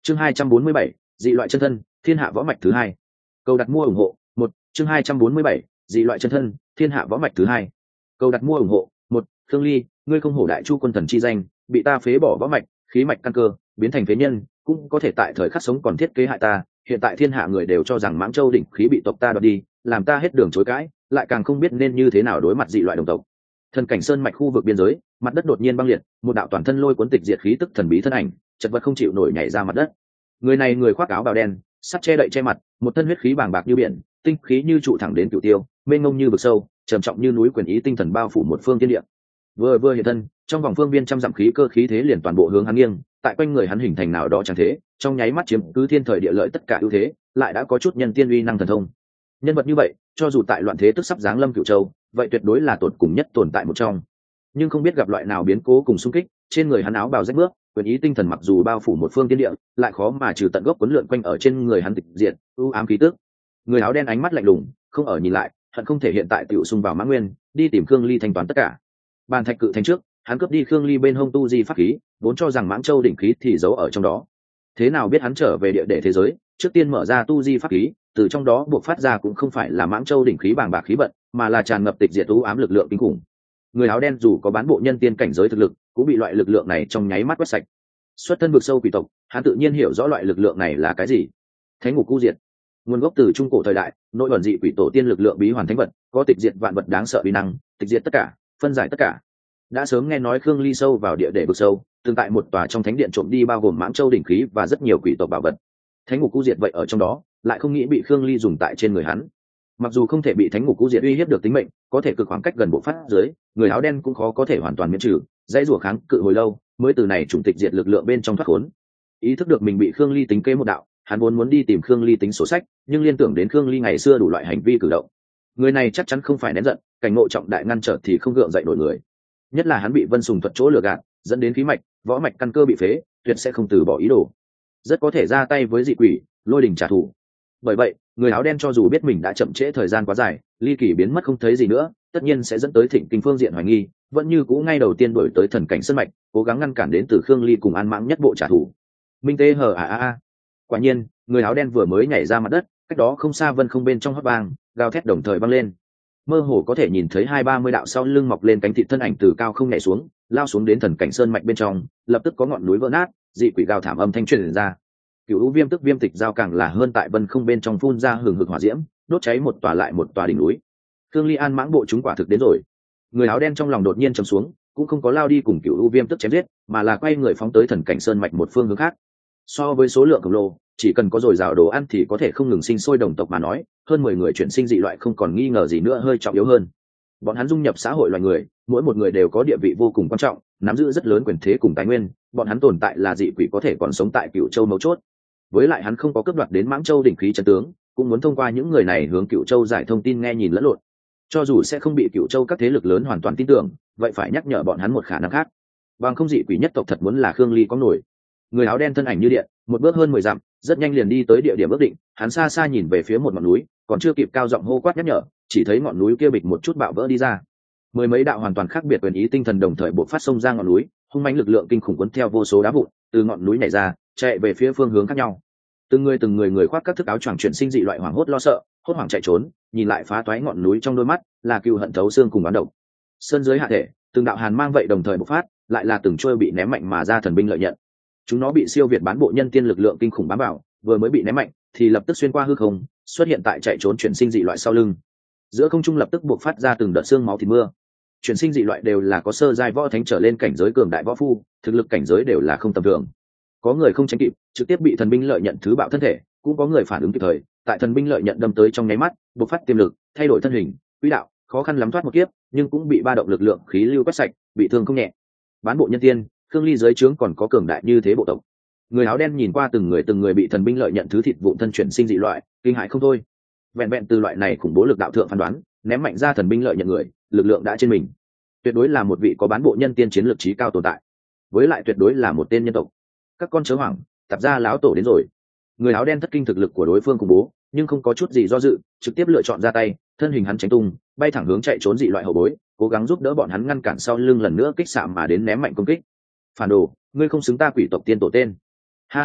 Chương 247, dị loại chân thân, thiên hạ võ mạch thứ hai. Cầu đặt mua ủng hộ, một. Chương 247, dị loại chân thân, thiên hạ võ mạch thứ hai. Cầu đặt mua ủng hộ, một. Khương Ly, ngươi không hổ đại chu quân thần chi danh, bị ta phế bỏ võ mạch, khí mạch căn cơ, biến thành phế nhân, cũng có thể tại thời khắc sống còn thiết kế hại ta. Hiện tại thiên hạ người đều cho rằng Mãng Châu đỉnh khí bị tộc ta đoạt đi, làm ta hết đường chối cãi, lại càng không biết nên như thế nào đối mặt dị loại đồng tộc. Thần cảnh sơn mạch khu vực biên giới, mặt đất đột nhiên băng liệt, một đạo toàn thân lôi cuốn tịch diệt khí tức thần bí thân ảnh, chật vật không chịu nổi nhảy ra mặt đất. Người này người khoác áo bào đen, sắt che đậy che mặt, một thân huyết khí bàng bạc như biển, tinh khí như trụ thẳng đến cửu tiêu, mênh mông như vực sâu, trầm trọng như núi, quyền ý tinh thần bao phủ một phương thiên địa. Vừa hiện thân, trong vòng phương viên trăm dặm khí cơ khí thế liền toàn bộ hướng hắn nghiêng, tại quanh người hắn hình thành nào đó chẳng thế, trong nháy mắt chiếm cứ thiên thời địa lợi tất cả ưu thế, lại đã có chút nhân tiên uy năng thần thông. Nhân vật như vậy, cho dù tại loạn thế tức sắp giáng lâm Cửu Châu, vậy tuyệt đối là tột cùng nhất tồn tại một trong. Nhưng không biết gặp loại nào biến cố cùng xung kích, trên người hắn áo bào rách bước, quyền ý tinh thần mặc dù bao phủ một phương thiên địa, lại khó mà trừ tận gốc cuốn lượn quanh ở trên người hắn tịch diệt, ưu ám khí tức. Người áo đen ánh mắt lạnh lùng, không ở nhìn lại, hận không thể hiện tại tiểu xung vào Mã Nguyên, đi tìm Khương Ly thanh toán tất cả. Bàn thạch cự thành trước, hắn cướp đi Khương Ly bên hông tu di pháp khí, vốn cho rằng Mãng Châu đỉnh khí thì giấu ở trong đó. Thế nào biết hắn trở về địa để thế giới, trước tiên mở ra tu di pháp khí, từ trong đó buộc phát ra cũng không phải là Mãng Châu đỉnh khí bàng bạc khí vận, mà là tràn ngập tịch diệt u ám lực lượng kinh khủng. Người áo đen dù có bán bộ nhân tiên cảnh giới thực lực, cũng bị loại lực lượng này trong nháy mắt quét sạch. Xuất thân vực sâu quỷ tộc, hắn tự nhiên hiểu rõ loại lực lượng này là cái gì. Thánh ngục cu diệt, nguồn gốc từ trung cổ thời đại, nội ẩn dị quỷ tổ tiên lực lượng bí hoàn thánh vật, có tịch diệt vạn vật đáng sợ uy năng, tịch diệt tất cả, phân giải tất cả. Đã sớm nghe nói Khương Ly sâu vào địa để vực sâu, tương tại một tòa trong thánh điện trộm đi bao gồm Mãng Châu đỉnh khí và rất nhiều quỷ tộc bảo vật. Thánh ngục cu diệt vậy ở trong đó, lại không nghĩ bị Khương Ly dùng tại trên người hắn. Mặc dù không thể bị thánh ngục cu diệt uy hiếp được tính mệnh, có thể cực khoảng cách gần bộ phát dưới, người áo đen cũng khó có thể hoàn toàn miễn trừ, dãy rủa kháng cự hồi lâu, mới từ này chủng tịch diệt lực lượng bên trong thoát khốn. Ý thức được mình bị Khương Ly tính kế một đạo, hắn vốn muốn đi tìm Khương Ly tính sổ sách, nhưng liên tưởng đến Khương Ly ngày xưa đủ loại hành vi cử động, người này chắc chắn không phải nén giận, cảnh ngộ trọng đại ngăn trở thì không gượng dậy nổi người. Nhất là hắn bị Vân Sùng thuật chỗ lừa gạt, dẫn đến khí mạch, võ mạch căn cơ bị phế, tuyệt sẽ không từ bỏ ý đồ, rất có thể ra tay với dị quỷ, lôi đình trả thù. Bởi vậy, người áo đen cho dù biết mình đã chậm trễ thời gian quá dài, ly kỳ biến mất không thấy gì nữa, tất nhiên sẽ dẫn tới Thịnh Kinh phương diện hoài nghi, vẫn như cũ ngay đầu tiên đuổi tới thần cảnh sơn mạch, cố gắng ngăn cản đến từ Khương Ly cùng An Mãng nhất bộ trả thù. Minh tê hờ a. Quả nhiên, người áo đen vừa mới nhảy ra mặt đất, cách đó không xa vân không bên trong hót vang, gào thét đồng thời vang lên. Mơ hồ có thể nhìn thấy 20-30 đạo sau lưng mọc lên cánh thịt thân ảnh từ cao không nhảy xuống, lao xuống đến thần cảnh sơn mạch bên trong, lập tức có ngọn núi vỡ nát, dị quỷ gào thảm âm thanh truyền ra. Cửu U Viêm tức viêm tịch giao càng là hơn tại vân không bên trong phun ra hừng hực hỏa diễm, đốt cháy một tòa lại một tòa đỉnh núi. Khương Ly An Mãng bộ chúng quả thực đến rồi. Người áo đen trong lòng đột nhiên trầm xuống, cũng không có lao đi cùng Cửu U Viêm tức chém giết, mà là quay người phóng tới thần cảnh sơn mạch một phương hướng khác. So với số lượng khổng lồ, chỉ cần có dồi dào đồ ăn thì có thể không ngừng sinh sôi đồng tộc mà nói, hơn 10 người chuyển sinh dị loại không còn nghi ngờ gì nữa hơi trọng yếu hơn. Bọn hắn dung nhập xã hội loài người, mỗi một người đều có địa vị vô cùng quan trọng, nắm giữ rất lớn quyền thế cùng tài nguyên, bọn hắn tồn tại là dị quỷ có thể còn sống tại Cửu Châu mấu chốt. Với lại hắn không có cướp đoạt đến Mãng Châu đỉnh khí chân tướng, cũng muốn thông qua những người này hướng Cửu Châu giải thông tin nghe nhìn lẫn lộn. Cho dù sẽ không bị Cửu Châu các thế lực lớn hoàn toàn tin tưởng, vậy phải nhắc nhở bọn hắn một khả năng khác. Bằng không dị quỷ nhất tộc thật muốn là Khương Ly có nổi. Người áo đen thân ảnh như điện, một bước hơn 10 dặm, rất nhanh liền đi tới địa điểm ước định, hắn xa xa nhìn về phía một ngọn núi, còn chưa kịp cao giọng hô quát nhắc nhở, chỉ thấy ngọn núi kia bịch một chút bạo vỡ đi ra. Mười mấy đạo hoàn toàn khác biệt quyền ý tinh thần đồng thời bộc phát xông ra ngọn núi, hung mãnh lực lượng kinh khủng cuốn theo vô số đá vụn, từ ngọn núi nhảy ra, chạy về phía phương hướng khác nhau. Từng người khoác các thức áo choàng chuyển sinh dị loại hoảng hốt lo sợ, hốt hoảng chạy trốn, nhìn lại phá toái ngọn núi trong đôi mắt, là cừu hận thấu xương cùng oán độc. Sơn dưới hạ thể, từng đạo hàn mang vậy đồng thời bộc phát, lại là từng trôi bị ném mạnh mà ra thần binh lợi nhận. Chúng nó bị siêu việt bán bộ nhân tiên lực lượng kinh khủng bám vào, vừa mới bị ném mạnh thì lập tức xuyên qua hư không, xuất hiện tại chạy trốn chuyển sinh dị loại sau lưng. Giữa không trung lập tức buộc phát ra từng đợt xương máu thịt mưa. Chuyển sinh dị loại đều là có sơ giai võ thánh trở lên cảnh giới cường đại võ phu, thực lực cảnh giới đều là không tầm thường. Có người không tránh kịp, trực tiếp bị thần binh lợi nhận thứ bạo thân thể, cũng có người phản ứng kịp thời, tại thần binh lợi nhận đâm tới trong nháy mắt, buộc phát tiềm lực, thay đổi thân hình, quỹ đạo, khó khăn lắm thoát một kiếp, nhưng cũng bị ba động lực lượng khí lưu quét sạch, bị thương không nhẹ. Bán bộ nhân tiên, Khương Ly dưới trướng còn có cường đại như thế bộ tộc. Người áo đen nhìn qua từng người bị thần binh lợi nhận thứ thịt vụn thân chuyển sinh dị loại, kinh hãi không thôi. Vẹn từ loại này khủng bố lực đạo thượng phán đoán, ném mạnh ra thần binh lợi nhận người, lực lượng đã trên mình. Tuyệt đối là một vị có bán bộ nhân tiên chiến lược trí cao tồn tại. Với lại tuyệt đối là một tên nhân tộc. Các con chớ hoảng, tập ra láo tổ đến rồi. Người áo đen thất kinh thực lực của đối phương khủng bố, nhưng không có chút gì do dự, trực tiếp lựa chọn ra tay, thân hình hắn tránh tung, bay thẳng hướng chạy trốn dị loại hậu bối, cố gắng giúp đỡ bọn hắn ngăn cản sau lưng lần nữa kích xạ mà đến ném mạnh công kích. Phản đồ, ngươi không xứng ta quỷ tộc tiên tổ tên. Ha ha ha,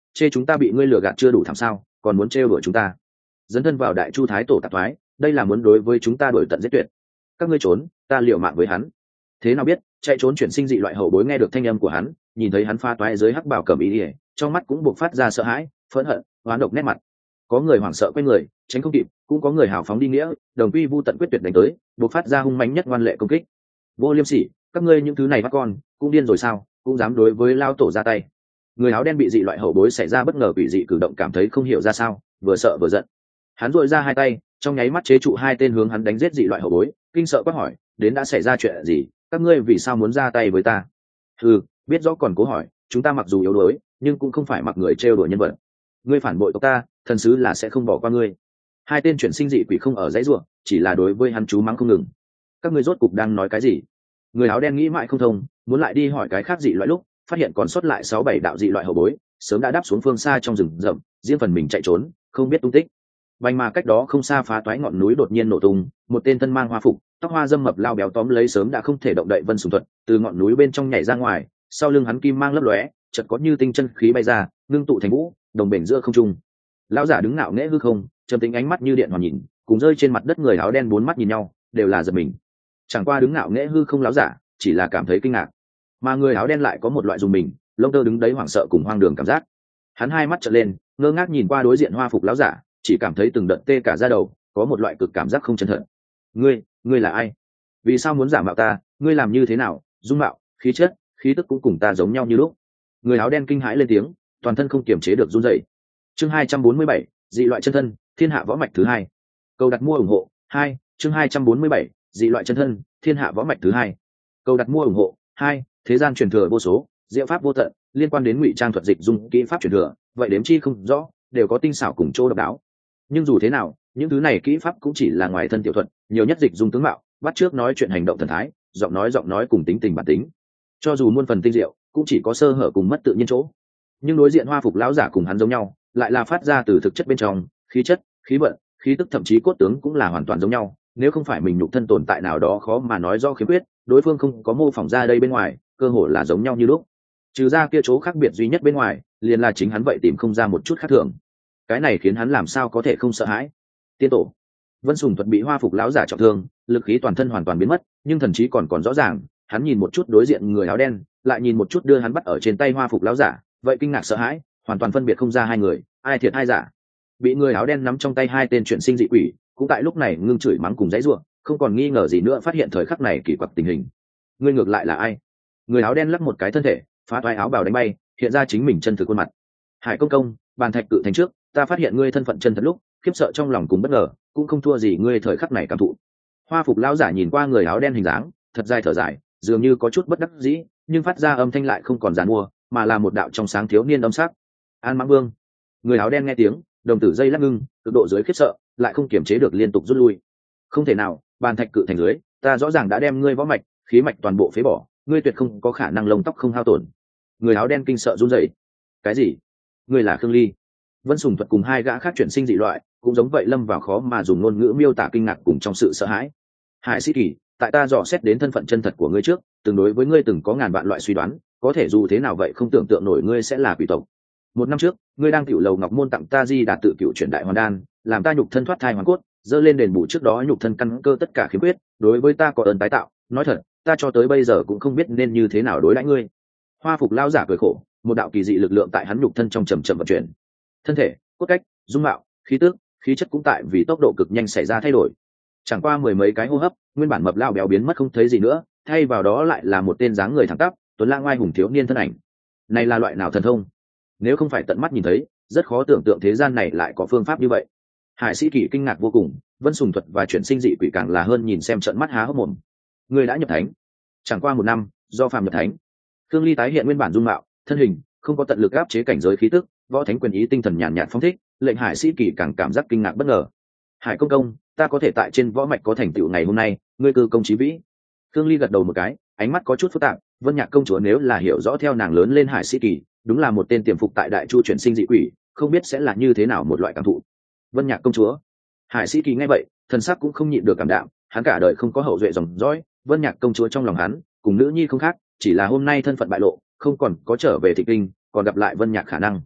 chê chúng ta bị ngươi lừa gạt chưa đủ thảm sao, còn muốn trêu đuổi chúng ta. Dấn thân vào đại chu thái tổ tạp thoái, đây là muốn đối với chúng ta đuổi tận giết tuyệt. Các ngươi trốn, ta liều mạng với hắn. Thế nào biết, chạy trốn chuyển sinh dị loại hậu bối nghe được thanh âm của hắn, nhìn thấy hắn pha toái dưới hắc bảo cầm ý, trong mắt cũng buộc phát ra sợ hãi, phẫn hận, hoán độc nét mặt. Có người hoảng sợ quay người, tránh không kịp, cũng có người hào phóng đi nghĩa, đồng quy vu tận quyết tuyệt đánh tới, buộc phát ra hung mãnh nhất ngoan lệ công kích. Vô liêm sỉ, các ngươi những thứ này bắt con, cũng điên rồi sao, cũng dám đối với lao tổ ra tay. Người áo đen bị dị loại hậu bối xảy ra bất ngờ quỷ dị cử động cảm thấy không hiểu ra sao, vừa sợ vừa giận. Hắn duỗi ra hai tay, trong nháy mắt chế trụ hai tên hướng hắn đánh giết dị loại hậu bối, kinh sợ quát hỏi, đến đã xảy ra chuyện gì, các ngươi vì sao muốn ra tay với ta? Ừ, biết rõ còn cố hỏi, chúng ta mặc dù yếu đuối, nhưng cũng không phải mặc người trêu đùa nhân vật. Ngươi phản bội tộc ta, thần sứ là sẽ không bỏ qua ngươi. Hai tên chuyển sinh dị quỷ không ở dãy ruộng, chỉ là đối với hắn chú mắng không ngừng. Các ngươi rốt cục đang nói cái gì? Người áo đen nghĩ mãi không thông, muốn lại đi hỏi cái khác dị loại lúc, phát hiện còn sót lại 6-7 đạo dị loại hậu bối, sớm đã đáp xuống phương xa trong rừng rậm, riêng phần mình chạy trốn, không biết tung tích. Vành mà cách đó không xa phá toái ngọn núi đột nhiên nổ tung, một tên thân mang hoa phục, tóc hoa dâm mập lao béo tóm lấy sớm đã không thể động đậy Vân Sùng Thuật, từ ngọn núi bên trong nhảy ra ngoài, sau lưng hắn kim mang lấp lóe, chợt có như tinh chân khí bay ra, ngưng tụ thành vũ, đồng bền giữa không trung. Lão giả đứng ngạo nghễ hư không, trầm tĩnh ánh mắt như điện hoàn nhìn, cùng rơi trên mặt đất người áo đen bốn mắt nhìn nhau, đều là giật mình. Chẳng qua đứng ngạo nghễ hư không lão giả, chỉ là cảm thấy kinh ngạc, mà người áo đen lại có một loại dùng mình, lông tơ đứng đấy hoảng sợ cùng hoang đường cảm giác. Hắn hai mắt trợn lên, ngơ ngác nhìn qua đối diện hoa phục lão giả, chỉ cảm thấy từng đợt tê cả da đầu, có một loại cực cảm giác không chân thật. Ngươi là ai? Vì sao muốn giả mạo ta? Ngươi làm như thế nào? Dung mạo, khí chất, khí tức cũng cùng ta giống nhau như lúc. Người áo đen kinh hãi lên tiếng, toàn thân không kiềm chế được run rẩy. Chương 247, dị loại chân thân, thiên hạ võ mạch thứ hai. Cầu đặt mua ủng hộ 2, chương 247, dị loại chân thân, thiên hạ võ mạch thứ hai. Cầu đặt mua ủng hộ 2, thế gian truyền thừa vô số, diệu pháp vô tận, liên quan đến ngụy trang thuật dịch dung kỹ pháp truyền thừa, vậy đếm chi không rõ, đều có tinh xảo cùng chỗ độc đáo. Nhưng dù thế nào, những thứ này kỹ pháp cũng chỉ là ngoài thân tiểu thuật, nhiều nhất dịch dung tướng mạo, bắt trước nói chuyện hành động thần thái, giọng nói cùng tính tình bản tính. Cho dù muôn phần tinh diệu, cũng chỉ có sơ hở cùng mất tự nhiên chỗ. Nhưng đối diện hoa phục lão giả cùng hắn giống nhau, lại là phát ra từ thực chất bên trong, khí chất, khí vận, khí tức thậm chí cốt tướng cũng là hoàn toàn giống nhau. Nếu không phải mình nhục thân tồn tại nào đó khó mà nói do khiếm khuyết, đối phương không có mô phỏng ra đây bên ngoài, cơ hội là giống nhau như lúc. Trừ ra kia chỗ khác biệt duy nhất bên ngoài, liền là chính hắn vậy tìm không ra một chút khác thường. Cái này khiến hắn làm sao có thể không sợ hãi. Tiên tổ Vân Sùng Thuật bị hoa phục lão giả trọng thương, lực khí toàn thân hoàn toàn biến mất, nhưng thần trí còn rõ ràng. Hắn nhìn một chút đối diện người áo đen, lại nhìn một chút đưa hắn bắt ở trên tay hoa phục lão giả, vậy kinh ngạc sợ hãi, hoàn toàn phân biệt không ra hai người, ai thiệt ai giả. Bị người áo đen nắm trong tay hai tên chuyển sinh dị quỷ, cũng tại lúc này ngưng chửi mắng cùng dãy rủa, không còn nghi ngờ gì nữa phát hiện thời khắc này kỳ quặc tình hình. Ngươi ngược lại là ai? Người áo đen lắc một cái thân thể, phá toái áo bào đánh bay, hiện ra chính mình chân thực khuôn mặt. Hải công công, bàn thạch cự thành trước, ta phát hiện ngươi thân phận chân thật lúc, khiếp sợ trong lòng cùng bất ngờ, cũng không thua gì ngươi thời khắc này cảm thụ. Hoa phục lão giả nhìn qua người áo đen hình dáng, thật dài thở dài, dường như có chút bất đắc dĩ, nhưng phát ra âm thanh lại không còn giàn mua, mà là một đạo trong sáng thiếu niên âm sắc. An Mãng Vương. Người áo đen nghe tiếng, đồng tử dây lắc ngưng, cực độ dưới khiếp sợ, lại không kiềm chế được liên tục rút lui. Không thể nào, bàn thạch cự thành dưới, ta rõ ràng đã đem ngươi võ mạch, khí mạch toàn bộ phế bỏ, ngươi tuyệt không có khả năng lông tóc không hao tổn. Người áo đen kinh sợ run rẩy. Cái gì? Ngươi là Khương Ly? Vân Sùng Thuật cùng hai gã khác chuyển sinh dị loại, cũng giống vậy lâm vào khó mà dùng ngôn ngữ miêu tả kinh ngạc cùng trong sự sợ hãi. Hải Sĩ Kỳ, tại ta dò xét đến thân phận chân thật của ngươi trước, từng đối với ngươi từng có ngàn vạn loại suy đoán, có thể dù thế nào vậy không tưởng tượng nổi ngươi sẽ là quỷ tộc. 1 năm trước, ngươi đang tiểu lầu Ngọc Môn tặng ta Di Đà tự cựu chuyển đại hoàn đan, làm ta nhục thân thoát thai hoàn cốt, dơ lên đền bù trước đó nhục thân căn cơ tất cả khiếm khuyết, đối với ta có ơn tái tạo, nói thật, ta cho tới bây giờ cũng không biết nên như thế nào đối đãi ngươi. Hoa phục lao giả cười khổ, một đạo kỳ dị lực lượng tại hắn nhục thân trong chậm chậm vận chuyển. Thân thể, cốt cách, dung mạo, khí tức, khí chất cũng tại vì tốc độ cực nhanh xảy ra thay đổi. Chẳng qua 10 mấy cái hô hấp, nguyên bản mập lao béo biến mất không thấy gì nữa, thay vào đó lại là một tên dáng người thẳng tắp, tuấn lãng oai hùng thiếu niên thân ảnh. Này là loại nào thần thông? Nếu không phải tận mắt nhìn thấy, rất khó tưởng tượng thế gian này lại có phương pháp như vậy. Hải Sĩ Kỳ kinh ngạc vô cùng, Vân Sùng Thuật và chuyển sinh dị quỷ càng là hơn nhìn xem trận mắt há hốc mồm. Người đã nhập thánh. Chẳng qua 1 năm, do phàm nhập thánh. Khương Ly tái hiện nguyên bản dung mạo, thân hình, không có tận lực áp chế cảnh giới khí tức, võ thánh quyền ý tinh thần nhàn nhạt phóng thích, lệnh Hải Sĩ Kỳ càng cảm giác kinh ngạc bất ngờ. Hải công công, ta có thể tại trên võ mạch có thành tựu ngày hôm nay, ngươi cư công chí vĩ. Khương Ly gật đầu một cái, ánh mắt có chút phức tạp. Vân Nhạc công chúa nếu là hiểu rõ theo nàng lớn lên Hải Sĩ Kỳ, đúng là một tên tiềm phục tại Đại Chu chuyển sinh dị quỷ, không biết sẽ là như thế nào một loại cảm thụ. Vân Nhạc công chúa. Hải Sĩ Kỳ nghe vậy, thần sắc cũng không nhịn được cảm đạm, hắn cả đời không có hậu duệ dòng dõi, Vân Nhạc công chúa trong lòng hắn, cùng nữ nhi không khác, chỉ là hôm nay thân phận bại lộ, không còn có trở về Thịnh Kinh, còn gặp lại Vân Nhạc khả năng.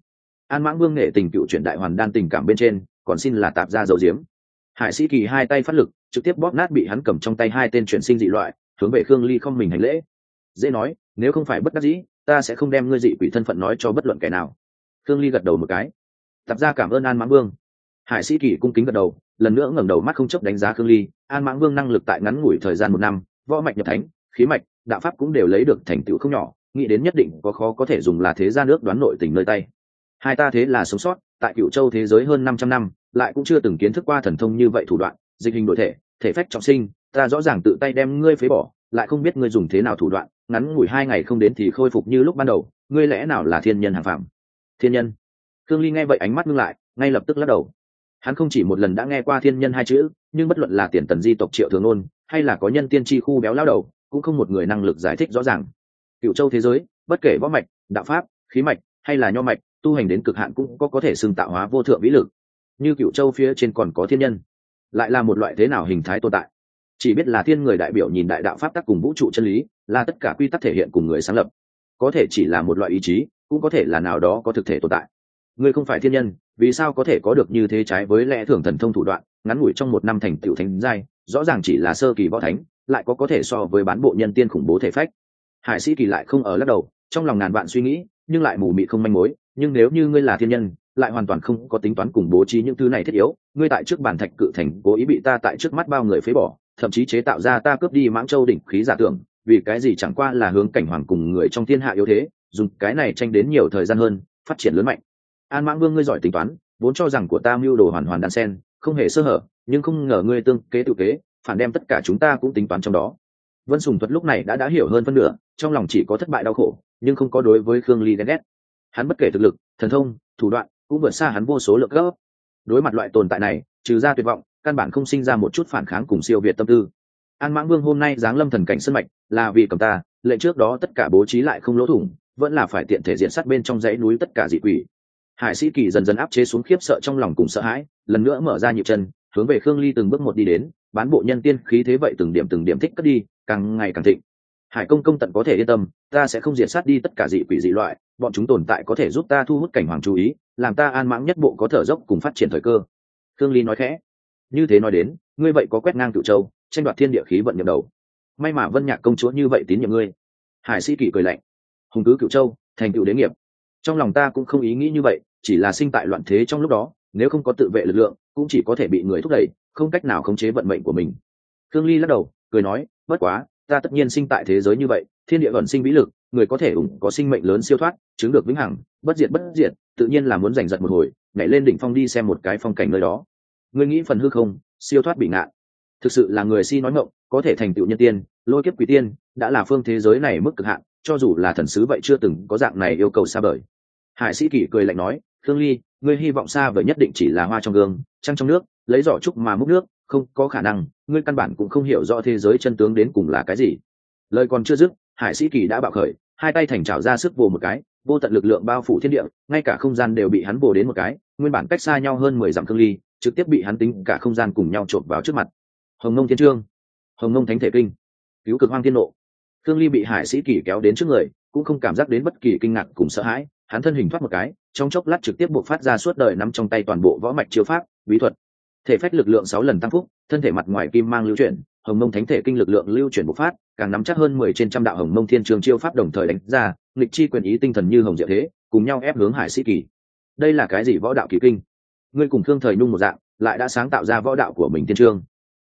An Mãng Vương nghệ tình cựu chuyển đại hoàn đan tình cảm bên trên, còn xin là tạp ra dấu diếm. Hải Sĩ Kỳ hai tay phát lực, trực tiếp bóp nát bị hắn cầm trong tay hai tên chuyển sinh dị loại, hướng về Khương Ly không mình hành lễ. Dễ nói, nếu không phải bất đắc dĩ, ta sẽ không đem ngươi dị quỷ thân phận nói cho bất luận kẻ nào. Khương Ly gật đầu một cái. Tạp ra cảm ơn An Mãng Vương. Hải Sĩ Kỳ cung kính gật đầu, lần nữa ngẩng đầu mắt không chớp đánh giá Khương Ly. An Mãng Vương năng lực tại ngắn ngủi thời gian 1 năm, võ mạch nhập thánh, khí mạch, đạo pháp cũng đều lấy được thành tựu không nhỏ, nghĩ đến nhất định có khó có thể dùng là thế gia nước đoán nội tình nơi tay. Hai ta thế là sống sót tại Cựu Châu thế giới hơn 500 năm, lại cũng chưa từng kiến thức qua thần thông như vậy thủ đoạn, dịch hình đổi thể, thể phách trọng sinh, ta rõ ràng tự tay đem ngươi phế bỏ, lại không biết ngươi dùng thế nào thủ đoạn, ngắn ngủi 2 ngày không đến thì khôi phục như lúc ban đầu, ngươi lẽ nào là thiên nhân hàng phạm? Thiên nhân? Khương Ly nghe vậy ánh mắt ngưng lại, ngay lập tức lắc đầu. Hắn không chỉ một lần đã nghe qua thiên nhân hai chữ, nhưng bất luận là tiền tần di tộc Triệu Thường Ôn, hay là có nhân tiên tri khu béo lao đầu, cũng không một người năng lực giải thích rõ ràng. Cựu Châu thế giới, bất kể võ mạch, đạo pháp, khí mạch, hay là nho mạch, tu hành đến cực hạn cũng có thể xưng tạo hóa vô thượng vĩ lực. Như Cựu Châu phía trên còn có thiên nhân, lại là một loại thế nào hình thái tồn tại? Chỉ biết là thiên người đại biểu nhìn đại đạo pháp tắc cùng vũ trụ chân lý, là tất cả quy tắc thể hiện cùng người sáng lập. Có thể chỉ là một loại ý chí, cũng có thể là nào đó có thực thể tồn tại. Ngươi không phải thiên nhân, vì sao có thể có được như thế trái với lẽ thường thần thông thủ đoạn, ngắn ngủi trong 1 năm thành tựu thánh giai, rõ ràng chỉ là sơ kỳ võ thánh, lại có thể so với bán bộ nhân tiên khủng bố thể phách. Hải Sĩ Kỳ lại không ở lắc đầu, trong lòng ngàn vạn suy nghĩ, nhưng lại mù mịt không manh mối. Nhưng nếu như ngươi là thiên nhân, lại hoàn toàn không có tính toán cùng bố trí những thứ này thiết yếu, ngươi tại trước bản thạch cự thành cố ý bị ta tại trước mắt bao người phế bỏ, thậm chí chế tạo ra ta cướp đi Mãng Châu đỉnh khí giả tưởng, vì cái gì chẳng qua là hướng cảnh hoàng cùng người trong thiên hạ yếu thế, dùng cái này tranh đến nhiều thời gian hơn, phát triển lớn mạnh. An Mãng Vương, ngươi giỏi tính toán, vốn cho rằng của ta mưu đồ hoàn hoàn đan sen, không hề sơ hở, nhưng không ngờ ngươi tương kế tự kế, phản đem tất cả chúng ta cũng tính toán trong đó. Vân Sùng Thuật lúc này đã hiểu hơn phân nửa, trong lòng chỉ có thất bại đau khổ, nhưng không có đối với Khương Ly ghen ghét. Hắn bất kể thực lực, thần thông, thủ đoạn, cũng vượt xa hắn vô số lượng cấp. Đối mặt loại tồn tại này, trừ ra tuyệt vọng, căn bản không sinh ra một chút phản kháng cùng siêu việt tâm tư. An Mãng Vương hôm nay giáng lâm thần cảnh sơn mạch, là vì cầm ta, lệnh trước đó tất cả bố trí lại không lỗ thủng, vẫn là phải tiện thể diện sát bên trong dãy núi tất cả dị quỷ. Hải Sĩ Kỳ dần dần áp chế xuống khiếp sợ trong lòng cùng sợ hãi, lần nữa mở ra nhịp chân, hướng về Khương Ly từng bước một đi đến, bán bộ nhân tiên khí thế vậy từng điểm thích cất đi, càng ngày càng thịnh. Hải công công tận có thể yên tâm, ta sẽ không diệt sát đi tất cả dị quỷ dị loại, bọn chúng tồn tại có thể giúp ta thu hút cảnh hoàng chú ý, làm ta An Mãng nhất bộ có thở dốc cùng phát triển thời cơ. Khương Ly nói khẽ. Như thế nói đến, ngươi vậy có quét ngang Cựu Châu, tranh đoạt thiên địa khí vận nhậm đầu. May mà Vân Nhạc công chúa như vậy tín nhiệm ngươi. Hải Sĩ Kỳ cười lạnh. Hùng cứ Cựu Châu, thành tựu đế nghiệp. Trong lòng ta cũng không ý nghĩ như vậy, chỉ là sinh tại loạn thế trong lúc đó, nếu không có tự vệ lực lượng, cũng chỉ có thể bị người thúc đẩy, không cách nào khống chế vận mệnh của mình. Khương Ly lắc đầu, cười nói, bất quá, ta tất nhiên sinh tại thế giới như vậy, thiên địa ẩn sinh vĩ lực, người có thể có sinh mệnh lớn siêu thoát, chứng được vĩnh hằng, bất diệt, tự nhiên là muốn giành giật một hồi, nhảy lên đỉnh phong đi xem một cái phong cảnh nơi đó. Ngươi nghĩ phần hư không, siêu thoát bị ngạn, thực sự là người si nói ngọng, có thể thành tựu nhân tiên, lôi kiếp quỷ tiên, đã là phương thế giới này mức cực hạn, cho dù là thần sứ vậy chưa từng có dạng này yêu cầu xa vời. Hải Sĩ Kỳ cười lạnh nói, Khương Ly, ngươi hy vọng xa vời nhất định chỉ là hoa trong gương, trăng trong nước, lấy giỏ trúc mà múc nước, không có khả năng, ngươi căn bản cũng không hiểu rõ thế giới chân tướng đến cùng là cái gì. Lời còn chưa dứt, Hải Sĩ Kỳ đã bạo khởi, hai tay thành chảo ra sức vồ một cái, vô tận lực lượng bao phủ thiên địa, ngay cả không gian đều bị hắn vồ đến một cái, nguyên bản cách xa nhau hơn 10 dặm Khương Ly, trực tiếp bị hắn tính cả không gian cùng nhau trộn vào trước mặt. Hồng Nông Thiên Chương, Hồng Nông Thánh Thể Kinh, Cứu Cực Hoang Thiên Nộ. Khương Ly bị Hải Sĩ Kỳ kéo đến trước người, cũng không cảm giác đến bất kỳ kinh ngạc cùng sợ hãi, hắn thân hình thoát một cái, trong chốc lát trực tiếp buộc phát ra suốt đời nắm trong tay toàn bộ võ mạch chiêu pháp, bí thuật. Thể phách lực lượng 6 lần tăng phúc, thân thể mặt ngoài kim mang lưu chuyển, Hồng Mông Thánh Thể Kinh lực lượng lưu chuyển bộc phát, càng nắm chắc hơn 10 trên trăm đạo Hồng Mông Thiên Trường chiêu pháp đồng thời đánh ra, nghịch chi quyền ý tinh thần như hồng diệu thế, cùng nhau ép hướng Hải Sĩ Kỳ. Đây là cái gì võ đạo kỳ kinh? Ngươi cùng Khương Thời Nhung một dạng, lại đã sáng tạo ra võ đạo của mình thiên chương.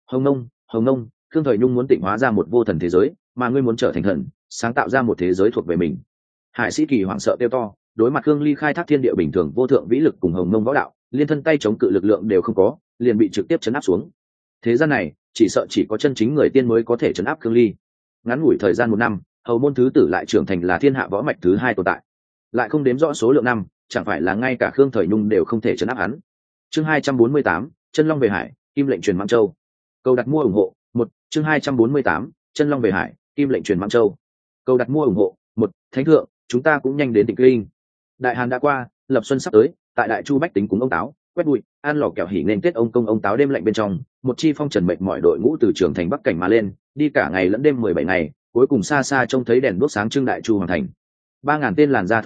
Hồng Nông, Khương Thời Nhung muốn tịnh hóa ra một vô thần thế giới, mà ngươi muốn trở thành thần, sáng tạo ra một thế giới thuộc về mình. Hải Sĩ Kỳ hoảng sợ kêu to, đối mặt Khương Ly khai thác thiên địa bình thường vô thượng vĩ lực cùng Hồng Mông võ đạo, liên thân tay chống cự lực lượng đều không có, liền bị trực tiếp chấn áp xuống. Thế gian này, chỉ sợ chỉ có chân chính người tiên mới có thể chấn áp Khương Ly. Ngắn ngủi thời gian 1 năm, Hầu môn thứ tử lại trưởng thành là thiên hạ võ mạch thứ 2 tồn tại, lại không đếm rõ số lượng năm, chẳng phải là ngay cả Khương Thời Nhung đều không thể chấn áp hắn. Chương 248, Chân Long về Hải, Kim lệnh truyền Mãng Châu. Cầu đặt mua ủng hộ 1. Chương 248, Chân Long về Hải, Kim lệnh truyền Mãng Châu. Cầu đặt mua ủng hộ 1. Thánh thượng, chúng ta cũng nhanh đến Tịnh Kinh. Đại Hàn đã qua, lập xuân sắp tới, tại Đại Chu bách tính cúng ông táo, quét bụi, ăn lò kẹo hỉ nên Tết ông công ông táo đêm lạnh bên trong, một chi phong trần mệt mỏi đội ngũ từ trường thành bắc cảnh mà lên, đi cả ngày lẫn đêm 17 ngày, cuối cùng xa xa trông thấy đèn đuốc sáng trưng Đại Chu hoàng thành. 3000 tên làn da thô lệ,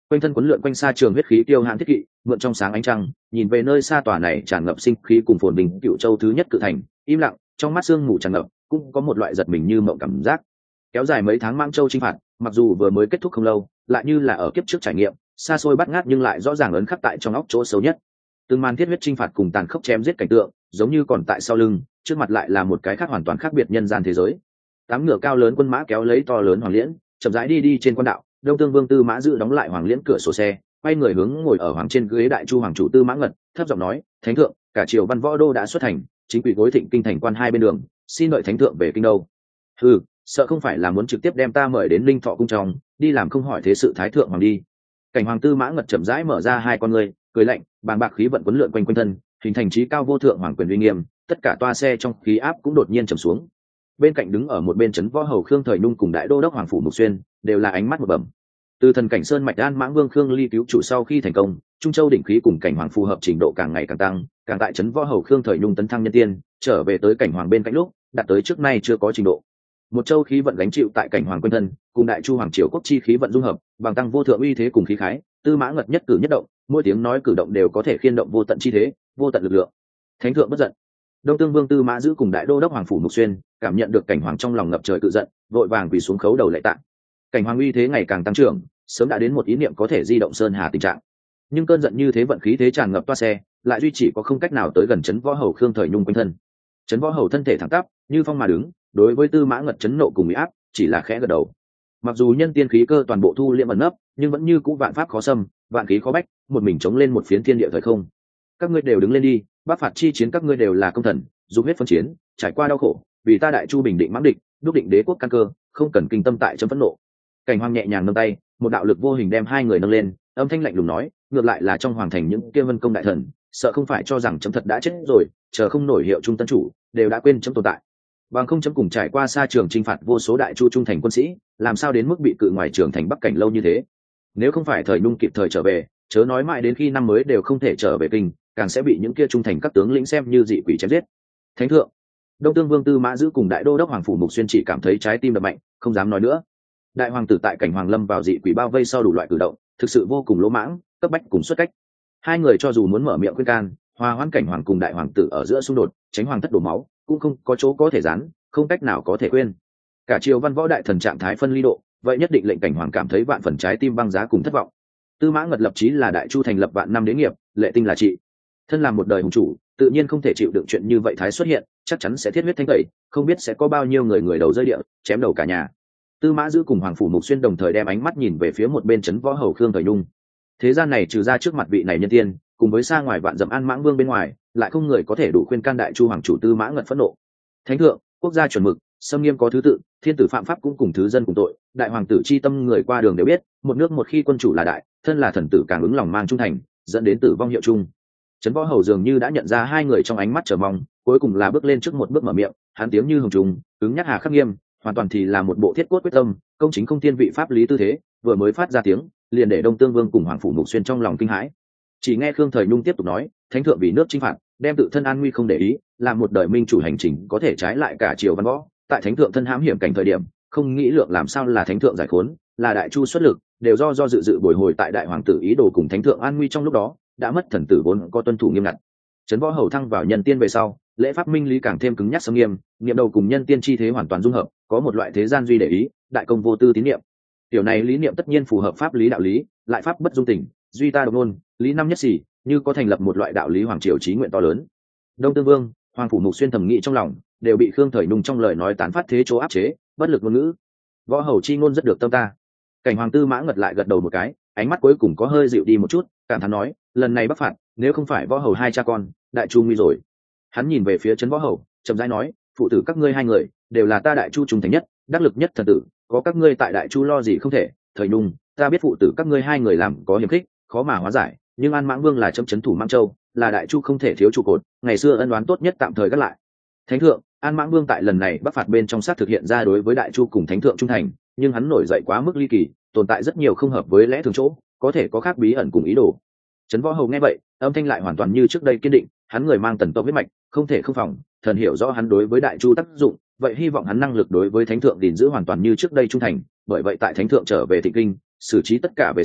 quanh thân quấn lượn quanh xa trường huyết khí tiêu hãn thiết kỵ mượn trong sáng ánh trăng nhìn về nơi xa tòa này tràn ngập sinh khí cùng phồn bình Cựu Châu thứ nhất cự thành, im lặng trong mắt sương mù tràn ngập, cũng có một loại giật mình như mộng cảm giác. Kéo dài mấy tháng Mãng Châu chinh phạt, mặc dù vừa mới kết thúc không lâu, lại như là ở kiếp trước trải nghiệm, xa xôi bắt ngát nhưng lại rõ ràng ấn khắc tại trong óc chỗ xấu nhất. Từng màn thiết huyết chinh phạt cùng tàn khốc chém giết cảnh tượng, giống như còn tại sau lưng, trước mặt lại là một cái khác hoàn toàn khác biệt nhân gian thế giới. Tám ngựa cao lớn quân mã kéo lấy to lớn hoàng liễn, chậm rãi đi trên quan đạo. Đông Tương Vương Tư Mã Dự đóng lại hoàng liễn cửa sổ xe, quay người hướng ngồi ở hoàng trên ghế đại chu hoàng chủ Tư Mã Ngật, thấp giọng nói: "Thánh thượng, cả triều văn võ đô đã xuất thành, chính quỷ gối thịnh kinh thành quan hai bên đường, xin đợi thánh thượng về kinh đâu." "Ừ, sợ không phải là muốn trực tiếp đem ta mời đến Linh Thọ cung trong, đi làm không hỏi thế sự thái thượng hoàng đi." Cảnh hoàng Tư Mã Ngật chậm rãi mở ra hai con ngươi, cười lạnh, bàng bạc khí vận quấn lượn quanh quanh thân, hình thành trí cao vô thượng hoàng quyền uy nghiêm, tất cả toa xe trong khí áp cũng đột nhiên trầm xuống. Bên cạnh đứng ở một bên trấn võ hầu Khương Thời Nung cùng đại đô đốc hoàng phủ Mục Xuyên đều là ánh mắt một bẩm. Từ thần cảnh sơn mạch An Mãng Vương Khương Ly cứu chủ sau khi thành công, Trung Châu đỉnh khí cùng cảnh hoàng phù hợp trình độ càng ngày càng tăng, càng tại trấn võ hầu Khương Thời Nung tấn thăng nhân tiên, trở về tới cảnh hoàng bên cạnh lúc, đạt tới trước nay chưa có trình độ. Một châu khí vận gánh chịu tại cảnh hoàng quanh thân, cùng đại chu hoàng triều quốc chi khí vận dung hợp, bằng tăng vô thượng uy thế cùng khí khái, Tư Mã Ngật nhất cử nhất động, mỗi tiếng nói cử động đều có thể khiên động vô tận chi thế, vô tận lực lượng. Thánh thượng bất giận. Đông Tương Vương Tư Mã Giữ cùng đại đô đốc hoàng phủ Mục Xuyên cảm nhận được cảnh hoàng trong lòng ngập trời cự giận, vội vàng quỳ xuống khấu đầu lạy tạ. Cảnh hoàng uy thế ngày càng tăng trưởng, sớm đã đến một ý niệm có thể di động sơn hà tình trạng. Nhưng cơn giận như thế vận khí thế tràn ngập toa xe, lại duy chỉ có không cách nào tới gần trấn võ hầu Khương Thời Nhung quanh thân. Trấn võ hầu thân thể thẳng tắp, như phong mà đứng, đối với Tư Mã Ngật chấn nộ cùng uy áp, chỉ là khẽ gật đầu. Mặc dù nhân tiên khí cơ toàn bộ thu liễm ẩn nấp, nhưng vẫn như cũ vạn pháp khó xâm, vạn khí khó bách, một mình chống lên một phiến thiên địa thời không. Các ngươi đều đứng lên đi, bắc phạt chi chiến các ngươi đều là công thần, dùng hết phân chiến, trải qua đau khổ, vì ta đại chu bình định mãng địch, đúc định đế quốc căn cơ, không cần kinh tâm tại chấm phẫn nộ. Cảnh hoàng nhẹ nhàng nâng tay, một đạo lực vô hình đem hai người nâng lên, âm thanh lạnh lùng nói: ngược lại là trong hoàng thành những kia vân công đại thần, sợ không phải cho rằng chấm thật đã chết rồi, chờ không nổi hiệu trung tân chủ, đều đã quên chấm tồn tại. Bằng không chấm cùng trải qua xa trường chinh phạt vô số đại chu trung thành quân sĩ, làm sao đến mức bị cự ngoài trường thành bắc cảnh lâu như thế. Nếu không phải Thời Nhung kịp thời trở về, chớ nói mãi đến khi năm mới đều không thể trở về kinh, càng sẽ bị những kia trung thành các tướng lĩnh xem như dị quỷ chém giết. Thánh thượng. Đông Tương Vương Tư Mã Giữ cùng đại đô đốc hoàng phủ Mục Xuyên chỉ cảm thấy trái tim đập mạnh, không dám nói nữa. Đại hoàng tử tại cảnh hoàng lâm vào dị quỷ bao vây sau đủ loại cử động, thực sự vô cùng lỗ mãng, cấp bách cùng xuất cách. Hai người cho dù muốn mở miệng khuyên can, hòa hoãn cảnh hoàng cùng đại hoàng tử ở giữa xung đột, tránh hoàng thất đổ máu, cũng không có chỗ có thể dán, không cách nào có thể khuyên. Cả triều văn võ đại thần trạng thái phân ly độ, vậy nhất định lệnh cảnh hoàng cảm thấy vạn phần trái tim băng giá cùng thất vọng. Tư Mã Ngật lập chí là đại chu thành lập vạn năm đế nghiệp, lệ tinh là trị. Thân làm một đời hùng chủ, tự nhiên không thể chịu đựng chuyện như vậy thái xuất hiện, chắc chắn sẽ thiết huyết thanh tẩy, không biết sẽ có bao nhiêu người đầu rơi địa, chém đầu cả nhà. Tư Mã Giữ cùng hoàng phủ Mục Xuyên đồng thời đem ánh mắt nhìn về phía một bên trấn võ hầu Khương Thời Nhung. Thế gian này trừ ra trước mặt vị này nhân tiên, cùng với xa ngoài vạn dặm An Mãng Vương bên ngoài, lại không người có thể đủ khuyên can đại chu hoàng chủ Tư Mã Ngật phẫn nộ. Thánh thượng, quốc gia chuẩn mực, xâm nghiêm có thứ tự, thiên tử phạm pháp cũng cùng thứ dân cùng tội, đại hoàng tử chi tâm người qua đường đều biết, một nước một khi quân chủ là đại, thân là thần tử càng ứng lòng mang trung thành, dẫn đến tử vong hiệu chung. Trấn võ hầu dường như đã nhận ra hai người trong ánh mắt chờ mong, cuối cùng là bước lên trước một bước mở miệng, hắn tiếng như hồng trùng, cứng nhắc hà khắc nghiêm, hoàn toàn thì là một bộ thiết cốt quyết tâm, công chính không thiên vị pháp lý tư thế, vừa mới phát ra tiếng, liền để Đông Tương Vương cùng hoàng phủ Mục Xuyên trong lòng kinh hãi. Chỉ nghe Khương Thời Nhung tiếp tục nói: thánh thượng vì nước chinh phạt, đem tự thân an nguy không để ý, làm một đời minh chủ hành trình có thể trái lại cả triều văn võ, tại thánh thượng thân hãm hiểm cảnh thời điểm, không nghĩ lượng làm sao là thánh thượng giải khốn, là đại chu xuất lực, đều do dự bồi hồi tại đại hoàng tử ý đồ cùng thánh thượng an nguy trong lúc đó, đã mất thần tử vốn có tuân thủ nghiêm ngặt. Trấn võ hầu thăng vào nhân tiên về sau, lễ pháp minh lý càng thêm cứng nhắc sâm nghiêm, niệm đầu cùng nhân tiên chi thế hoàn toàn dung hợp, có một loại thế gian duy để ý, đại công vô tư tín niệm. Tiểu này lý niệm tất nhiên phù hợp pháp lý đạo lý, lại pháp bất dung tình, duy ta độc ngôn, lý năm nhất xỉ, như có thành lập một loại đạo lý hoàng triều chí nguyện to lớn. Đông Tương Vương, hoàng phủ Mục Xuyên thầm nghĩ trong lòng, đều bị Khương Thời Nung trong lời nói tán phát thế chỗ áp chế, bất lực ngôn ngữ. Võ hầu chi ngôn rất được tâm ta. Cảnh hoàng Tư Mã Ngật lại gật đầu một cái, ánh mắt cuối cùng có hơi dịu đi một chút, cảm thán nói: lần này bắc phạt, nếu không phải võ hầu hai cha con, đại chu nguy rồi. Hắn nhìn về phía trấn võ hầu, chậm rãi nói: phụ tử các ngươi hai người đều là ta đại chu trung thành nhất, đắc lực nhất thần tử, có các ngươi tại đại chu lo gì không thể. Thời Nung, ta biết phụ tử các ngươi hai người làm có hiểm khích, khó mà hóa giải, nhưng An Mãng Vương là chấm trấn thủ Mãng Châu, là đại chu không thể thiếu trụ cột, ngày xưa ân oán tốt nhất tạm thời gác lại. Thánh thượng, An Mãng Vương tại lần này bắc phạt bên trong sát thực hiện ra đối với đại chu cùng thánh thượng trung thành, nhưng hắn nổi dậy quá mức ly kỳ, tồn tại rất nhiều không hợp với lẽ thường chỗ, có thể có khác bí ẩn cùng ý đồ. Trấn võ hầu nghe vậy, âm thanh lại hoàn toàn như trước đây kiên định, hắn người mang tần tộc huyết mạch, không thể không phòng, thần hiểu rõ hắn đối với đại chu tác dụng, vậy hy vọng hắn năng lực đối với thánh thượng gìn giữ hoàn toàn như trước đây trung thành, bởi vậy tại thánh thượng trở về Thịnh Kinh, xử trí tất cả về sau,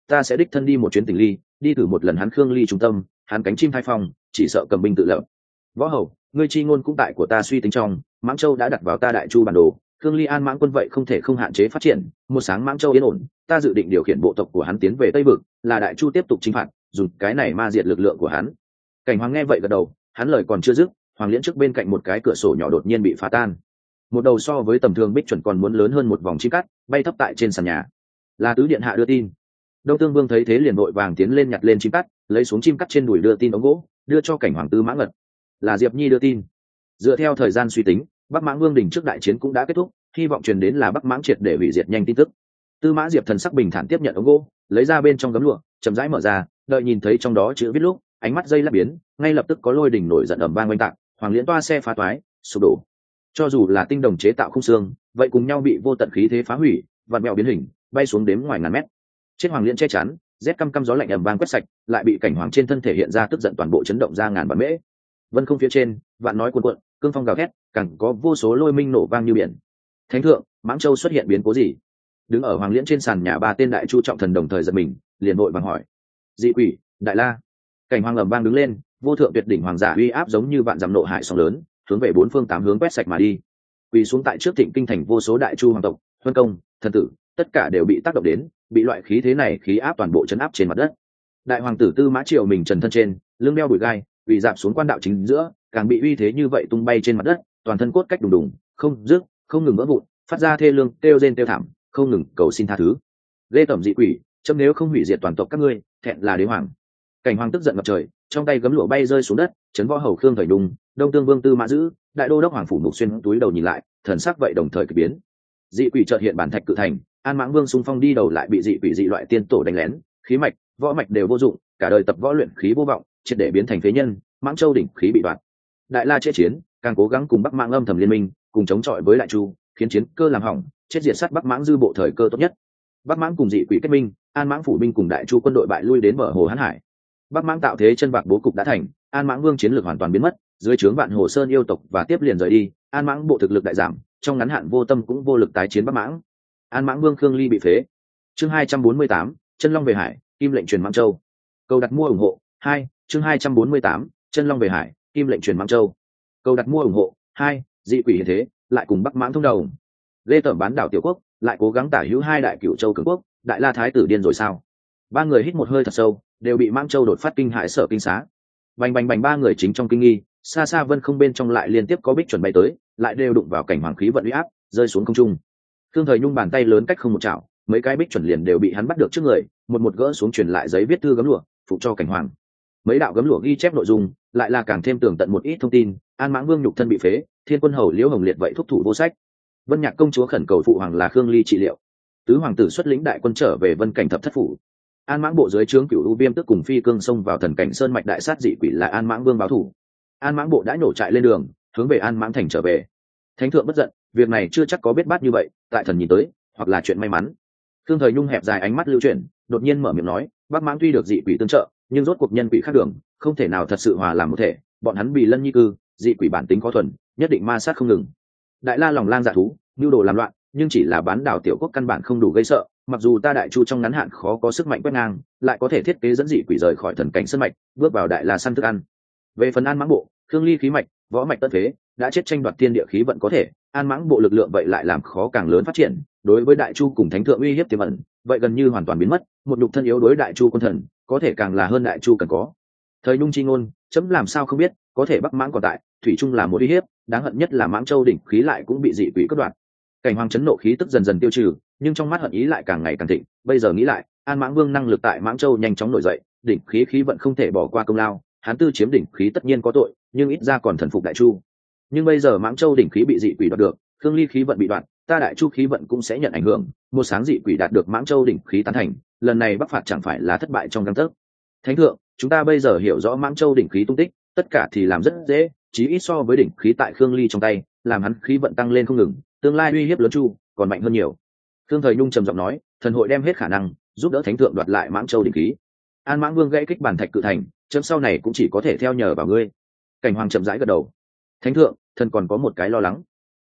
ta sẽ đích thân đi một chuyến tỉnh ly, đi thử một lần hắn Khương Ly trung tâm, hắn cánh chim thai phong, chỉ sợ cầm binh tự lập. Võ hầu, ngươi chi ngôn cũng tại của ta suy tính trong, Mãng Châu đã đặt vào ta Đại Chu bản đồ, Khương Ly An Mãng quân vậy không thể không hạn chế phát triển, một sáng Mãng Châu yên ổn, ta dự định điều khiển bộ tộc của hắn tiến về Tây vực, là Đại Chu tiếp tục chinh phạt, dùng cái này ma diệt lực lượng của hắn. Cảnh Hoàng nghe vậy gật đầu, hắn lời còn chưa dứt, Hoàng Liễn trước bên cạnh một cái cửa sổ nhỏ đột nhiên bị phá tan. Một đầu so với tầm thường bích chuẩn còn muốn lớn hơn một vòng chim cắt, bay thấp tại trên sàn nhà. Là tứ điện hạ đưa tin. Đông Tương Vương thấy thế liền vội vàng tiến lên nhặt lên chim cắt, lấy xuống chim cắt trên đùi đưa tin ống gỗ, đưa cho Cảnh Hoàng Tư Mã Ngật. Là Diệp Nhi đưa tin. Dựa theo thời gian suy tính, Bắc Mãng Vương đỉnh trước đại chiến cũng đã kết thúc, hy vọng truyền đến là Bắc Mãng triệt để hủy diệt nhanh tin tức. Tư Mã Diệp thần sắc bình thản tiếp nhận ống gỗ, lấy ra bên trong gấm lụa, chậm rãi mở ra, đợi nhìn thấy trong đó chữ viết lúc, ánh mắt dây lắc biến, ngay lập tức có lôi đỉnh nổi giận ầm vang oanh tạc, Hoàng Liễn toa xe phá toái, sụp đổ. Cho dù là tinh đồng chế tạo khung xương, vậy cùng nhau bị vô tận khí thế phá hủy, vặn mèo biến hình, bay xuống đếm ngoài ngàn mét. Trên Hoàng Liễn che chắn, rét căm căm gió lạnh ầm vang quét sạch, lại bị Cảnh Hoàng trên thân thể hiện ra tức giận toàn bộ chấn động ra ngàn vạn mễ. Vân không phía trên, vạn nói cuồn cuộn, cương phong gào thét, càng có vô số lôi minh nổ vang như biển. Thánh thượng, Mãng Châu xuất hiện biến cố gì? Đứng ở Hoàng Liễn trên sàn nhà ba tên đại chu trọng thần đồng thời giật mình, liền vội vàng hỏi. Dị quỷ, Đại La. Cảnh Hoàng ầm vang đứng lên, vô thượng tuyệt đỉnh hoàng giả uy áp giống như vạn dặm nộ hải sóng lớn, hướng về bốn phương tám hướng quét sạch mà đi. Quỳ xuống tại trước Thịnh Kinh thành vô số đại chu hoàng tộc, huân công, thần tử, tất cả đều bị tác động đến, bị loại khí thế này khí áp toàn bộ chấn áp trên mặt đất. Đại hoàng tử Tư Mã Triều mình trần thân trên, lưng đeo bụi gai, bị dạp xuống quan đạo chính giữa, càng bị uy thế như vậy tung bay trên mặt đất, toàn thân cốt cách đùng đùng, không dứt, không ngừng vỡ vụn, phát ra thê lương, kêu rên kêu thảm, không ngừng cầu xin tha thứ. Lê tẩm dị quỷ, chấm nếu không hủy diệt toàn tộc các ngươi, thẹn là đế hoàng. Cảnh Hoàng tức giận ngập trời, trong tay gấm lụa bay rơi xuống đất, chấn võ hầu Khương Thời Đùng, Đông Tương Vương Tư Mã Dữ, đại đô đốc Hoàng phủ Mục Xuyên túi đầu nhìn lại, thần sắc vậy đồng thời kỳ biến. Dị quỷ chợt hiện bản thạch cự thành, An Mãng Vương xung phong đi đầu lại bị dị quỷ dị loại tiên tổ đánh lén, khí mạch, võ mạch đều vô dụng, cả đời tập võ luyện khí vô vọng, triệt để biến thành phế nhân, Mãng Châu đỉnh khí bị đoạt. Đại La chế chiến, càng cố gắng cùng Bắc Mãng âm thầm liên minh, cùng chống chọi với Đại Chu, khiến chiến cơ làm hỏng, chết diệt sát Bắc Mãng dư bộ thời cơ tốt nhất. Bắc Mãng cùng dị quỷ kết minh, An Mãng phủ binh cùng Đại Chu quân đội bại lui đến bờ hồ Hán Hải. Bắc Mãng tạo thế chân bạc bố cục đã thành, An Mãng Vương chiến lược hoàn toàn biến mất, dưới trướng Vạn Hồ Sơn yêu tộc và tiếp liền rời đi, An Mãng bộ thực lực đại giảm, trong ngắn hạn vô tâm cũng vô lực tái chiến Bắc Mãng. An Mãng Vương Khương Ly bị phế. Chương 248, Chân Long về Hải, Kim lệnh truyền Mãng Châu. Cầu đặt mua ủng hộ 2, chương 248, Chân Long về Hải, Kim lệnh truyền Mãng Châu. Cầu đặt mua ủng hộ 2, dị quỷ hiện thế, lại cùng Bắc Mãng thông đầu. Lê Tẩm bán đảo tiểu quốc, lại cố gắng tả hữu hai đại cửu châu cường quốc, Đại La thái tử điên rồi sao? Ba người hít một hơi thật sâu, đều bị Mãng Châu đột phát kinh hãi sợ kinh xá. Bành bành bành, ba người chính trong kinh nghi, xa xa vân không bên trong lại liên tiếp có bích chuẩn bay tới, lại đều đụng vào Cảnh Hoàng khí vận uy áp, rơi xuống không trung. Thương Thời Nhung bàn tay lớn cách không một chảo, mấy cái bích chuẩn liền đều bị hắn bắt được trước người, một một gỡ xuống truyền lại giấy viết thư gấm lụa, phụ cho Cảnh Hoàng. Mấy đạo gấm lụa ghi chép nội dung, lại là càng thêm tường tận một ít thông tin. An Mãng Vương nhục thân bị phế, Thiên Quân hầu Liễu Hồng Liệt vậy thúc thủ vô sách. Vân Nhạc công chúa khẩn cầu phụ hoàng là Khương Ly trị liệu. Tứ hoàng tử xuất lĩnh đại quân trở về Vân Cảnh thập thất phủ. An Mãng bộ dưới trướng Cửu U Viêm tức cùng Phi Cương xông vào Thần Cảnh Sơn mạch đại sát dị quỷ là An Mãng Vương báo thù. An Mãng bộ đã nổ trại lên đường, hướng về An Mãng thành trở về. Thánh thượng bất giận, việc này chưa chắc có biết bát như vậy, tại thần nhìn tới, hoặc là chuyện may mắn. Thương Thời Nhung hẹp dài ánh mắt lưu chuyển, đột nhiên mở miệng nói, Bắc Mãng tuy được dị quỷ tương trợ, nhưng rốt cuộc nhân quỷ khác đường, không thể nào thật sự hòa làm một thể, bọn hắn bị lân nhi cư, dị quỷ bản tính khó thuần, nhất định ma sát không ngừng. Đại La lòng lang dạ thú, nhu đồ làm loạn, nhưng chỉ là bán đảo tiểu quốc căn bản không đủ gây sợ, mặc dù ta Đại Chu trong ngắn hạn khó có sức mạnh quét ngang, lại có thể thiết kế dẫn dị quỷ rời khỏi Thần Cảnh sơn mạch, bước vào Đại La săn thức ăn. Về phần An Mãng bộ, Khương Ly khí mạch, võ mạch tất thế, đã chết tranh đoạt thiên địa khí vận có thể, An Mãng bộ lực lượng vậy lại làm khó càng lớn phát triển, đối với Đại Chu cùng Thánh thượng uy hiếp tiềm ẩn, vậy gần như hoàn toàn biến mất, một nhục thân yếu đối Đại Chu quân thần, có thể càng là hơn Đại Chu cần có. Thời Nhung chi ngôn, chấm làm sao không biết, có thể Bắc Mãng còn tại, thủy chung là một uy hiếp, đáng hận nhất là Mãng Châu đỉnh khí lại cũng bị dị quỷ cắt đoạt. Cảnh Hoàng chấn nộ khí tức dần dần tiêu trừ, nhưng trong mắt hận ý lại càng ngày càng thịnh, bây giờ nghĩ lại, An Mãng Vương năng lực tại Mãng Châu nhanh chóng nổi dậy, đỉnh khí khí vận không thể bỏ qua công lao, hắn tư chiếm đỉnh khí tất nhiên có tội, nhưng ít ra còn thần phục Đại Chu. Nhưng bây giờ Mãng Châu đỉnh khí bị dị quỷ đoạt được, Khương Ly khí vận bị đoạn, ta Đại Chu khí vận cũng sẽ nhận ảnh hưởng, một sáng dị quỷ đạt được Mãng Châu đỉnh khí tán thành, lần này Bắc phạt chẳng phải là thất bại trong gang tấc. Thánh thượng, chúng ta bây giờ hiểu rõ Mãng Châu đỉnh khí tung tích, tất cả thì làm rất dễ, chí ít so với đỉnh khí tại Khương Ly trong tay, làm hắn khí vận tăng lên không ngừng, tương lai uy hiếp lớn Chu còn mạnh hơn nhiều. Thương Thời Nhung trầm giọng nói, thần hội đem hết khả năng giúp đỡ thánh thượng đoạt lại Mãng Châu đỉnh khí. An Mãng Vương gãy kích bản thạch cự thành, chấm sau này cũng chỉ có thể theo nhờ vào ngươi. Cảnh Hoàng chậm rãi gật đầu. Thánh thượng, thần còn có một cái lo lắng.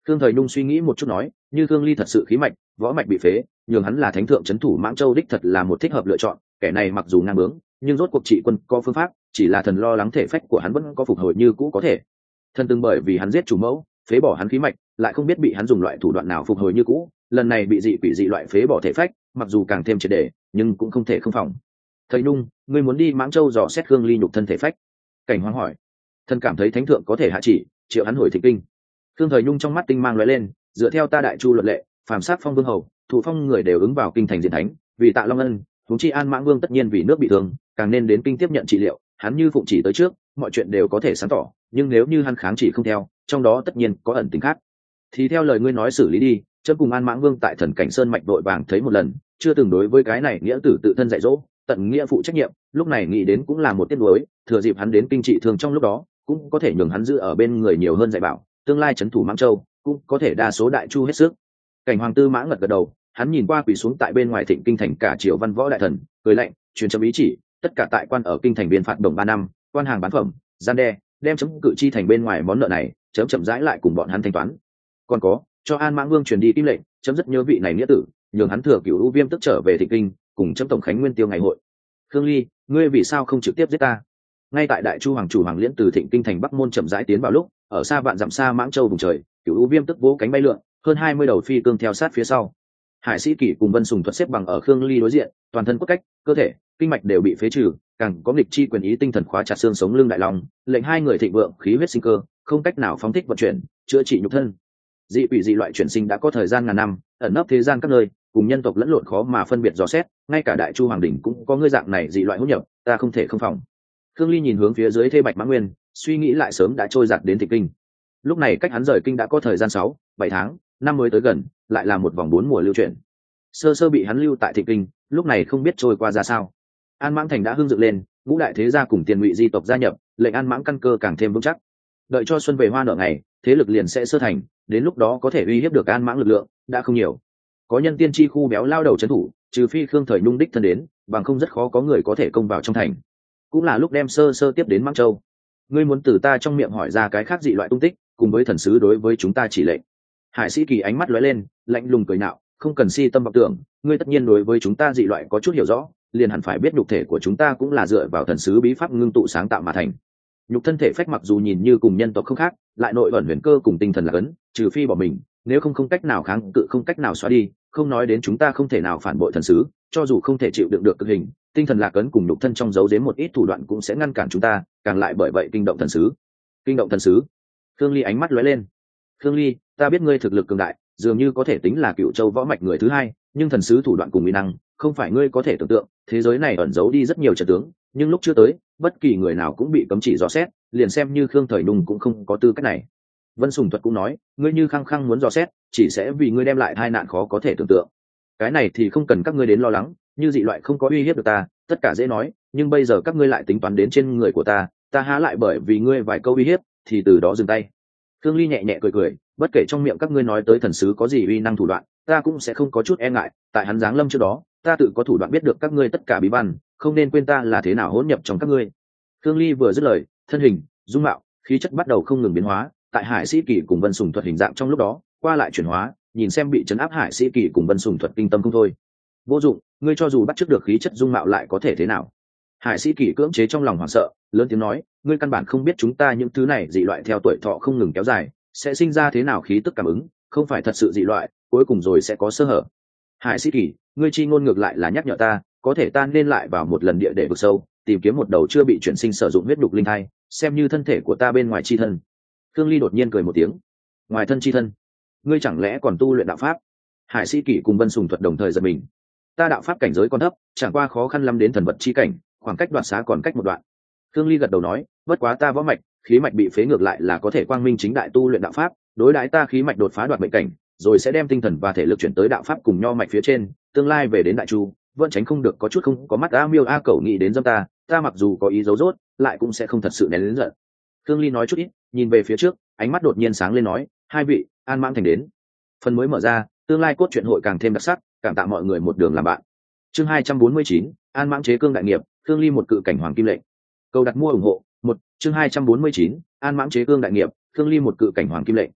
Khương Thời Nhung suy nghĩ một chút nói, như Khương Ly thật sự khí mạch võ mạch bị phế, nhường hắn là thánh thượng trấn thủ Mãng Châu đích thật là một thích hợp lựa chọn. Kẻ này mặc dù ngang bướng, nhưng rốt cuộc trị quân có phương pháp, chỉ là thần lo lắng thể phách của hắn vẫn có phục hồi như cũ có thể. Thần từng bởi vì hắn giết chủ mẫu, phế bỏ hắn khí mạch, lại không biết bị hắn dùng loại thủ đoạn nào phục hồi như cũ. Lần này bị dị quỷ dị loại phế bỏ thể phách, mặc dù càng thêm triệt để, nhưng cũng không thể không phòng. Thời Nhung, ngươi muốn đi Mãng Châu dò xét Khương Ly nhục thân thể phách? Cảnh Hoang hỏi. Thần cảm thấy thánh thượng có thể hạ chỉ, triệu hắn hồi Thịnh Kinh. Khương Thời Nhung trong mắt tinh mang lóe lên, dựa theo ta đại chu luật lệ, phàm sát phong vương hầu, thủ phong người đều ứng vào kinh thành diện thánh, vì Tạ Long Ân, huống chi An Mãng Vương tất nhiên vì nước bị thương, càng nên đến kinh tiếp nhận trị liệu. Hắn như phụng chỉ tới trước, mọi chuyện đều có thể sáng tỏ, nhưng nếu như hắn kháng chỉ không theo, trong đó tất nhiên có ẩn tình khác. Thì theo lời ngươi nói xử lý đi, chấm cùng An Mãng Vương tại Thần Cảnh Sơn mạch đội vàng thấy một lần, chưa từng đối với cái này nghĩa tử tự thân dạy dỗ, tận nghĩa phụ trách nhiệm, lúc này nghĩ đến cũng là một tiết nuối, thừa dịp hắn đến kinh trị thương trong lúc đó, cũng có thể nhường hắn giữ ở bên người nhiều hơn dạy bảo, tương lai trấn thủ Mãng Châu cũng có thể đa số đại chu hết sức. Cảnh Hoàng Tư Mã gật gật đầu, hắn nhìn qua quỳ xuống tại bên ngoài Thịnh Kinh thành cả triều văn võ đại thần, cười lạnh, truyền chấm ý chỉ, tất cả tại quan ở kinh thành biên phạt đồng 3 năm, quan hàng bán phẩm, gian đe, đem chấm cự chi thành bên ngoài món nợ này, chấm chậm rãi lại cùng bọn hắn thanh toán. Còn có, cho An Mãng Vương truyền đi kim lệnh, chấm rất nhớ vị này nghĩa tử, nhường hắn thừa Cửu U Viêm tức trở về Thịnh Kinh, cùng chấm tổng khánh nguyên tiêu ngày hội. Khương Ly, ngươi vì sao không trực tiếp giết ta? Ngay tại đại chu hoàng chủ Hoàng Liễn từ Thịnh Kinh thành Bắc môn chậm rãi tiến vào lúc, ở xa vạn dặm xa Mãng Châu vùng trời, Cửu U Viêm tức vỗ cánh bay lượn, hơn 20 đầu phi cương theo sát phía sau. Hải Sĩ Kỷ cùng Vân Sùng thuật xếp bằng ở Khương Ly đối diện, toàn thân cốt cách, cơ thể, kinh mạch đều bị phế trừ, càng có nghịch chi quyền ý tinh thần khóa chặt xương sống lưng đại long, lệnh hai người thịnh vượng, khí huyết sinh cơ, không cách nào phóng thích vận chuyển, chữa trị nhục thân. Dị quỷ dị loại chuyển sinh đã có thời gian ngàn năm, ẩn nấp thế gian các nơi, cùng nhân tộc lẫn lộn khó mà phân biệt dò xét, ngay cả đại chu hoàng đỉnh cũng có ngươi dạng này dị loại hỗn nhập, ta không thể không phòng. Khương Ly nhìn hướng phía dưới thê bạch mã nguyên, suy nghĩ lại sớm đã trôi giạt đến Thịnh Kinh. Lúc này cách hắn rời kinh đã có thời gian 6-7 tháng, năm mới tới gần, lại là một vòng 4 mùa lưu chuyển. Sơ sơ bị hắn lưu tại Thịnh Kinh, lúc này không biết trôi qua ra sao. An Mãng thành đã hưng dựng lên, ngũ đại thế gia cùng Tiền Ngụy di tộc gia nhập, lệnh An Mãng căn cơ càng thêm vững chắc. Đợi cho xuân về hoa nở ngày, thế lực liền sẽ sơ thành, đến lúc đó có thể uy hiếp được An Mãng lực lượng đã không nhiều. Có nhân tiên chi khu béo lao đầu trấn thủ, trừ phi Khương Thời Nhung đích thân đến, bằng không rất khó có người có thể công vào trong thành. Cũng là lúc đem sơ sơ tiếp đến Mãng Châu. Ngươi muốn từ ta trong miệng hỏi ra cái khác dị loại tung tích, cùng với thần sứ đối với chúng ta chỉ lệnh. Hải Sĩ Kỳ ánh mắt lóe lên, lạnh lùng cười nạo, không cần si tâm vọng tưởng, ngươi tất nhiên đối với chúng ta dị loại có chút hiểu rõ, liền hẳn phải biết nhục thể của chúng ta cũng là dựa vào thần sứ bí pháp ngưng tụ sáng tạo mà thành. Nhục thân thể phách mặc dù nhìn như cùng nhân tộc không khác, lại nội ẩn huyền cơ cùng tinh thần là ấn, trừ phi bỏ mình, nếu không cách nào kháng cự, không cách nào xóa đi, không nói đến chúng ta không thể nào phản bội thần sứ, cho dù không thể chịu đựng được cực hình, tinh thần lạc ấn cùng nhục thân trong giấu giếm một ít thủ đoạn cũng sẽ ngăn cản chúng ta, càng lại bởi vậy kinh động thần sứ. Kinh động thần sứ? Khương Ly ánh mắt lóe lên. Khương Ly, ta biết ngươi thực lực cường đại, dường như có thể tính là Cựu Châu võ mạch người thứ hai, nhưng thần sứ thủ đoạn cùng uy năng, không phải ngươi có thể tưởng tượng. Thế giới này ẩn giấu đi rất nhiều trận tướng, nhưng lúc chưa tới, bất kỳ người nào cũng bị cấm chỉ dò xét, liền xem như Khương Thời Nhung cũng không có tư cách này. Vân Sùng Thuật cũng nói, ngươi như khăng khăng muốn dò xét, chỉ sẽ vì ngươi đem lại tai nạn khó có thể tưởng tượng. Cái này thì không cần các ngươi đến lo lắng, như dị loại không có uy hiếp được ta, tất cả dễ nói, nhưng bây giờ các ngươi lại tính toán đến trên người của ta, ta há lại bởi vì ngươi vài câu uy hiếp thì từ đó dừng tay. Khương Ly nhẹ nhẹ cười cười, bất kể trong miệng các ngươi nói tới thần sứ có gì uy năng thủ đoạn, ta cũng sẽ không có chút e ngại, tại hắn giáng lâm trước đó, ta tự có thủ đoạn biết được các ngươi tất cả bí văn, không nên quên ta là thế nào hỗn nhập trong các ngươi. Khương Ly vừa dứt lời, thân hình, dung mạo, khí chất bắt đầu không ngừng biến hóa, tại Hải Sĩ Kỳ cùng Vân Sùng Thuật hình dạng trong lúc đó, qua lại chuyển hóa, nhìn xem bị trấn áp Hải Sĩ Kỳ cùng Vân Sùng Thuật kinh tâm không thôi. Vô dụng, ngươi cho dù bắt chước được khí chất dung mạo lại có thể thế nào? Hải Sĩ Kỳ cưỡng chế trong lòng hoảng sợ, lớn tiếng nói, ngươi căn bản không biết chúng ta những thứ này dị loại theo tuổi thọ không ngừng kéo dài, sẽ sinh ra thế nào khí tức cảm ứng, không phải thật sự dị loại, cuối cùng rồi sẽ có sơ hở. Hải Sĩ Kỳ, ngươi chi ngôn ngược lại là nhắc nhở ta, có thể ta nên lại vào một lần địa để vực sâu, tìm kiếm một đầu chưa bị chuyển sinh sử dụng huyết đục linh thai, xem như thân thể của ta bên ngoài chi thân. Khương Ly đột nhiên cười một tiếng, ngoài thân chi thân, ngươi chẳng lẽ còn tu luyện đạo pháp? Hải Sĩ Kỳ cùng Vân Sùng Thuật đồng thời giật mình. Ta đạo pháp cảnh giới còn thấp, chẳng qua khó khăn lắm đến thần vật chi cảnh, khoảng cách đoạt xá còn cách một đoạn. Khương Ly gật đầu nói, bất quá ta võ mạch, khí mạch bị phế ngược lại là có thể quang minh chính đại tu luyện đạo pháp, đối đãi ta khí mạch đột phá đoạt mệnh cảnh, rồi sẽ đem tinh thần và thể lực chuyển tới đạo pháp cùng nho mạch phía trên, tương lai về đến đại chu, vẫn tránh không được có chút không có mắt a miêu a cẩu nghĩ đến dâm ta mặc dù có ý giấu dốt, lại cũng sẽ không thật sự nén lớn giận. Khương Ly nói chút ít, nhìn về phía trước, ánh mắt đột nhiên sáng lên nói, hai vị, An Mãng thành đến. Phần mới mở ra, tương lai cốt truyện hội càng thêm đặc sắc, cảm tạ mọi người một đường làm bạn. Chương 249, An Mãng chế cương đại nghiệp, Khương Ly một cự cảnh hoàng kim lệnh. Cầu đặt mua ủng hộ, chương 249, An Mãng chế cương đại nghiệp, Khương Ly một cự cảnh hoàng kim lệnh.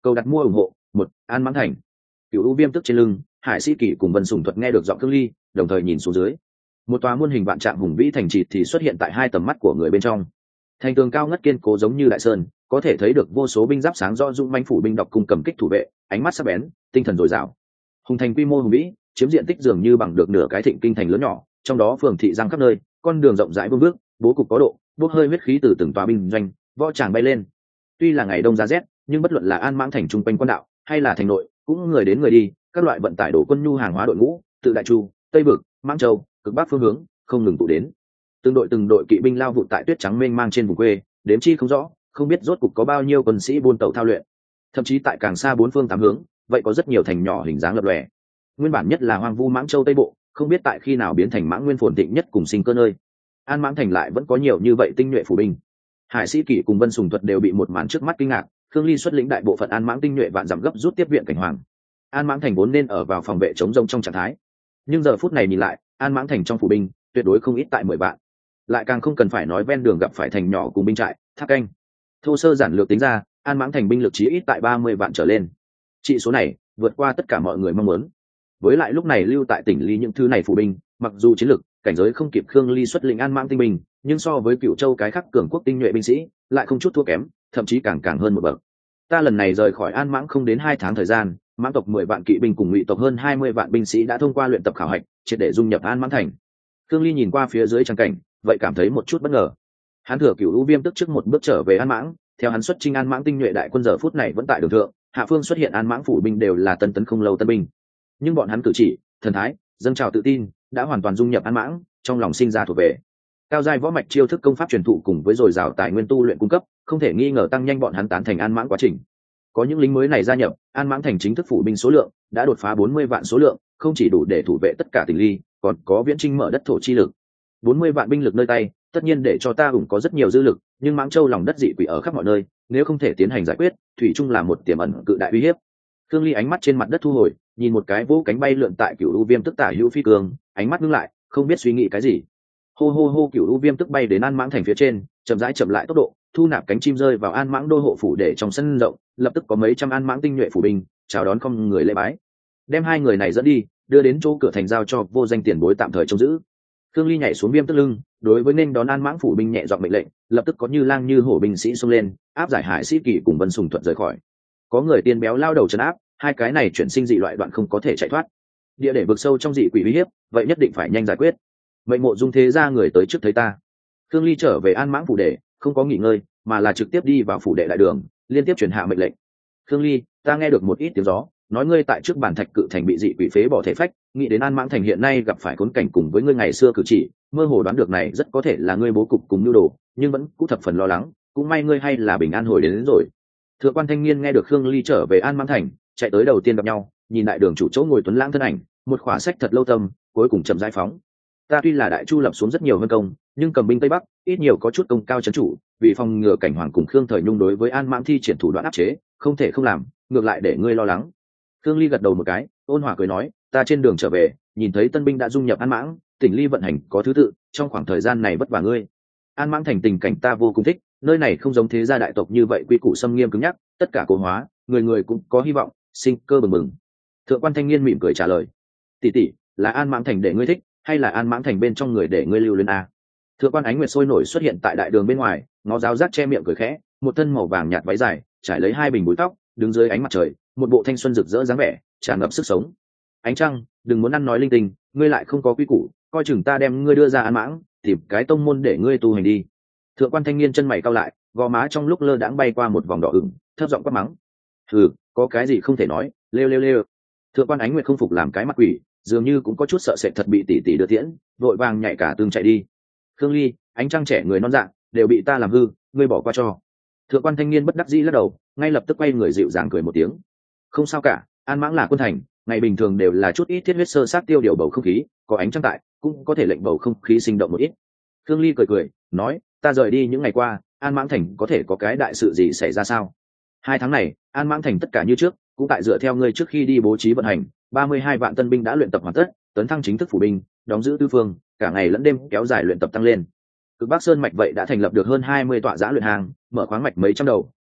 Cầu đặt mua ủng hộ một, An Mãng Thành. Cựu U Viêm tức trên lưng, Hải Sĩ Kỳ cùng Vân Sùng Thuật nghe được giọng Thương Ly, đồng thời nhìn xuống dưới. Một tòa muôn hình vạn trạng hùng vĩ thành trì thì xuất hiện tại hai tầm mắt của người bên trong. Thành tường cao ngất kiên cố giống như đại sơn, có thể thấy được vô số binh giáp sáng rõ dũng manh phủ binh đọc cung cầm kích thủ vệ, ánh mắt sắc bén, tinh thần dồi dào. Hùng thành quy mô hùng vĩ, chiếm diện tích dường như bằng được nửa cái thịnh kinh thành lớn nhỏ, trong đó phường thị giang khắp nơi, con đường rộng rãi vương vước, bố cục có độ, bốc hơi huyết khí từ từng tòa binh doanh, võ tràng bay lên. Tuy là ngày đông giá rét, nhưng bất luận là An Mãng Thành trung quanh quan đạo, hay là thành nội, cũng người đến người đi, các loại vận tải đổ quân nhu hàng hóa đội ngũ, từ Đại Chu, Tây Vực, Mãng Châu, cực bắc phương hướng, không ngừng tụ đến. Từng đội kỵ binh lao vụt tại tuyết trắng mênh mang trên vùng quê, đếm chi không rõ, không biết rốt cục có bao nhiêu quân sĩ buôn tàu thao luyện. Thậm chí tại càng xa bốn phương tám hướng, vậy có rất nhiều thành nhỏ hình dáng lập lòe. Nguyên bản nhất là hoang vu Mãng Châu Tây Bộ, không biết tại khi nào biến thành Mãng Nguyên phồn thịnh nhất cùng sinh cơ nơi. An Mãng Thành lại vẫn có nhiều như vậy tinh nhuệ phủ binh. Hải Sĩ Kỷ cùng Vân Sùng Thuật đều bị một màn trước mắt kinh ngạc. Khương Ly xuất lĩnh đại bộ phận An Mãng tinh nhuệ vạn dặm gấp rút tiếp viện cảnh hoàng. An Mãng Thành vốn nên ở vào phòng vệ chống rông trong trạng thái, nhưng giờ phút này nhìn lại, An Mãng Thành trong phủ binh tuyệt đối không ít tại 10 vạn, lại càng không cần phải nói ven đường gặp phải thành nhỏ cùng binh trại, tháp canh. Thô sơ giản lược tính ra, An Mãng Thành binh lực chí ít tại 30 vạn trở lên. Trị số này vượt qua tất cả mọi người mong muốn. Với lại lúc này lưu tại tỉnh Ly những thứ này phủ binh, mặc dù chiến lực cảnh giới không kịp Khương Ly xuất lĩnh An Mãng tinh binh, nhưng so với Cửu Châu cái khác cường quốc tinh nhuệ binh sĩ, lại không chút thua kém, thậm chí càng hơn một bậc. Ta lần này rời khỏi An Mãng không đến 2 tháng thời gian, Mãng tộc 10 vạn kỵ binh cùng Ngụy tộc hơn 20 vạn binh sĩ đã thông qua luyện tập khảo hạch, triệt để dung nhập An Mãng Thành. Khương Ly nhìn qua phía dưới trang cảnh, vậy cảm thấy một chút bất ngờ. Hắn thừa Cửu U Viêm tức trước một bước trở về An Mãng, theo hắn xuất chinh An Mãng tinh nhuệ đại quân giờ phút này vẫn tại đường thượng, hạ phương xuất hiện An Mãng phủ binh đều là tân tấn không lâu tân binh, nhưng bọn hắn cử chỉ, thần thái, dâng trào tự tin, đã hoàn toàn dung nhập An Mãng, trong lòng sinh ra thuộc về. Cao giai võ mạch chiêu thức công pháp truyền thụ cùng với dồi dào tài nguyên tu luyện cung cấp, không thể nghi ngờ tăng nhanh bọn hắn tán thành An Mãng quá trình. Có những lính mới này gia nhập, An Mãng Thành chính thức phủ binh số lượng đã đột phá 40 vạn số lượng, không chỉ đủ để thủ vệ tất cả tỉnh Ly, còn có viễn chinh mở đất thổ chi lực. 40 vạn binh lực nơi tay, tất nhiên để cho ta ủng có rất nhiều dư lực, nhưng Mãng Châu lòng đất dị quỷ ở khắp mọi nơi, nếu không thể tiến hành giải quyết, thủy chung là một tiềm ẩn cự đại uy hiếp. Khương Ly ánh mắt trên mặt đất thu hồi, nhìn một cái vỗ cánh bay lượn tại Cửu U Viêm tức tả hữu phi cường, ánh mắt ngưng lại, không biết suy nghĩ cái gì. Hô hô hô, Cửu U Viêm tức bay đến An Mãng Thành phía trên, chậm rãi chậm lại tốc độ, thu nạp cánh chim rơi vào An Mãng đô hộ phủ để trong sân rộng, lập tức có mấy trăm An Mãng tinh nhuệ phủ binh chào đón không người lễ bái. Đem hai người này dẫn đi, đưa đến chỗ cửa thành giao cho vô danh tiền bối tạm thời trông giữ. Khương Ly nhảy xuống Viêm tức lưng, đối với nên đón An Mãng phủ binh nhẹ giọng mệnh lệnh, lập tức có như lang như hổ binh sĩ xông lên, áp giải Hải Sĩ Kỷ cùng Vân Sùng Thuận rời khỏi. Có người tiên béo lao đầu trấn áp, hai cái này chuyển sinh dị loại đoạn không có thể chạy thoát. Địa để vực sâu trong dị quỷ uy hiếp, vậy nhất định phải nhanh giải quyết. Mệnh Mộ Dung thế ra người tới trước thấy ta. Khương Ly trở về An Mãng phủ đệ, không có nghỉ ngơi, mà là trực tiếp đi vào phủ đệ đại đường, liên tiếp truyền hạ mệnh lệnh. Khương Ly, ta nghe được một ít tiếng gió, nói ngươi tại trước bản thạch cự thành bị dị quỷ phế bỏ thể phách, nghĩ đến An Mãng thành hiện nay gặp phải khốn cảnh cùng với ngươi ngày xưa cử chỉ, mơ hồ đoán được này rất có thể là ngươi bố cục cùng nhu đồ, nhưng vẫn cũng thập phần lo lắng, cũng may ngươi hay là bình an hồi đến rồi. Thượng quan thanh niên nghe được Khương Ly trở về An Mãng thành, chạy tới đầu tiên gặp nhau, nhìn đại đường chủ chỗ ngồi tuấn lãng thân ảnh, một khóa sách thật lâu tâm, cuối cùng chậm giải phóng. Ta tuy là đại chu lập xuống rất nhiều hơn công, nhưng cầm binh tây bắc ít nhiều có chút công cao chấn chủ, vì phòng ngừa cảnh hoàng cùng Khương Thời Nhung đối với An Mãng thi triển thủ đoạn áp chế, không thể không làm, ngược lại để ngươi lo lắng. Khương Ly gật đầu một cái, ôn hòa cười nói, ta trên đường trở về, nhìn thấy tân binh đã dung nhập An Mãng, tỉnh Ly vận hành có thứ tự, trong khoảng thời gian này vất vả ngươi. An Mãng thành tình cảnh ta vô cùng thích, nơi này không giống thế gia đại tộc như vậy quy củ xâm nghiêm cứng nhắc, tất cả cố hóa, người người cũng có hy vọng, sinh cơ bừng bừng. Thượng quan thanh niên mỉm cười trả lời, tỷ tỷ, là An Mãng thành để ngươi thích, hay là An Mãng thành bên trong người để ngươi lưu lên a? Thượng quan ánh nguyệt sôi nổi xuất hiện tại đại đường bên ngoài, ngó giáo giác che miệng cười khẽ, một thân màu vàng nhạt váy dài, trải lấy hai bình búi tóc, đứng dưới ánh mặt trời, một bộ thanh xuân rực rỡ dáng vẻ, tràn ngập sức sống. Ánh trăng, đừng muốn ăn nói linh tinh, ngươi lại không có quy củ, coi chừng ta đem ngươi đưa ra An Mãng, tìm cái tông môn để ngươi tu hành đi. Thượng quan thanh niên chân mày cau lại, gò má trong lúc lơ đãng bay qua một vòng đỏ ửng, thấp giọng quát mắng, hừ, có cái gì không thể nói, lêu lêu lêu. Thượng quan ánh nguyệt không phục làm cái mặt quỷ, dường như cũng có chút sợ sệt thật bị tỷ tỷ đưa tiễn, vội vàng nhảy cả tương chạy đi. Khương Ly, ánh trăng trẻ người non dạng, đều bị ta làm hư, ngươi bỏ qua cho. Thượng quan thanh niên bất đắc dĩ lắc đầu, ngay lập tức quay người dịu dàng cười một tiếng. Không sao cả, An Mãng là quân thành, ngày bình thường đều là chút ít thiết huyết sơ sát tiêu điều bầu không khí, có ánh trăng tại, cũng có thể lệnh bầu không khí sinh động một ít. Khương Ly cười cười, nói, ta rời đi những ngày qua, An Mãng thành có thể có cái đại sự gì xảy ra sao? 2 tháng này, An Mãng thành tất cả như trước, cũng tại dựa theo ngươi trước khi đi bố trí vận hành, 32 vạn tân binh đã luyện tập hoàn tất, tấn thăng chính thức phủ binh, đóng giữ tư phương, cả ngày lẫn đêm kéo dài luyện tập tăng lên. Cực Bắc Sơn mạch vậy đã thành lập được hơn 20 tọa giã luyện hàng, mở khoáng mạch mấy trăm đầu,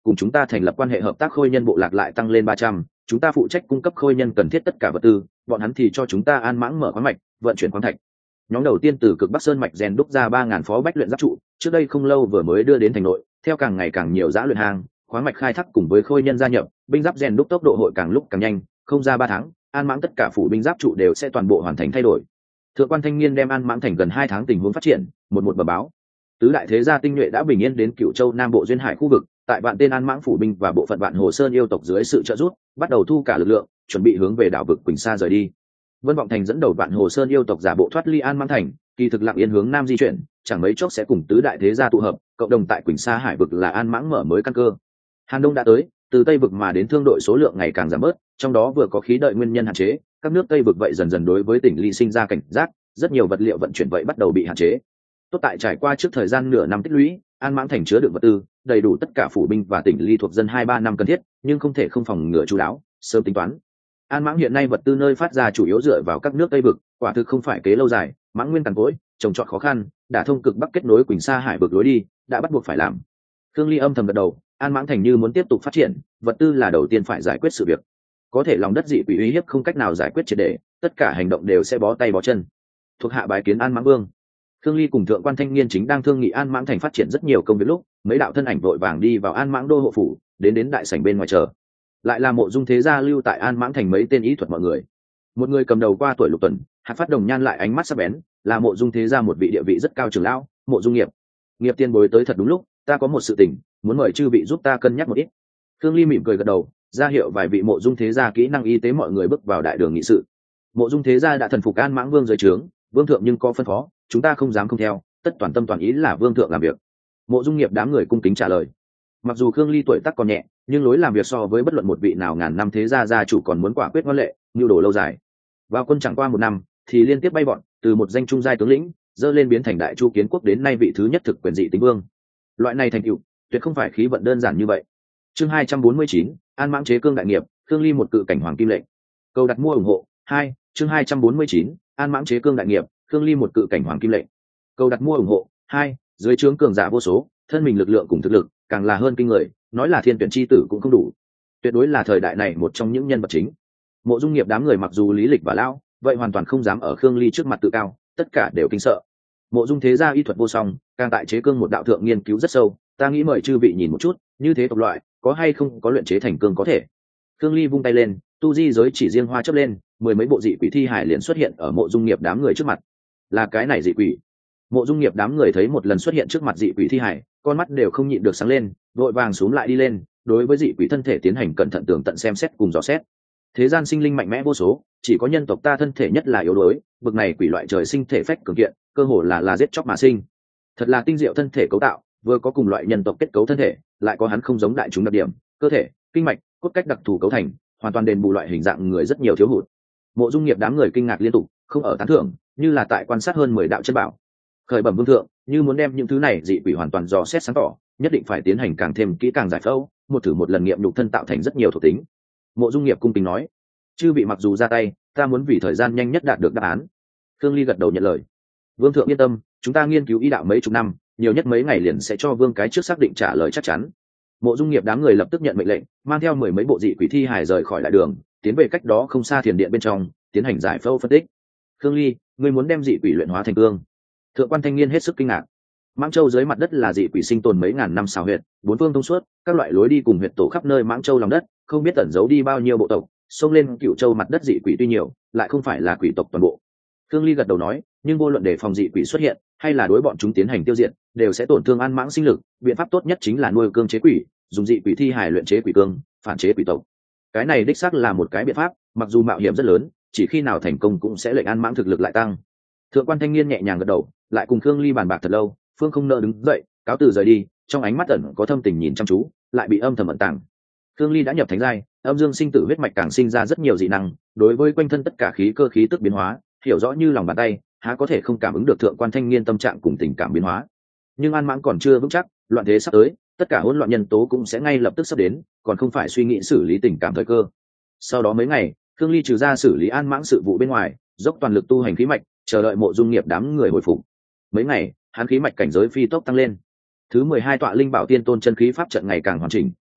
cùng chúng ta thành lập quan hệ hợp tác khôi nhân bộ lạc lại tăng lên 300, chúng ta phụ trách cung cấp khôi nhân cần thiết tất cả vật tư, bọn hắn thì cho chúng ta an mãng mở khoáng mạch, vận chuyển khoáng thạch. Nhóm đầu tiên từ cực Bắc Sơn mạch rèn đúc ra 3000 phó bách luyện giáp trụ, trước đây không lâu vừa mới đưa đến thành nội, theo càng ngày càng nhiều giã luyện hàng, khoáng mạch khai thác cùng với khôi nhân gia nhập, binh giáp rèn đúc tốc độ hội càng lúc càng nhanh, không ra 3 tháng, an mãng tất cả phủ binh giáp trụ đều sẽ toàn bộ hoàn thành thay đổi. Thượng quan Thanh Niên đem an mãng thành gần 2 tháng tình huống phát triển, một bẩm báo. Tứ đại thế gia tinh nhuệ đã bình yên đến Cửu Châu Nam Bộ duyên hải khu vực, tại vạn tên an mãng phủ binh và bộ phận vạn hồ sơn yêu tộc dưới sự trợ giúp, bắt đầu thu cả lực lượng, chuẩn bị hướng về đảo vực Quỳnh Sa rời đi. Vân Vọng Thành dẫn đầu vạn hồ sơn yêu tộc giả bộ thoát ly an mãng thành, kỳ thực lặng yên hướng nam di chuyển, chẳng mấy chốc sẽ cùng tứ đại thế gia tụ hợp, cộng đồng tại Quỳnh Sa hải vực là an mãng mở mới căn cơ. Hàn Đông đã tới, từ Tây vực mà đến thương đội số lượng ngày càng giảm bớt, trong đó vừa có khí đợi nguyên nhân hạn chế, các nước Tây vực vậy dần dần đối với tỉnh Ly sinh ra cảnh giác, rất nhiều vật liệu vận chuyển vậy bắt đầu bị hạn chế. Tốt tại trải qua trước thời gian nửa năm tích lũy, an mãng thành chứa đựng vật tư, đầy đủ tất cả phủ binh và tỉnh Ly thuộc dân 2-3 năm cần thiết, nhưng không thể không phòng ngừa chú đáo, sớm tính toán. An mãng hiện nay vật tư nơi phát ra chủ yếu dựa vào các nước Tây vực, quả thực không phải kế lâu dài, mãng nguyên cằn cỗi, trồng trọt khó khăn, đả thông cực bắc kết nối Quỳnh Sa hải vực lối đi, đã bắt buộc phải làm. Khương Ly âm thầm gật đầu, an mãng thành như muốn tiếp tục phát triển, vật tư là đầu tiên phải giải quyết sự việc. Có thể lòng đất dị quỷ uy hiếp không cách nào giải quyết triệt để, tất cả hành động đều sẽ bó tay bó chân. Thuộc hạ bái kiến An Mãng Vương. Khương Ly cùng Thượng quan Thanh Niên chính đang thương nghị An Mãng thành phát triển rất nhiều công việc lúc, mấy đạo thân ảnh vội vàng đi vào An Mãng đô hộ phủ, đến đại sảnh bên ngoài chờ. Lại là Mộ Dung thế gia lưu tại An Mãng thành mấy tên ý thuật mọi người. Một người cầm đầu qua tuổi lục tuần, Hạc Phát Đồng Nhan lại ánh mắt sắc bén, là Mộ Dung thế gia một vị địa vị rất cao trưởng lão, Mộ Dung Nghiệp. Nghiệp tiên bối tới thật đúng lúc, ta có một sự tình, muốn mời chư vị giúp ta cân nhắc một ít. Khương Ly mỉm cười gật đầu, ra hiệu vài vị Mộ Dung thế gia kỹ năng y tế mọi người bước vào đại đường nghị sự. Mộ Dung thế gia đã thần phục An Mãng Vương dưới trướng, vương thượng nhưng có phân phó, chúng ta không dám không theo, tất toàn tâm toàn ý là vương thượng làm việc. Mộ Dung Nghiệp đám người cung kính trả lời. Mặc dù Khương Ly tuổi tác còn nhẹ, nhưng lối làm việc so với bất luận một vị nào ngàn năm thế gia gia chủ còn muốn quả quyết ngoan lệ, nhu đồ lâu dài. Vào quân chẳng qua 1 năm, thì liên tiếp bay bọn, từ một danh trung giai tướng lĩnh, dơ lên biến thành đại chu kiến quốc đến nay vị thứ nhất thực quyền dị tính vương. Loại này thành tựu, tuyệt không phải khí vận đơn giản như vậy. Chương 249, An Mãng chế cương đại nghiệp, Khương Ly một cự cảnh hoàng kim lệnh. Cầu đặt mua ủng hộ 2, chương 249, An Mãng chế cương đại nghiệp, Khương Ly một cự cảnh hoàng kim lệnh. Cầu đặt mua ủng hộ 2, dưới trướng cường giả vô số, thân mình lực lượng cùng thực lực, càng là hơn kinh người, nói là thiên tuyển chi tử cũng không đủ. Tuyệt đối là thời đại này một trong những nhân vật chính. Mộ Dung Nghiệp đám người mặc dù lý lịch và lão, vậy hoàn toàn không dám ở Khương Ly trước mặt tự cao, tất cả đều kinh sợ. Mộ Dung thế gia y thuật vô song, càng tại chế cương một đạo thượng nghiên cứu rất sâu, ta nghĩ mời chư vị nhìn một chút, như thế tộc loại có hay không có luyện chế thành cương có thể. Khương Ly vung tay lên, tu di giới chỉ riêng hoa chớp lên, 10 mấy bộ dị quỷ thi hải liền xuất hiện ở Mộ Dung Nghiệp đám người trước mặt. Là cái này dị quỷ. Mộ Dung Nghiệp đám người thấy một lần xuất hiện trước mặt dị quỷ thi hải, con mắt đều không nhịn được sáng lên, vội vàng xúm lại đi lên, đối với dị quỷ thân thể tiến hành cẩn thận tường tận xem xét cùng dò xét. Thế gian sinh linh mạnh mẽ vô số, chỉ có nhân tộc ta thân thể nhất là yếu đuối, bực này quỷ loại trời sinh thể phách cường kiện, cơ hồ là giết chóc mà sinh. Thật là tinh diệu thân thể cấu tạo, vừa có cùng loại nhân tộc kết cấu thân thể, lại có hắn không giống đại chúng đặc điểm, cơ thể, kinh mạch, cốt cách đặc thù cấu thành, hoàn toàn đền bù loại hình dạng người rất nhiều thiếu hụt. Mộ Dung Nghiệp đám người kinh ngạc liên tục, không ở tán thưởng, như là tại quan sát hơn 10 đạo chân bảo. Khởi bẩm vương thượng, như muốn đem những thứ này dị quỷ hoàn toàn dò xét sáng tỏ, nhất định phải tiến hành càng thêm kỹ càng giải phẫu, một thử một lần nghiệm nhục thân tạo thành rất nhiều thuộc tính. Mộ Dung Nghiệp cung kính nói, chư vị mặc dù ra tay, ta muốn vì thời gian nhanh nhất đạt được đáp án. Khương Ly gật đầu nhận lời. Vương thượng yên tâm, chúng ta nghiên cứu y đạo mấy chục năm, nhiều nhất mấy ngày liền sẽ cho vương cái trước xác định trả lời chắc chắn. Mộ Dung Nghiệp đám người lập tức nhận mệnh lệnh, mang theo 10 mấy bộ dị quỷ thi hài rời khỏi đại đường, tiến về cách đó không xa thiền điện bên trong, tiến hành giải phẫu phân tích. Khương Ly, ngươi muốn đem dị quỷ luyện hóa thành cương? Thượng quan Thanh Niên hết sức kinh ngạc. Mãng Châu dưới mặt đất là dị quỷ sinh tồn mấy ngàn năm xào huyệt, 4 phương thông suốt, các loại lối đi cùng huyệt tổ khắp nơi Mãng Châu lòng đất, không biết ẩn giấu đi bao nhiêu bộ tộc, xông lên Cửu Châu mặt đất dị quỷ tuy nhiều, lại không phải là quỷ tộc toàn bộ. Khương Ly gật đầu nói, nhưng vô luận để phòng dị quỷ xuất hiện, hay là đối bọn chúng tiến hành tiêu diệt, đều sẽ tổn thương An Mãng sinh lực, biện pháp tốt nhất chính là nuôi cương chế quỷ, dùng dị quỷ thi hài luyện chế quỷ cương, phản chế quỷ tộc. Cái này đích xác là một cái biện pháp, mặc dù mạo hiểm rất lớn, chỉ khi nào thành công cũng sẽ lệnh An Mãng thực lực lại tăng. Thượng quan Thanh Niên nhẹ nhàng gật đầu, lại cùng Khương Ly bàn bạc thật lâu, Phương không nỡ đứng dậy, cáo từ rời đi, trong ánh mắt ẩn có thâm tình nhìn chăm chú, lại bị âm thầm ẩn tàng. Khương Ly đã nhập thánh giai, âm dương sinh tử huyết mạch càng sinh ra rất nhiều dị năng, đối với quanh thân tất cả khí cơ khí tức biến hóa, hiểu rõ như lòng bàn tay, há có thể không cảm ứng được thượng quan Thanh Niên tâm trạng cùng tình cảm biến hóa. Nhưng An Mãng còn chưa vững chắc, loạn thế sắp tới, tất cả hỗn loạn nhân tố cũng sẽ ngay lập tức sắp đến, còn không phải suy nghĩ xử lý tình cảm thời cơ. Sau đó mấy ngày, Khương Ly trừ ra xử lý An Mãng sự vụ bên ngoài, dốc toàn lực tu hành khí mạch, chờ đợi Mộ Dung Nghiệp đám người hồi phục. Mấy ngày, hắn khí mạch cảnh giới phi tốc tăng lên. Thứ 12 tọa linh bảo tiên tôn chân khí pháp trận ngày càng hoàn chỉnh,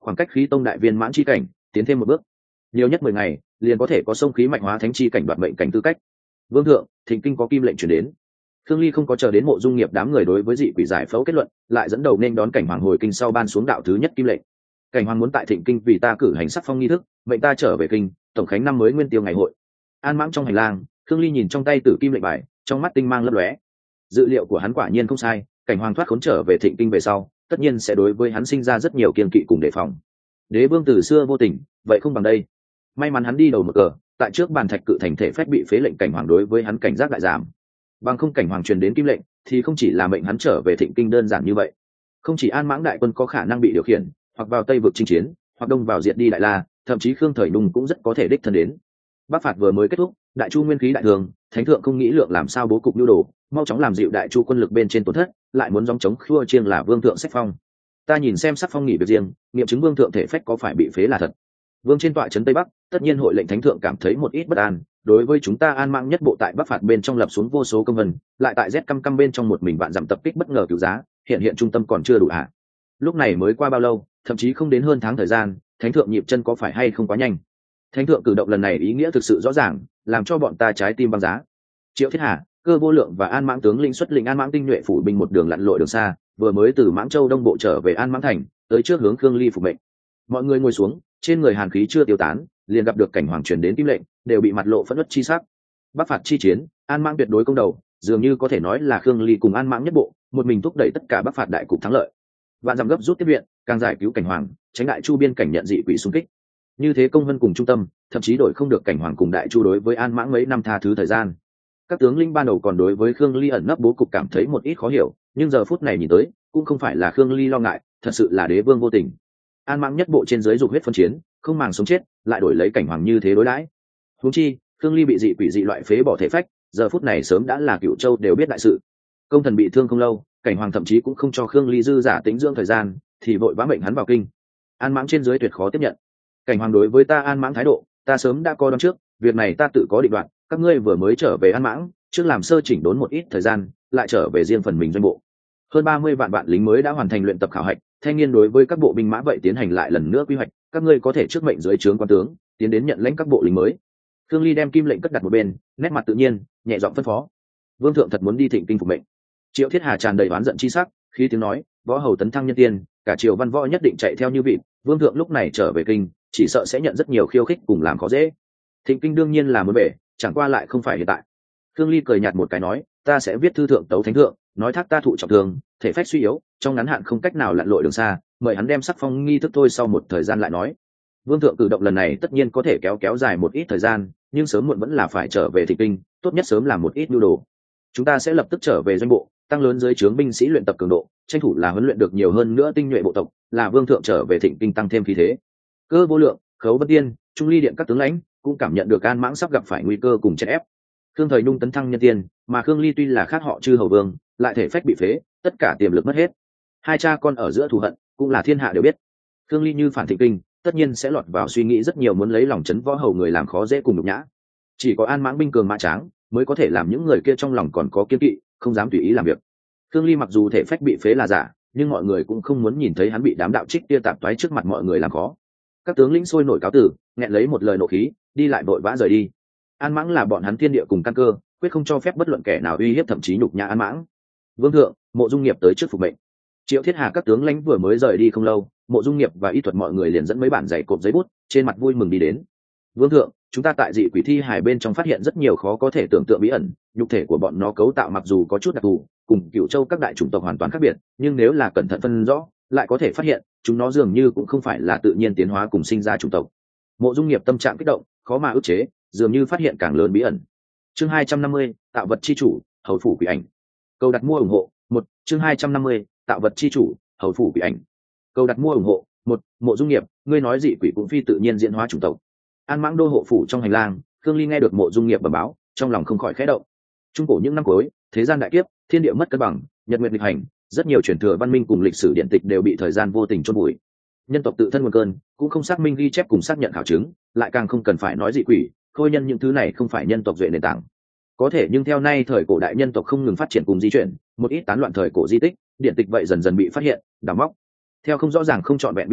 khoảng cách khí tông đại viên mãn chi cảnh tiến thêm một bước, nhiều nhất 10 ngày liền có thể có sông khí mạnh hóa thánh chi cảnh đoạt mệnh cảnh tư cách. Vương thượng, thịnh kinh có kim lệnh chuyển đến. Khương Ly không có chờ đến Mộ Dung Nghiệp đám người đối với dị quỷ giải phẫu kết luận, lại dẫn đầu nên đón cảnh hoàng hồi kinh sau ban xuống đạo thứ nhất kim lệnh. Cảnh hoàng muốn tại thịnh kinh vì ta cử hành sắc phong nghi thức, mệnh ta trở về kinh, tổng khánh năm mới nguyên tiêu ngày hội. An Mãng trong hành lang, Khương Ly nhìn trong tay tử kim lệnh bài, trong mắt tinh mang lấp lóe. Dự liệu của hắn quả nhiên không sai, cảnh hoàng thoát khốn trở về thịnh kinh về sau, tất nhiên sẽ đối với hắn sinh ra rất nhiều kiêng kỵ cùng đề phòng. Đế vương từ xưa vô tình, vậy không bằng đây. May mắn hắn đi đầu một cờ, tại trước bàn thạch cự thành thể phách bị phế lệnh cảnh hoàng đối với hắn cảnh giác đại giảm. Bằng không cảnh hoàng truyền đến kim lệnh, thì không chỉ là mệnh hắn trở về thịnh kinh đơn giản như vậy. Không chỉ An Mãng đại quân có khả năng bị điều khiển, hoặc vào Tây vực chinh chiến, hoặc đông vào diệt đi Đại La, thậm chí Khương Thời Nung cũng rất có thể đích thân đến. Bắc phạt vừa mới kết thúc, Đại Chu nguyên khí đại thường, thánh thượng không nghĩ lượng làm sao bố cục nhu đồ, mau chóng làm dịu Đại Chu quân lực bên trên tổn thất, lại muốn gióng chống khua chiêng là vương thượng sách phong. Ta nhìn xem sắc phong nghỉ việc riêng, nghiệm chứng vương thượng thể phách có phải bị phế là thật. Vương trên tọa trấn Tây Bắc, tất nhiên hội lệnh thánh thượng cảm thấy một ít bất an, đối với chúng ta An Mãng nhất bộ tại Bắc phạt bên trong lập xuống vô số công vân, lại tại Z căm bên trong một mình vạn dặm tập kích bất ngờ cứu giá, hiện trung tâm còn chưa đủ hạ. Lúc này mới qua bao lâu, thậm chí không đến hơn tháng thời gian, thánh thượng nhịp chân có phải hay không quá nhanh. Thánh thượng cử động lần này ý nghĩa thực sự rõ ràng, làm cho bọn ta trái tim băng giá. Triệu Thiết Hà, Cơ Vô Lượng và An Mãng tướng lĩnh xuất lĩnh An Mãng tinh nhuệ phủ binh một đường lặn lội đường xa, vừa mới từ Mãng Châu đông bộ trở về An Mãng thành, tới trước hướng Khương Ly phục mệnh. Mọi người ngồi xuống, trên người hàn khí chưa tiêu tán, liền gặp được cảnh hoàng truyền đến kim lệnh, đều bị mặt lộ phẫn uất chi sắc. Bắc phạt chi chiến, An Mãng tuyệt đối công đầu, dường như có thể nói là Khương Ly cùng An Mãng nhất bộ, một mình thúc đẩy tất cả Bắc phạt đại cục thắng lợi. Vạn dặm gấp rút tiếp viện, càng giải cứu cảnh hoàng, tránh Đại Chu biên cảnh nhận dị quỷ xung kích. Như thế công vân cùng trung tâm, thậm chí đổi không được cảnh hoàng cùng Đại Chu đối với An Mãng mấy năm tha thứ thời gian. Các tướng lĩnh ban đầu còn đối với Khương Ly ẩn nấp bố cục cảm thấy một ít khó hiểu, nhưng giờ phút này nhìn tới, cũng không phải là Khương Ly lo ngại, thật sự là đế vương vô tình. An Mãng nhất bộ trên dưới dục huyết phân chiến, không màng sống chết, lại đổi lấy cảnh hoàng như thế đối đãi. Huống chi, Khương Ly bị dị quỷ dị loại phế bỏ thể phách, giờ phút này sớm đã là Cửu Châu đều biết đại sự. Công thần bị thương không lâu, cảnh hoàng thậm chí cũng không cho Khương Ly dư giả tĩnh dưỡng thời gian, thì vội vã mệnh hắn vào kinh. An Mãng trên dưới tuyệt khó tiếp nhận. Cảnh hoàng đối với ta An Mãng thái độ, ta sớm đã coi đoán trước, việc này ta tự có định đoạt, các ngươi vừa mới trở về An Mãng, trước làm sơ chỉnh đốn một ít thời gian, lại trở về riêng phần mình doanh bộ. Hơn 30 vạn lính mới đã hoàn thành luyện tập khảo hạch, thanh niên đối với các bộ binh mã vậy tiến hành lại lần nữa quy hoạch, các ngươi có thể trước mệnh dưới trướng quan tướng, tiến đến nhận lãnh các bộ lính mới. Khương Ly đem kim lệnh cất đặt một bên, nét mặt tự nhiên, nhẹ giọng phân phó. Vương thượng thật muốn đi thịnh kinh phục mệnh. Triệu Thiết Hà tràn đầy oán giận chi sắc, khí tiếng nói, võ hầu tấn thăng nhân tiên, cả triều văn võ nhất định chạy theo như vịt, vương thượng lúc này trở về kinh, chỉ sợ sẽ nhận rất nhiều khiêu khích cùng làm khó dễ. Thịnh kinh đương nhiên là muốn bể, chẳng qua lại không phải hiện tại. Khương Ly cười nhạt một cái nói, ta sẽ viết thư thượng tấu thánh thượng, nói thác ta thụ trọng thương, thể phách suy yếu, trong ngắn hạn không cách nào lặn lội đường xa, mời hắn đem sắc phong nghi thức thôi sau một thời gian lại nói. Vương thượng cử động lần này tất nhiên có thể kéo dài một ít thời gian, nhưng sớm muộn vẫn là phải trở về thịnh kinh, tốt nhất sớm làm một ít nhu đồ. Chúng ta sẽ lập tức trở về doanh bộ, tăng lớn dưới trướng binh sĩ luyện tập cường độ, tranh thủ là huấn luyện được nhiều hơn nữa tinh nhuệ bộ tộc, là vương thượng trở về thịnh kinh tăng thêm khí thế. Cơ Vô Lượng, Khấu Vân Tiên, Trung Ly điện các tướng lãnh cũng cảm nhận được An Mãng sắp gặp phải nguy cơ cùng chèn ép. Khương Thời Nung tấn thăng nhân tiên, mà Khương Ly tuy là khác họ chư hầu vương, lại thể phách bị phế, tất cả tiềm lực mất hết. Hai cha con ở giữa thù hận, cũng là thiên hạ đều biết. Khương Ly như phản thịnh kinh, tất nhiên sẽ lọt vào suy nghĩ rất nhiều muốn lấy lòng chấn võ hầu người làm khó dễ cùng nhục nhã. Chỉ có An Mãng binh cường mã tráng, mới có thể làm những người kia trong lòng còn có kiên kỵ, không dám tùy ý làm việc. Khương Ly mặc dù thể phách bị phế là giả, nhưng mọi người cũng không muốn nhìn thấy hắn bị đám đạo trích kia tạp toái trước mặt mọi người làm khó. Các tướng lĩnh sôi nổi cáo tử, nghẹn lấy một lời nộ khí, đi lại vội vã rời đi. An Mãng là bọn hắn thiên địa cùng căn cơ, quyết không cho phép bất luận kẻ nào uy hiếp thậm chí nhục nhã An Mãng. Vương thượng, Mộ Dung Nghiệp tới trước phục mệnh. Triệu Thiết Hà các tướng lãnh vừa mới rời đi không lâu, Mộ Dung Nghiệp và Y Thuật mọi người liền dẫn mấy bản dạy cộp giấy bút, trên mặt vui mừng đi đến. Vương thượng, chúng ta tại dị quỷ thi hài bên trong phát hiện rất nhiều khó có thể tưởng tượng bí ẩn, nhục thể của bọn nó cấu tạo mặc dù có chút đặc thù, cùng Cửu Châu các đại chủng tộc hoàn toàn khác biệt, nhưng nếu là cẩn thận phân rõ, lại có thể phát hiện, chúng nó dường như cũng không phải là tự nhiên tiến hóa cùng sinh ra chủng tộc. Mộ Dung Nghiệp tâm trạng kích động, khó mà ức chế, dường như phát hiện càng lớn bí ẩn. Chương 250, tạo vật chi chủ, hầu phủ quỷ ảnh. Câu đặt mua ủng hộ, một. Chương 250, tạo vật chi chủ, hầu phủ quỷ ảnh. Câu đặt mua ủng hộ, một. Mộ Dung Nghiệp, ngươi nói dị quỷ cũng phi tự nhiên diễn hóa chủng tộc. An Mãng đô hộ phủ trong hành lang, Khương Ly nghe được Mộ Dung Nghiệp bẩm báo, trong lòng không khỏi khẽ động. Trung cổ những năm cuối, thế gian đại kiếp, thiên địa mất cân bằng, nhật nguyệt nghịch hành, rất nhiều truyền thừa văn minh cùng lịch sử điện tịch đều bị thời gian vô tình chôn vùi. Nhân tộc tự thân nguồn cơn, cũng không xác minh ghi chép cùng xác nhận khảo chứng, lại càng không cần phải nói dị quỷ, khôi nhân những thứ này không phải nhân tộc duệ nền tảng. Có thể nhưng theo nay thời cổ đại nhân tộc không ngừng phát triển cùng di chuyển, một ít tán loạn thời cổ di tích, điện tịch vậy dần dần bị phát hiện, đào móc. Theo không rõ ràng không trọn vẹn bi văn,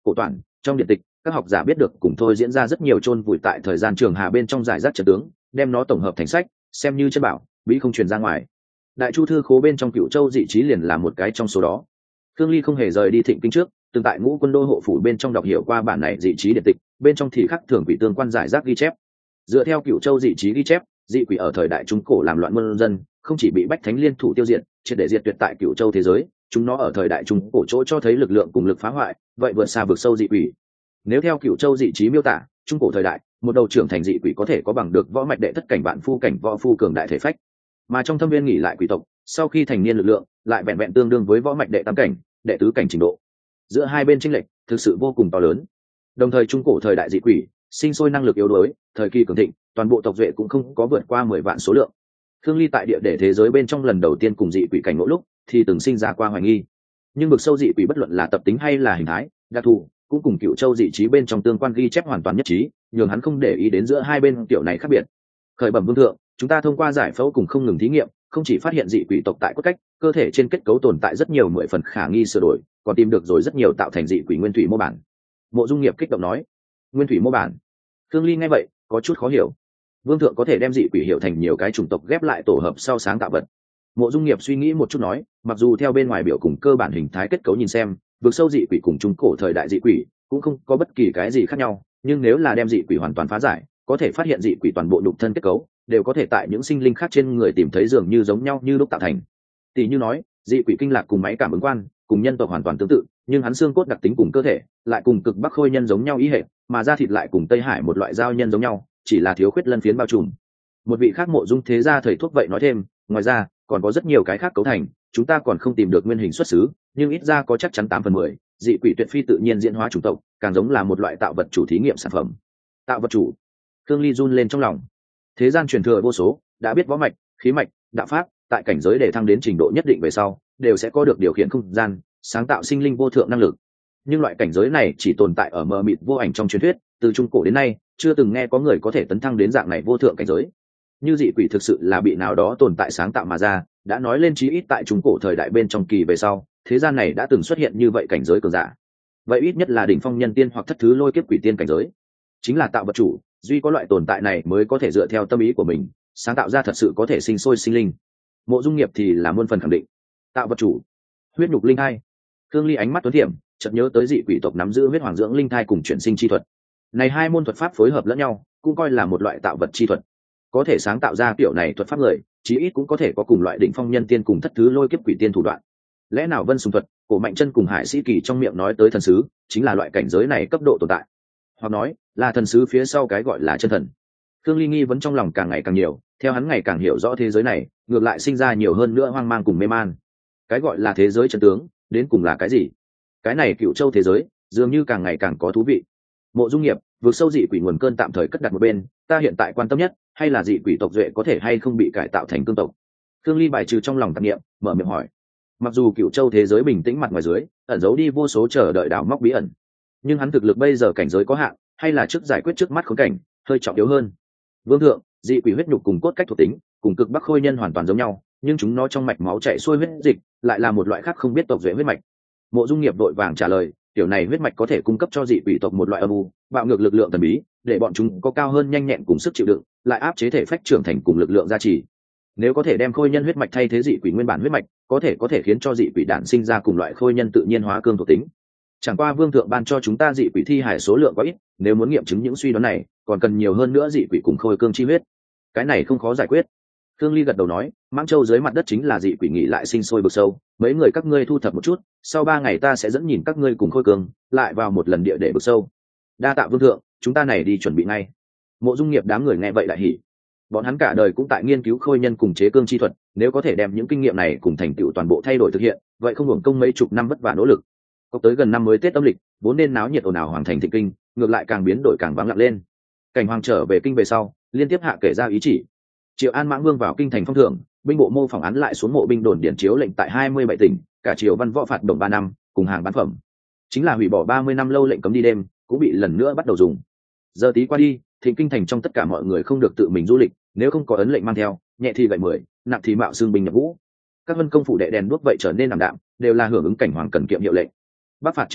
cổ toản trong điện tịch, các học giả biết được cùng thôi diễn ra rất nhiều chôn vùi tại thời gian trường hà bên trong giải rác trận tướng, đem nó tổng hợp thành sách, xem như chân bảo, bí không truyền ra ngoài. Đại chu thư khố bên trong Cửu Châu dị trí liền là một cái trong số đó. Khương Ly không hề rời đi Thịnh Kinh trước, từng tại Ngũ Quân Đô hộ phủ bên trong đọc hiểu qua bản này dị trí điện tịch, bên trong thì khắc thường quỷ tương quan giải rác ghi chép. Dựa theo Cửu Châu dị trí ghi chép, dị quỷ ở thời đại trung cổ làm loạn muôn dân, không chỉ bị bách thánh liên thủ tiêu diệt, triệt để diệt tuyệt tại Cửu Châu thế giới, chúng nó ở thời đại trung cổ chỗ cho thấy lực lượng cùng lực phá hoại, vậy vượt xa vực sâu dị quỷ. Nếu theo Cửu Châu dị trí miêu tả, trung cổ thời đại, một đầu trưởng thành dị quỷ có thể có bằng được võ mạch đệ thất cảnh vạn phu cảnh võ phu cường đại thể phách, mà trong thâm viên nghỉ lại quỷ tộc, sau khi thành niên lực lượng lại vẹn vẹn tương đương với võ mạch đệ tam cảnh, đệ tứ cảnh trình độ. Giữa hai bên chênh lệch thực sự vô cùng to lớn. Đồng thời trung cổ thời đại dị quỷ sinh sôi năng lực yếu đuối, thời kỳ cường thịnh, toàn bộ tộc duệ cũng không có vượt qua 10 vạn số lượng. Khương Ly tại địa để thế giới bên trong lần đầu tiên cùng dị quỷ cảnh ngộ lúc, thì từng sinh ra qua hoài nghi. Nhưng vực sâu dị quỷ bất luận là tập tính hay là hình thái, đặc thù, cũng cùng Cửu Châu dị trí bên trong tương quan ghi chép hoàn toàn nhất trí, nhường hắn không để ý đến giữa hai bên tiểu này khác biệt. Khởi bẩm vương thượng, chúng ta thông qua giải phẫu cùng không ngừng thí nghiệm, không chỉ phát hiện dị quỷ tộc tại cốt cách, cơ thể trên kết cấu tồn tại rất nhiều 10 phần khả nghi sửa đổi, còn tìm được rồi rất nhiều tạo thành dị quỷ nguyên thủy mô bản. Mộ Dung Nghiệp kích động nói, nguyên thủy mô bản. Khương Ly nghe vậy có chút khó hiểu. Vương thượng có thể đem dị quỷ hiểu thành nhiều cái chủng tộc ghép lại tổ hợp sau sáng tạo vật. Mộ Dung Nghiệp suy nghĩ một chút nói, mặc dù theo bên ngoài biểu cùng cơ bản hình thái kết cấu nhìn xem, vực sâu dị quỷ cùng trung cổ thời đại dị quỷ cũng không có bất kỳ cái gì khác nhau, nhưng nếu là đem dị quỷ hoàn toàn phá giải, có thể phát hiện dị quỷ toàn bộ nhục thân kết cấu đều có thể tại những sinh linh khác trên người tìm thấy dường như giống nhau như lúc tạo thành. Tỷ như nói, dị quỷ kinh lạc cùng máy cảm ứng quan, cùng nhân tộc hoàn toàn tương tự, nhưng hắn xương cốt đặc tính cùng cơ thể lại cùng cực bắc khôi nhân giống nhau ý hệ, mà da thịt lại cùng Tây Hải một loại giao nhân giống nhau, chỉ là thiếu khuyết lân phiến bao trùm. Một vị khác Mộ Dung thế gia thầy thuốc vậy nói thêm, ngoài ra còn có rất nhiều cái khác cấu thành, chúng ta còn không tìm được nguyên hình xuất xứ, nhưng ít ra có chắc chắn 8/10, dị quỷ tuyệt phi tự nhiên diễn hóa chủng tộc, càng giống là một loại tạo vật chủ thí nghiệm sản phẩm. Tạo vật chủ. Khương Ly run lên trong lòng. Thế gian truyền thừa vô số, đã biết võ mạch, khí mạch, đạo pháp, tại cảnh giới để thăng đến trình độ nhất định về sau, đều sẽ có được điều khiển không gian, sáng tạo sinh linh vô thượng năng lực. Nhưng loại cảnh giới này chỉ tồn tại ở mờ mịt vô ảnh trong truyền thuyết, từ trung cổ đến nay, chưa từng nghe có người có thể tấn thăng đến dạng này vô thượng cảnh giới. Như dị quỷ thực sự là bị nào đó tồn tại sáng tạo mà ra, đã nói lên chí ít tại trung cổ thời đại bên trong kỳ về sau, thế gian này đã từng xuất hiện như vậy cảnh giới cường giả. Vậy ít nhất là đỉnh phong nhân tiên hoặc thất thứ lôi kiếp quỷ tiên cảnh giới. Chính là tạo vật chủ, duy có loại tồn tại này mới có thể dựa theo tâm ý của mình, sáng tạo ra thật sự có thể sinh sôi sinh linh. Mộ Dung Nghiệp thì là muôn phần khẳng định. Tạo vật chủ, huyết nhục linh thai. Khương Ly ánh mắt tuấn thiểm, chợt nhớ tới dị quỷ tộc nắm giữ huyết hoàng dưỡng linh thai cùng chuyển sinh chi thuật. Này hai môn thuật pháp phối hợp lẫn nhau, cũng coi là một loại tạo vật chi thuật. Có thể sáng tạo ra kiểu này thuật pháp người, chí ít cũng có thể có cùng loại đỉnh phong nhân tiên cùng thất thứ lôi kiếp quỷ tiên thủ đoạn. Lẽ nào Vân Sùng thuật, Cổ Mạnh Chân cùng Hải Sĩ Kỳ trong miệng nói tới thần sứ, chính là loại cảnh giới này cấp độ tồn tại, hoặc nói là thần sứ phía sau cái gọi là chân thần. Khương Ly nghi vấn trong lòng càng ngày càng nhiều, theo hắn ngày càng hiểu rõ thế giới này, ngược lại sinh ra nhiều hơn nữa hoang mang cùng mê man. Cái gọi là thế giới chân tướng, đến cùng là cái gì? Cái này Cựu Châu thế giới, dường như càng ngày càng có thú vị. Mộ Dung Nghiệp, vượt sâu dị quỷ nguồn cơn tạm thời cất đặt một bên, ta hiện tại quan tâm nhất, hay là dị quỷ tộc duệ có thể hay không bị cải tạo thành cương tộc. Khương Ly bài trừ trong lòng tạp niệm, mở miệng hỏi. Mặc dù Cựu Châu thế giới bình tĩnh mặt ngoài dưới, ẩn giấu đi vô số chờ đợi đào móc bí ẩn, nhưng hắn thực lực bây giờ cảnh giới có hạn, hay là trước giải quyết trước mắt khốn cảnh hơi trọng yếu hơn. Vương thượng, dị quỷ huyết nhục cùng cốt cách thuộc tính cùng cực bắc khôi nhân hoàn toàn giống nhau, nhưng chúng nó trong mạch máu chảy xuôi huyết dịch lại là một loại khác không biết tộc duệ huyết mạch. Mộ Dung Nghiệp vội vàng trả lời, tiểu này huyết mạch có thể cung cấp cho dị quỷ tộc một loại âm u bạo ngược lực lượng thần bí, để bọn chúng có cao hơn nhanh nhẹn cùng sức chịu đựng, lại áp chế thể phách trưởng thành cùng lực lượng gia trì. Nếu có thể đem khôi nhân huyết mạch thay thế dị quỷ nguyên bản huyết mạch, có thể khiến cho dị quỷ đản sinh ra cùng loại khôi nhân tự nhiên hóa cương thuộc tính. Chẳng qua vương thượng ban cho chúng ta dị quỷ thi hải số lượng quá ít, nếu muốn nghiệm chứng những suy đoán này, còn cần nhiều hơn nữa dị quỷ cùng khôi cương chi huyết. Cái này không khó giải quyết. Khương Ly gật đầu nói, Mãng Châu dưới mặt đất chính là dị quỷ nghỉ lại sinh sôi vực sâu, mấy người các ngươi thu thập một chút, sau 3 ngày ta sẽ dẫn nhìn các ngươi cùng khôi cương lại vào một lần địa để vực sâu. Đa tạ vương thượng, chúng ta này đi chuẩn bị ngay. Mộ Dung Nghiệp đám người nghe vậy đại hỉ. Bọn hắn cả đời cũng tại nghiên cứu khôi nhân cùng chế cương chi thuật, nếu có thể đem những kinh nghiệm này cùng thành tựu toàn bộ thay đổi thực hiện, vậy không hưởng công mấy chục năm vất vả nỗ lực. Có tới gần năm mới Tết âm lịch, vốn nên náo nhiệt ồn ào hoàng thành Thịnh Kinh, ngược lại càng biến đổi càng vắng lặng lên. Cảnh Hoàng trở về kinh về sau, liên tiếp hạ kể ra ý chỉ. Triệu An Mãng Vương vào kinh thành phong thưởng, binh bộ mô phỏng án lại xuống mộ binh đồn điển chiếu lệnh tại 27 tỉnh, cả triều văn võ phạt đồng 3 năm, cùng hàng bán phẩm. Chính là hủy bỏ 30 năm lâu lệnh cấm đi đêm, cũng bị lần nữa bắt đầu dùng. Giờ tí qua đi, Thịnh Kinh thành trong tất cả mọi người không được tự mình du lịch, nếu không có ấn lệnh mang theo, nhẹ thì gậy 10, nặng thì mạo xương binh nhập ngũ. Các vân công phủ đệ đèn đuốc vậy trở nên ảm đạm, đều là hưởng ứng Cảnh Hoàng cần kiệm hiệu lệnh. Bắc phạt chiến dịch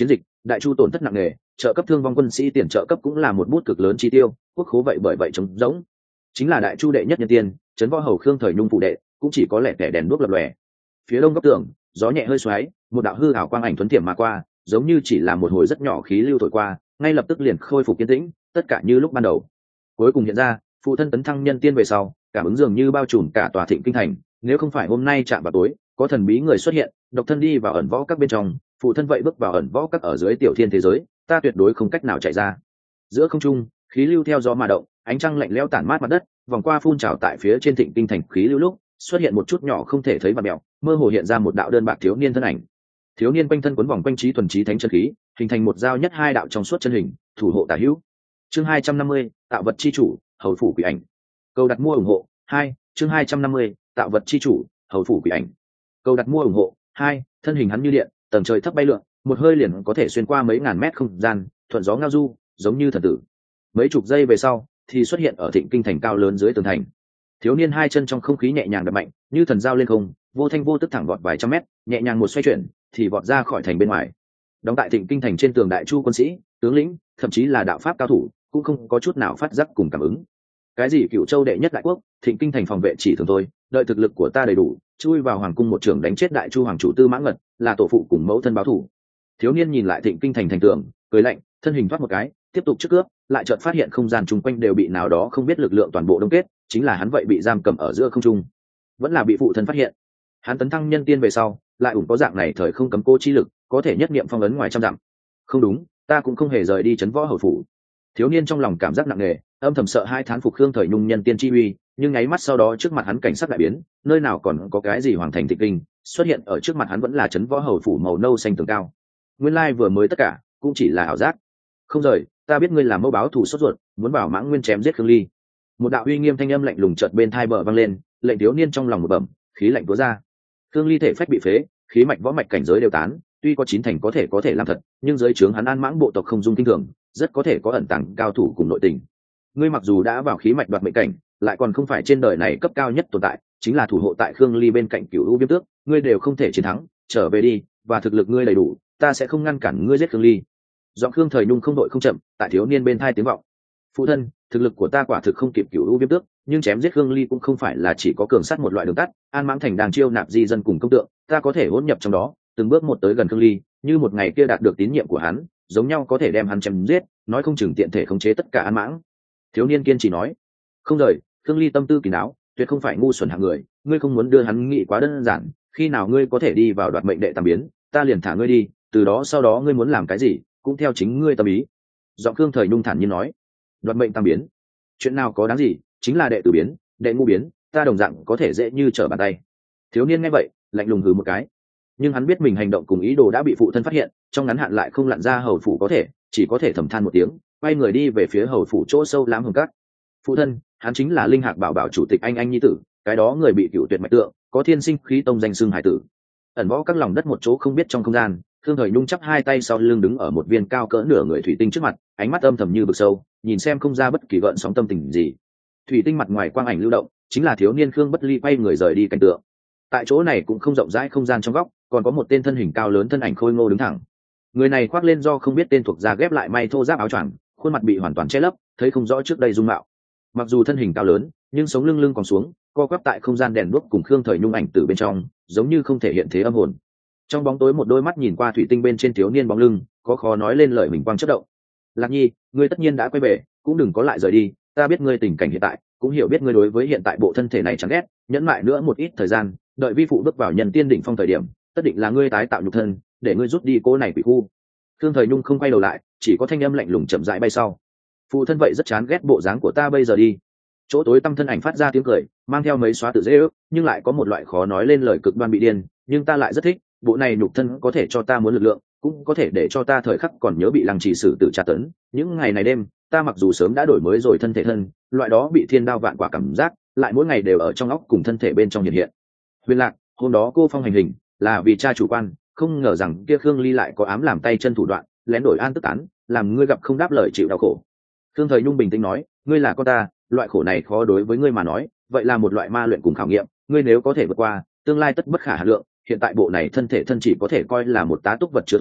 đại chu tổn thất nặng nề, trợ cấp thương vong quân sĩ tiền trợ cấp cũng là một bút cực lớn chi tiêu, quốc khố vậy bởi vậy trống rỗng. Chính là đại chu đệ nhất nhân tiên, trấn võ hầu Khương Thời Nhung phụ đệ, cũng chỉ có lẻ tẻ đèn đuốc lập lòe. Phía đông góc tường, gió nhẹ hơi xoáy, một đạo hư ảo quang ảnh thuấn tiệm mà qua, giống như chỉ là một hồi rất nhỏ khí lưu thổi qua, ngay lập tức liền khôi phục yên tĩnh, tất cả như lúc ban đầu. Cuối cùng hiện ra, phụ thân tấn thăng nhân tiên về sau, cảm ứng dường như bao trùm cả tòa Thịnh Kinh thành, nếu không phải hôm nay chạm vào tối, có thần bí người xuất hiện, độc thân đi vào ẩn võ các bên trong, phụ thân vậy bước vào ẩn võ các ở dưới tiểu thiên thế giới, ta tuyệt đối không cách nào chạy ra. Giữa không trung, khí lưu theo gió mà động, ánh trăng lạnh lẽo tản mát mặt đất, vòng qua phun trào tại phía trên Thịnh Kinh thành khí lưu lúc, xuất hiện một chút nhỏ không thể thấy và mèo, mơ hồ hiện ra một đạo đơn bạc thiếu niên thân ảnh. Thiếu niên quanh thân quấn vòng quanh trí thuần trí thánh chân khí, hình thành một giao nhất hai đạo trong suốt chân hình, thủ hộ tả hữu. Chương 250, tạo vật chi chủ, hầu phủ quỷ ảnh. Câu đặt mua ủng hộ 2, chương 250, tạo vật chi chủ, hầu phủ quỷ ảnh. Câu đặt mua ủng hộ 2, thân hình hắn như điện, tầng trời thấp bay lượn, một hơi liền có thể xuyên qua mấy ngàn mét không gian, thuận gió ngao du, giống như thần tử. Mấy chục giây về sau, thì xuất hiện ở Thịnh Kinh thành cao lớn dưới tường thành. Thiếu niên hai chân trong không khí nhẹ nhàng đập mạnh, như thần dao lên không, vô thanh vô tức thẳng vọt vài trăm mét, nhẹ nhàng một xoay chuyển, thì vọt ra khỏi thành bên ngoài. Đóng tại Thịnh Kinh thành trên tường đại chu quân sĩ, tướng lĩnh, thậm chí là đạo pháp cao thủ, cũng không có chút nào phát giác cùng cảm ứng. Cái gì Cửu Châu đệ nhất đại quốc, Thịnh Kinh thành phòng vệ chỉ thường thôi, đợi thực lực của ta đầy đủ, chui vào hoàng cung một trường đánh chết đại chu hoàng chủ Tư Mã Ngật, là tổ phụ cùng mẫu thân báo thù. Thiếu niên nhìn lại Thịnh Kinh thành thành tường, cười lạnh, thân hình thoát một cái, tiếp tục trước cướp, lại chợt phát hiện không gian chung quanh đều bị nào đó không biết lực lượng toàn bộ đông kết, chính là hắn vậy bị giam cầm ở giữa không trung, vẫn là bị phụ thân phát hiện. Hắn tấn thăng nhân tiên về sau, lại ủng có dạng này thời không cấm cố chi lực, có thể nhất niệm phong ấn ngoài trăm dặm. Không đúng, ta cũng không hề rời đi trấn võ hầu phủ. Thiếu niên trong lòng cảm giác nặng nề, âm thầm sợ hai thán phục Khương Thời Nhung nhân tiên chi uy, nhưng nháy mắt sau đó trước mặt hắn cảnh sắc đại biến, nơi nào còn có cái gì hoàng thành Thịnh Kinh, xuất hiện ở trước mặt hắn vẫn là trấn võ hầu phủ màu nâu xanh tường cao. Nguyên lai vừa mới tất cả cũng chỉ là ảo giác. Không rời, ta biết ngươi là mẫu báo thù sốt ruột, muốn bảo Mãng Nguyên chém giết Khương Ly. Một đạo uy nghiêm thanh âm lạnh lùng chợt bên tai bờ vang lên, lệnh thiếu niên trong lòng một bẩm, khí lạnh túa ra. Khương Ly thể phách bị phế, khí mạch võ mạch cảnh giới đều tán, tuy có chín thành có thể làm thật, nhưng dưới trướng hắn An Mãng bộ tộc không dung kinh thường, rất có thể có ẩn tàng cao thủ cùng nội tình. Ngươi mặc dù đã vào khí mạch đoạt mệnh cảnh, lại còn không phải trên đời này cấp cao nhất tồn tại, chính là thủ hộ tại Khương Ly bên cạnh Cửu U Viêm Tước, ngươi đều không thể chiến thắng, trở về đi, và thực lực ngươi đầy đủ, ta sẽ không ngăn cản ngươi giết Khương Ly. Giọng Khương Thời Nhung không đội không chậm, tại thiếu niên bên tai tiếng vọng. Phụ thân, thực lực của ta quả thực không kịp Cửu U Viêm Tước, nhưng chém giết Khương Ly cũng không phải là chỉ có cường sát một loại đường tắt. An Mãng thành đang chiêu nạp di dân cùng công tượng, ta có thể hỗn nhập trong đó, từng bước một tới gần Khương Ly, như một ngày kia đạt được tín nhiệm của hắn, giống nhau có thể đem hắn chém giết, nói không chừng tiện thể khống chế tất cả An Mãng. Thiếu niên kiên trì nói. Không rời, Khương Ly tâm tư kín đáo, tuyệt không phải ngu xuẩn hạng người, ngươi không muốn đưa hắn nghĩ quá đơn giản, khi nào ngươi có thể đi vào đoạt mệnh đệ tam biến, ta liền thả ngươi đi, từ đó sau đó ngươi muốn làm cái gì, cũng theo chính ngươi tâm ý. Giọng Khương Thời Nhung thản nhiên nói. Đoạt mệnh tam biến, chuyện nào có đáng gì, chính là đệ tử biến, đệ ngu biến, ta đồng dạng có thể dễ như trở bàn tay. Thiếu niên nghe vậy, lạnh lùng hừ một cái. Nhưng hắn biết mình hành động cùng ý đồ đã bị phụ thân phát hiện, trong ngắn hạn lại không lặn ra hầu phủ có thể, chỉ có thể thầm than một tiếng, quay người đi về phía hầu phủ chỗ sâu lãm hồng cát. Phụ thân, hắn chính là Linh Hạc Bảo Bảo chủ tịch anh nhi tử, cái đó người bị cựu tuyệt mạch tượng, có thiên sinh khí tông danh xưng hải tử. Ẩn võ các lòng đất một chỗ không biết trong không gian, Khương Thời Nhung chắp hai tay sau lưng đứng ở một viên cao cỡ nửa người thủy tinh trước mặt, ánh mắt âm thầm như vực sâu, nhìn xem không ra bất kỳ gợn sóng tâm tình gì. Thủy tinh mặt ngoài quang ảnh lưu động, chính là thiếu niên Khương Bất Ly quay người rời đi cảnh tượng. Tại chỗ này cũng không rộng rãi không gian trong góc, còn có một tên thân hình cao lớn thân ảnh khôi ngô đứng thẳng. Người này khoác lên do không biết tên thuộc da ghép lại may thô giáp áo choàng, khuôn mặt bị hoàn toàn che lấp, thấy không rõ trước đây dung mạo. Mặc dù thân hình cao lớn, nhưng sống lưng còn xuống, co quắp tại không gian đèn đuốc cùng Khương Thời Nhung ảnh từ bên trong, giống như không thể hiện thế âm hồn. Trong bóng tối một đôi mắt nhìn qua thủy tinh bên trên thiếu niên bóng lưng, có khó nói lên lời mình quang chất động. Lạc Nhi, ngươi tất nhiên đã quay về, cũng đừng có lại rời đi, ta biết ngươi tình cảnh hiện tại, cũng hiểu biết ngươi đối với hiện tại bộ thân thể này chẳng ghét, nhẫn mại nữa một ít thời gian, đợi vi phụ bước vào nhân tiên đỉnh phong thời điểm, tất định là ngươi tái tạo nhục thân, để ngươi rút đi cô này bị khu. Khương Thời Nhung không quay đầu lại, chỉ có thanh âm lạnh lùng chậm rãi bay sau. Phụ thân vậy rất chán ghét bộ dáng của ta bây giờ đi. Chỗ tối tăm thân ảnh phát ra tiếng cười, mang theo mấy xóa tự dễ ước, nhưng lại có một loại khó nói lên lời cực đoan bị điên, nhưng ta lại rất thích, bộ này nhục thân có thể cho ta muốn lực lượng, cũng có thể để cho ta thời khắc còn nhớ bị Lăng Trì xử tử tra tấn. Những ngày này đêm, ta mặc dù sớm đã đổi mới rồi thân thể thân, loại đó bị thiên đao vạn quả cảm giác, lại mỗi ngày đều ở trong óc cùng thân thể bên trong hiện hiện. Huyền Lạc, hôm đó cô phong hành hình, là vì cha chủ quan, không ngờ rằng kia Khương Ly lại có ám làm tay chân thủ đoạn, lén đổi an tức tán, làm ngươi gặp không đáp lời chịu đau khổ. Khương Thời Nhung bình tĩnh nói, ngươi là con ta, loại khổ này khó đối với ngươi mà nói, vậy là một loại ma luyện cùng khảo nghiệm, ngươi nếu có thể vượt qua, tương lai tất bất khả hà lượng, hiện tại bộ này thân thể thân chỉ có thể coi là một tá túc vật chứa thôi,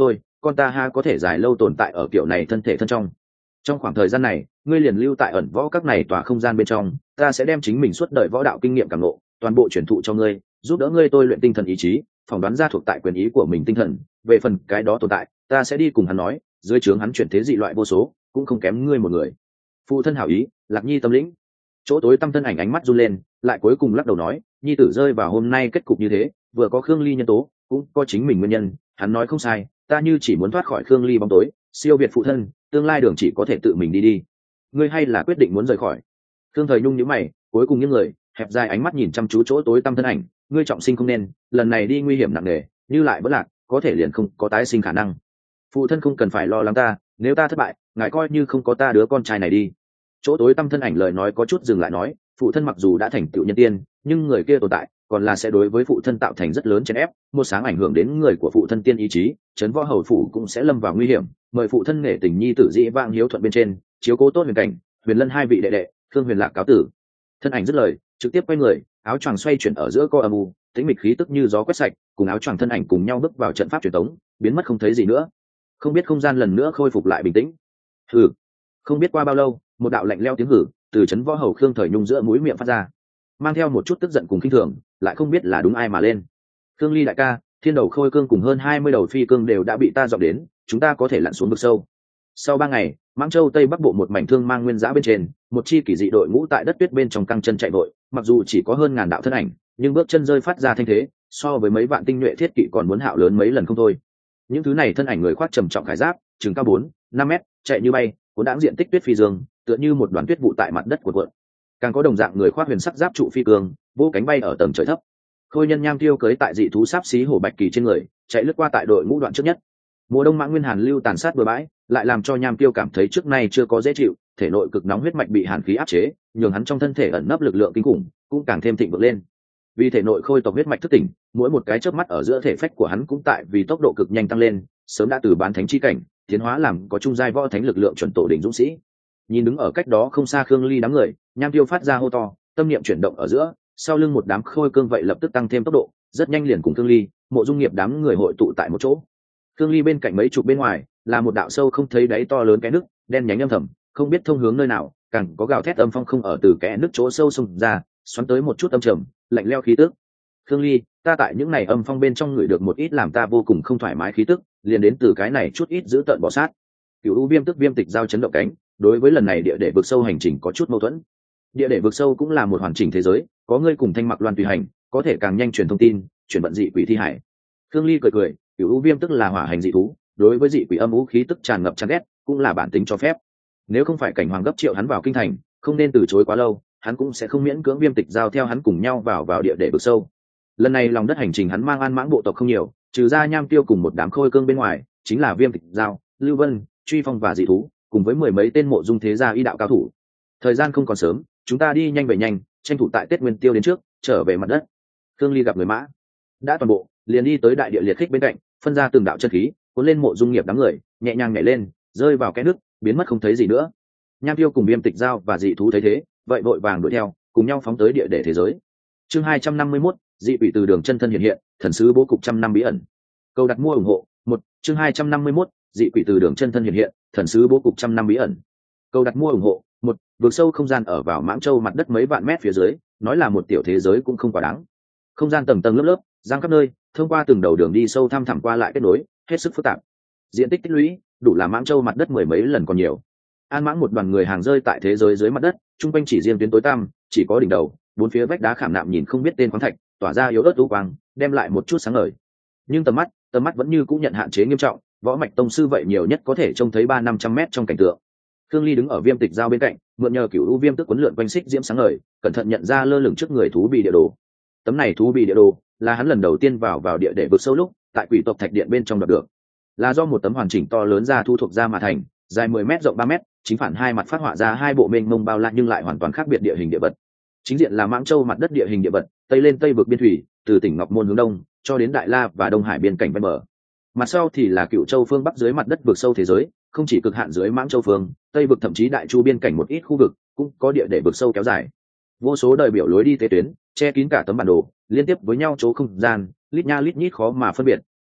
con ta ha có thể dài lâu tồn tại ở kiểu này thân thể thân trong khoảng thời gian này ngươi liền lưu tại ẩn võ các này tòa không gian bên trong, ta sẽ đem chính mình suốt đời võ đạo kinh nghiệm cảm ngộ toàn bộ truyền thụ cho ngươi, giúp đỡ ngươi tôi luyện tinh thần ý chí, phỏng đoán ra thuộc tại quyền ý của mình tinh thần. Về phần cái đó tồn tại, ta sẽ đi cùng hắn nói, dưới trướng hắn chuyển thế dị loại vô số, cũng không kém ngươi một người. Phụ thân hảo ý, Lạc Nhi tâm lĩnh. Chỗ tối tâm thân ảnh ánh mắt run lên, lại cuối cùng lắc đầu nói, nhi tử rơi vào hôm nay kết cục như thế, vừa có Khương Ly nhân tố, cũng có chính mình nguyên nhân. Hắn nói không sai, ta như chỉ muốn thoát khỏi Khương Ly bóng tối, siêu việt phụ thân, tương lai đường chỉ có thể tự mình đi. Ngươi hay là quyết định muốn rời khỏi? Khương Thời Nhung nhíu mày, cuối cùng những người hẹp dài ánh mắt nhìn chăm chú chỗ tối tâm thân ảnh. Ngươi trọng sinh không nên, lần này đi nguy hiểm nặng nề, như lại bất lạc, có thể liền không có tái sinh khả năng. Phụ thân không cần phải lo lắng ta, nếu ta thất bại, ngài coi như không có ta đứa con trai này đi. Chỗ tối tâm thân ảnh lời nói có chút dừng lại nói, phụ thân mặc dù đã thành tựu nhân tiên, nhưng người kia tồn tại còn là sẽ đối với phụ thân tạo thành rất lớn chèn ép, một sáng ảnh hưởng đến người của phụ thân tiên ý chí, trấn võ hầu phủ cũng sẽ lâm vào nguy hiểm. Mời phụ thân nghệ tình nhi tử dĩ vãng hiếu thuận bên trên, chiếu cố tốt huyền cảnh, huyền lân hai vị đệ đệ, Khương Huyền Lạc cáo tử. Thân ảnh dứt lời, trực tiếp quay người, áo choàng xoay chuyển ở giữa co âm u, tĩnh mịch khí tức như gió quét sạch, cùng áo choàng thân ảnh cùng nhau bước vào trận pháp truyền tống, biến mất không thấy gì nữa. Không biết không gian lần nữa khôi phục lại bình tĩnh. Hừ. Không biết qua bao lâu, một đạo lạnh lẽo tiếng hử từ trấn võ hầu Khương Thời Nhung giữa mũi miệng phát ra, mang theo một chút tức giận cùng khinh thường, lại không biết là đúng ai mà lên. Khương Ly đại ca, thiên đầu khôi cương cùng hơn 20 đầu phi cương đều đã bị ta dọn đến, chúng ta có thể lặn xuống vực sâu. Sau 3 ngày, Mãng Châu Tây Bắc bộ một mảnh thương mang nguyên giã bên trên, một chi kỳ dị đội ngũ tại đất tuyết bên trong căng chân chạy vội, mặc dù chỉ có hơn ngàn đạo thân ảnh, nhưng bước chân rơi phát ra thanh thế, so với mấy vạn tinh nhuệ thiết kỵ còn muốn hạo lớn mấy lần không thôi. Những thứ này thân ảnh người khoác trầm trọng khải giáp, chừng cao 4-5 mét, chạy như bay, cuốn đãng diện tích tuyết phi dương, tựa như một đoàn tuyết vụ tại mặt đất của cuộn. Càng có đồng dạng người khoác huyền sắc giáp trụ phi cương, vỗ cánh bay ở tầng trời thấp. Khôi nhân Nham Tiêu cưới tại dị thú sáp xí hổ bạch kỳ trên người, chạy lướt qua tại đội ngũ đoạn trước nhất. Mùa đông mãng nguyên hàn lưu tàn sát bừa bãi, lại làm cho Nham Tiêu cảm thấy trước nay chưa có dễ chịu, thể nội cực nóng huyết mạch bị hàn khí áp chế, nhường hắn trong thân thể ẩn nấp lực lượng kinh khủng cũng càng thêm thịnh vượng lên. Vì thể nội khôi tộc huyết mạch thức tỉnh, mỗi một cái chớp mắt ở giữa thể phách của hắn cũng tại vì tốc độ cực nhanh tăng lên, sớm đã từ bán thánh chi cảnh tiến hóa làm có trung giai võ thánh lực lượng chuẩn tổ đỉnh dũng sĩ. Nhìn đứng ở cách đó không xa Khương Ly đám người, Nham Tiêu phát ra hô to, tâm niệm chuyển động ở giữa, sau lưng một đám khôi cương vậy lập tức tăng thêm tốc độ, rất nhanh liền cùng Khương Ly, Mộ Dung Nghiệp đám người hội tụ tại một chỗ. Khương Ly bên cạnh mấy chục bên ngoài là một đạo sâu không thấy đáy to lớn cái nước đen nhánh âm thầm, không biết thông hướng nơi nào, càng có gào thét âm phong không ở từ kẽ nước chỗ sâu xông ra, xoắn tới một chút âm trầm lạnh lẽo khí tức. Khương Ly, ta tại những này âm phong bên trong ngửi được một ít làm ta vô cùng không thoải mái khí tức, liền đến từ cái này chút ít giữ tợn bỏ sát. Cửu U Viêm tức Viêm Tịch giao chấn động cánh, đối với lần này địa để vực sâu hành trình có chút mâu thuẫn. Địa để vực sâu cũng là một hoàn chỉnh thế giới, có ngươi cùng Thanh Mặc Loan tùy hành, có thể càng nhanh truyền thông tin, chuyển vận dị quỷ thi hải. Khương Ly cười cười, Cửu U Viêm tức là hỏa hành dị thú, đối với dị quỷ âm u khí tức tràn ngập chán ghét, cũng là bản tính cho phép. Nếu không phải cảnh hoàng gấp triệu hắn vào kinh thành, không nên từ chối quá lâu, hắn cũng sẽ không miễn cưỡng Viêm Tịch giao theo hắn cùng nhau vào địa để vực sâu. Lần này lòng đất hành trình hắn mang an mãng bộ tộc không nhiều, trừ ra Nham Tiêu cùng một đám khôi cương bên ngoài, chính là Viêm Tịch giao, Lưu Vân, Truy Phong và dị thú, cùng với 10 mấy tên mộ dung thế gia y đạo cao thủ. Thời gian không còn sớm, chúng ta đi nhanh về nhanh, tranh thủ tại Tết Nguyên Tiêu đến trước, trở về mặt đất. Khương Ly gặp người mã đã toàn bộ, liền đi tới đại địa liệt khích bên cạnh, phân ra từng đạo chân khí, cuốn lên Mộ Dung Nghiệp đám người, nhẹ nhàng nhảy lên, rơi vào cái nước, biến mất không thấy gì nữa. Nham Tiêu cùng Viêm Tịch giao và dị thú thấy thế, vậy vội vàng đuổi theo, cùng nhau phóng tới địa để thế giới. Chương 251, dị quỷ từ đường chân thân hiện hiện, thần sứ bố cục trăm năm bí ẩn. Câu đặt mua ủng hộ, 1, chương 251, dị quỷ từ đường chân thân hiện hiện, thần sứ bố cục trăm năm bí ẩn. Câu đặt mua ủng hộ, 1, vượt sâu không gian ở vào Mãng Châu mặt đất mấy vạn mét phía dưới, nói là một tiểu thế giới cũng không quá đáng. Không gian tầng tầng lớp lớp, giang khắp nơi, thông qua từng đầu đường đi sâu thăm thẳm qua lại kết nối, hết sức phức tạp. Diện tích tích lũy đủ là Mãng Châu mặt đất 10 mấy lần còn nhiều. An Mãng một đoàn người hàng rơi tại thế giới dưới mặt đất, trung quanh chỉ riêng tuyến tối tăm, chỉ có đỉnh đầu, bốn phía vách đá khảm nạm nhìn không biết tên khoáng thạch, tỏa ra yếu ớt u quang, đem lại một chút sáng ngời. Nhưng tầm mắt vẫn như cũng nhận hạn chế nghiêm trọng, võ mạch tông sư vậy nhiều nhất có thể trông thấy 300-500 mét trong cảnh tượng. Khương Ly đứng ở Viêm Tịch giao bên cạnh, mượn nhờ Cửu U Viêm tức quấn lượn quanh xích diễm sáng ngời, cẩn thận nhận ra lơ lửng trước người thú bì địa đồ. Tấm này thú bì địa đồ là hắn lần đầu tiên vào địa để vực sâu lúc tại quỷ tộc thạch điện bên trong đoạt được, là do một tấm hoàn chỉnh to lớn ra thu thuộc ra mà thành, dài 10 mét rộng 3 mét, chính phản hai mặt phát họa ra hai bộ mênh mông bao la nhưng lại hoàn toàn khác biệt địa hình địa vật. Chính diện là Mãng Châu mặt đất địa hình địa vật, tây lên tây vực biên thủy, từ tỉnh Ngọc Môn hướng đông cho đến Đại La và Đông Hải biên cảnh ven bờ. Mặt sau thì là Cựu Châu phương bắc dưới mặt đất vực sâu thế giới, không chỉ cực hạn dưới Mãng Châu phương, tây vực thậm chí Đại Chu biên cảnh một ít khu vực cũng có địa để vực sâu kéo dài. Vô số đời biểu lối đi tế tuyến, che kín cả tấm bản đồ, liên tiếp với nhau chỗ không gian, lít nha lít nhít khó mà phân biệt,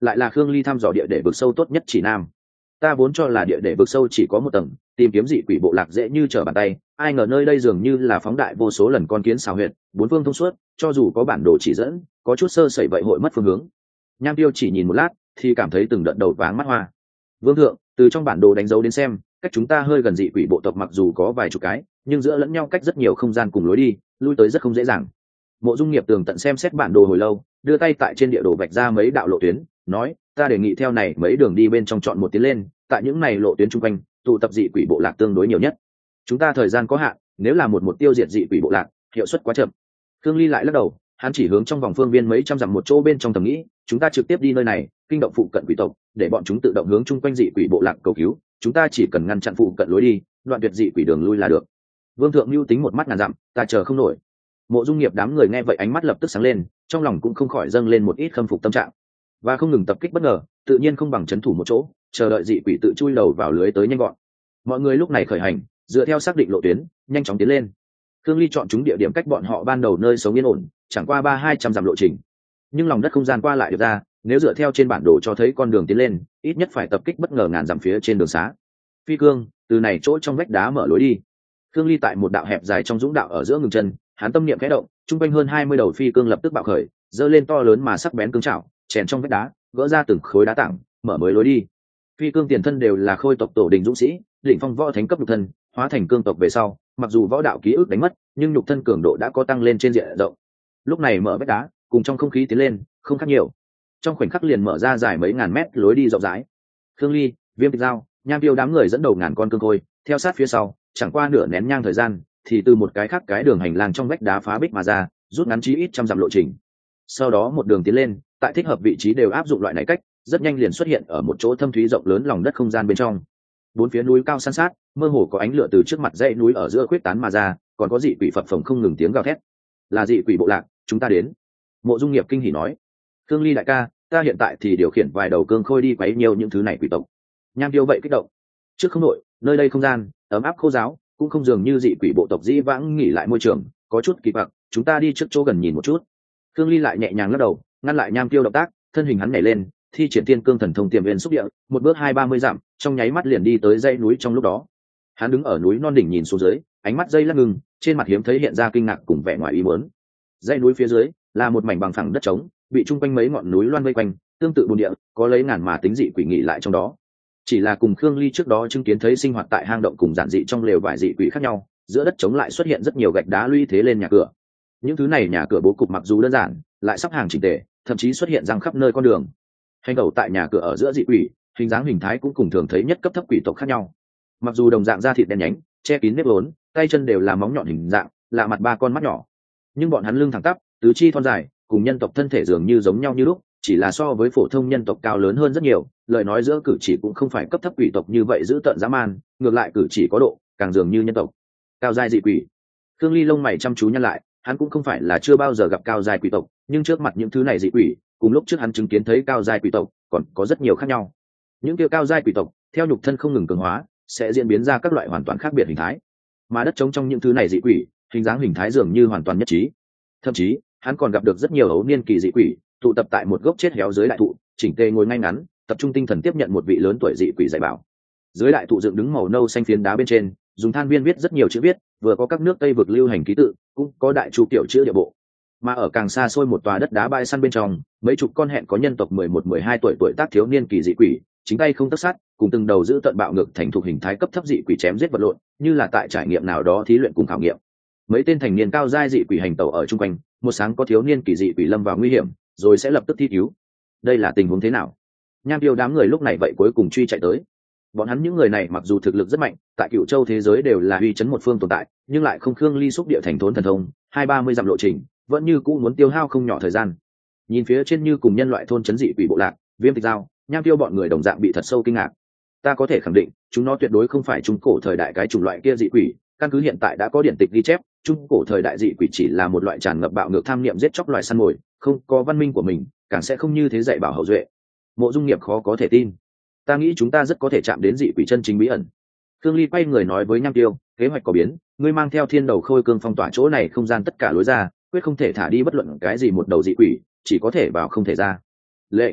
lại là Khương Ly thăm dò địa để vực sâu tốt nhất chỉ nam. Ta vốn cho là địa để vực sâu chỉ có một tầng, tìm kiếm dị quỷ bộ lạc dễ như trở bàn tay, ai ngờ nơi đây dường như là phóng đại vô số lần con kiến xào huyệt, bốn phương thông suốt, cho dù có bản đồ chỉ dẫn, có chút sơ sẩy vậy hội mất phương hướng. Nham Tiêu chỉ nhìn một lát thì cảm thấy từng đợt đầu váng mắt hoa. Vương thượng, từ trong bản đồ đánh dấu đến xem, cách chúng ta hơi gần dị quỷ bộ tộc mặc dù có vài chục cái, nhưng giữa lẫn nhau cách rất nhiều không gian cùng lối đi, lui tới rất không dễ dàng. Mộ Dung Nghiệp tường tận xem xét bản đồ hồi lâu, đưa tay tại trên địa đồ vạch ra mấy đạo lộ tuyến, nói: ta đề nghị theo này mấy đường đi bên trong chọn một tiến lên, tại những này lộ tuyến chung quanh tụ tập dị quỷ bộ lạc tương đối nhiều nhất. Chúng ta thời gian có hạn, nếu là một tiêu diệt dị quỷ bộ lạc, hiệu suất quá chậm. Khương Ly lại lắc đầu, hắn chỉ hướng trong vòng phương viên mấy trăm dặm một chỗ bên trong thầm nghĩ, chúng ta trực tiếp đi nơi này, kinh động phụ cận quỷ tộc, để bọn chúng tự động hướng chung quanh dị quỷ bộ lạc cầu cứu, chúng ta chỉ cần ngăn chặn phụ cận lối đi, đoạn tuyệt dị quỷ đường lui là được. Vương thượng lưu tính một mắt ngàn dặm, ta chờ không nổi. Mộ Dung Nghiệp đám người nghe vậy ánh mắt lập tức sáng lên, trong lòng cũng không khỏi dâng lên một ít khâm phục tâm trạng. Và không ngừng tập kích bất ngờ, tự nhiên không bằng trấn thủ một chỗ, chờ đợi dị quỷ tự chui đầu vào lưới tới nhanh gọn. Mọi người lúc này khởi hành, dựa theo xác định lộ tuyến, nhanh chóng tiến lên. Khương Ly chọn chúng địa điểm cách bọn họ ban đầu nơi sống yên ổn, chẳng qua 300-200 dặm lộ trình. Nhưng lòng đất không gian qua lại được ra, nếu dựa theo trên bản đồ cho thấy con đường tiến lên, ít nhất phải tập kích bất ngờ ngàn dặm phía trên đường xá. Phi cương, từ này chỗ trong vách đá mở lối đi. Khương Ly tại một đạo hẹp dài trong dũng đạo ở giữa ngừng chân, hắn tâm niệm khẽ động, trung quanh hơn 20 đầu phi cương lập tức bạo khởi, giơ lên to lớn mà sắc bén cương trảo, chèn trong vách đá, gỡ ra từng khối đá tảng, mở mới lối đi. Phi cương tiền thân đều là khôi tộc tổ đình dũng sĩ, đỉnh phong võ thánh cấp nhục thân, hóa thành cương tộc về sau, mặc dù võ đạo ký ức đánh mất, nhưng nhục thân cường độ đã có tăng lên trên diện rộng. Lúc này mở vách đá, cùng trong không khí tiến lên, không khác nhiều. Trong khoảnh khắc liền mở ra dài mấy ngàn mét lối đi rộng rãi. Khương Ly, Viêm Tịch Giao, Nham Tiêu đám người dẫn đầu ngàn con cương khôi, theo sát phía sau, chẳng qua nửa nén nhang thời gian, thì từ một cái khác cái đường hành lang trong vách đá phá bích mà ra, rút ngắn chí ít trăm dặm lộ trình. Sau đó một đường tiến lên, tại thích hợp vị trí đều áp dụng loại này cách, rất nhanh liền xuất hiện ở một chỗ thâm thúy rộng lớn lòng đất không gian bên trong. Bốn phía núi cao san sát, mơ hồ có ánh lửa từ trước mặt dãy núi ở giữa khuyết tán mà ra, còn có dị quỷ phập phồng không ngừng tiếng gào thét. Là dị quỷ bộ lạc, chúng ta đến. Mộ Dung Nghiệp kinh hỉ nói: Khương Ly đại ca, ta hiện tại thì điều khiển vài đầu cương khôi đi quấy nhiều những thứ này quỷ tộc. Nham Tiêu vậy kích động: trước không nội, nơi đây không gian ấm áp khô giáo, cũng không dường như dị quỷ bộ tộc dĩ vãng nghỉ lại môi trường, có chút kỳ quặc, chúng ta đi trước chỗ gần nhìn một chút. Khương Ly lại nhẹ nhàng lắc đầu, ngăn lại Nham Tiêu động tác, thân hình hắn nhảy lên, thi triển Thiên Cương Thần Thông tiềm viên xúc địa, một bước 20-30 dặm, trong nháy mắt liền đi tới dãy núi trong lúc đó. Hắn đứng ở núi non đỉnh nhìn xuống dưới, ánh mắt dây lắc ngừng, trên mặt hiếm thấy hiện ra kinh ngạc cùng vẻ ngoài ý muốn. Dãy núi phía dưới là một mảnh bằng phẳng đất trống, bị chung quanh mấy ngọn núi loan vây quanh, tương tự bồn địa, có lấy ngàn mà tính dị quỷ nghỉ lại trong đó. Chỉ là cùng Khương Ly trước đó chứng kiến thấy sinh hoạt tại hang động cùng giản dị trong lều vải dị quỷ khác nhau, giữa đất trống lại xuất hiện rất nhiều gạch đá lũy thế lên nhà cửa. Những thứ này nhà cửa bố cục mặc dù đơn giản, lại sắp hàng chỉnh tề, thậm chí xuất hiện răng khắp nơi con đường. Hành tẩu tại nhà cửa ở giữa dị quỷ, hình dáng hình thái cũng cùng thường thấy nhất cấp thấp quỷ tộc khác nhau. Mặc dù đồng dạng da thịt đen nhánh, che kín nếp vốn, tay chân đều là móng nhọn hình dạng, lạ mặt ba con mắt nhỏ, nhưng bọn hắn lưng thẳng tắp, tứ chi thon dài, cùng nhân tộc thân thể dường như giống nhau như lúc, chỉ là so với phổ thông nhân tộc cao lớn hơn rất nhiều. Lời nói giữa cử chỉ cũng không phải cấp thấp quỷ tộc như vậy giữ tợn dã man, ngược lại cử chỉ có độ, càng dường như nhân tộc. Cao giai dị quỷ. Khương Ly lông mày chăm chú nhăn lại, hắn cũng không phải là chưa bao giờ gặp cao giai quỷ tộc, nhưng trước mặt những thứ này dị quỷ, cùng lúc trước hắn chứng kiến thấy cao giai quỷ tộc, còn có rất nhiều khác nhau. Những kia cao giai quỷ tộc, theo nhục thân không ngừng cường hóa, sẽ diễn biến ra các loại hoàn toàn khác biệt hình thái. Mà đất trống trong những thứ này dị quỷ, hình dáng hình thái dường như hoàn toàn nhất trí. Thậm chí, hắn còn gặp được rất nhiều ấu niên kỳ dị quỷ, tụ tập tại một gốc chết héo dưới đại thụ, chỉnh tề ngồi ngay ngắn, tập trung tinh thần tiếp nhận một vị lớn tuổi dị quỷ dạy bảo. Dưới đại thụ dựng đứng màu nâu xanh phiến đá bên trên, dùng than viên viết rất nhiều chữ viết, vừa có các nước Tây vực lưu hành ký tự, cũng có đại chu kiểu chữ địa bộ. Mà ở càng xa xôi một tòa đất đá bãi săn bên trong, mấy chục con hẹn có nhân tộc 11-12 tuổi tác thiếu niên kỳ dị quỷ, chính tay không tấc sắt, cùng từng đầu giữ tận bạo ngược thành thuộc hình thái cấp thấp dị quỷ chém giết vật lộn, như là tại trải nghiệm nào đó thí luyện cùng khảo nghiệm. Mấy tên thành niên cao giai dị quỷ hành tẩu ở chung quanh, một sáng có thiếu niên kỳ dị quỷ lâm vào nguy hiểm, rồi sẽ lập tức thi cứu. Đây là tình huống thế nào? Nham Tiêu đám người lúc này vậy cuối cùng truy chạy tới. Bọn hắn những người này mặc dù thực lực rất mạnh, tại Cửu Châu thế giới đều là uy chấn một phương tồn tại, nhưng lại không Khương Ly xúc địa thành thốn thần thông, 20-30 dặm lộ trình, vẫn như cũ muốn tiêu hao không nhỏ thời gian. Nhìn phía trên như cùng nhân loại thôn chấn dị quỷ bộ lạc, Viêm Tịch Giao, Nham Tiêu bọn người đồng dạng bị thật sâu kinh ngạc. Ta có thể khẳng định, chúng nó tuyệt đối không phải trung cổ thời đại cái chủng loại kia dị quỷ, căn cứ hiện tại đã có điển tịch ghi chép, trung cổ thời đại dị quỷ chỉ là một loại tràn ngập bạo ngược tham niệm giết chóc loài săn mồi, không có văn minh của mình, càng sẽ không như thế dạy bảo hậu duệ. Mộ Dung Nghiệp khó có thể tin. Ta nghĩ chúng ta rất có thể chạm đến dị quỷ chân chính bí ẩn. Khương Ly quay người nói với Nham Tiêu, kế hoạch có biến, ngươi mang theo Thiên Đầu Khôi Cương phong tỏa chỗ này không gian tất cả lối ra, quyết không thể thả đi bất luận cái gì một đầu dị quỷ, chỉ có thể vào không thể ra. Lệ.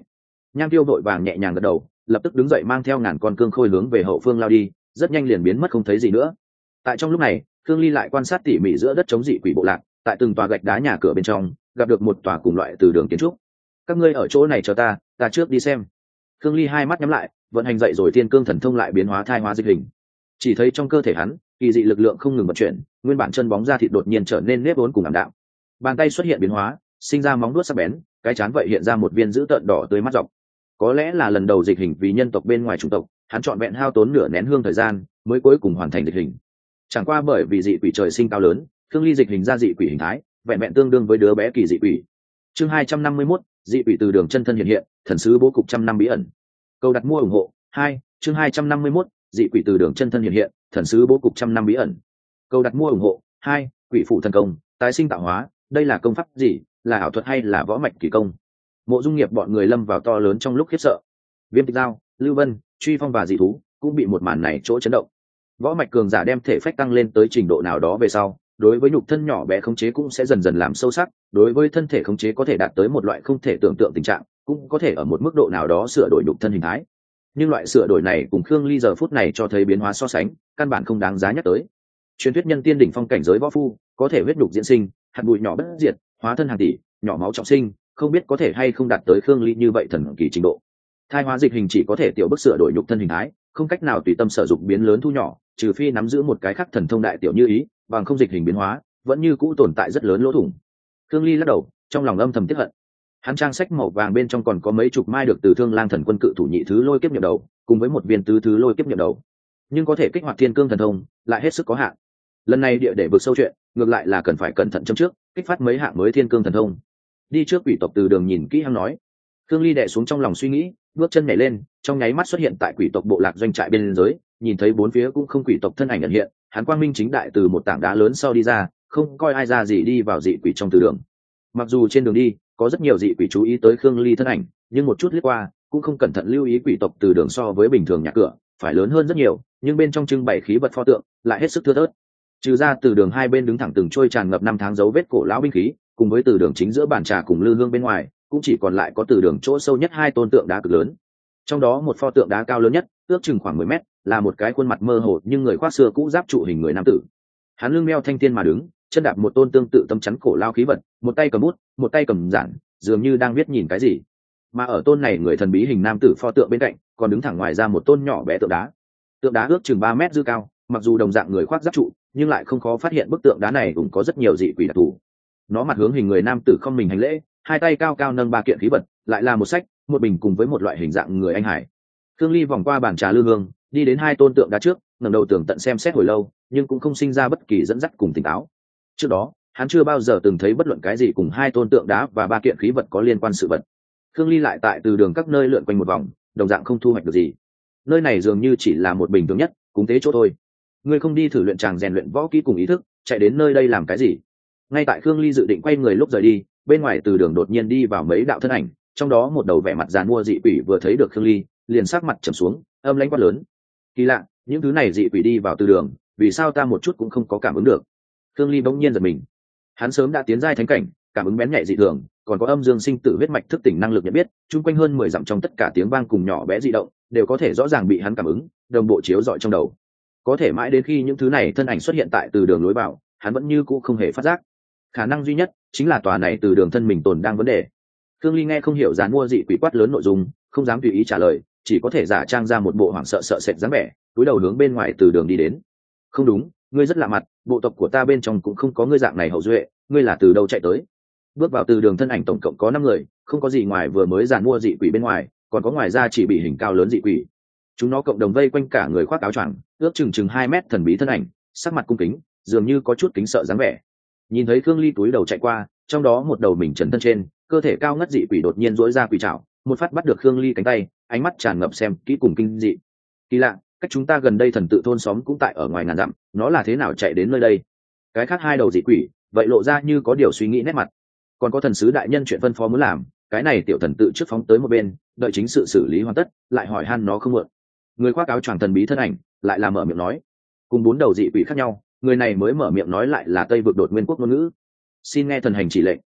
Nham Tiêu vội vàng nhẹ nhàng gật đầu, lập tức đứng dậy mang theo ngàn con cương khôi hướng về hậu phương lao đi, rất nhanh liền biến mất không thấy gì nữa. Tại trong lúc này, Thương Ly lại quan sát tỉ mỉ giữa đất chống dị quỷ bộ lạc, tại từng tòa gạch đá nhà cửa bên trong gặp được một tòa cùng loại từ đường kiến trúc. Các ngươi ở chỗ này chờ ta trước đi xem. Thương Ly hai mắt nhắm lại, vận hành dậy rồi tiên cương thần thông lại biến hóa thai hóa dịch hình. Chỉ thấy trong cơ thể hắn, kỳ dị lực lượng không ngừng vận chuyển, nguyên bản chân bóng da thịt đột nhiên trở nên nếp vốn cùng ảm đạm. Bàn tay xuất hiện biến hóa, sinh ra móng vuốt sắc bén, cái chán vậy hiện ra một viên dữ tợn đỏ tươi mắt dọc. Có lẽ là lần đầu dịch hình vì nhân tộc bên ngoài chủng tộc, hắn chọn vẹn hao tốn nửa nén hương thời gian mới cuối cùng hoàn thành dịch hình. Chẳng qua bởi vì dị quỷ trời sinh cao lớn, Thương Ly dịch hình ra dị quỷ hình thái, vẹn vẹn tương đương với đứa bé kỳ dị quỷ. Chương 251, dị quỷ từ đường chân thân hiện hiện, thần sứ bố cục trăm năm bí ẩn. Câu đặt mua ủng hộ 2, chương 251, dị quỷ từ đường chân thân hiện hiện, thần sứ bố cục trăm năm bí ẩn. Câu đặt mua ủng hộ 2, quỷ phụ thần công, tái sinh tạo hóa, đây là công pháp gì, là ảo thuật hay là võ mạch kỳ công? Mộ Dung Nghiệp bọn người lâm vào to lớn trong lúc khiếp sợ. Viêm Tịch Giao, Lưu Vân, Truy Phong và dị thú cũng bị một màn này chỗ chấn động. Võ mạch cường giả đem thể phách tăng lên tới trình độ nào đó về sau, đối với nhục thân nhỏ bé khống chế cũng sẽ dần dần làm sâu sắc, đối với thân thể khống chế có thể đạt tới một loại không thể tưởng tượng tình trạng, cũng có thể ở một mức độ nào đó sửa đổi nhục thân hình thái. Nhưng loại sửa đổi này cùng Khương Ly giờ phút này cho thấy biến hóa so sánh, căn bản không đáng giá nhắc tới. Truyền thuyết nhân tiên đỉnh phong cảnh giới võ phu, có thể huyết nhục diễn sinh, hạt bụi nhỏ bất diệt, hóa thân hàng tỷ, nhỏ máu trọng sinh, không biết có thể hay không đạt tới Khương Ly như vậy thần kỳ trình độ. Thai hóa dịch hình chỉ có thể tiểu bức sửa đổi nhục thân hình thái, không cách nào tùy tâm sở dụng biến lớn thu nhỏ, trừ phi nắm giữ một cái khắc thần thông đại tiểu như ý, bằng không dịch hình biến hóa, vẫn như cũ tồn tại rất lớn lỗ thủng. Khương Ly lắc đầu, trong lòng âm thầm tiếc hận. Hắn trang sách màu vàng bên trong còn có mấy chục mai được từ Thương Lang Thần Quân cự thủ nhị thứ lôi kiếp nhiệm đầu, cùng với một viên tứ thứ lôi kiếp nhiệm đầu, nhưng có thể kích hoạt thiên cương thần thông, lại hết sức có hạn. Lần này địa để vượt sâu chuyện, ngược lại là cần phải cẩn thận châm trước, kích phát mấy hạng mới thiên cương thần thông. Đi trước quỷ tộc từ đường nhìn kỹ hắn nói. Khương Ly đè xuống trong lòng suy nghĩ, bước chân nhảy lên, trong nháy mắt xuất hiện tại quỷ tộc bộ lạc doanh trại bên dưới, nhìn thấy bốn phía cũng không quỷ tộc thân ảnh ẩn hiện, hắn quang minh chính đại từ một tảng đá lớn sau đi ra, không coi ai ra gì đi vào dị quỷ trong từ đường. Mặc dù trên đường đi có rất nhiều dị quỷ chú ý tới Khương Ly thân ảnh, nhưng một chút lướt qua cũng không cẩn thận lưu ý quỷ tộc từ đường so với bình thường nhà cửa phải lớn hơn rất nhiều, nhưng bên trong trưng bày khí vật pho tượng lại hết sức thưa thớt. Trừ ra từ đường hai bên đứng thẳng từng trôi tràn ngập năm tháng dấu vết cổ lão binh khí, cùng với từ đường chính giữa bàn trà cùng lư hương bên ngoài, cũng chỉ còn lại có từ đường chỗ sâu nhất hai tôn tượng đá cực lớn. Trong đó một pho tượng đá cao lớn nhất, ước chừng khoảng 10 mét, là một cái khuôn mặt mơ hồ nhưng người khoác xưa cũ giáp trụ hình người nam tử. Hắn lưng đeo thanh thiên mà đứng, chân đạp một tôn tương tự tấm chắn cổ lao khí vật, một tay cầm bút, một tay cầm giản, dường như đang viết nhìn cái gì. Mà ở tôn này người thần bí hình nam tử pho tượng bên cạnh, còn đứng thẳng ngoài ra một tôn nhỏ bé tượng đá. Tượng đá ước chừng 3 mét dư cao, mặc dù đồng dạng người khoác giáp trụ, nhưng lại không khó phát hiện bức tượng đá này cũng có rất nhiều dị quỷ đặc thù. Nó mặt hướng hình người nam tử không mình hành lễ, hai tay cao cao nâng ba kiện khí vật, lại là một sách, một bình cùng với một loại hình dạng người anh hải. Thương Ly vòng qua bàn trà lư hương, đi đến hai tôn tượng đá trước, ngẩng đầu tường tận xem xét hồi lâu, nhưng cũng không sinh ra bất kỳ dẫn dắt cùng tỉnh táo. Trước đó, hắn chưa bao giờ từng thấy bất luận cái gì cùng hai tôn tượng đá và ba kiện khí vật có liên quan sự vật. Thương Ly lại tại từ đường các nơi lượn quanh một vòng, đồng dạng không thu hoạch được gì. Nơi này dường như chỉ là một bình thường nhất, cúng tế chỗ thôi. Ngươi không đi thử luyện tràng rèn luyện võ kỹ cùng ý thức, chạy đến nơi đây làm cái gì? Ngay tại Thương Ly dự định quay người lúc rời đi, bên ngoài từ đường đột nhiên đi vào mấy đạo thân ảnh, trong đó một đầu vẻ mặt giàn mua dị quỷ vừa thấy được Thương Ly, liền sắc mặt trầm xuống, âm lãnh quát lớn. Kỳ lạ, những thứ này dị quỷ đi vào từ đường, vì sao ta một chút cũng không có cảm ứng được? Thương Ly bỗng nhiên giật mình. Hắn sớm đã tiến giai thánh cảnh, cảm ứng bén nhạy dị thường, còn có âm dương sinh tử huyết mạch thức tỉnh năng lực nhận biết, chung quanh hơn 10 dặm trong tất cả tiếng vang cùng nhỏ bé dị động, đều có thể rõ ràng bị hắn cảm ứng, đồng bộ chiếu rọi trong đầu. Có thể mãi đến khi những thứ này thân ảnh xuất hiện tại từ đường lối vào, hắn vẫn như cũ không hề phát giác. Khả năng duy nhất chính là tòa này từ đường thân mình tồn đang vấn đề. Thương Ly nghe không hiểu dán mua dị quỷ quát lớn nội dung, không dám tùy ý trả lời, chỉ có thể giả trang ra một bộ hoảng sợ sợ sệt dáng vẻ, cúi đầu hướng bên ngoài từ đường đi đến. Không đúng, ngươi rất lạ mặt, bộ tộc của ta bên trong cũng không có ngươi dạng này hậu duệ, ngươi là từ đâu chạy tới? Bước vào từ đường thân ảnh tổng cộng có 5 người, không có gì ngoài vừa mới dàn mua dị quỷ bên ngoài, còn có ngoài ra chỉ bị hình cao lớn dị quỷ. Chúng nó cộng đồng vây quanh cả người khoác áo choàng, ước chừng 2 mét thần bí thân ảnh, sắc mặt cung kính, dường như có chút kính sợ dáng vẻ. Nhìn thấy Khương Ly túi đầu chạy qua, trong đó một đầu mình trần thân trên, cơ thể cao ngất dị quỷ đột nhiên duỗi ra quỷ trảo, một phát bắt được Khương Ly cánh tay, ánh mắt tràn ngập xem kỹ cùng kinh dị. Kỳ lạ, cách chúng ta gần đây thần tự thôn xóm cũng tại ở ngoài ngàn dặm, nó là thế nào chạy đến nơi đây? Cái khác hai đầu dị quỷ, vậy lộ ra như có điều suy nghĩ nét mặt. Còn có thần sứ đại nhân chuyện phân phó muốn làm, cái này tiểu thần tự trước phóng tới một bên, đợi chính sự xử lý hoàn tất, lại hỏi han nó không mượn. Người khoác áo choàng thần bí thân ảnh, lại là mở miệng nói. Cùng 4 đầu dị quỷ khác nhau, người này mới mở miệng nói lại là Tây vực đột nguyên quốc ngôn ngữ. Xin nghe thần hành chỉ lệnh.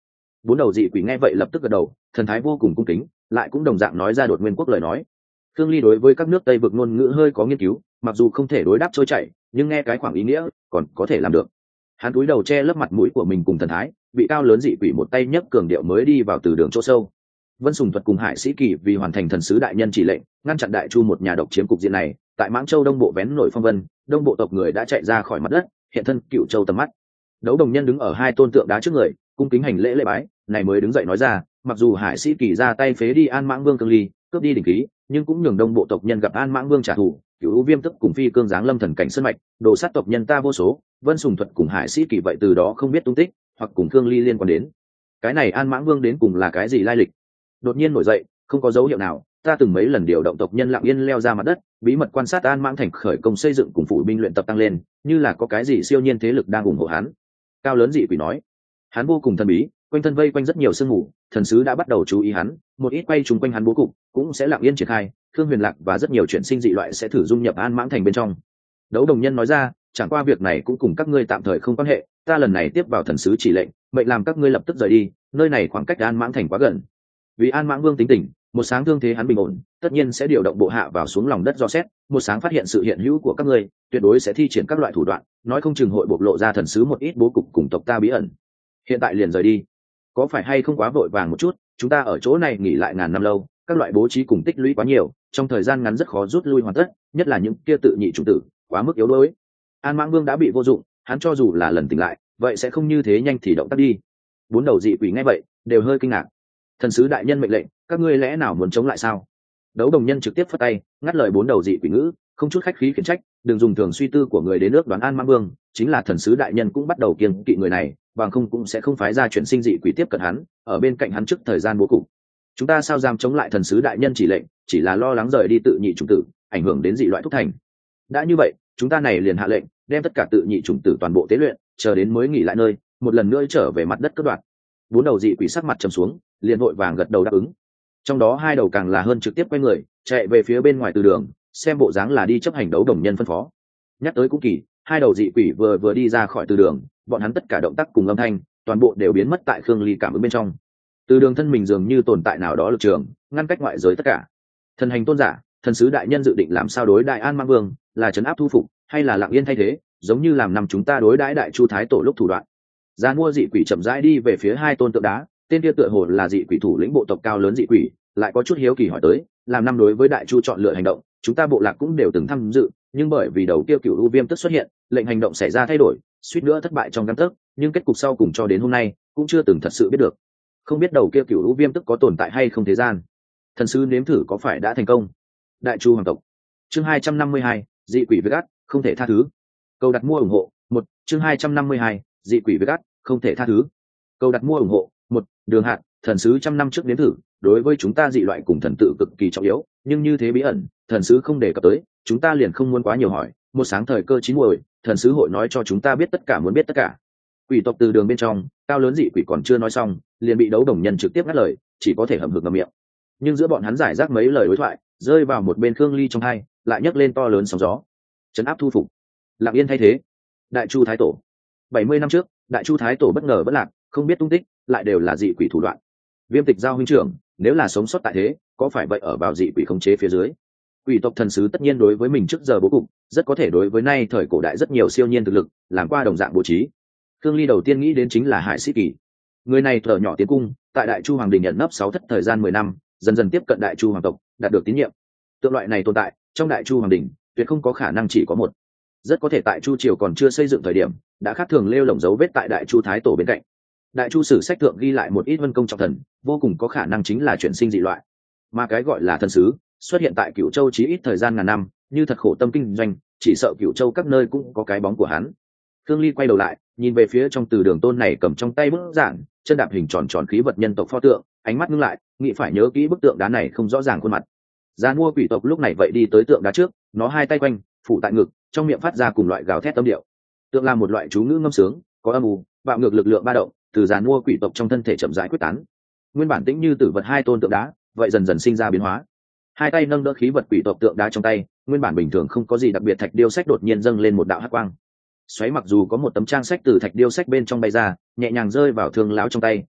Bốn đầu dị quỷ nghe vậy lập tức gật đầu, thần thái vô cùng cung kính, lại cũng đồng dạng nói ra đột nguyên quốc lời nói. Thương Ly đối với các nước Tây vực ngôn ngữ hơi có nghiên cứu, mặc dù không thể đối đáp trôi chảy, nhưng nghe cái khoảng ý nghĩa còn có thể làm được. Hắn cúi đầu che lấp mặt mũi của mình cùng thần thái, bị cao lớn dị quỷ một tay nhấc cường điệu mới đi vào từ đường chỗ sâu. Vân Sùng Thuật cùng Hải Sĩ Kỳ vì hoàn thành thần sứ đại nhân chỉ lệnh, ngăn chặn Đại Chu một nhà độc chiếm cục diện này, tại Mãng Châu Đông Bộ vén nổi phong vân, Đông Bộ tộc người đã chạy ra khỏi mặt đất, hiện thân Cựu Châu tầm mắt. Đấu Đồng Nhân đứng ở hai tôn tượng đá trước người, cung kính hành lễ lễ bái, này mới đứng dậy nói ra, mặc dù Hải Sĩ Kỳ ra tay phế đi An Mãng Vương Cương Ly, cướp đi đỉnh khí, nhưng cũng nhường Đông Bộ tộc nhân gặp An Mãng Vương trả thù, Cửu Viêm tức cùng Phi Cương giáng lâm thần cảnh sơn mạch, đồ sát tộc nhân ta vô số, Vân Sùng Thuật cùng Hải Sĩ Kỳ vậy từ đó không biết tung tích, hoặc cùng Cương Ly liên quan đến. Cái này An Mãng Vương đến cùng là cái gì lai lịch? Đột nhiên nổi dậy, không có dấu hiệu nào, ta từng mấy lần điều động tộc nhân lặng yên leo ra mặt đất, bí mật quan sát An Mãng thành khởi công xây dựng cùng phụ binh luyện tập tăng lên, như là có cái gì siêu nhiên thế lực đang ủng hộ hắn. Cao lớn dị quỷ nói, hắn vô cùng thần bí, quanh thân vây quanh rất nhiều sương mù, thần sứ đã bắt đầu chú ý hắn, một ít quay trùng quanh hắn bố cục cũng sẽ lặng yên triển khai, Khương Huyền Lạc và rất nhiều chuyển sinh dị loại sẽ thử dung nhập An Mãng thành bên trong. Đấu Đồng Nhân nói ra, chẳng qua việc này cũng cùng các ngươi tạm thời không quan hệ, ta lần này tiếp vào thần sứ chỉ lệnh, mệnh làm các ngươi lập tức rời đi, nơi này khoảng cách An Mãng thành quá gần. Vì An Mãng Vương tính tình, một sáng thương thế hắn bình ổn, tất nhiên sẽ điều động bộ hạ vào xuống lòng đất dò xét, một sáng phát hiện sự hiện hữu của các ngươi, tuyệt đối sẽ thi triển các loại thủ đoạn, nói không chừng hội bộc lộ ra thần sứ một ít bố cục cùng tộc ta bí ẩn. Hiện tại liền rời đi, có phải hay không quá vội vàng một chút? Chúng ta ở chỗ này nghỉ lại ngàn năm lâu, các loại bố trí cùng tích lũy quá nhiều, trong thời gian ngắn rất khó rút lui hoàn tất, nhất là những kia tự nhị chủ tử quá mức yếu đuối. An Mãng Vương đã bị vô dụng, hắn cho dù là lần tỉnh lại, vậy sẽ không như thế nhanh thì động tác đi. Bốn đầu dị quỷ nghe vậy đều hơi kinh ngạc. Thần sứ đại nhân mệnh lệnh, các ngươi lẽ nào muốn chống lại sao? Đấu Đồng Nhân trực tiếp phất tay ngắt lời bốn đầu dị quỷ ngữ, không chút khách khí khiển trách, đừng dùng thường suy tư của người đến nước đoán An Mãng Vương, chính là thần sứ đại nhân cũng bắt đầu kiêng kỵ người này, bằng không cũng sẽ không phái ra chuyển sinh dị quỷ tiếp cận hắn, ở bên cạnh hắn trước thời gian bố cục. Chúng ta sao dám chống lại thần sứ đại nhân chỉ lệnh, chỉ là lo lắng rời đi tự nhị chủng tử, ảnh hưởng đến dị loại thúc thành. Đã như vậy, chúng ta này liền hạ lệnh, đem tất cả tự nhị chủng tử toàn bộ tế luyện, chờ đến mới nghỉ lại nơi, một lần nữa trở về mặt đất cất đoạn. Bốn đầu dị quỷ sắc mặt trầm xuống, liền vội vàng gật đầu đáp ứng. Trong đó hai đầu càng là hơn trực tiếp quay người, chạy về phía bên ngoài từ đường, xem bộ dáng là đi chấp hành Đấu Đồng Nhân phân phó. Nhắc tới cũng kỳ, hai đầu dị quỷ vừa đi ra khỏi từ đường, bọn hắn tất cả động tác cùng âm thanh toàn bộ đều biến mất tại Khương Ly cảm ứng bên trong. Từ đường thân mình dường như tồn tại nào đó lực trường, ngăn cách ngoại giới tất cả. Thần hành tôn giả, thần sứ đại nhân dự định làm sao đối đại An Mãng Vương, là trấn áp thu phục, hay là lặng yên thay thế, giống như làm năm chúng ta đối đãi Đại Chu Thái Tổ lúc thủ đoạn. Giàn mua dị quỷ chậm rãi đi về phía hai tôn tượng đá, tên kia tựa hồ là dị quỷ thủ lĩnh bộ tộc cao lớn dị quỷ, lại có chút hiếu kỳ hỏi tới, làm năm đối với Đại Chu chọn lựa hành động, chúng ta bộ lạc cũng đều từng tham dự, nhưng bởi vì đầu kia Cửu U Viêm tức xuất hiện, lệnh hành động xảy ra thay đổi, suýt nữa thất bại trong gang tấc, nhưng kết cục sau cùng cho đến hôm nay cũng chưa từng thật sự biết được. Không biết đầu kia Cửu U Viêm tức có tồn tại hay không thế gian. Thần sứ nếm thử có phải đã thành công. Đại Chu hoàng tộc. Chương 252, dị quỷ với gắt, không thể tha thứ. Câu đặt mua ủng hộ. Một, chương 252, dị quỷ với gắt, không thể tha thứ. Câu đặt mua ủng hộ. Một, Đường Hạt, thần sứ trăm năm trước nếm thử, đối với chúng ta dị loại cùng thần tự cực kỳ trọng yếu, nhưng như thế bí ẩn, thần sứ không đề cập tới, chúng ta liền không muốn quá nhiều hỏi. Một sáng thời cơ chín muồi, thần sứ hội nói cho chúng ta biết tất cả muốn biết tất cả. Quỷ tộc từ đường bên trong, cao lớn dị quỷ còn chưa nói xong, liền bị Đấu Đồng Nhân trực tiếp ngắt lời, chỉ có thể hậm hực ngậm miệng. Nhưng giữa bọn hắn giải rác mấy lời đối thoại, rơi vào một bên Khương Ly trong hai, lại nhấc lên to lớn sóng gió. Trấn áp thu phục, lặng yên thay thế. Đại Chu Thái Tổ. 70 năm trước, Đại Chu Thái Tổ bất ngờ bất lạc, không biết tung tích, lại đều là dị quỷ thủ đoạn. Viêm Tịch giao huynh trưởng, nếu là sống sót tại thế, có phải vậy ở vào dị quỷ khống chế phía dưới? Quỷ tộc thần sứ tất nhiên đối với mình trước giờ bố cục, rất có thể đối với nay thời cổ đại rất nhiều siêu nhiên thực lực, làm qua đồng dạng bố trí. Khương Ly đầu tiên nghĩ đến chính là Hải Sĩ Kỳ. Người này thở nhỏ tiến cung, tại Đại Chu hoàng đình nhận nấp 6 thất thời gian 10 năm, dần dần tiếp cận Đại Chu hoàng tộc, đạt được tín nhiệm. Tượng loại này tồn tại trong Đại Chu hoàng đình, tuyệt không có khả năng chỉ có một. Rất có thể tại Chu triều còn chưa xây dựng thời điểm, đã khác thường lêu lổng dấu vết tại Đại Chu Thái Tổ bên cạnh. Đại Chu sử sách thượng ghi lại một ít vân công trọng thần, vô cùng có khả năng chính là chuyển sinh dị loại. Mà cái gọi là thần sứ, xuất hiện tại Cửu Châu chí ít thời gian ngàn năm, như thật khổ tâm kinh doanh, chỉ sợ Cửu Châu các nơi cũng có cái bóng của hắn. Khương Ly quay đầu lại, nhìn về phía trong từ đường tôn này cầm trong tay bức giản, chân đạp hình tròn tròn khí vật nhân tộc pho tượng, ánh mắt ngưng lại, nghĩ phải nhớ kỹ bức tượng đá này không rõ ràng khuôn mặt. Giàn mua quỷ tộc lúc này vậy đi tới tượng đá trước, nó hai tay quanh, phủ tại ngực, trong miệng phát ra cùng loại gào thét âm điệu. Tượng là một loại chú ngữ ngâm sướng, có âm u, bạo ngược lực lượng ba động, từ giàn mua quỷ tộc trong thân thể chậm rãi quyết tán. Nguyên bản tĩnh như tử vật hai tôn tượng đá, vậy dần dần sinh ra biến hóa. Hai tay nâng đỡ khí vật quỷ tộc tượng đá trong tay, nguyên bản bình thường không có gì đặc biệt thạch điêu sách đột nhiên dâng lên một đạo hắc quang. Xoáy mặc dù có một tấm trang sách từ thạch điêu sách bên trong bay ra, nhẹ nhàng rơi vào Thương lão trong tay,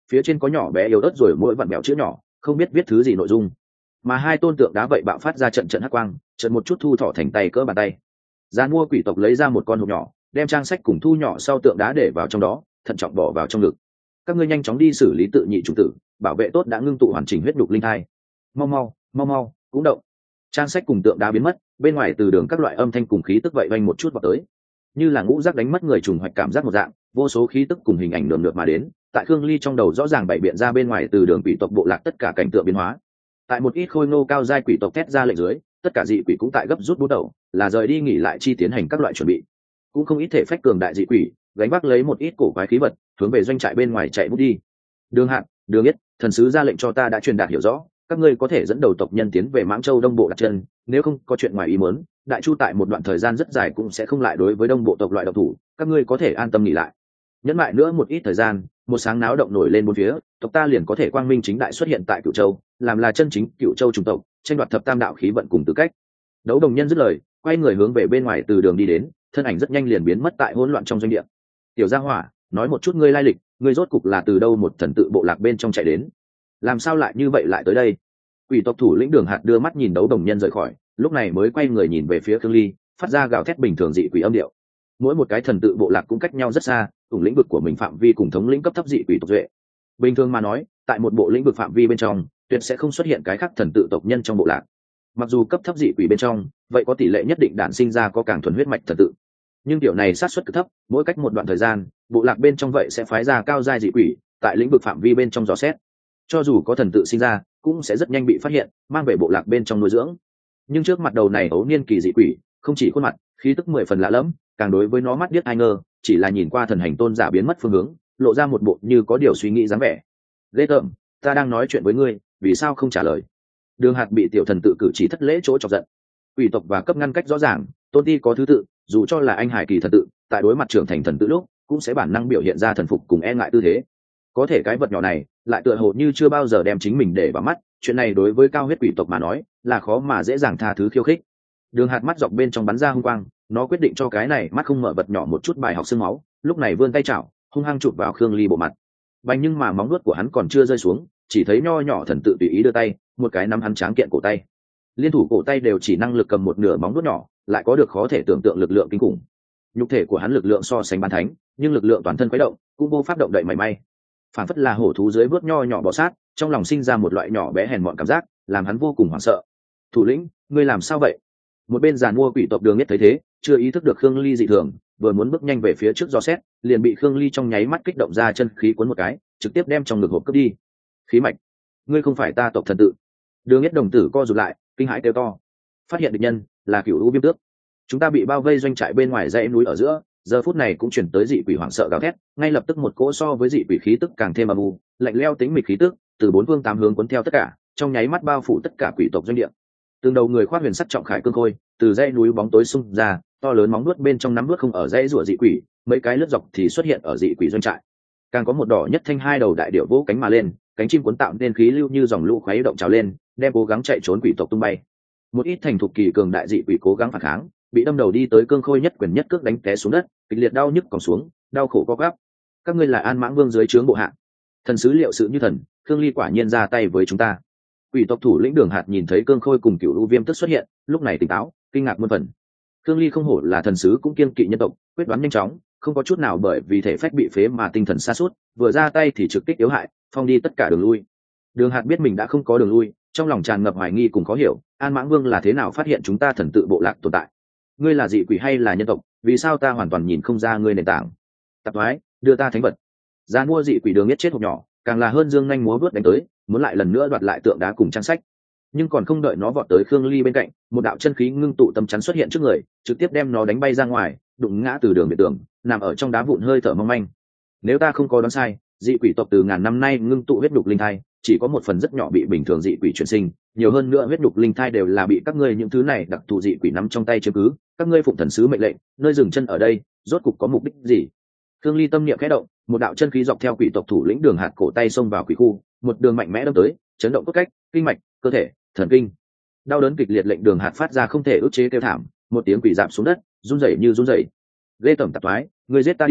phía trên có nhỏ bé yếu ớt rồi mỗi vặn bẹo chữ nhỏ, không biết viết thứ gì nội dung. Mà hai tôn tượng đá vậy bạo phát ra trận trận hắc quang, trận một chút thu thọ thành tay cỡ bàn tay. Gian mua quỷ tộc lấy ra một con hộp nhỏ, đem trang sách cùng thu nhỏ sau tượng đá để vào trong đó, thận trọng bỏ vào trong ngực. Các ngươi nhanh chóng đi xử lý tự nhị chủng tử, bảo vệ tốt đã ngưng tụ hoàn chỉnh huyết đục linh thai. Mau, cũng động. Trang sách cùng tượng đá biến mất, bên ngoài từ đường các loại âm thanh cùng khí tức vậy vang một chút vào tới, như là ngũ giác đánh mất người trùng hoạch cảm giác một dạng, vô số khí tức cùng hình ảnh lượn lượt mà đến, tại Khương Ly trong đầu rõ ràng bày biện ra bên ngoài từ đường quỷ tộc bộ lạc tất cả cảnh tượng biến hóa. Tại một ít khôi ngô cao giai quỷ tộc thét ra lệnh dưới, tất cả dị quỷ cũng tại gấp rút bút đầu, là rời đi nghỉ lại chi tiến hành các loại chuẩn bị. Cũng không ít thể phách cường đại dị quỷ, gánh vác lấy một ít cổ quái khí vật, hướng về doanh trại bên ngoài chạy bút đi. Đường Hạn, Đường Yết, thần sứ ra lệnh cho ta đã truyền đạt hiểu rõ, các ngươi có thể dẫn đầu tộc nhân tiến về Mãng Châu Đông Bộ đặt chân, nếu không có chuyện ngoài ý muốn, Đại Chu tại một đoạn thời gian rất dài cũng sẽ không lại đối với Đông Bộ tộc loại độc thủ, các ngươi có thể an tâm nghỉ lại. Nhẫn lại nữa một ít thời gian, một sáng náo động nổi lên bốn phía, tộc ta liền có thể quang minh chính đại xuất hiện tại Cửu Châu, làm là chân chính Cửu Châu chủng tộc, tranh đoạt thập tam đạo khí vận cùng tư cách. Đấu Đồng Nhân dứt lời, quay người hướng về bên ngoài từ đường đi đến, thân ảnh rất nhanh liền biến mất tại hỗn loạn trong doanh địa. Tiểu Gia Hỏa, nói một chút ngươi lai lịch, ngươi rốt cục là từ đâu một thần tự bộ lạc bên trong chạy đến, làm sao lại như vậy lại tới đây? Quỷ tộc thủ lĩnh Đường Hạt đưa mắt nhìn Đấu Đồng Nhân rời khỏi, lúc này mới quay người nhìn về phía Khương Ly, phát ra gào thét bình thường dị quỷ âm điệu. Mỗi một cái thần tự bộ lạc cũng cách nhau rất xa, cùng lĩnh vực của mình phạm vi cùng thống lĩnh cấp thấp dị quỷ tộc duệ. Bình thường mà nói, tại một bộ lĩnh vực phạm vi bên trong, tuyệt sẽ không xuất hiện cái khác thần tự tộc nhân trong bộ lạc. Mặc dù cấp thấp dị quỷ bên trong, vậy có tỷ lệ nhất định đản sinh ra có càng thuần huyết mạch thần tự, nhưng tiểu này sát suất cực thấp, mỗi cách một đoạn thời gian, bộ lạc bên trong vậy sẽ phái ra cao giai dị quỷ, tại lĩnh vực phạm vi bên trong dò xét. Cho dù có thần tự sinh ra, cũng sẽ rất nhanh bị phát hiện, mang về bộ lạc bên trong nuôi dưỡng. Nhưng trước mặt đầu này ấu niên kỳ dị quỷ, không chỉ khuôn mặt, khí tức 10 phần lạ lẫm, càng đối với nó mắt điếc ai ngờ, chỉ là nhìn qua thần hành tôn giả biến mất phương hướng, lộ ra một bộ như có điều suy nghĩ dáng vẻ. Lê Tởm, ta đang nói chuyện với ngươi, vì sao không trả lời? Đường Hạt bị tiểu thần tự cử chỉ thất lễ chỗ chọc giận. Quỷ tộc và cấp ngăn cách rõ ràng, tôn ti có thứ tự, dù cho là anh hải kỳ thần tự, tại đối mặt trưởng thành thần tự lúc, cũng sẽ bản năng biểu hiện ra thần phục cùng e ngại tư thế. Có thể cái vật nhỏ này, lại tựa hồ như chưa bao giờ đem chính mình để vào mắt, chuyện này đối với cao huyết quỷ tộc mà nói, là khó mà dễ dàng tha thứ khiêu khích. Đường Hạt mắt dọc bên trong bắn ra hung quang, nó quyết định cho cái này mắt không mở vật nhỏ một chút bài học xương máu, lúc này vươn tay chảo, hung hăng chụp vào Khương Ly bộ mặt. Bành nhưng mà móng vuốt của hắn còn chưa rơi xuống, chỉ thấy nho nhỏ thần tự tùy ý đưa tay, một cái nắm hắn tráng kiện cổ tay. Liên thủ cổ tay đều chỉ năng lực cầm một nửa móng vuốt nhỏ, lại có được khó thể tưởng tượng lực lượng kinh khủng. Nhục thể của hắn lực lượng so sánh bán thánh, nhưng lực lượng toàn thân khuấy động, cũng vô pháp động đậy mảy may. Phản phất là hổ thú dưới vuốt nho nhỏ bò sát, trong lòng sinh ra một loại nhỏ bé hèn mọn cảm giác, làm hắn vô cùng hoảng sợ. Thủ lĩnh, ngươi làm sao vậy? Một bên giàn mua quỷ tộc Đường Nhất thấy thế, chưa ý thức được Khương Ly dị thường, vừa muốn bước nhanh về phía trước dò xét, liền bị Khương Ly trong nháy mắt kích động ra chân khí cuốn một cái, trực tiếp đem trong ngực hộp cướp đi. Khí mạch, ngươi không phải ta tộc thần tự. Đường Nhất đồng tử co rụt lại, kinh hãi kêu to. Phát hiện địch nhân là Cửu U Viêm Tước. Chúng ta bị bao vây doanh trại bên ngoài dãy núi ở giữa, giờ phút này cũng chuyển tới dị quỷ hoảng sợ gào thét, ngay lập tức một cỗ so với dị quỷ khí tức càng thêm âm u, lạnh lẽo tính mịch khí tức, từ bốn phương tám hướng cuốn theo tất cả, trong nháy mắt bao phủ tất cả quỷ tộc doanh địa. Từng đầu người khoác huyền sắc trọng khải cương khôi, từ dãy núi bóng tối xung ra, to lớn móng nuốt bên trong nắm nuốt không ở dãy rủa dị quỷ, mấy cái lướt dọc thì xuất hiện ở dị quỷ doanh trại. Càng có một đỏ nhất thanh hai đầu đại điểu vỗ cánh mà lên, cánh chim cuốn tạo nên khí lưu như dòng lũ khuấy động trào lên, đem cố gắng chạy trốn quỷ tộc tung bay. Một ít thành thục kỳ cường đại dị quỷ cố gắng phản kháng, bị đâm đầu đi tới cương khôi nhất quyền nhất cước đánh té xuống đất, kịch liệt đau nhức còng xuống, đau khổ co quắp. Các ngươi là An Mãng Vương dưới trướng bộ hạ. Thần sứ liệu sự như thần, Khương Ly quả nhiên ra tay với chúng ta. Quỷ tộc thủ lĩnh Đường Hạt nhìn thấy cương khôi cùng Cửu U Viêm tức xuất hiện, lúc này tỉnh táo, kinh ngạc muôn phần. Khương Ly không hổ là thần sứ cũng kiêng kỵ nhân tộc, quyết đoán nhanh chóng, không có chút nào bởi vì thể phách bị phế mà tinh thần sa sút, vừa ra tay thì trực tiếp yếu hại, phong đi tất cả đường lui. Đường Hạt biết mình đã không có đường lui, trong lòng tràn ngập hoài nghi cùng khó hiểu, An Mãng Vương là thế nào phát hiện chúng ta thần tự bộ lạc tồn tại? Ngươi là dị quỷ hay là nhân tộc, vì sao ta hoàn toàn nhìn không ra ngươi nền tảng? Tạp thoái, đưa ta thánh vật. Gian mua dị quỷ Đường Nhất chết hộp nhỏ, càng là hơn dương nhanh múa vớt đánh tới, muốn lại lần nữa đoạt lại tượng đá cùng trang sách. Nhưng còn không đợi nó vọt tới Khương Ly bên cạnh, một đạo chân khí ngưng tụ tâm chắn xuất hiện trước người, trực tiếp đem nó đánh bay ra ngoài, đụng ngã từ đường biệt tường, nằm ở trong đá vụn hơi thở mong manh. Nếu ta không có đoán sai, dị quỷ tộc từ ngàn năm nay ngưng tụ huyết nhục linh thai, chỉ có một phần rất nhỏ bị bình thường dị quỷ chuyển sinh, nhiều hơn nữa huyết nhục linh thai đều là bị các ngươi những thứ này đặc thù dị quỷ nắm trong tay chiếm cứ. Các ngươi phụng thần sứ mệnh lệnh, nơi dừng chân ở đây, rốt cục có mục đích gì? Khương Ly tâm niệm khẽ động, một đạo chân khí dọc theo quỷ tộc thủ lĩnh Đường Hạt cổ tay xông vào quỷ khu, một đường mạnh mẽ đâm tới, chấn động cốt cách, kinh mạch, cơ thể, thần kinh. Đau đớn kịch liệt lệnh Đường Hạt phát ra không thể ức chế kêu thảm, một tiếng quỷ rạp xuống đất, run rẩy như run rẩy. Lê Tẩm tạp thoái, ngươi giết ta đi,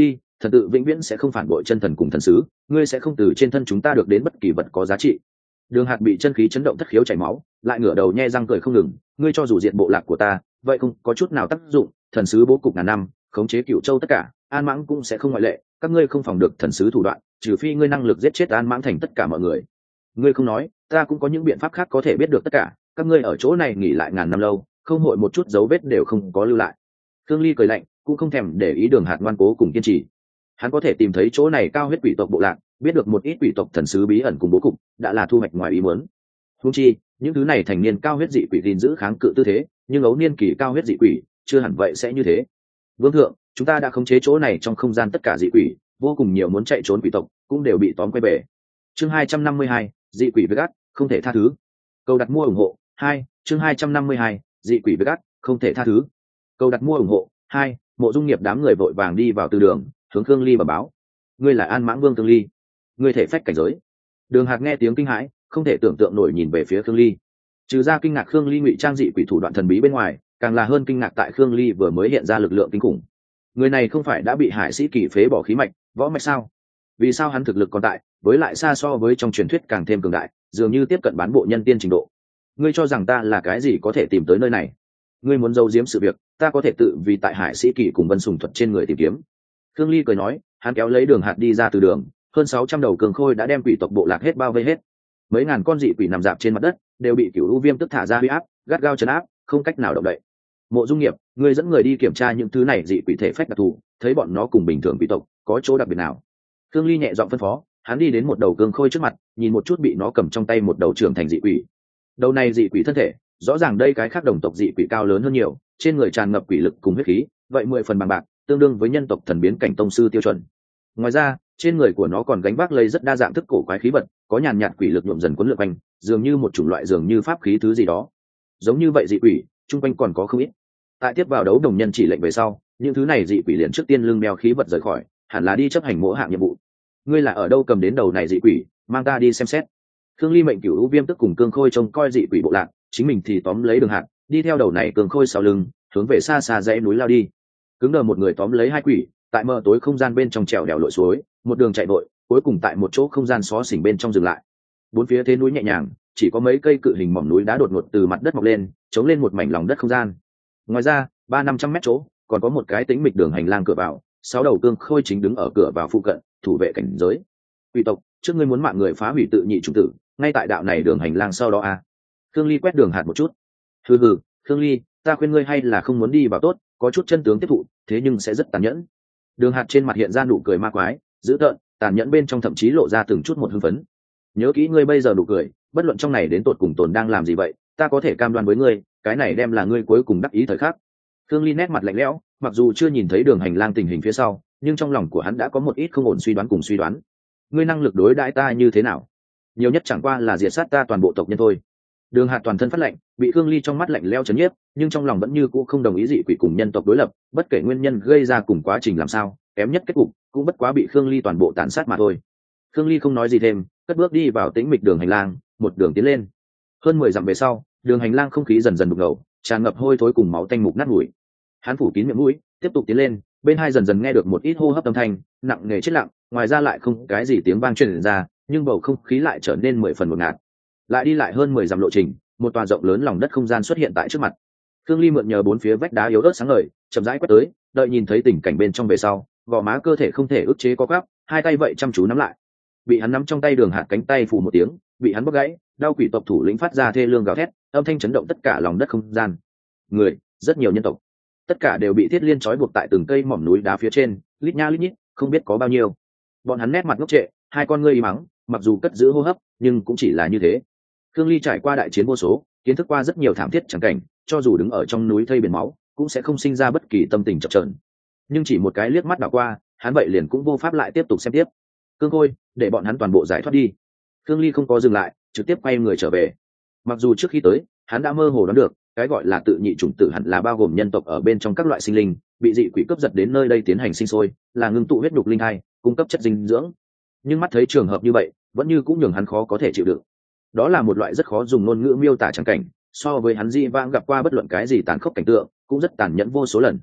thần tự vĩnh viễn sẽ không phản bội chân thần cùng thần sứ, ngươi sẽ không từ trên thân chúng ta được đến bất kỳ vật có giá trị. Đường Hạt bị chân khí chấn động thất khiếu chảy máu, lại ngửa đầu nhe răng cười không ngừng, ngươi cho dù diện bộ lạc của ta, vậy không có chút nào tác dụng, thần sứ bố cục ngàn năm, khống chế Cửu Châu tất cả, An Mãng cũng sẽ không ngoại lệ, các ngươi không phòng được thần sứ thủ đoạn, trừ phi ngươi năng lực giết chết An Mãng thành tất cả mọi người. Ngươi không nói, ta cũng có những biện pháp khác có thể biết được tất cả, các ngươi ở chỗ này nghỉ lại ngàn năm lâu, không hội một chút dấu vết đều không có lưu lại. Khương Ly cười lạnh, cũng không thèm để ý Đường Hạt ngoan cố cùng kiên trì. Hắn có thể tìm thấy chỗ này cao huyết quỷ tộc bộ lạc, biết được một ít quỷ tộc thần sứ bí ẩn cùng bố cục, đã là thu hoạch ngoài ý muốn. Huống chi, những thứ này thành niên cao huyết dị quỷ gìn giữ kháng cự tư thế, nhưng ấu niên kỳ cao huyết dị quỷ chưa hẳn vậy sẽ như thế. Vương thượng, chúng ta đã khống chế chỗ này trong không gian tất cả dị quỷ, vô cùng nhiều muốn chạy trốn quỷ tộc cũng đều bị tóm quay về. Chương 252, dị quỷ với gắt, không thể tha thứ. Câu đặt mua ủng hộ 2, chương 252, dị quỷ với gắt, không thể tha thứ. Câu đặt mua ủng hộ 2, Mộ Dung Nghiệp đám người vội vàng đi vào từ đường, hướng Khương Ly bẩm báo. Ngươi là An Mãng Vương Khương Ly, ngươi thể phách cảnh giới. Đường Hạt nghe tiếng kinh hãi, không thể tưởng tượng nổi nhìn về phía Khương Ly. Trừ ra kinh ngạc Khương Ly ngụy trang dị quỷ thủ đoạn thần bí bên ngoài, càng là hơn kinh ngạc tại Khương Ly vừa mới hiện ra lực lượng kinh khủng. Người này không phải đã bị Hải Sĩ Kỳ phế bỏ khí mạch, võ mạch sao? Vì sao hắn thực lực còn tại, với lại xa so với trong truyền thuyết càng thêm cường đại, dường như tiếp cận bán bộ nhân tiên trình độ. Ngươi cho rằng ta là cái gì có thể tìm tới nơi này? Ngươi muốn giấu giếm sự việc, ta có thể tự vì tại Hải Sĩ Kỳ cùng Vân Sùng Thuật trên người tìm kiếm. Khương Ly cười nói, hắn kéo lấy Đường Hạt đi ra từ đường, hơn 600 đầu cường khôi đã đem quỷ tộc bộ lạc hết bao vây hết. Mấy ngàn con dị quỷ nằm dạp trên mặt đất, đều bị Cửu U Viêm tức thả ra huy áp, gắt gao trấn áp, không cách nào động đậy. Mộ Dung Nghiệp, ngươi dẫn người đi kiểm tra những thứ này dị quỷ thể phách đặc thù, thấy bọn nó cùng bình thường quỷ tộc có chỗ đặc biệt nào? Khương Ly nhẹ giọng phân phó, hắn đi đến một đầu cường khôi trước mặt, nhìn một chút bị nó cầm trong tay một đầu trưởng thành dị quỷ. Đầu này dị quỷ thân thể, rõ ràng đây cái khác đồng tộc dị quỷ cao lớn hơn nhiều, trên người tràn ngập quỷ lực cùng huyết khí, vậy 10 phần bằng bạc, tương đương với nhân tộc thần biến cảnh tông sư tiêu chuẩn. Ngoài ra, trên người của nó còn gánh vác lấy rất đa dạng thức cổ quái khí vật, có nhàn nhạt quỷ lực nhuộm dần cuốn lượn quanh, dường như một chủng loại dường như pháp khí thứ gì đó. Giống như vậy dị quỷ, trung quanh còn có không ít. Tại tiếp vào đấu đồng nhân chỉ lệnh về sau, những thứ này dị quỷ liền trước tiên lưng đeo khí vật rời khỏi, hẳn là đi chấp hành mỗi hạng nhiệm vụ. Ngươi là ở đâu cầm đến đầu này dị quỷ, mang ta đi xem xét. Khương Ly mệnh Cửu U Viêm tức cùng Cương Khôi trông coi dị quỷ bộ lạc, chính mình thì tóm lấy Đường Hạt, đi theo đầu này Cương Khôi sau lưng, hướng về xa xa dãy núi lao đi. Cứng đờ một người tóm lấy hai quỷ, tại mờ tối không gian bên trong trèo đèo lội suối, một đường chạy vội, cuối cùng tại một chỗ không gian xó xỉnh bên trong dừng lại. Bốn phía thế núi nhẹ nhàng, chỉ có mấy cây cự hình mỏm núi đá đột ngột từ mặt đất mọc lên, chống lên một mảnh lòng đất không gian. Ngoài ra, 300-500 mét chỗ, còn có một cái tĩnh mịch đường hành lang cửa vào, 6 đầu Cương Khôi chính đứng ở cửa vào phụ cận, thủ vệ cảnh giới. Quỷ tộc, trước ngươi muốn mạng người phá hủy tự nhị chủng tử, ngay tại đạo này đường hành lang sau đó a. Khương Ly quét Đường Hạt một chút. Hừ, Khương Ly, ta khuyên ngươi hay là không muốn đi vào tốt, có chút chân tướng tiếp thụ, thế nhưng sẽ rất tàn nhẫn. Đường Hạt trên mặt hiện ra nụ cười ma quái, dữ tợn, tàn nhẫn bên trong thậm chí lộ ra từng chút một hưng phấn. Nhớ kỹ ngươi bây giờ nụ cười, bất luận trong này đến tột cùng tồn đang làm gì vậy, ta có thể cam đoan với ngươi, cái này đem là ngươi cuối cùng đắc ý thời khắc. Khương Ly nét mặt lạnh lẽo, mặc dù chưa nhìn thấy đường hành lang tình hình phía sau, nhưng trong lòng của hắn đã có một ít không ổn suy đoán cùng suy đoán. Ngươi năng lực đối đãi ta như thế nào? Nhiều nhất chẳng qua là diệt sát ta toàn bộ tộc nhân thôi. Đường Hạt toàn thân phát lạnh, bị Khương Ly trong mắt lạnh lẽo chấn nhiếp, nhưng trong lòng vẫn như cũ không đồng ý dị quỷ cùng nhân tộc đối lập, bất kể nguyên nhân gây ra cùng quá trình làm sao, kém nhất kết cục cũng bất quá bị Khương Ly toàn bộ tàn sát mà thôi. Khương Ly không nói gì thêm, cất bước đi vào tĩnh mịch đường hành lang, một đường tiến lên. Hơn 10 dặm về sau, đường hành lang không khí dần dần đục ngầu, tràn ngập hôi thối cùng máu tanh mục nát mũi. Hắn phủ kín miệng mũi, tiếp tục tiến lên, bên hai dần dần nghe được một ít hô hấp âm thanh, nặng nề chết lặng, ngoài ra lại không cái gì tiếng vang truyền ra, nhưng bầu không khí lại trở nên 10 phần ngột ngạt. Lại đi lại hơn 10 dặm lộ trình, một tòa rộng lớn lòng đất không gian xuất hiện tại trước mặt. Khương Ly mượn nhờ bốn phía vách đá yếu ớt sáng ngời, chậm rãi quét tới, đợi nhìn thấy tình cảnh bên trong về sau, gò má cơ thể không thể ức chế co quắp, hai tay vậy chăm chú nắm lại. Bị hắn nắm trong tay Đường Hạt cánh tay phủ một tiếng, bị hắn bóc gãy, đau quỷ tộc thủ lĩnh phát ra thê lương gào thét, âm thanh chấn động tất cả lòng đất không gian. Người, rất nhiều nhân tộc, tất cả đều bị thiết liên trói buộc tại từng cây mỏm núi đá phía trên, lít nha lít nhít, không biết có bao nhiêu. Bọn hắn nét mặt ngốc trệ, hai con ngươi im mắng, mặc dù cất giữ hô hấp, nhưng cũng chỉ là như thế. Khương Ly trải qua đại chiến vô số, kiến thức qua rất nhiều thảm thiết chẳng cảnh, cho dù đứng ở trong núi thây biển máu, cũng sẽ không sinh ra bất kỳ tâm tình chập chờn. Nhưng chỉ một cái liếc mắt đảo qua, hắn vậy liền cũng vô pháp lại tiếp tục xem tiếp. Cương Khôi, để bọn hắn toàn bộ giải thoát đi. Khương Ly không có dừng lại, trực tiếp quay người trở về. Mặc dù trước khi tới, hắn đã mơ hồ đoán được, cái gọi là tự nhị chủng tử hẳn là bao gồm nhân tộc ở bên trong các loại sinh linh, bị dị quỷ cướp giật đến nơi đây tiến hành sinh sôi, là ngưng tụ huyết nhục linh thai, cung cấp chất dinh dưỡng. Nhưng mắt thấy trường hợp như vậy, vẫn như cũng nhường hắn khó có thể chịu đựng. Đó là một loại rất khó dùng ngôn ngữ miêu tả chẳng cảnh, so với hắn di vãng gặp qua bất luận cái gì tàn khốc cảnh tượng, cũng rất tàn nhẫn vô số lần.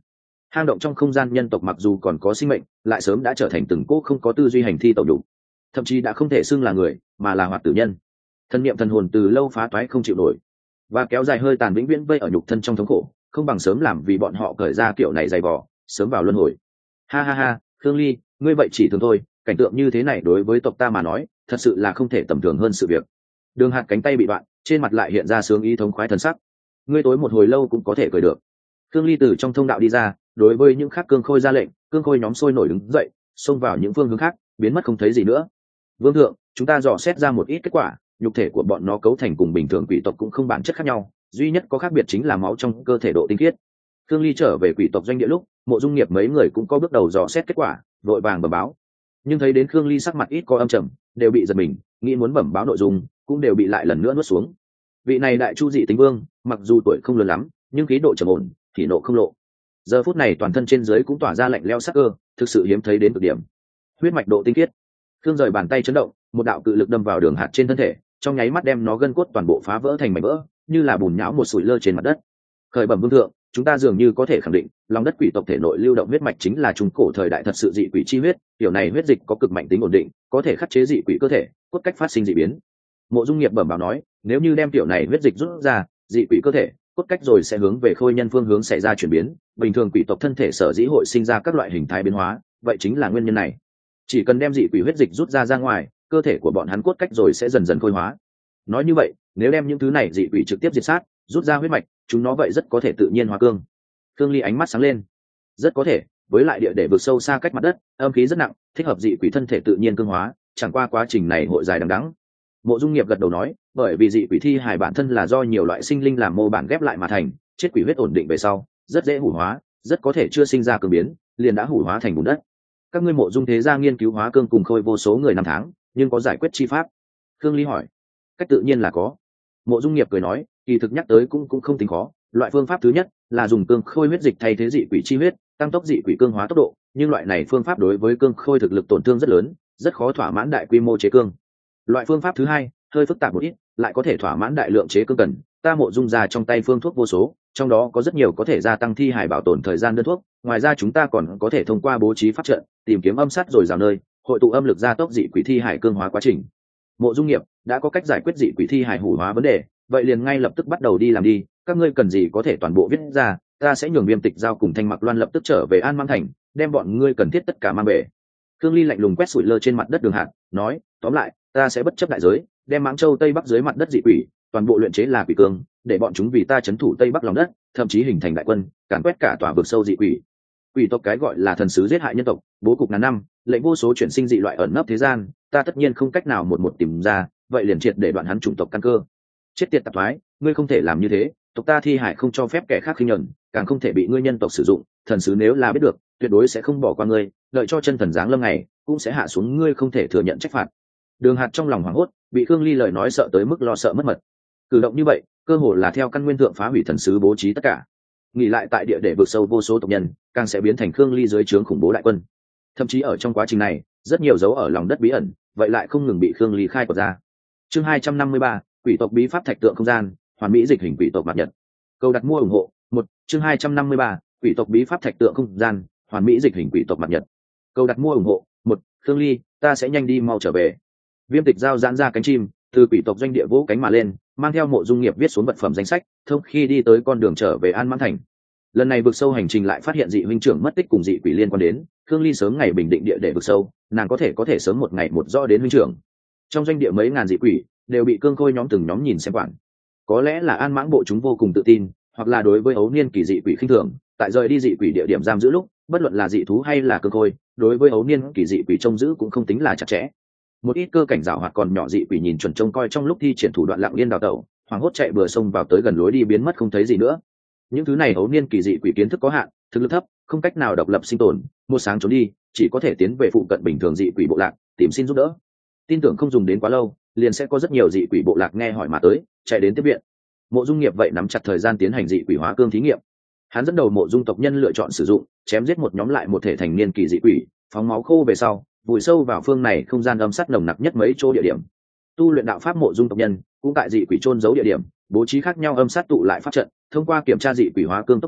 Hang động trong không gian nhân tộc mặc dù còn có sinh mệnh, lại sớm đã trở thành từng cỗ không có tư duy hành thi tẩu đủ, thậm chí đã không thể xưng là người mà là hoạt tử nhân. Thân niệm thần hồn từ lâu phá toái không chịu nổi, và kéo dài hơi tàn vĩnh viễn vây ở nhục thân trong thống khổ, không bằng sớm làm vì bọn họ cởi ra kiểu này dày vò, sớm vào luân hồi. Ha ha ha, Khương Ly, ngươi vậy chỉ thường thôi, cảnh tượng như thế này đối với tộc ta mà nói thật sự là không thể tầm thường hơn sự việc. Đường Hạt cánh tay bị đoạn, trên mặt lại hiện ra sướng ý thống khoái thần sắc. Ngươi tối một hồi lâu cũng có thể cười được. Khương Ly từ trong thông đạo đi ra, đối với những khác cương khôi ra lệnh, cương khôi nhóm sôi nổi đứng dậy, xông vào những phương hướng khác, biến mất không thấy gì nữa. Vương thượng, chúng ta dò xét ra một ít kết quả, nhục thể của bọn nó cấu thành cùng bình thường quỷ tộc cũng không bản chất khác nhau, duy nhất có khác biệt chính là máu trong cơ thể độ tinh khiết. Khương Ly trở về quỷ tộc doanh địa lúc, Mộ Dung Nghiệp mấy người cũng có bước đầu dò xét kết quả, vội vàng bẩm báo. Nhưng thấy đến Khương Ly sắc mặt ít có âm trầm, đều bị giật mình, nghĩ muốn bẩm báo nội dung, cũng đều bị lại lần nữa nuốt xuống. Vị này đại chu dị tính vương, mặc dù tuổi không lớn lắm, nhưng khí độ trầm ổn, thì nộ không lộ. Giờ phút này toàn thân trên dưới cũng tỏa ra lạnh lẽo sắc cơ, thực sự hiếm thấy đến cực điểm. Huyết mạch độ tinh khiết. Khương rời bàn tay chấn động, một đạo cự lực đâm vào Đường Hạt trên thân thể, trong nháy mắt đem nó gân cốt toàn bộ phá vỡ thành mảnh vỡ, như là bùn nhão một sủi lơ trên mặt đất. Khởi bẩm vương thượng, chúng ta dường như có thể khẳng định, lòng đất quỷ tộc thể nội lưu động huyết mạch chính là trung cổ thời đại thật sự dị quỷ chi huyết, tiểu này huyết dịch có cực mạnh tính ổn định, có thể khắc chế dị quỷ cơ thể, cốt cách phát sinh dị biến. Mộ Dung Nghiệp bẩm báo nói, nếu như đem tiểu này huyết dịch rút ra, dị quỷ cơ thể, cốt cách rồi sẽ hướng về khôi nhân phương hướng xảy ra chuyển biến, bình thường quỷ tộc thân thể sở dĩ hội sinh ra các loại hình thái biến hóa, vậy chính là nguyên nhân này. Chỉ cần đem dị quỷ huyết dịch rút ra ngoài, cơ thể của bọn hắn cốt cách rồi sẽ dần dần khôi hóa. Nói như vậy, nếu đem những thứ này dị quỷ trực tiếp diệt sát, rút ra huyết mạch, chúng nó vậy rất có thể tự nhiên hóa cương. Khương Ly ánh mắt sáng lên. Rất có thể, với lại địa để vực sâu xa cách mặt đất, âm khí rất nặng, thích hợp dị quỷ thân thể tự nhiên cương hóa, chẳng qua quá trình này hội dài đằng đẵng. Mộ Dung Nghiệp gật đầu nói, bởi vì dị quỷ thi hài bản thân là do nhiều loại sinh linh làm mô bản ghép lại mà thành, chết quỷ huyết ổn định về sau, rất dễ hủ hóa, rất có thể chưa sinh ra cương biến, liền đã hủ hóa thành bùn đất. Các ngươi Mộ Dung thế gia nghiên cứu hóa cương cùng khôi vô số người năm tháng, nhưng có giải quyết chi pháp? Khương Ly hỏi. Cách tự nhiên là có. Mộ Dung Nghiệp cười nói, kỳ thực nhắc tới cũng không tính khó. Loại phương pháp thứ nhất là dùng cương khôi huyết dịch thay thế dị quỷ chi huyết, tăng tốc dị quỷ cương hóa tốc độ, nhưng loại này phương pháp đối với cương khôi thực lực tổn thương rất lớn, rất khó thỏa mãn đại quy mô chế cương. Loại phương pháp thứ hai hơi phức tạp một ít, lại có thể thỏa mãn đại lượng chế cương cần. Ta Mộ Dung ra trong tay phương thuốc vô số, trong đó có rất nhiều có thể gia tăng thi hải bảo tồn thời gian đơn thuốc. Ngoài ra chúng ta còn có thể thông qua bố trí pháp trận, tìm kiếm âm sát rồi rào nơi, hội tụ âm lực gia tốc dị quỷ thi hải cương hóa quá trình. Mộ Dung Nghiệp đã có cách giải quyết dị quỷ thi hải hủ hóa vấn đề, vậy liền ngay lập tức bắt đầu đi làm đi. Các ngươi cần gì có thể toàn bộ viết ra, ta sẽ nhường Viêm Tịch Giao cùng Thanh Mặc Loan lập tức trở về An Mang Thành, đem bọn ngươi cần thiết tất cả mang về. Khương Ly lạnh lùng quét sủi lơ trên mặt đất Đường Hạt, nói, tóm lại, ta sẽ bất chấp đại giới, đem Mãng Châu Tây Bắc dưới mặt đất dị quỷ, toàn bộ luyện chế là quỷ cương, để bọn chúng vì ta trấn thủ Tây Bắc lòng đất, thậm chí hình thành đại quân, càn quét cả tòa vực sâu dị quỷ. Quỷ tộc cái gọi là thần sứ giết hại nhân tộc, bố cục ngàn năm, lệnh vô số chuyển sinh dị loại ẩn nấp thế gian, ta tất nhiên không cách nào một tìm ra, vậy liền triệt để đoạn hắn chủng tộc căn cơ. Chết tiệt tạp thoái, ngươi không thể làm như thế, tộc ta thi hải không cho phép kẻ khác khinh nhẫn, càng không thể bị ngươi nhân tộc sử dụng, thần sứ nếu là biết được, tuyệt đối sẽ không bỏ qua ngươi, đợi cho chân thần giáng lâm ngày, cũng sẽ hạ xuống ngươi không thể thừa nhận trách phạt. Đường Hạt trong lòng hoảng hốt, bị Khương Ly lời nói sợ tới mức lo sợ mất mật. Cử động như vậy, cơ hồ là theo căn nguyên thượng phá hủy thần sứ bố trí tất cả. Nghĩ lại tại địa để vực sâu vô số tộc nhân, càng sẽ biến thành Khương Ly dưới trướng khủng bố đại quân. Thậm chí ở trong quá trình này, rất nhiều dấu ở lòng đất bí ẩn, vậy lại không ngừng bị Khương Ly khai quật ra. Chương 253, quỷ tộc bí pháp thạch tượng không gian, hoàn mỹ dịch hình quỷ tộc mạt nhật. Câu đặt mua ủng hộ, một chương 253, quỷ tộc bí pháp thạch tượng không gian, hoàn mỹ dịch hình quỷ tộc mạt nhật. Câu đặt mua ủng hộ, một Khương Ly, ta sẽ nhanh đi mau trở về. Viêm Tịch Giao giãn ra cánh chim, từ quỷ tộc doanh địa vỗ cánh mà lên, mang theo Mộ Dung Nghiệp viết xuống vật phẩm danh sách, thông khi đi tới con đường trở về An Mãn Thành. Lần này vượt sâu hành trình lại phát hiện dị huynh trưởng mất tích cùng dị quỷ liên quan đến, Khương Ly sớm ngày bình định địa để vượt sâu, nàng có thể sớm một ngày một rõ đến huynh trưởng. Trong doanh địa mấy ngàn dị quỷ đều bị cương khôi nhóm từng nhóm nhìn xem quản. Có lẽ là An Mãng bộ chúng vô cùng tự tin, hoặc là đối với ấu niên kỳ dị quỷ khinh thường, tại rời đi dị quỷ địa điểm giam giữ lúc, bất luận là dị thú hay là cương khôi, đối với ấu niên kỳ dị quỷ trông giữ cũng không tính là chặt chẽ. Một ít cơ cảnh giảo hoạt còn nhỏ dị quỷ nhìn chuẩn trông coi trong lúc thi triển thủ đoạn lặng yên đào tẩu, hoảng hốt chạy bừa sông vào tới gần lối đi biến mất không thấy gì nữa. Những thứ này ấu niên kỳ dị quỷ kiến thức có hạn, thực lực thấp, không cách nào độc lập sinh tồn, một sáng trốn đi, chỉ có thể tiến về phụ cận bình thường dị quỷ bộ lạc tìm xin giúp đỡ. Tin tưởng không dùng đến quá lâu, liền sẽ có rất nhiều dị quỷ bộ lạc nghe hỏi mà tới, chạy đến tiếp viện. Mộ Dung Nghiệp vậy nắm chặt thời gian tiến hành dị quỷ hóa cương thí nghiệm. Hắn dẫn đầu Mộ Dung tộc nhân lựa chọn sử dụng, chém giết một nhóm lại một thể thành niên kỳ dị quỷ, phóng máu khô về sau, vùi sâu vào phương này không gian âm sát nồng nặc nhất mấy chỗ địa điểm. Tu luyện đạo pháp Mộ Dung tộc nhân cũng tại dị quỷ chôn giấu địa điểm, bố trí khác nhau âm sát tụ lại pháp trận, thông qua kiểm tra dị quỷ hóa cương tốc độ,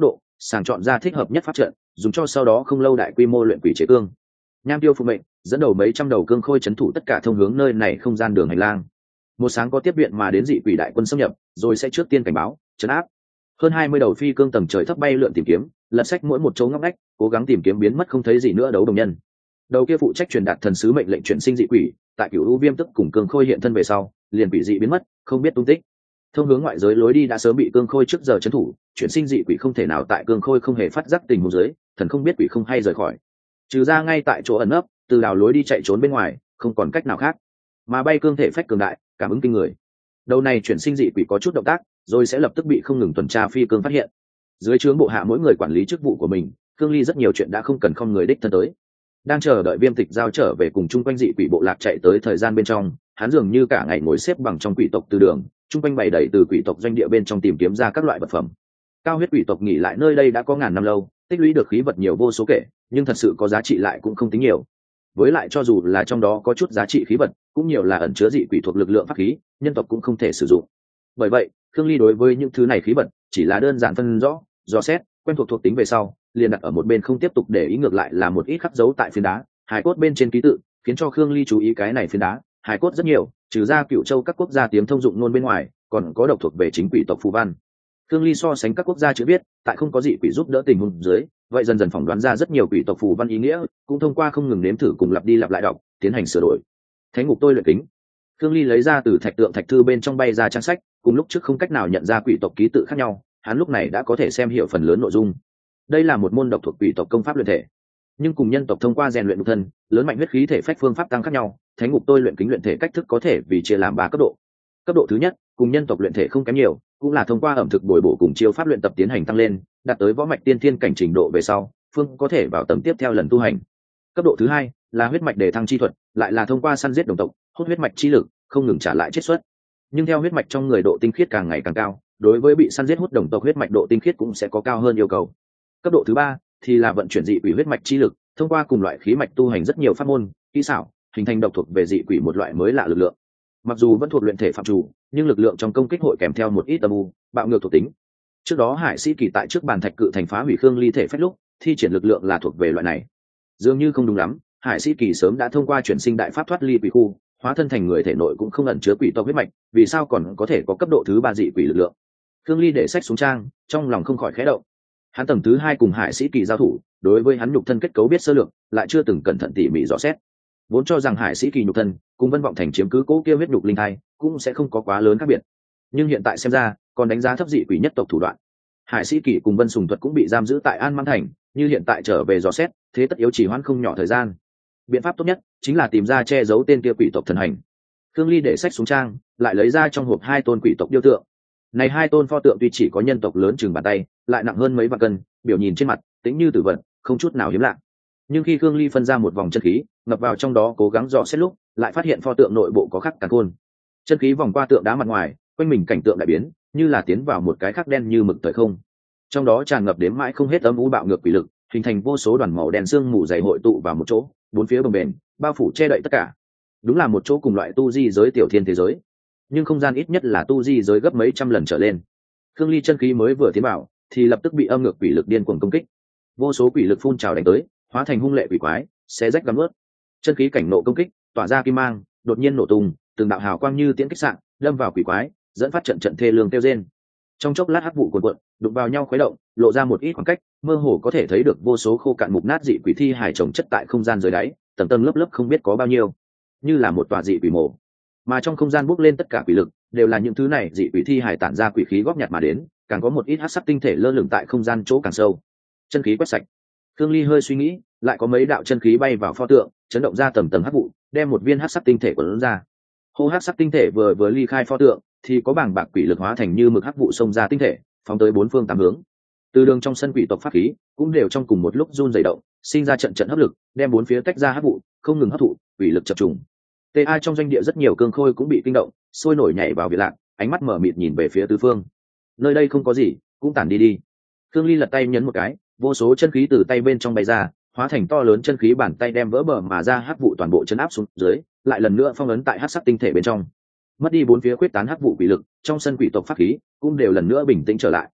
sàng chọn ra thích hợp nhất pháp trận, dùng cho sau đó không lâu đại quy mô luyện quỷ chế cương. Nham Tiêu phụ mệnh dẫn đầu mấy trăm đầu cương khôi trấn thủ tất cả thông hướng nơi này không gian đường hành lang. Một sáng có tiếp viện mà đến dị quỷ đại quân xâm nhập, rồi sẽ trước tiên cảnh báo, trấn áp. Hơn 20 đầu phi cương tầng trời thấp bay lượn tìm kiếm, lật sách mỗi một chỗ ngóc ngách, cố gắng tìm kiếm biến mất không thấy gì nữa đấu đồng nhân. Đầu kia phụ trách truyền đạt thần sứ mệnh lệnh chuyển sinh dị quỷ, tại Cửu U Viêm tức cùng cương khôi hiện thân về sau, liền quỷ dị biến mất, không biết tung tích. Thông hướng ngoại giới lối đi đã sớm bị cương khôi trước giờ trấn thủ, chuyển sinh dị quỷ không thể nào tại cương khôi không hề phát giác tình huống dưới, thần không biết quỷ không hay rời khỏi. Trừ ra ngay tại chỗ ẩn nấp, từ đào lối đi chạy trốn bên ngoài, không còn cách nào khác. Mà bay cương thể phách cường đại, cảm ứng kinh người. Đầu này chuyển sinh dị quỷ có chút động tác, rồi sẽ lập tức bị không ngừng tuần tra phi cương phát hiện. Dưới trướng bộ hạ mỗi người quản lý chức vụ của mình, Cương Ly rất nhiều chuyện đã không cần không người đích thân tới. Đang chờ đợi Viêm Tịch giao trở về cùng chung quanh dị quỷ bộ lạc chạy tới thời gian bên trong, hắn dường như cả ngày ngồi xếp bằng trong quỷ tộc từ đường, chung quanh bày đầy từ quỷ tộc doanh địa bên trong tìm kiếm ra các loại vật phẩm. Cao huyết quỷ tộc nghỉ lại nơi đây đã có ngàn năm lâu, tích lũy được khí vật nhiều vô số kể, nhưng thật sự có giá trị lại cũng không tính nhiều. Với lại cho dù là trong đó có chút giá trị khí vật, cũng nhiều là ẩn chứa dị quỷ thuộc lực lượng pháp khí, nhân tộc cũng không thể sử dụng. Bởi vậy, Khương Ly đối với những thứ này khí vật chỉ là đơn giản phân rõ, dò xét, quen thuộc thuộc tính về sau, liền đặt ở một bên không tiếp tục để ý, ngược lại là một ít khắc dấu tại phiến đá, hài cốt bên trên ký tự, khiến cho Khương Ly chú ý cái này phiến đá, hài cốt rất nhiều, trừ ra Cựu Châu các quốc gia tiếng thông dụng ngôn bên ngoài, còn có độc thuộc về chính quỷ tộc phù văn. Khương Ly so sánh các quốc gia chữ viết, tại không có dị quỷ giúp đỡ tình huống dưới, vậy dần dần phỏng đoán ra rất nhiều quỷ tộc phù văn ý nghĩa, cũng thông qua không ngừng nếm thử cùng lặp đi lặp lại đọc, tiến hành sửa đổi. Thánh ngục tôi luyện kính. Khương Ly lấy ra từ thạch tượng thạch thư bên trong bay ra trang sách, cùng lúc trước không cách nào nhận ra quỷ tộc ký tự khác nhau, hắn lúc này đã có thể xem hiểu phần lớn nội dung. Đây là một môn độc thuộc quỷ tộc công pháp luyện thể, nhưng cùng nhân tộc thông qua rèn luyện nhục thân, lớn mạnh huyết khí thể phách phương pháp tăng khác nhau, thánh ngục tôi luyện kính luyện thể cách thức có thể vì chia làm 3 cấp độ. Cấp độ thứ nhất, cùng nhân tộc luyện thể không kém nhiều, cũng là thông qua ẩm thực bồi bổ cùng chiêu pháp luyện tập tiến hành tăng lên, đạt tới võ mạch tiên thiên cảnh trình độ về sau, phương có thể vào tầm tiếp theo lần tu hành. Cấp độ thứ hai là huyết mạch đề thăng chi thuật, lại là thông qua săn giết đồng tộc, hút huyết mạch chi lực, không ngừng trả lại chiết xuất. Nhưng theo huyết mạch trong người độ tinh khiết càng ngày càng cao, đối với bị săn giết hút đồng tộc huyết mạch độ tinh khiết cũng sẽ có cao hơn yêu cầu. Cấp độ thứ ba thì là vận chuyển dị quỷ huyết mạch chi lực, thông qua cùng loại khí mạch tu hành rất nhiều pháp môn, kỹ xảo, hình thành độc thuộc về dị quỷ một loại mới lạ lực lượng. Mặc dù vẫn thuộc luyện thể phạm chủ, nhưng lực lượng trong công kích hội kèm theo một ít âm u, bạo ngược thuộc tính. Trước đó Hải Sĩ Kỳ tại trước bàn thạch cự thành phá hủy Khương Ly thể phách lúc, thi triển lực lượng là thuộc về loại này. Dường như không đúng lắm, Hải Sĩ Kỳ sớm đã thông qua chuyển sinh đại pháp thoát ly quỷ khu, hóa thân thành người thể nội cũng không ẩn chứa quỷ tộc huyết mạch, vì sao còn có thể có cấp độ thứ 3 dị quỷ lực lượng? Khương Ly để sách xuống trang, trong lòng không khỏi khẽ động. Hắn tầng thứ 2 cùng Hải Sĩ Kỳ giao thủ, đối với hắn nhục thân kết cấu biết sơ lược, lại chưa từng cẩn thận tỉ mỉ dò xét. Vốn cho rằng Hải Sĩ Kỳ nhục thân cùng Vân Vọng Thành chiếm cứ cố kia huyết nhục linh thai, cũng sẽ không có quá lớn khác biệt. Nhưng hiện tại xem ra, còn đánh giá thấp dị quỷ nhất tộc thủ đoạn. Hải Sĩ Kỳ cùng Vân Sùng Thuật cũng bị giam giữ tại An Mãn Thành, như hiện tại trở về dò xét, thế tất yếu chỉ hoãn không nhỏ thời gian. Biện pháp tốt nhất chính là tìm ra che giấu tên kia quỷ tộc thần hành. Khương Ly để sách xuống trang, lại lấy ra trong hộp 2 tôn quỷ tộc điêu tượng. Này 2 tôn pho tượng tuy chỉ có nhân tộc lớn chừng bàn tay, lại nặng hơn mấy vạn cân, biểu nhìn trên mặt tĩnh như tử vật, không chút nào hiếm lạ. Nhưng khi Khương Ly phân ra một vòng chân khí, ngập vào trong đó cố gắng dò xét lúc, lại phát hiện pho tượng nội bộ có khắc càn khôn. Chân khí vòng qua tượng đá mặt ngoài, quanh mình cảnh tượng đại biến, như là tiến vào một cái khắc đen như mực thời không. Trong đó tràn ngập đếm mãi không hết âm u bạo ngược quỷ lực, hình thành vô số đoàn màu đen sương mù dày hội tụ vào một chỗ, bốn phía bồng bềnh, bao phủ che đậy tất cả. Đúng là một chỗ cùng loại tu di giới tiểu thiên thế giới, nhưng không gian ít nhất là tu di giới gấp mấy trăm lần trở lên. Khương Ly chân khí mới vừa tiến vào, thì lập tức bị âm ngược quỷ lực điên cuồng công kích. Vô số quỷ lực phun trào đánh tới, hóa thành hung lệ quỷ quái, xé rách gắm ướt. Chân khí cảnh nộ công kích, tỏa ra kim mang, đột nhiên nổ tung, từng đạo hào quang như tiễn kích sạng, đâm vào quỷ quái, dẫn phát trận trận thê lương kêu rên. Trong chốc lát hắc vụ cuồn cuộn, đụng vào nhau khuấy động, lộ ra một ít khoảng cách, mơ hồ có thể thấy được vô số khô cạn mục nát dị quỷ thi hài chồng chất tại không gian dưới đáy, tầng tầng lớp lớp không biết có bao nhiêu, như là một tòa dị quỷ mộ. Mà trong không gian bốc lên tất cả quỷ lực, đều là những thứ này dị quỷ thi hài tản ra quỷ khí góp nhặt mà đến, càng có một ít hắc sắc tinh thể lơ lửng tại không gian chỗ càng sâu. Chân khí quét sạch. Khương Ly hơi suy nghĩ, lại có mấy đạo chân khí bay vào pho tượng, chấn động ra tầng tầng hắc vụ, đem một viên hắc sắc tinh thể quấn ra. Hô hắc sắc tinh thể vừa ly khai pho tượng, thì có bảng bạc quỷ lực hóa thành như mực hắc vụ xông ra tinh thể, phóng tới 4 phương 8 hướng. Từ đường trong sân quỷ tộc pháp khí cũng đều trong cùng một lúc run rẩy động, sinh ra trận trận hấp lực, đem 4 phía tách ra hắc vụ, không ngừng hấp thụ, quỷ lực chập trùng. TA trong doanh địa rất nhiều cương khôi cũng bị kinh động, sôi nổi nhảy vào viện lạc, ánh mắt mở mịt nhìn về phía tứ phương. Nơi đây không có gì, cũng tản đi đi. Khương Ly lật tay nhấn một cái, vô số chân khí từ tay bên trong bay ra, hóa thành to lớn chân khí bàn tay đem vỡ bờ mà ra hắc vụ toàn bộ chấn áp xuống dưới, lại lần nữa phong ấn tại hắc sắc tinh thể bên trong. Mất đi 4 phía quyết tán hắc vụ quỷ lực, trong sân quỷ tộc pháp khí cũng đều lần nữa bình tĩnh trở lại.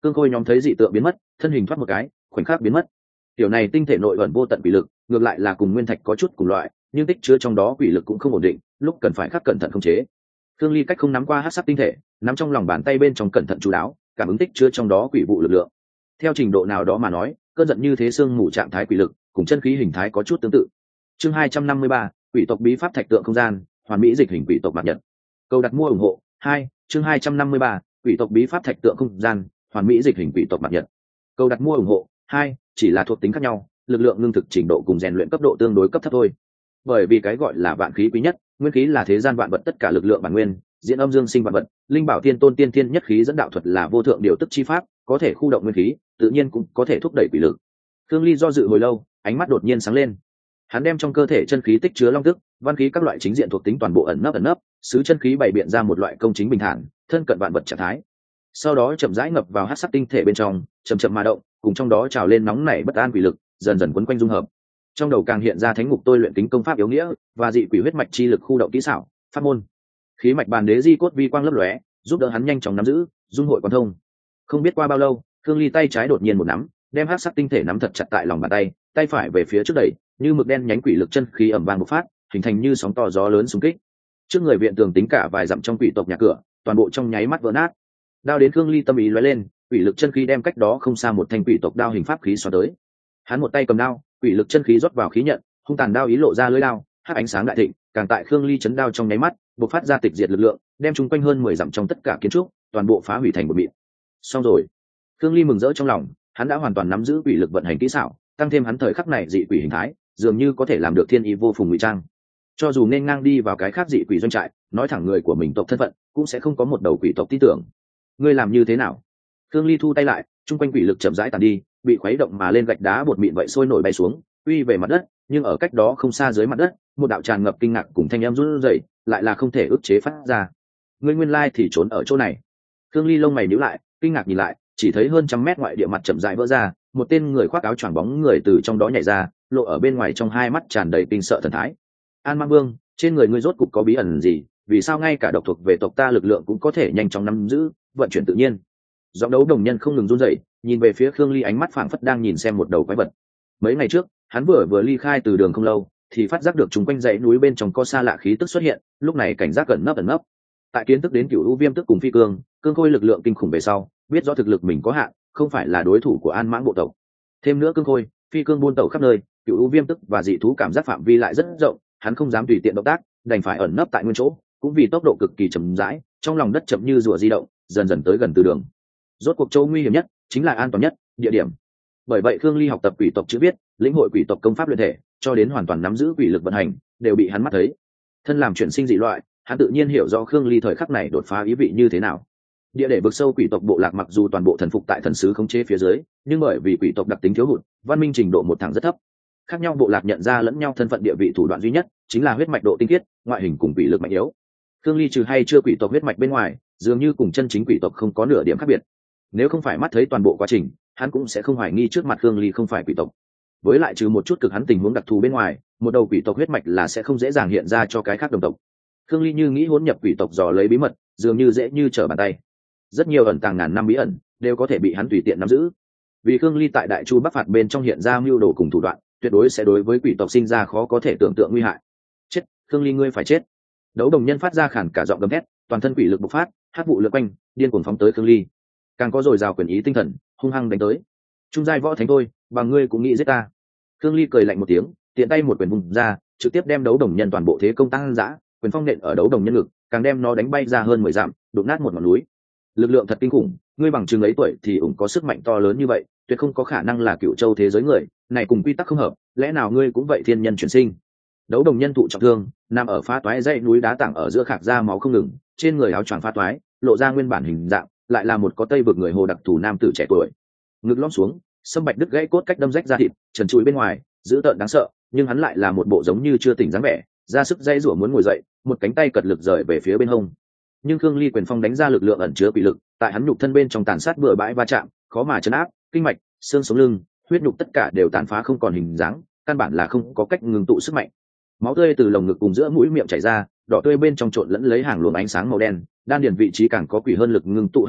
Cương khôi nhóm thấy dị tượng biến mất, thân hình thoát một cái, khoảnh khắc biến mất. Tiểu này tinh thể nội ẩn vô tận quỷ lực, ngược lại là cùng nguyên thạch có chút cùng loại, nhưng tích chứa trong đó quỷ lực cũng không ổn định, lúc cần phải khắc cẩn thận khống chế. Thương Ly cách không nắm qua hắc sắc tinh thể, nắm trong lòng bàn tay bên trong cẩn thận chú đáo, cảm ứng tích chứa trong đó quỷ vụ lực lượng. Theo trình độ nào đó mà nói, cơn giận như thế xương mù trạng thái quỷ lực, cùng chân khí hình thái có chút tương tự. Chương 253, quỷ tộc bí pháp thạch tượng không gian, hoàn mỹ dịch hình quỷ tộc mạt nhật. Câu đặt mua ủng hộ 2, chương 253, quỷ tộc bí pháp thạch tượng không gian, hoàn mỹ dịch hình quỷ tộc mạt nhật. Câu đặt mua ủng hộ 2, chỉ là thuộc tính khác nhau, lực lượng ngưng thực trình độ cùng rèn luyện cấp độ tương đối cấp thấp thôi. Bởi vì cái gọi là vạn khí quý nhất, nguyên khí là thế gian vạn vật tất cả lực lượng bản nguyên, diễn âm dương sinh vạn vật, linh bảo tiên tôn tiên thiên nhất khí dẫn đạo thuật là vô thượng điều tức chi pháp, có thể khu động nguyên khí, tự nhiên cũng có thể thúc đẩy quỷ lực. Thương Ly do dự hồi lâu, ánh mắt đột nhiên sáng lên. Hắn đem trong cơ thể chân khí tích chứa long tức, văn khí các loại chính diện thuộc tính toàn bộ ẩn nấp, sứ chân khí bày biện ra một loại công chính bình thản, thân cận vạn vật trạng thái. Sau đó chậm rãi ngập vào hắc sắc tinh thể bên trong, chậm chậm mà động, cùng trong đó trào lên nóng nảy bất an quỷ lực, dần dần quấn quanh dung hợp. Trong đầu càng hiện ra thánh ngục tôi luyện kính công pháp yếu nghĩa và dị quỷ huyết mạch chi lực khu động kỹ xảo, pháp môn. Khí mạch bàn đế di cốt vi quang lấp lóe, giúp đỡ hắn nhanh chóng nắm giữ, dung hội quan thông. Không biết qua bao lâu, Thương Ly tay trái đột nhiên một nắm, đem hắc sắc tinh thể nắm thật chặt tại lòng bàn tay, tay phải về phía trước đẩy, như mực đen nhánh quỷ lực chân khí ầm vang bộc phát, hình thành như sóng to gió lớn xung kích. Trước người viện tường tính cả vài dặm trong quỷ tộc nhà cửa, toàn bộ trong nháy mắt vỡ nát. Đao đến Thương Ly tâm ý lóe lên, quỷ lực chân khí đem cách đó không xa một thanh quỷ tộc đao hình pháp khí xoắn tới. Hắn một tay cầm đao, quỷ lực chân khí rót vào khí nhận, hung tàn đao ý lộ ra lưỡi đao, hắc ánh sáng đại thịnh, càng tại Khương Ly chấn đao trong nháy mắt, bộc phát ra tịch diệt lực lượng, đem chúng quanh hơn 10 dặm trong tất cả kiến trúc, toàn bộ phá hủy thành một mịn. Xong rồi. Khương Ly mừng rỡ trong lòng, hắn đã hoàn toàn nắm giữ quỷ lực vận hành kỹ xảo, tăng thêm hắn thời khắc này dị quỷ hình thái, dường như có thể làm được thiên ý vô phùng ngụy trang. Cho dù nên ngang đi vào cái khác dị quỷ doanh trại, nói thẳng người của mình tộc thân phận, cũng sẽ không có một đầu quỷ tộc tin tưởng. Ngươi làm như thế nào? Khương Ly thu tay lại, chung quanh quỷ lực chậm rãi tàn đi, bị khuấy động mà lên gạch đá bột mịn vậy sôi nổi bay xuống, uy về mặt đất, nhưng ở cách đó không xa dưới mặt đất, một đạo tràn ngập kinh ngạc cùng thanh âm run rẩy, lại là không thể ức chế phát ra. Ngươi nguyên lai thì trốn ở chỗ này. Khương Ly lông mày nhíu lại, kinh ngạc nhìn lại, chỉ thấy hơn trăm mét ngoại địa mặt chậm rãi vỡ ra, một tên người khoác áo choàng bóng người từ trong đó nhảy ra, lộ ở bên ngoài trong hai mắt tràn đầy kinh sợ thần thái. An Mang Vương, trên người ngươi rốt cục có bí ẩn gì? Vì sao ngay cả độc thuộc về tộc ta lực lượng cũng có thể nhanh chóng nắm giữ, vận chuyển tự nhiên? Giọng đấu đồng nhân không ngừng run rẩy, nhìn về phía Khương Ly, ánh mắt phảng phất đang nhìn xem một đầu quái vật. Mấy ngày trước, hắn vừa ly khai từ đường không lâu, thì phát giác được chúng quanh dãy núi bên trong có xa lạ khí tức xuất hiện, lúc này cảnh giác ẩn nấp. Tại kiến thức đến Cửu U Viêm tức cùng Phi Cương khôi lực lượng kinh khủng về sau, biết rõ thực lực mình có hạn, không phải là đối thủ của An Mãng bộ tộc. Thêm nữa Cương khôi, Phi Cương buôn tẩu khắp nơi, Cửu U Viêm tức và dị thú cảm giác phạm vi lại rất rộng, hắn không dám tùy tiện động tác, đành phải ẩn nấp tại nguyên chỗ, cũng vì tốc độ cực kỳ chậm rãi, trong lòng đất chậm như rùa di động, dần dần tới gần từ đường. Rốt cuộc chỗ nguy hiểm nhất chính là an toàn nhất địa điểm. Bởi vậy Khương Ly học tập quỷ tộc chữ viết, lĩnh hội quỷ tộc công pháp luyện thể, cho đến hoàn toàn nắm giữ quỷ lực vận hành, đều bị hắn mắt thấy. Thân làm chuyển sinh dị loại, hắn tự nhiên hiểu rõ Khương Ly thời khắc này đột phá ý vị như thế nào. Địa để vực sâu quỷ tộc bộ lạc mặc dù toàn bộ thần phục tại thần sứ khống chế phía dưới, nhưng bởi vì quỷ tộc đặc tính thiếu hụt, văn minh trình độ một thẳng rất thấp. Khác nhau bộ lạc nhận ra lẫn nhau thân phận địa vị thủ đoạn duy nhất chính là huyết mạch độ tinh khiết, ngoại hình cùng quỷ lực mạnh yếu. Khương Ly trừ hay chưa quỷ tộc huyết mạch bên ngoài, dường như cùng chân chính quỷ tộc không có nửa điểm khác biệt. Nếu không phải mắt thấy toàn bộ quá trình, hắn cũng sẽ không hoài nghi trước mặt Khương Ly không phải quỷ tộc. Với lại trừ một chút cực hắn tình huống đặc thù bên ngoài, một đầu quỷ tộc huyết mạch là sẽ không dễ dàng hiện ra cho cái khác đồng tộc. Khương Ly như nghĩ hỗn nhập quỷ tộc dò lấy bí mật, dường như dễ như trở bàn tay. Rất nhiều ẩn tàng ngàn năm bí ẩn đều có thể bị hắn tùy tiện nắm giữ. Vì Khương Ly tại Đại Chu Bắc phạt bên trong hiện ra mưu đồ cùng thủ đoạn, tuyệt đối sẽ đối với quỷ tộc sinh ra khó có thể tưởng tượng nguy hại. Chết, Khương Ly ngươi phải chết! Đấu đồng nhân phát ra khản cả giọng gầm thét, toàn thân quỷ lực bộc phát, hắc vụ lượn quanh, điên cuồng phóng tới Khương Ly. Càng có dồi dào quyền ý tinh thần, hung hăng đánh tới. Trung giai võ thánh thôi, bằng ngươi cũng nghĩ giết ta. Khương Ly cười lạnh một tiếng, tiện tay một quyền vung ra, trực tiếp đem đấu đồng nhân toàn bộ thế công tăng dã, quyền phong nện ở đấu đồng nhân ngực, càng đem nó đánh bay ra hơn 10 dặm, đụng nát một ngọn núi. Lực lượng thật kinh khủng, ngươi bằng chừng ấy tuổi thì ủng có sức mạnh to lớn như vậy, tuyệt không có khả năng là Cựu Châu thế giới người, này cùng quy tắc không hợp, lẽ nào ngươi cũng vậy thiên nhân chuyển sinh? Đấu đồng nhân thụ trọng thương, nằm ở phá toái dãy núi đá tảng ở giữa khạc ra máu không ngừng, trên người áo choàng phá toái, lộ ra nguyên bản hình dạng, lại là một có tây vực người hồ đặc thù nam tử trẻ tuổi. Ngực lõm xuống, sâm bạch đứt gãy cốt cách đâm rách ra thịt, trần trụi bên ngoài, dữ tợn đáng sợ, nhưng hắn lại là một bộ giống như chưa tỉnh dáng vẻ, ra sức dãy rủa muốn ngồi dậy, một cánh tay cật lực rời về phía bên hông. Nhưng Khương Ly quyền phong đánh ra lực lượng ẩn chứa quỷ lực, tại hắn nhục thân bên trong tàn sát bừa bãi va chạm, khó mà chấn áp, kinh mạch, xương sống lưng, huyết nhục tất cả đều tàn phá không còn hình dáng, căn bản là không có cách ngừng tụ sức mạnh. Máu tươi từ lồng ngực cùng giữa mũi miệng chảy ra, đỏ tươi bên trong trộn lẫn lấy hàng luồng ánh sáng màu đen, đan điền vị trí càng có quỷ hơn lực ngừng tụ hấp vụ,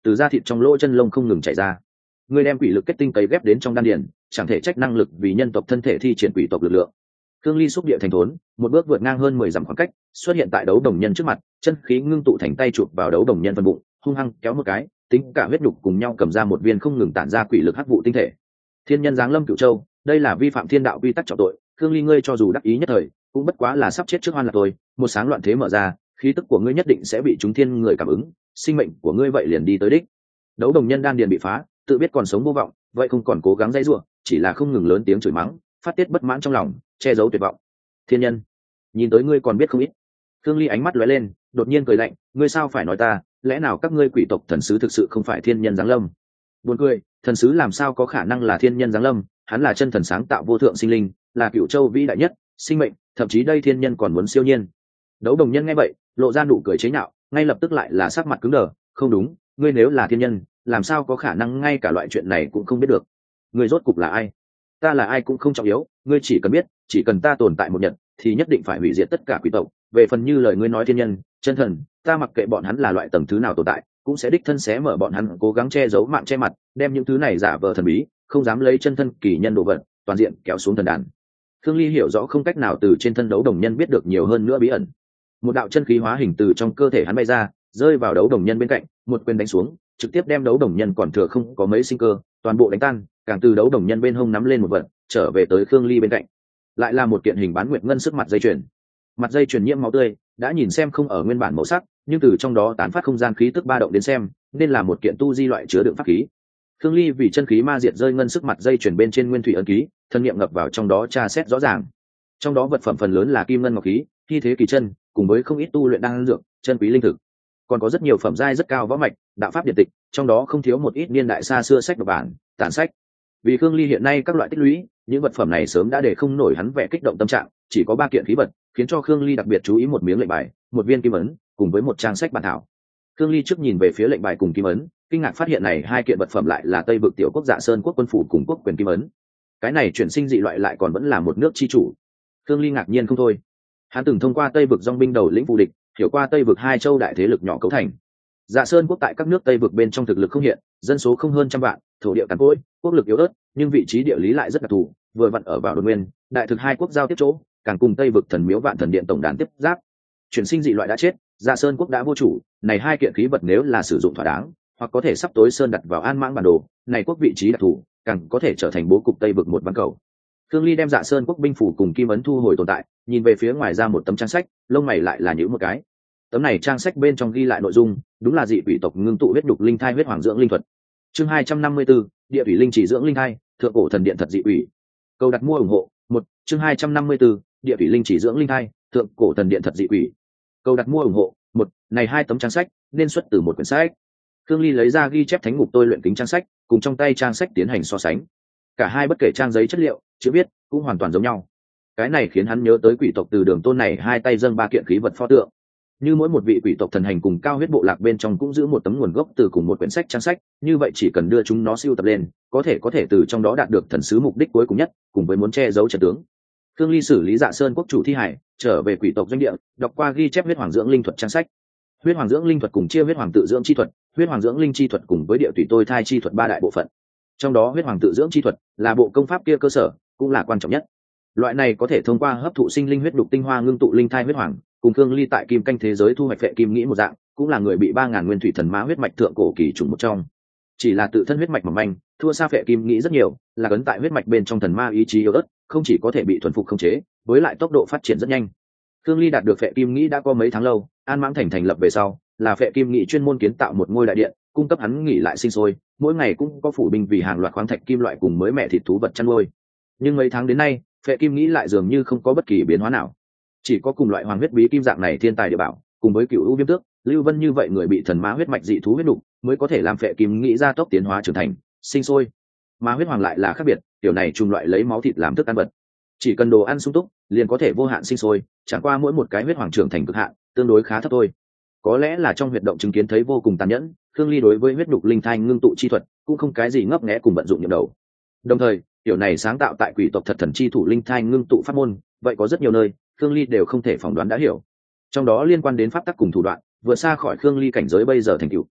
từ da thịt trong lỗ chân lông không ngừng chảy ra. Ngươi đem quỷ lực kết tinh cấy ghép đến trong đan điền, chẳng thể trách năng lực vì nhân tộc thân thể thi triển quỷ tộc lực lượng. Thương Ly xúc địa thành thốn, một bước vượt ngang hơn 10 dặm khoảng cách, xuất hiện tại đấu đồng nhân trước mặt, chân khí ngưng tụ thành tay chụp vào đấu đồng nhân phần bụng, hung hăng kéo một cái, tính cả huyết nhục cùng nhau cầm ra một viên không ngừng tản ra quỷ lực hắc vụ tinh thể. Thiên nhân giáng lâm Cửu Châu, đây là vi phạm thiên đạo quy tắc trọng tội, Thương Ly ngươi cho dù đắc ý nhất thời, cũng bất quá là sắp chết trước hoan là tôi, một sáng loạn thế mở ra, khí tức của ngươi nhất định sẽ bị chúng thiên người cảm ứng, sinh mệnh của ngươi vậy liền đi tới đích. Đấu đồng nhân đan điền bị phá, tự biết còn sống vô vọng, vậy không còn cố gắng dãy rủa, chỉ là không ngừng lớn tiếng chửi mắng, phát tiết bất mãn trong lòng, che giấu tuyệt vọng. Thiên nhân, nhìn tới ngươi còn biết không ít. Thương Ly ánh mắt lóe lên, đột nhiên cười lạnh, ngươi sao phải nói ta, lẽ nào các ngươi quỷ tộc thần sứ thực sự không phải thiên nhân giáng lâm? Buồn cười, thần sứ làm sao có khả năng là thiên nhân giáng lâm, hắn là chân thần sáng tạo vô thượng sinh linh, là Cửu Châu vĩ đại nhất, sinh mệnh, thậm chí đây thiên nhân còn muốn siêu nhiên. Đấu đồng nhân nghe vậy, lộ ra nụ cười chế nhạo, ngay lập tức lại là sắc mặt cứng đờ, không đúng, ngươi nếu là thiên nhân, làm sao có khả năng ngay cả loại chuyện này cũng không biết được? Ngươi rốt cục là ai? Ta là ai cũng không trọng yếu, ngươi chỉ cần biết, chỉ cần ta tồn tại một nhật, thì nhất định phải hủy diệt tất cả quỷ tộc. Về phần như lời ngươi nói thiên nhân, chân thần, ta mặc kệ bọn hắn là loại tầng thứ nào tồn tại, cũng sẽ đích thân xé mở bọn hắn, cố gắng che giấu mạng che mặt, đem những thứ này giả vờ thần bí, không dám lấy chân thân kỳ nhân đồ vật, toàn diện kéo xuống thần đàn. Thương Ly hiểu rõ không cách nào từ trên thân đấu đồng nhân biết được nhiều hơn nữa bí ẩn. Một đạo chân khí hóa hình từ trong cơ thể hắn bay ra, rơi vào đấu đồng nhân bên cạnh, một quyền đánh xuống, trực tiếp đem đấu đồng nhân còn thừa không có mấy sinh cơ, toàn bộ đánh tan, càng từ đấu đồng nhân bên hông nắm lên một vật, trở về tới Thương Ly bên cạnh. Lại là một kiện hình bán nguyệt ngân sức mặt dây chuyền. Mặt dây chuyền nhiễm máu tươi, đã nhìn xem không ở nguyên bản màu sắc, nhưng từ trong đó tán phát không gian khí tức ba động đến xem, nên là một kiện tu di loại chứa đựng pháp khí. Thương Ly vì chân khí ma diệt rơi ngân sức mặt dây chuyền bên trên nguyên thủy ấn ký, thân niệm ngập vào trong đó tra xét rõ ràng. Trong đó vật phẩm phần lớn là kim ngân ngọc khí, thi thế kỳ chân, cùng với không ít tu luyện đan dược, chân quý linh thực. Còn có rất nhiều phẩm giai rất cao võ mạch, đạo pháp điện tịch, trong đó không thiếu một ít niên đại xa xưa sách độc bản, tản sách. Vì Thương Ly hiện nay các loại tích lũy, những vật phẩm này sớm đã để không nổi hắn vẻ kích động tâm trạng, chỉ có 3 kiện khí vật, khiến cho Thương Ly đặc biệt chú ý một miếng lệnh bài, một viên kim ấn, cùng với một trang sách bản thảo. Thương Ly trước nhìn về phía lệnh bài cùng kim ấn, kinh ngạc phát hiện này 2 kiện vật phẩm lại là Tây vực tiểu quốc Dạ Sơn quốc quân phủ cùng quốc quyền kim ấn. Cái này chuyển sinh dị loại lại còn vẫn là một nước chi chủ. Thương Ly ngạc nhiên không thôi. Hắn từng thông qua Tây vực dòng binh đầu lĩnh phù địch, hiểu qua Tây vực 2 châu đại thế lực nhỏ cấu thành. Dạ Sơn quốc tại các nước Tây vực bên trong thực lực không hiện, dân số không hơn trăm vạn, thổ địa cằn cỗi, quốc lực yếu ớt, nhưng vị trí địa lý lại rất đặc thù, vừa vặn ở vào đồn nguyên, đại thực 2 quốc giao tiếp chỗ, càng cùng Tây vực thần miếu Vạn Thần Điện tổng đàn tiếp giáp. Chuyển sinh dị loại đã chết, Dạ Sơn quốc đã vô chủ, này 2 kiện khí vật nếu là sử dụng thỏa đáng, hoặc có thể sắp tối sơn đặt vào An Mãng bản đồ, này quốc vị trí đặc thù, càng có thể trở thành bố cục Tây vực một ván cầu. Thương Ly đem Dạ Sơn quốc binh phủ cùng kim ấn thu hồi tồn tại, nhìn về phía ngoài ra một tấm trang sách, lông mày lại là nhíu một cái. Tấm này trang sách bên trong ghi lại nội dung, đúng là dị quỷ tộc ngưng tụ huyết đục linh thai huyết hoàng dưỡng linh thuật. Chương 254, địa thủy linh chỉ dưỡng linh thai, thượng cổ thần điện thật dị quỷ. Câu đặt mua ủng hộ, 1, chương 254, địa thủy linh chỉ dưỡng linh thai, thượng cổ thần điện thật dị quỷ. Câu đặt mua ủng hộ, 1, này 2 tấm trang sách nên xuất từ một quyển sách. Thương Ly lấy ra ghi chép thánh ngục tôi luyện kính trang sách, cùng trong tay trang sách tiến hành so sánh. Cả hai bất kể trang giấy chất liệu, chữ viết cũng hoàn toàn giống nhau. Cái này khiến hắn nhớ tới quỷ tộc từ Đường Tôn này 2 tay dâng 3 kiện khí vật pho tượng. Như mỗi một vị quỷ tộc thần hành cùng cao huyết bộ lạc bên trong cũng giữ một tấm nguồn gốc từ cùng một quyển sách trang sách, như vậy chỉ cần đưa chúng nó siêu tập lên, có thể từ trong đó đạt được thần sứ mục đích cuối cùng nhất, cùng với muốn che giấu trận tướng. Thương Ly xử lý Dạ Sơn quốc chủ thi hải, trở về quỷ tộc doanh địa, đọc qua ghi chép huyết hoàng dưỡng linh thuật trang sách. Huyết hoàng dưỡng linh thuật cùng chia huyết hoàng tự dưỡng chi thuật, huyết hoàng dưỡng linh chi thuật cùng với địa tùy tôi thai chi thuật 3 đại bộ phận. Trong đó huyết hoàng tự dưỡng chi thuật là bộ công pháp kia cơ sở, cũng là quan trọng nhất. Loại này có thể thông qua hấp thụ sinh linh huyết đục tinh hoa ngưng tụ linh thai huyết hoàng, cùng Thương Ly tại kim canh thế giới thu hoạch phệ kim nghĩ một dạng, cũng là người bị 3000 nguyên thủy thần ma huyết mạch thượng cổ kỳ trùng một trong. Chỉ là tự thân huyết mạch mỏng manh, thua xa phệ kim nghĩ rất nhiều, là cấn tại huyết mạch bên trong thần ma ý chí yếu ớt, không chỉ có thể bị thuần phục khống chế, với lại tốc độ phát triển rất nhanh. Thương Ly đạt được phệ kim nghĩ đã có mấy tháng lâu, An Mãng thành lập về sau, là phệ kim nghĩ chuyên môn kiến tạo một ngôi đại điện, cung cấp hắn nghỉ lại sinh sôi, mỗi ngày cũng có phủ binh vì hàng loạt khoáng thạch kim loại cùng mới mẹ thịt thú vật chăn nuôi. Nhưng mấy tháng đến nay, phệ kim nghĩ lại dường như không có bất kỳ biến hóa nào, chỉ có cùng loại hoàng huyết bí kim dạng này thiên tài địa bảo, cùng với cựu u viêm tước, Lưu Vân như vậy người bị thần ma huyết mạch dị thú huyết đục, mới có thể làm phệ kim nghĩ gia tốc tiến hóa trưởng thành, sinh sôi. Mà huyết hoàng lại là khác biệt, kiểu này trùng loại lấy máu thịt làm thức ăn vật, chỉ cần đồ ăn sung túc, liền có thể vô hạn sinh sôi, chẳng qua mỗi một cái huyết hoàng trưởng thành cực hạn, tương đối khá thấp thôi. Có lẽ là trong huyệt động chứng kiến thấy vô cùng tàn nhẫn, Thương Ly đối với huyết đục linh thai ngưng tụ chi thuật cũng không cái gì ngấp nghé cùng vận dụng nhiệm đầu. Đồng thời, kiểu này sáng tạo tại quỷ tộc thật thần chi thủ linh thai ngưng tụ pháp môn, vậy có rất nhiều nơi, Thương Ly đều không thể phỏng đoán đã hiểu. Trong đó liên quan đến pháp tắc cùng thủ đoạn, vượt xa khỏi Thương Ly cảnh giới bây giờ thành tựu.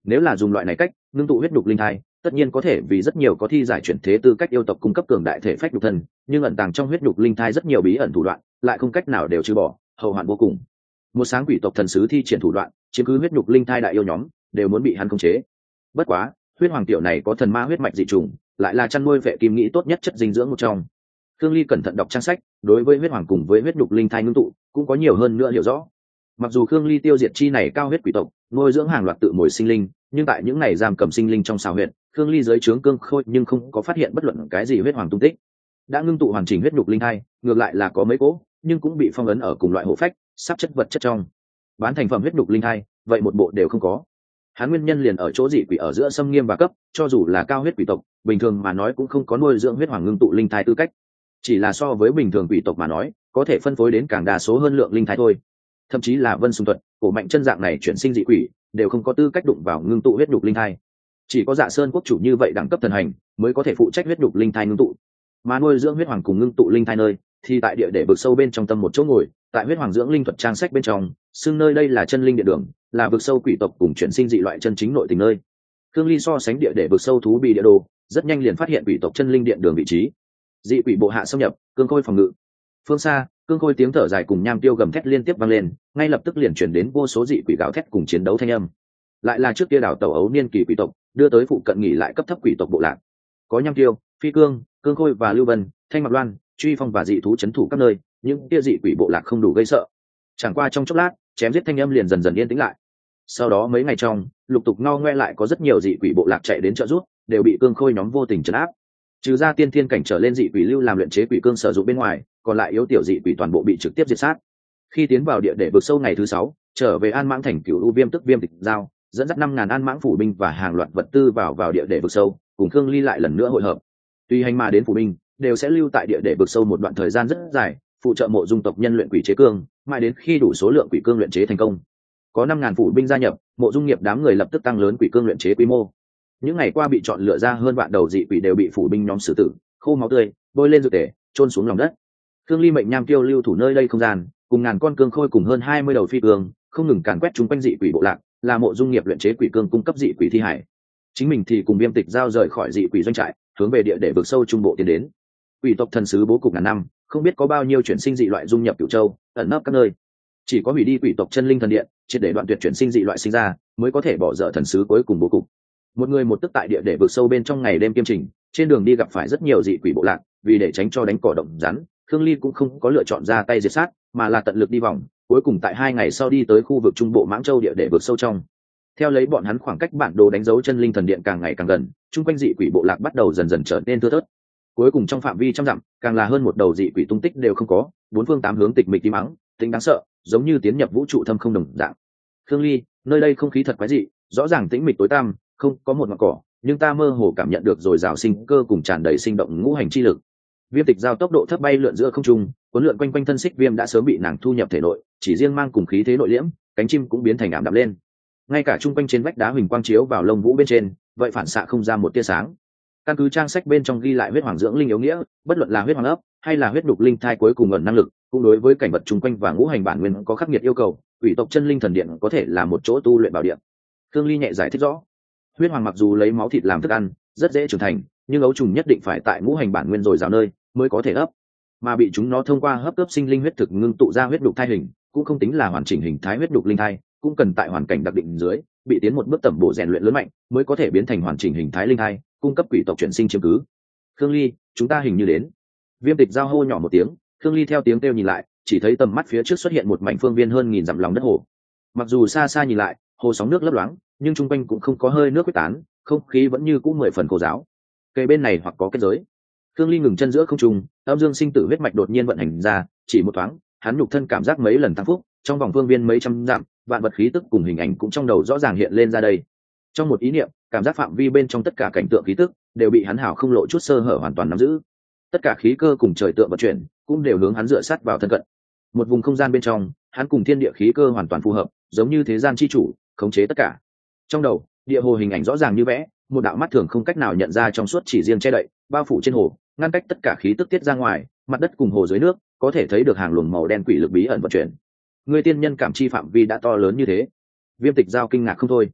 Nếu là dùng loại này cách ngưng tụ huyết nhục linh thai, tất nhiên có thể vì rất nhiều có thi giải chuyển thế tư cách yêu tộc cung cấp cường đại thể phách nhục thân, nhưng ẩn tàng trong huyết nhục linh thai rất nhiều bí ẩn thủ đoạn, lại không cách nào đều trừ bỏ, hậu hoạn vô cùng. Một sáng quỷ tộc thần sứ thi triển thủ đoạn, chiếm cứ huyết nhục linh thai đại yêu nhóm, đều muốn bị hắn khống chế. Bất quá, huyết hoàng tiểu này có thần ma huyết mạch dị trùng, lại là chăn nuôi vệ kim nghĩ tốt nhất chất dinh dưỡng một trong. Thương Ly cẩn thận đọc trang sách, đối với huyết hoàng cùng với huyết nhục linh thai ngưng tụ, cũng có nhiều hơn nữa hiểu rõ. Mặc dù Khương Ly tiêu diệt chi này cao huyết quỷ tộc, nuôi dưỡng hàng loạt tự mồi sinh linh, nhưng tại những này giam cầm sinh linh trong xào huyệt, Khương Ly dưới trướng cương khôi nhưng không có phát hiện bất luận cái gì huyết hoàng tung tích. Đã ngưng tụ hoàn chỉnh huyết nhục linh thai, ngược lại là có mấy cỗ, nhưng cũng bị phong ấn ở cùng loại hộ phách, sắp chất vật chất trong. Bán thành phẩm huyết nhục linh thai, vậy một bộ đều không có. Hắn nguyên nhân liền ở chỗ dị quỷ ở giữa xâm nghiêm và cấp, cho dù là cao huyết quỷ tộc, bình thường mà nói cũng không có nuôi dưỡng huyết hoàng ngưng tụ linh thai tư cách. Chỉ là so với bình thường quỷ tộc mà nói, có thể phân phối đến càng đa số hơn lượng linh thai thôi. Thậm chí là Vân Sùng Thuật, cổ mạnh chân dạng này chuyển sinh dị quỷ, đều không có tư cách đụng vào ngưng tụ huyết nhục linh thai. Chỉ có Dạ Sơn quốc chủ như vậy đẳng cấp thần hành, mới có thể phụ trách huyết nhục linh thai ngưng tụ. Mà nuôi dưỡng huyết hoàng cùng ngưng tụ linh thai nơi, thì tại địa để vực sâu bên trong tâm một chỗ ngồi, tại huyết hoàng dưỡng linh thuật trang sách bên trong, xưng nơi đây là chân linh địa đường, là vực sâu quỷ tộc cùng chuyển sinh dị loại chân chính nội tình nơi. Khương Ly so sánh địa để vực sâu thú bì địa đồ, rất nhanh liền phát hiện quỷ tộc chân linh điện đường vị trí. Dị quỷ bộ hạ xâm nhập, cương khôi phòng ngự. Phương xa, cương khôi tiếng thở dài cùng nham tiêu gầm thét liên tiếp vang lên, ngay lập tức liền chuyển đến vô số dị quỷ gào thét cùng chiến đấu thanh âm. Lại là trước kia đảo tàu ấu niên kỳ quỷ tộc, đưa tới phụ cận nghỉ lại cấp thấp quỷ tộc bộ lạc. Có nham tiêu, phi cương, cương khôi và lưu vân, thanh mặc loan, truy phong và dị thú chấn thủ các nơi, những kia dị quỷ bộ lạc không đủ gây sợ. Chẳng qua trong chốc lát, chém giết thanh âm liền dần dần yên tĩnh lại. Sau đó mấy ngày trong, lục tục ngao ngoe lại có rất nhiều dị quỷ bộ lạc chạy đến trợ giúp, đều bị cương khôi nhóm vô tình trấn áp. Trừ ra tiên thiên cảnh trở lên dị quỷ lưu làm luyện chế quỷ cương sử dụng bên ngoài, còn lại yếu tiểu dị quỷ toàn bộ bị trực tiếp diệt sát. Khi tiến vào địa để vực sâu ngày thứ 6, trở về An Mãng thành Cửu U Viêm tức Viêm Tịch Giao, dẫn dắt 5.000 An Mãng phủ binh và hàng loạt vật tư vào địa để vực sâu, cùng Khương Ly lại lần nữa hội hợp. Tuy hành mà đến phủ binh, đều sẽ lưu tại địa để vực sâu một đoạn thời gian rất dài, phụ trợ mộ dung tộc nhân luyện quỷ chế cương, mãi đến khi đủ số lượng quỷ cương luyện chế thành công. Có 5.000 phủ binh gia nhập, mộ dung nghiệp đám người lập tức tăng lớn quỷ cương luyện chế quy mô. Những ngày qua bị chọn lựa ra hơn vạn đầu dị quỷ đều bị phủ binh nhóm xử tử, khô máu tươi, bôi lên dược tể, chôn xuống lòng đất. Khương Ly mệnh nham tiêu lưu thủ nơi đây không gian, cùng ngàn con cương khôi cùng hơn 20 đầu phi cương, không ngừng càn quét chúng quanh dị quỷ bộ lạc, là mộ dung nghiệp luyện chế quỷ cương cung cấp dị quỷ thi hải. Chính mình thì cùng Viêm Tịch Giao rời khỏi dị quỷ doanh trại, hướng về địa để vực sâu trung bộ tiến đến. Quỷ tộc thần sứ bố cục ngàn năm, không biết có bao nhiêu chuyển sinh dị loại dung nhập Cửu Châu, ẩn nấp các nơi. Chỉ có hủy đi quỷ tộc chân linh thần điện, triệt để đoạn tuyệt chuyển sinh dị loại sinh ra, mới có thể bỏ dở thần sứ cuối cùng bố cục. Một người một tức tại địa để vực sâu bên trong ngày đêm kiêm trình, trên đường đi gặp phải rất nhiều dị quỷ bộ lạc, vì để tránh cho đánh cỏ động rắn, Khương Ly cũng không có lựa chọn ra tay diệt sát, mà là tận lực đi vòng, cuối cùng tại 2 ngày sau đi tới khu vực trung bộ Mãng Châu địa để vực sâu trong. Theo lấy bọn hắn khoảng cách bản đồ đánh dấu chân linh thần điện càng ngày càng gần, chung quanh dị quỷ bộ lạc bắt đầu dần dần trở nên thưa thớt. Cuối cùng trong phạm vi trăm dặm, càng là hơn một đầu dị quỷ tung tích đều không có, bốn phương tám hướng tịch mịch im ắng, tính đáng sợ, giống như tiến nhập vũ trụ thâm không đồng dạng. Khương Ly, nơi đây không khí thật quái dị, rõ ràng tĩnh mịch tối tăm, không có một ngọn cỏ, nhưng ta mơ hồ cảm nhận được dồi dào sinh cơ cùng tràn đầy sinh động ngũ hành chi lực. Viêm Tịch Giao tốc độ thấp bay lượn giữa không trung, cuốn lượn quanh quanh thân xích viêm đã sớm bị nàng thu nhập thể nội, chỉ riêng mang cùng khí thế nội liễm, cánh chim cũng biến thành ảm đạm lên. Ngay cả trung quanh trên vách đá huỳnh quang chiếu vào lông vũ bên trên, vậy phản xạ không ra một tia sáng. Căn cứ trang sách bên trong ghi lại huyết hoàng dưỡng linh yếu nghĩa, bất luận là huyết hoàng ấp hay là huyết đục linh thai cuối cùng ẩn năng lực, cũng đối với cảnh vật chung quanh và ngũ hành bản nguyên có khắc nghiệt yêu cầu. Ủy tộc chân linh thần điện có thể là một chỗ tu luyện bảo điện. Khương Ly nhẹ giải thích rõ, huyết hoàng mặc dù lấy máu thịt làm thức ăn, rất dễ trưởng thành, nhưng ấu trùng nhất định phải tại ngũ hành bản nguyên dồi dào nơi mới có thể ấp, mà bị chúng nó thông qua hấp ấp sinh linh huyết thực ngưng tụ ra huyết đục thai hình, cũng không tính là hoàn chỉnh hình thái huyết đục linh thai, cũng cần tại hoàn cảnh đặc định dưới bị tiến một bước tẩm bổ rèn luyện lớn mạnh mới có thể biến thành hoàn chỉnh hình thái linh thai, cung cấp quỷ tộc chuyển sinh chiếm cứ. Khương Ly, chúng ta hình như đến. Viêm Tịch Giao hô nhỏ một tiếng, Khương Ly theo tiếng kêu nhìn lại, chỉ thấy tầm mắt phía trước xuất hiện một mảnh phương viên hơn 1000 dặm lòng đất hồ. Mặc dù xa xa nhìn lại, hồ sóng nước lấp loáng, nhưng trung quanh cũng không có hơi nước quyết tán, không khí vẫn như cũ 10 phần khô giáo. Cây bên này hoặc có kết giới. Khương Ly ngừng chân giữa không trung, âm dương sinh tử huyết mạch đột nhiên vận hành ra, chỉ một thoáng, hắn nhục thân cảm giác mấy lần tăng phúc, trong vòng phương viên mấy trăm dặm, vạn vật khí tức cùng hình ảnh cũng trong đầu rõ ràng hiện lên ra đây. Trong một ý niệm, cảm giác phạm vi bên trong tất cả cảnh tượng khí tức đều bị hắn hảo không lộ chút sơ hở hoàn toàn nắm giữ. Tất cả khí cơ cùng trời tượng vận chuyển cũng đều hướng hắn dựa sát vào thân cận. Một vùng không gian bên trong, hắn cùng thiên địa khí cơ hoàn toàn phù hợp, giống như thế gian chi chủ, khống chế tất cả. Trong đầu, địa hồ hình ảnh rõ ràng như vẽ, một đạo mắt thường không cách nào nhận ra trong suốt chỉ riêng che đậy, bao phủ trên hồ, ngăn cách tất cả khí tức tiết ra ngoài, mặt đất cùng hồ dưới nước, có thể thấy được hàng luồng màu đen quỷ lực bí ẩn vận chuyển. Người tiên nhân cảm chi phạm vi đã to lớn như thế. Viêm Tịch Giao kinh ngạc không thôi.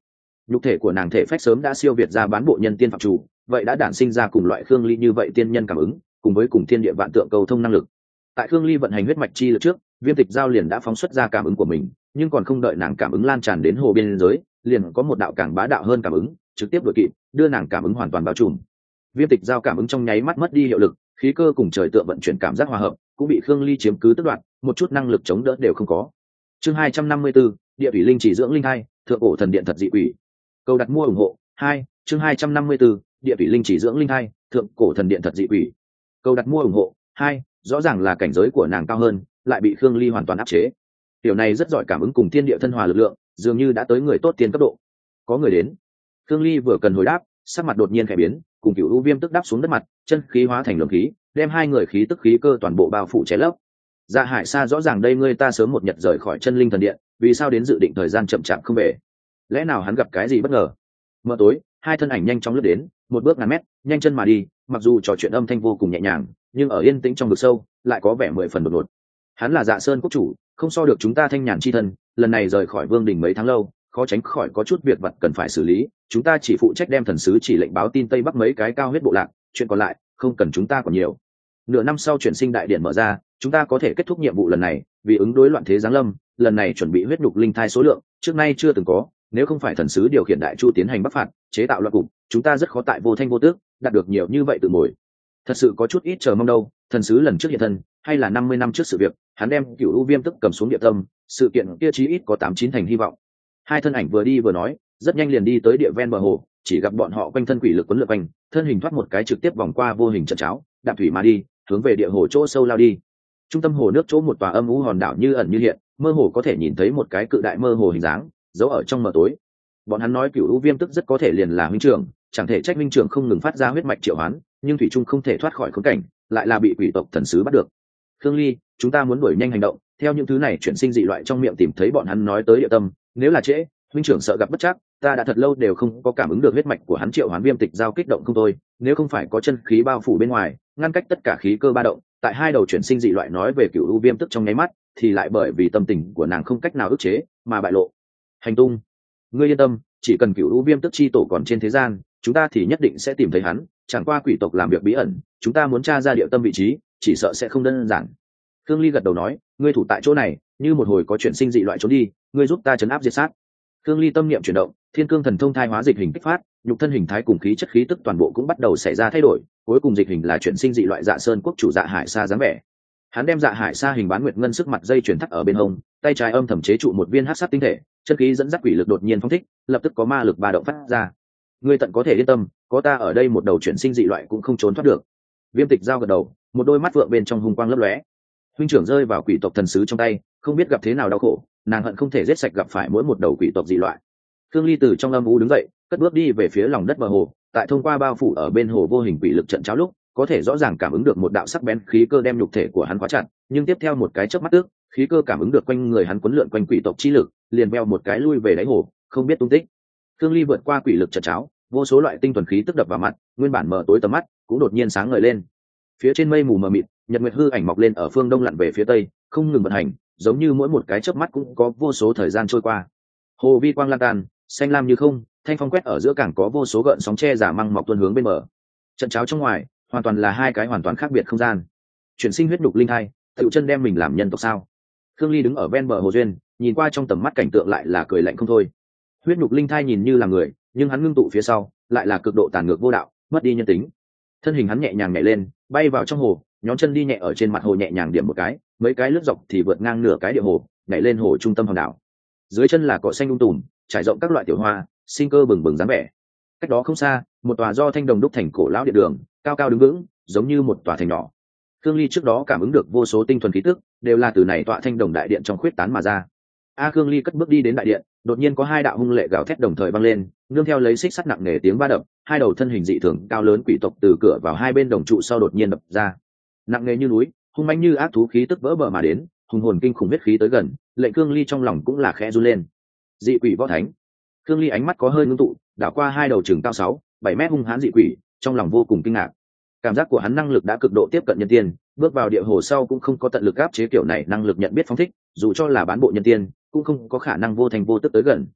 nhục thể của nàng thể phách sớm đã siêu việt ra bán bộ nhân tiên phạm chủ, vậy đã đản sinh ra cùng loại Khương Ly như vậy tiên nhân cảm ứng, cùng với cùng thiên địa vạn tượng cầu thông năng lực. Tại Khương Ly vận hành huyết mạch chi lực trước, Viêm Tịch Giao liền đã phóng xuất ra cảm ứng của mình, nhưng còn không đợi nàng cảm ứng lan tràn đến hồ biên giới, liền có một đạo càng bá đạo hơn cảm ứng trực tiếp đuổi kịp, đưa nàng cảm ứng hoàn toàn bao trùm. Viêm Tịch Giao cảm ứng trong nháy mắt mất đi hiệu lực, khí cơ cùng trời tượng vận chuyển cảm giác hòa hợp, cũng bị Khương Ly chiếm cứ tước đoạt, một chút năng lực chống đỡ đều không có. Chương 254, địa thủy linh chỉ dưỡng linh thai, thượng cổ thần điện thật dị quỷ. Câu đặt mua ủng hộ 2, chương 254, địa thủy linh chỉ dưỡng linh thai, thượng cổ thần điện thật dị quỷ. Câu đặt mua ủng hộ 2, rõ ràng là cảnh giới của nàng cao hơn, lại bị Khương Ly hoàn toàn áp chế. Tiểu này rất giỏi cảm ứng cùng thiên địa thân hòa lực lượng, dường như đã tới người tốt tiên cấp độ. Có người đến. Khương Ly vừa cần hồi đáp, sắc mặt đột nhiên khẽ biến, cùng Cửu U Viêm tức đáp xuống đất mặt, chân khí hóa thành luồng khí, đem hai người khí tức khí cơ toàn bộ bao phủ che lấp. Dạ Hải Sa rõ ràng đây ngươi ta sớm một nhật rời khỏi chân linh thần điện, vì sao đến dự định thời gian chậm chạp không về? Lẽ nào hắn gặp cái gì bất ngờ? Mờ tối, hai thân ảnh nhanh chóng lướt đến, một bước ngàn mét, nhanh chân mà đi, mặc dù trò chuyện âm thanh vô cùng nhẹ nhàng, nhưng ở yên tĩnh trong vực sâu, lại có vẻ 10 phần đột ngột. Hắn là Dạ Sơn quốc chủ, không so được chúng ta thanh nhàn chi thân, lần này rời khỏi Vương đình mấy tháng lâu, khó tránh khỏi có chút việc vặt cần phải xử lý, chúng ta chỉ phụ trách đem thần sứ chỉ lệnh báo tin Tây Bắc mấy cái cao huyết bộ lạc, chuyện còn lại không cần chúng ta còn nhiều. Nửa năm sau chuyển sinh đại điện mở ra, chúng ta có thể kết thúc nhiệm vụ lần này, vì ứng đối loạn thế giáng lâm, lần này chuẩn bị huyết nhục linh thai số lượng trước nay chưa từng có, nếu không phải thần sứ điều khiển đại chu tiến hành bắc phạt, chế tạo loạn cục, chúng ta rất khó tại vô thanh vô tước đạt được nhiều như vậy từ mồi. Thật sự có chút ít chờ mong đâu, thần sứ lần trước hiện thân, hay là 50 năm trước sự việc, hắn đem Cửu U Viêm tức cầm xuống địa tâm, sự kiện kia chí ít có 8-9 thành hy vọng. Hai thân ảnh vừa đi vừa nói, rất nhanh liền đi tới địa ven bờ hồ, chỉ gặp bọn họ quanh thân quỷ lực quấn lượn quanh, thân hình thoát một cái trực tiếp vòng qua vô hình trận cháo, đạp thủy mà đi, hướng về địa hồ chỗ sâu lao đi. Trung tâm hồ nước chỗ một tòa âm u hòn đảo như ẩn như hiện, mơ hồ có thể nhìn thấy một cái cự đại mơ hồ hình dáng giấu ở trong mờ tối. Bọn hắn nói Cửu U Viêm tức rất có thể liền là huynh trưởng, chẳng thể trách huynh trưởng không ngừng phát ra huyết mạch triệu hoán, nhưng thủy trung không thể thoát khỏi khốn cảnh, lại là bị quỷ tộc thần sứ bắt được. Khương Ly, chúng ta muốn đuổi nhanh hành động, theo những thứ này chuyển sinh dị loại trong miệng tìm thấy bọn hắn nói tới địa tâm, nếu là trễ, huynh trưởng sợ gặp bất trắc, ta đã thật lâu đều không có cảm ứng được huyết mạch của hắn triệu hoán Viêm Tịch Giao kích động không thôi, nếu không phải có chân khí bao phủ bên ngoài, ngăn cách tất cả khí cơ ba động, tại hai đầu chuyển sinh dị loại nói về Cửu U Viêm tức trong nháy mắt, thì lại bởi vì tâm tình của nàng không cách nào ức chế mà bại lộ hành tung. Ngươi yên tâm, chỉ cần Cửu U Viêm tức chi tổ còn trên thế gian, chúng ta thì nhất định sẽ tìm thấy hắn, chẳng qua quỷ tộc làm việc bí ẩn, chúng ta muốn tra ra địa tâm vị trí, chỉ sợ sẽ không đơn giản. Khương Ly gật đầu nói, ngươi thủ tại chỗ này, như một hồi có chuyển sinh dị loại trốn đi, ngươi giúp ta trấn áp diệt sát. Khương Ly tâm niệm chuyển động, Thiên Cương Thần Thông thai hóa dịch hình kích phát, nhục thân hình thái cùng khí chất khí tức toàn bộ cũng bắt đầu xảy ra thay đổi, cuối cùng dịch hình là chuyển sinh dị loại Dạ Sơn quốc chủ Dạ Hải Sa dáng vẻ. Hắn đem Dạ Hải Sa hình bán nguyệt ngân sức mặt dây chuyển thắt ở bên hông, tay trái âm thầm chế trụ một viên hắc sát tinh thể, chân khí dẫn dắt quỷ lực đột nhiên phóng thích, lập tức có ma lực ba động phát ra. Ngươi tận có thể yên tâm, có ta ở đây một đầu chuyển sinh dị loại cũng không trốn thoát được. Viêm Tịch Giao gật đầu, một đôi mắt vượng bên trong hung quang lấp lóe. Huynh trưởng rơi vào quỷ tộc thần sứ trong tay, không biết gặp thế nào đau khổ, nàng hận không thể giết sạch gặp phải mỗi một đầu quỷ tộc dị loại. Khương Ly từ trong âm u đứng dậy, cất bước đi về phía lòng đất bờ hồ, tại thông qua bao phủ ở bên hồ vô hình quỷ lực trận cháo lúc, có thể rõ ràng cảm ứng được một đạo sắc bén khí cơ đem nhục thể của hắn khóa chặt, nhưng tiếp theo một cái chớp mắt tức, khí cơ cảm ứng được quanh người hắn quấn lượn quanh quỷ tộc chi lực, liền veo một cái lui về đáy hồ, không biết tung tích. Khương Ly vượt qua quỷ lực trận cháo, vô số loại tinh thuần khí tức đập vào mặt, nguyên bản mờ tối tầm mắt cũng đột nhiên sáng ngời lên. Phía trên mây mù mờ mịt, nhật nguyệt hư ảnh mọc lên ở phương đông lặn về phía tây, không ngừng vận hành, giống như mỗi một cái chớp mắt cũng có vô số thời gian trôi qua. Hồ vi quang lan tàn, xanh lam như không, thanh phong quét ở giữa càng có vô số gợn sóng che giả măng mọc tuôn hướng bên bờ. Trận cháo trong ngoài, hoàn toàn là hai cái hoàn toàn khác biệt không gian. Chuyển sinh huyết nhục linh thai, tự chân đem mình làm nhân tộc sao? Khương Ly đứng ở ven bờ hồ duyên, nhìn qua trong tầm mắt cảnh tượng lại là cười lạnh không thôi. Huyết nhục linh thai nhìn như là người, nhưng hắn ngưng tụ phía sau, lại là cực độ tàn ngược vô đạo, mất đi nhân tính. Thân hình hắn nhẹ nhàng nhảy lên, bay vào trong hồ, nhón chân đi nhẹ ở trên mặt hồ nhẹ nhàng điểm một cái, mấy cái lướt dọc thì vượt ngang nửa cái địa hồ, nhảy lên hồ trung tâm hòn đảo. Dưới chân là cỏ xanh tùm, trải rộng các loại tiểu hoa, sinh cơ bừng bừng dáng vẻ. Cách đó không xa, một tòa do thanh đồng đúc thành cổ lão điện đường, cao cao đứng vững, giống như một tòa thành nhỏ. Khương Ly trước đó cảm ứng được vô số tinh thuần khí tức, đều là từ này tọa thanh đồng đại điện trong khuyết tán mà ra. Khương Ly cất bước đi đến đại điện, đột nhiên có hai đạo hung lệ gào thét đồng thời vang lên, nương theo lấy xích sắt nặng nề tiếng va đập, hai đầu thân hình dị thường cao lớn quỷ tộc từ cửa vào hai bên đồng trụ sau đột nhiên đập ra. Nặng nề như núi, hung mãnh như ác thú khí tức vỡ bờ mà đến, hùng hồn kinh khủng huyết khí tới gần, lệnh Khương Ly trong lòng cũng là khẽ run lên. Dị quỷ võ thánh. Khương Ly ánh mắt có hơi ngưng tụ, đảo qua hai đầu chừng cao 6-7 mét hung hãn dị quỷ, trong lòng vô cùng kinh ngạc. Cảm giác của hắn năng lực đã cực độ tiếp cận nhân tiên, bước vào địa hồ sau cũng không có tận lực áp chế kiểu này năng lực nhận biết phóng thích, dù cho là bán bộ nhân tiên, cũng không có khả năng vô thành vô tức tới gần.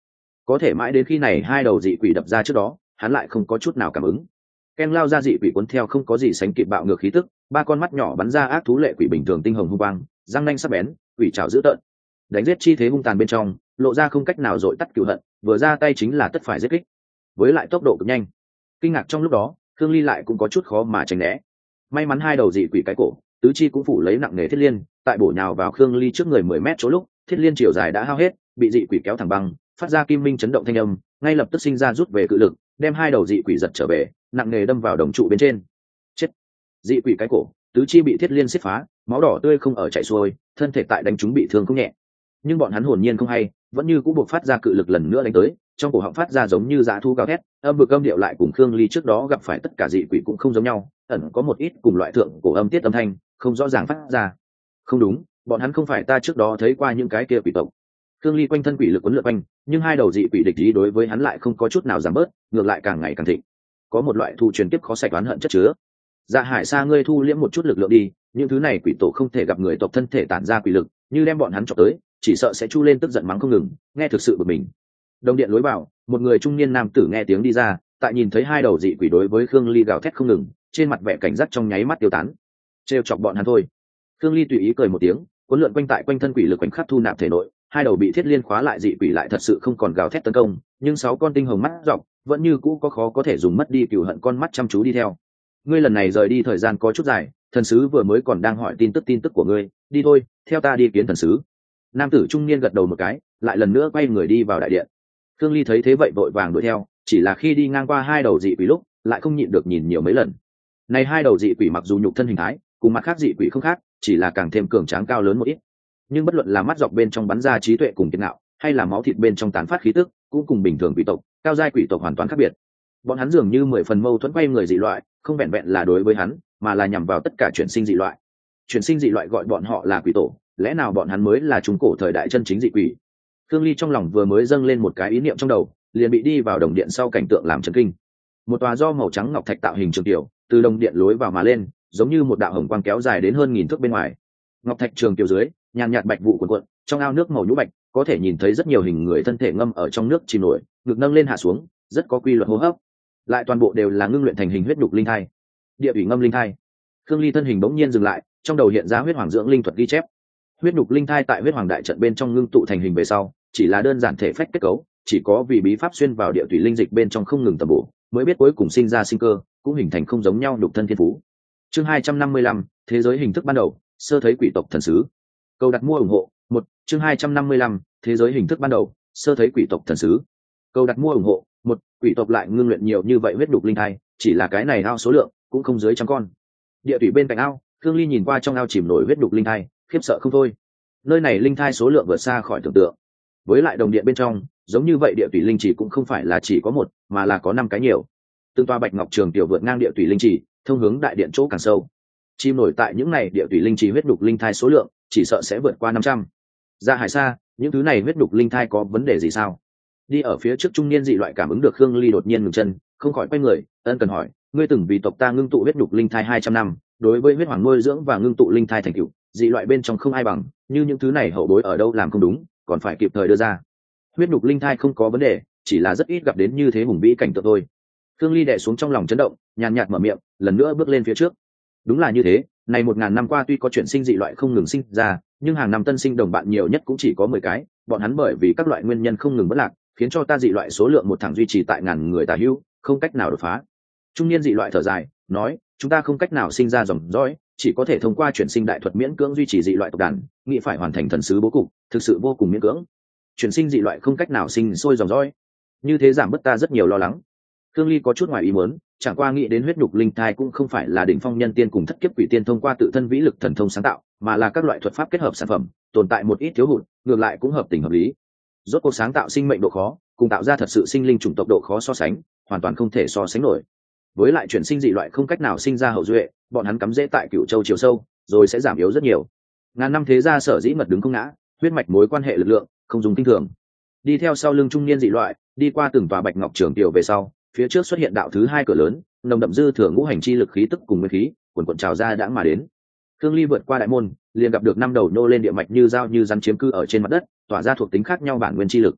có thể mãi đến khi này hai đầu dị quỷ đập ra trước đó hắn lại không có chút nào cảm ứng. Ken lao ra dị quỷ cuốn theo không có gì sánh kịp bạo ngược khí tức, ba con mắt nhỏ bắn ra ác thú lệ quỷ bình thường tinh hồng hung quang, răng nanh sắc bén, quỷ trảo dữ tợn, đánh giết chi thế hung tàn bên trong lộ ra không cách nào dội tắt cựu hận, vừa ra tay chính là tất phải giết kích, với lại tốc độ cực nhanh. Kinh ngạc trong lúc đó, Khương Ly lại cũng có chút khó mà tránh né. May mắn hai đầu dị quỷ cái cổ, tứ chi cũng phủ lấy nặng nề thiết liên, tại bổ nhào vào Khương Ly trước người 10 mét chỗ lúc, thiết liên chiều dài đã hao hết, bị dị quỷ kéo thẳng băng, phát ra kim minh chấn động thanh âm, ngay lập tức sinh ra rút về cự lực, đem hai đầu dị quỷ giật trở về, nặng nề đâm vào đồng trụ bên trên. Chết! Dị quỷ cái cổ, tứ chi bị thiết liên xiết phá, máu đỏ tươi không ở chảy xuôi, thân thể tại đánh chúng bị thương không nhẹ. Nhưng bọn hắn hồn nhiên không hay, vẫn như cũng buộc phát ra cự lực lần nữa đánh tới, trong cổ họng phát ra giống như dã thú gào thét, âm vực âm điệu lại cùng Khương Ly trước đó gặp phải tất cả dị quỷ cũng không giống nhau, ẩn có một ít cùng loại thượng cổ âm tiết âm thanh, không rõ ràng phát ra. Không đúng, bọn hắn không phải ta trước đó thấy qua những cái kia quỷ tộc. Khương Ly quanh thân quỷ lực quấn lượn quanh, nhưng hai đầu dị quỷ địch ý đối với hắn lại không có chút nào giảm bớt, ngược lại càng ngày càng thịnh. Có một loại thu truyền tiếp khó sạch oán hận chất chứa. Dạ Hải Sa, ngươi thu liễm một chút lực lượng đi, những thứ này quỷ tổ không thể gặp người tộc thân thể tản ra quỷ lực, như đem bọn hắn chọc tới, chỉ sợ sẽ chu lên tức giận mắng không ngừng, nghe thực sự bực mình. Đồng điện lối vào, một người trung niên nam tử nghe tiếng đi ra, tại nhìn thấy hai đầu dị quỷ đối với Khương Ly gào thét không ngừng, trên mặt vẻ cảnh giác trong nháy mắt tiêu tán. Trêu chọc bọn hắn thôi. Khương Ly tùy ý cười một tiếng, cuốn lượn quanh tại quanh thân quỷ lực quanh khắc thu nạp thể nội, hai đầu bị thiết liên khóa lại dị quỷ lại thật sự không còn gào thét tấn công, nhưng 6 con tinh hồng mắt dọc vẫn như cũ khó có thể dùng mất đi cừu hận con mắt chăm chú đi theo. Ngươi lần này rời đi thời gian có chút dài, thần sứ vừa mới còn đang hỏi tin tức của ngươi, đi thôi, theo ta đi kiến thần sứ. Nam tử trung niên gật đầu một cái, lại lần nữa quay người đi vào đại điện. Khương Ly thấy thế vậy vội vàng đuổi theo, chỉ là khi đi ngang qua hai đầu dị quỷ lúc lại không nhịn được nhìn nhiều mấy lần. Này hai đầu dị quỷ mặc dù nhục thân hình thái cùng mặt khác dị quỷ không khác, chỉ là càng thêm cường tráng cao lớn một ít, nhưng bất luận là mắt dọc bên trong bắn ra trí tuệ cùng kiệt ngạo, hay là máu thịt bên trong tán phát khí tức, cũng cùng bình thường quỷ tộc, cao giai quỷ tộc hoàn toàn khác biệt. Bọn hắn dường như 10 phần mâu thuẫn quay người dị loại, không vẹn vẹn là đối với hắn, mà là nhằm vào tất cả chuyển sinh dị loại. Chuyển sinh dị loại gọi bọn họ là quỷ tổ, lẽ nào bọn hắn mới là trung cổ thời đại chân chính dị quỷ? Khương Ly trong lòng vừa mới dâng lên một cái ý niệm trong đầu, liền bị đi vào đồng điện sau cảnh tượng làm chấn kinh. Một tòa do màu trắng ngọc thạch tạo hình trường tiểu, từ đồng điện lối vào mà lên, giống như một đạo hồng quang kéo dài đến hơn 1000 thước bên ngoài. Ngọc thạch trường tiểu dưới, nhàn nhạt bạch vụ cuộn cuộn, trong ao nước màu nhũ bạch, có thể nhìn thấy rất nhiều hình người thân thể ngâm ở trong nước chìm nổi, ngực nâng lên hạ xuống, rất có quy luật hô hấp. Lại toàn bộ đều là ngưng luyện thành hình huyết đục linh thai. Địa ủy ngâm linh thai. Khương Ly thân hình bỗng nhiên dừng lại, trong đầu hiện ra huyết hoàng dưỡng linh thuật ghi chép. Huyết đục linh thai tại huyết hoàng đại trận bên trong ngưng tụ thành hình về sau, chỉ là đơn giản thể phách kết cấu, chỉ có vì bí pháp xuyên vào địa thủy linh dịch bên trong không ngừng tầm bổ, mới biết cuối cùng sinh ra sinh cơ, cũng hình thành không giống nhau đục thân thiên phú. Chương 255, thế giới hình thức ban đầu, sơ thấy quỷ tộc thần sứ. Câu đặt mua ủng hộ, một. Chương 255, thế giới hình thức ban đầu, sơ thấy quỷ tộc thần sứ. Câu đặt mua ủng hộ, một. Quỷ tộc lại ngưng luyện nhiều như vậy huyết đục linh thai, chỉ là cái này ao số lượng cũng không dưới trăm con. Địa thủy bên cạnh ao, Khương Ly nhìn qua trong ao chìm nổi huyết đục linh thai, khiếp sợ không thôi. Nơi này linh thai số lượng vượt xa khỏi tưởng tượng. Với lại đồng điện bên trong, giống như vậy địa thủy linh chỉ cũng không phải là chỉ có một, mà là có 5 cái nhiều. Từng toa bạch ngọc trường tiểu vượt ngang địa thủy linh chỉ, thông hướng đại điện chỗ càng sâu. Chim nổi tại những này địa thủy linh chỉ huyết đục linh thai số lượng, chỉ sợ sẽ vượt qua 500. Ra Hải Sa, những thứ này huyết đục linh thai có vấn đề gì sao? Đi ở phía trước trung niên dị loại cảm ứng được Khương Ly đột nhiên ngừng chân, không khỏi quay người, ân cần hỏi, ngươi từng vì tộc ta ngưng tụ huyết đục linh thai 200 năm, đối với huyết hoàng nuôi dưỡng và ngưng tụ linh thai thành tựu, dị loại bên trong không ai bằng, như những thứ này hậu bối ở đâu làm không đúng, còn phải kịp thời đưa ra. Huyết đục linh thai không có vấn đề, chỉ là rất ít gặp đến như thế hùng vĩ cảnh tượng thôi. Khương Ly đè xuống trong lòng chấn động, nhàn nhạt mở miệng, lần nữa bước lên phía trước. Đúng là như thế, này 1000 năm qua tuy có chuyển sinh dị loại không ngừng sinh ra, nhưng hàng năm tân sinh đồng bạn nhiều nhất cũng chỉ có 10 cái, bọn hắn bởi vì các loại nguyên nhân không ngừng bất lạc, khiến cho ta dị loại số lượng một thẳng duy trì tại ngàn người tà hữu, không cách nào đột phá. Trung niên dị loại thở dài, nói, chúng ta không cách nào sinh ra dòng dõi, chỉ có thể thông qua chuyển sinh đại thuật miễn cưỡng duy trì dị loại tộc đàn, nghĩ phải hoàn thành thần sứ bố cục, thực sự vô cùng miễn cưỡng. Chuyển sinh dị loại không cách nào sinh sôi dòng dõi, như thế giảm bớt ta rất nhiều lo lắng. Khương Ly có chút ngoài ý muốn, chẳng qua nghĩ đến huyết nhục linh thai cũng không phải là đỉnh phong nhân tiên cùng thất kiếp quỷ tiên thông qua tự thân vĩ lực thần thông sáng tạo, mà là các loại thuật pháp kết hợp sản phẩm, tồn tại một ít thiếu hụt, ngược lại cũng hợp tình hợp lý. Rốt cuộc sáng tạo sinh mệnh độ khó, cùng tạo ra thật sự sinh linh chủng tộc độ khó so sánh, hoàn toàn không thể so sánh nổi. Với lại chuyển sinh dị loại không cách nào sinh ra hậu duệ, bọn hắn cắm rễ tại Cửu Châu chiều sâu, rồi sẽ giảm yếu rất nhiều. Ngàn năm thế gia sở dĩ mật đứng không ngã, huyết mạch mối quan hệ lực lượng, không dùng kinh thường. Đi theo sau lưng trung niên dị loại, đi qua từng tòa bạch ngọc trường tiểu về sau, phía trước xuất hiện đạo thứ 2 cửa lớn, nồng đậm dư thừa ngũ hành chi lực khí tức cùng nguyên khí, cuồn cuộn trào ra đã mà đến. Khương Ly vượt qua đại môn, liền gặp được 5 đầu nô lên địa mạch như dao như rắn chiếm cư ở trên mặt đất, tỏa ra thuộc tính khác nhau bản nguyên chi lực.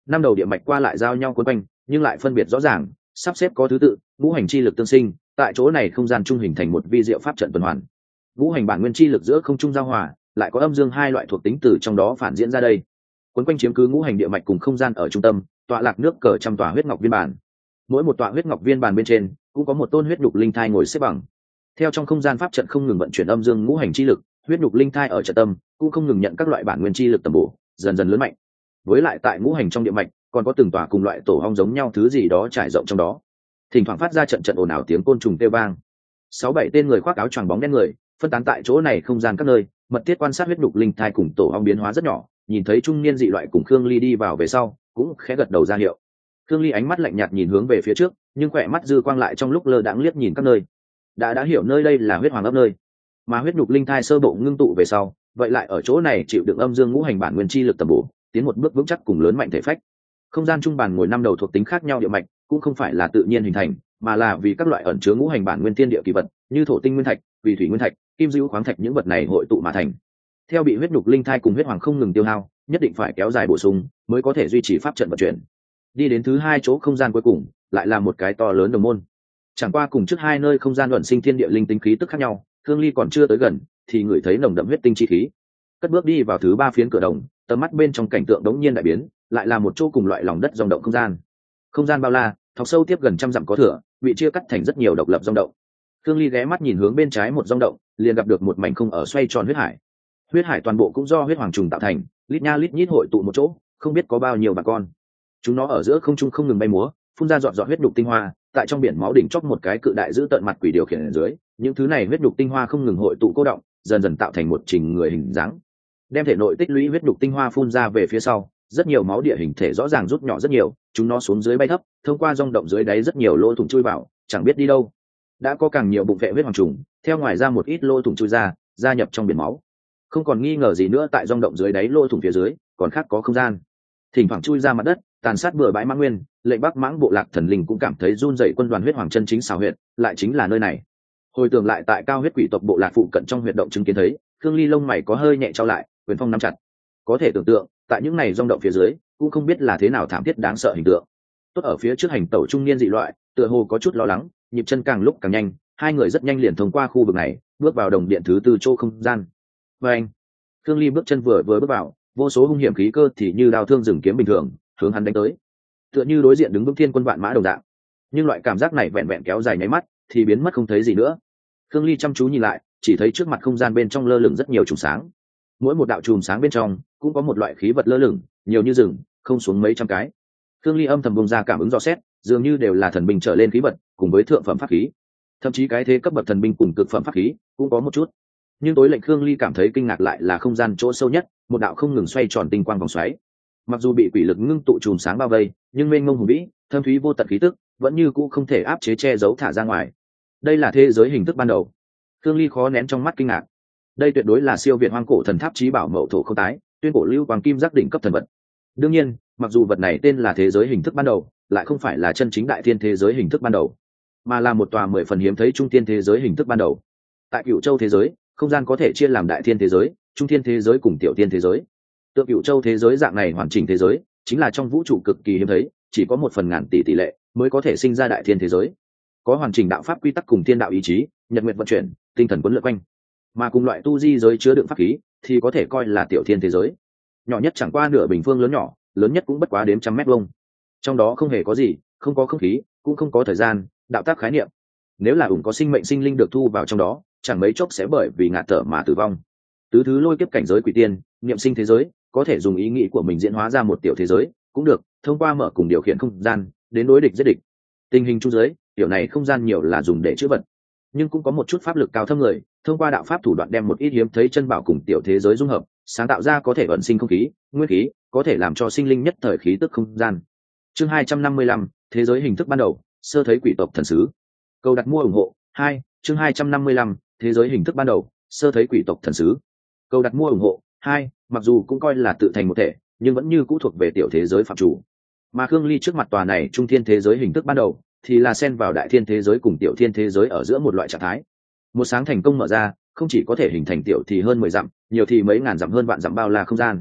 năm đầu địa mạch qua lại giao nhau quấn quanh, nhưng lại phân biệt rõ ràng, sắp xếp có thứ tự, ngũ hành chi lực tương sinh, tại chỗ này không gian trung hình thành một vi diệu pháp trận tuần hoàn. Ngũ hành bản nguyên chi lực giữa không trung giao hòa, lại có âm dương hai loại thuộc tính từ trong đó phản diễn ra đây. Quấn quanh chiếm cứ ngũ hành địa mạch cùng không gian ở trung tâm, tọa lạc nước cờ trăm tòa huyết ngọc viên bản. Mỗi một tọa huyết ngọc viên bản bên trên cũng có một tôn huyết nhục linh thai ngồi xếp bằng. Theo trong không gian pháp trận không ngừng vận chuyển âm dương ngũ hành chi lực, huyết nhục linh thai ở trận tâm cũng không ngừng nhận các loại bản nguyên chi lực tầm bổ, dần dần lớn mạnh. Với lại tại ngũ hành trong địa mạch còn có từng tòa cùng loại tổ ong giống nhau thứ gì đó trải rộng trong đó, thỉnh thoảng phát ra trận trận ồn ào tiếng côn trùng kêu vang. 6-7 tên người khoác áo choàng bóng đen người phân tán tại chỗ này không gian các nơi, mật thiết quan sát huyết nhục linh thai cùng tổ ong biến hóa rất nhỏ. Nhìn thấy trung niên dị loại cùng Khương Ly đi vào về sau, cũng khẽ gật đầu ra hiệu. Khương Ly ánh mắt lạnh nhạt nhìn hướng về phía trước, nhưng khỏe mắt dư quang lại trong lúc lơ đãng liếc nhìn các nơi. Đã hiểu nơi đây là huyết hoàng ấp nơi, mà huyết nhục linh thai sơ bộ ngưng tụ về sau, vậy lại ở chỗ này chịu đựng âm dương ngũ hành bản nguyên chi lực tầm bổ, tiến một bước vững chắc cùng lớn mạnh thể phách. Không gian trung bàn ngồi năm đầu thuộc tính khác nhau địa mạch, cũng không phải là tự nhiên hình thành, mà là vì các loại ẩn chứa ngũ hành bản nguyên thiên địa kỳ vật, như thổ tinh nguyên thạch, vì thủy nguyên thạch, kim dữ khoáng thạch, những vật này hội tụ mà thành. Theo bị huyết nhục linh thai cùng huyết hoàng không ngừng tiêu hao, nhất định phải kéo dài bổ sung mới có thể duy trì pháp trận vận chuyển. Đi đến thứ hai chỗ không gian cuối cùng, lại là một cái to lớn đồng môn. Chẳng qua cùng trước hai nơi không gian luận sinh thiên địa linh tinh khí tức khác nhau, Thương Ly còn chưa tới gần thì ngửi thấy nồng đậm huyết tinh chi khí. Cất bước đi vào thứ ba phiến cửa đồng, tầm mắt bên trong cảnh tượng đống nhiên đại biến, lại là một chỗ cùng loại lòng đất rung động không gian. Không gian bao la, thọc sâu tiếp gần trăm dặm có thửa, bị chia cắt thành rất nhiều độc lập rung động. Thương Ly ghé mắt nhìn hướng bên trái một rung động, liền gặp được một mảnh không ở xoay tròn huyết hải. Huyết hải toàn bộ cũng do huyết hoàng trùng tạo thành, lít nha lít nhít hội tụ một chỗ, không biết có bao nhiêu bà con. Chúng nó ở giữa không trung không ngừng bay múa, phun ra giọt giọt huyết đục tinh hoa, tại trong biển máu đỉnh chóp một cái cự đại giữ tận mặt quỷ điều khiển ở dưới, những thứ này huyết đục tinh hoa không ngừng hội tụ cô động, dần dần tạo thành một trình người hình dáng. Đem thể nội tích lũy huyết đục tinh hoa phun ra về phía sau, rất nhiều máu địa hình thể rõ ràng rút nhỏ rất nhiều, chúng nó xuống dưới bay thấp, thông qua rung động dưới đáy rất nhiều lỗ thủng chui vào, chẳng biết đi đâu. Đã có càng nhiều bụng vệ huyết hoàng trùng, theo ngoài ra một ít lỗ thủng chui ra, gia nhập trong biển máu. Không còn nghi ngờ gì nữa, tại rung động dưới đáy lỗ thủng phía dưới, còn khác có không gian. Thỉnh thoảng chui ra mặt đất, tàn sát bừa bãi mãng nguyên, lệnh Bắc Mãng bộ lạc thần linh cũng cảm thấy run rẩy. Quân đoàn huyết hoàng chân chính xào huyệt, lại chính là nơi này. Hồi tưởng lại tại cao huyết quỷ tộc bộ lạc phụ cận trong huyệt động chứng kiến thấy, Khương Ly lông mày có hơi nhẹ trao lại, quyền phong nắm chặt. Có thể tưởng tượng, tại những này rung động phía dưới, cũng không biết là thế nào thảm thiết đáng sợ hình tượng. Tốt ở phía trước hành tẩu trung niên dị loại, tựa hồ có chút lo lắng, nhịp chân càng lúc càng nhanh, hai người rất nhanh liền thông qua khu vực này, bước vào đồng điện thứ tư chỗ không gian. Và anh, Khương Ly bước chân vừa bước vào, vô số hung hiểm khí cơ thì như đao thương rừng kiếm bình thường hướng hắn đánh tới, tựa như đối diện đứng vững thiên quân vạn mã đồng dạng. Nhưng loại cảm giác này vẹn vẹn kéo dài nháy mắt thì biến mất không thấy gì nữa. Khương Ly chăm chú nhìn lại, chỉ thấy trước mặt không gian bên trong lơ lửng rất nhiều chùm sáng, mỗi một đạo chùm sáng bên trong cũng có một loại khí vật lơ lửng, nhiều như rừng không xuống mấy trăm cái. Khương Ly âm thầm bùng ra cảm ứng dò xét, dường như đều là thần binh trở lên khí vật cùng với thượng phẩm pháp khí, thậm chí cái thế cấp bậc thần binh cùng cực phẩm pháp khí cũng có một chút. Nhưng tối lệnh Khương Ly cảm thấy kinh ngạc lại là không gian chỗ sâu nhất, một đạo không ngừng xoay tròn tinh quang vòng xoáy. Mặc dù bị quỷ lực ngưng tụ chùm sáng bao vây, nhưng mênh mông hùng vĩ, thâm thúy vô tận khí tức vẫn như cũ không thể áp chế che giấu thả ra ngoài. Đây là thế giới hình thức ban đầu. Khương Ly khó nén trong mắt kinh ngạc. Đây tuyệt đối là siêu việt hoang cổ thần tháp chí bảo mậu thổ không tái, tuyên cổ lưu hoàng kim giác đỉnh cấp thần vật. Đương nhiên, mặc dù vật này tên là thế giới hình thức ban đầu, lại không phải là chân chính đại thiên thế giới hình thức ban đầu, mà là một tòa 10 phần hiếm thấy trung thiên thế giới hình thức ban đầu. Tại Cửu Châu thế giới, không gian có thể chia làm đại thiên thế giới, trung thiên thế giới cùng tiểu thiên thế giới. Tượng Cửu Châu thế giới dạng này hoàn chỉnh thế giới, chính là trong vũ trụ cực kỳ hiếm thấy, chỉ có 1 phần ngàn tỷ lệ mới có thể sinh ra đại thiên thế giới. Có hoàn chỉnh đạo pháp quy tắc cùng thiên đạo ý chí, nhật nguyệt vận chuyển, tinh thần quấn lượn quanh. Mà cùng loại tu di giới chứa đựng pháp khí thì có thể coi là tiểu thiên thế giới. Nhỏ nhất chẳng qua nửa bình phương lớn nhỏ, lớn nhất cũng bất quá đến 100 mét vuông. Trong đó không hề có gì, không có không khí, cũng không có thời gian, đạo tác khái niệm. Nếu là có sinh mệnh sinh linh được thu vào trong đó, chẳng mấy chốc sẽ bởi vì ngạt thở mà tử vong. Tứ thứ lôi kiếp cảnh giới quỷ tiên, niệm sinh thế giới, có thể dùng ý nghĩ của mình diễn hóa ra một tiểu thế giới, cũng được, thông qua mở cùng điều khiển không gian, đến đối địch giết địch. Tình hình trung giới, tiểu này không gian nhiều là dùng để chữa vật, nhưng cũng có một chút pháp lực cao thâm người, thông qua đạo pháp thủ đoạn đem một ít hiếm thấy chân bảo cùng tiểu thế giới dung hợp, sáng tạo ra có thể vận sinh không khí, nguyên khí, có thể làm cho sinh linh nhất thời khí tức không gian. Chương 255, thế giới hình thức ban đầu, sơ thấy quỷ tộc thần sứ. Câu đặt mua ủng hộ 2, chương 255, thế giới hình thức ban đầu, sơ thấy quỷ tộc thần sứ. Câu đặt mua ủng hộ 2, mặc dù cũng coi là tự thành một thể, nhưng vẫn như cũ thuộc về tiểu thế giới phạm chủ. Mà Khương Ly trước mặt tòa này trung thiên thế giới hình thức ban đầu, thì là xen vào đại thiên thế giới cùng tiểu thiên thế giới ở giữa một loại trạng thái. Một sáng thành công mở ra, không chỉ có thể hình thành tiểu thì hơn 10 dặm, nhiều thì mấy ngàn dặm hơn vạn dặm bao la không gian.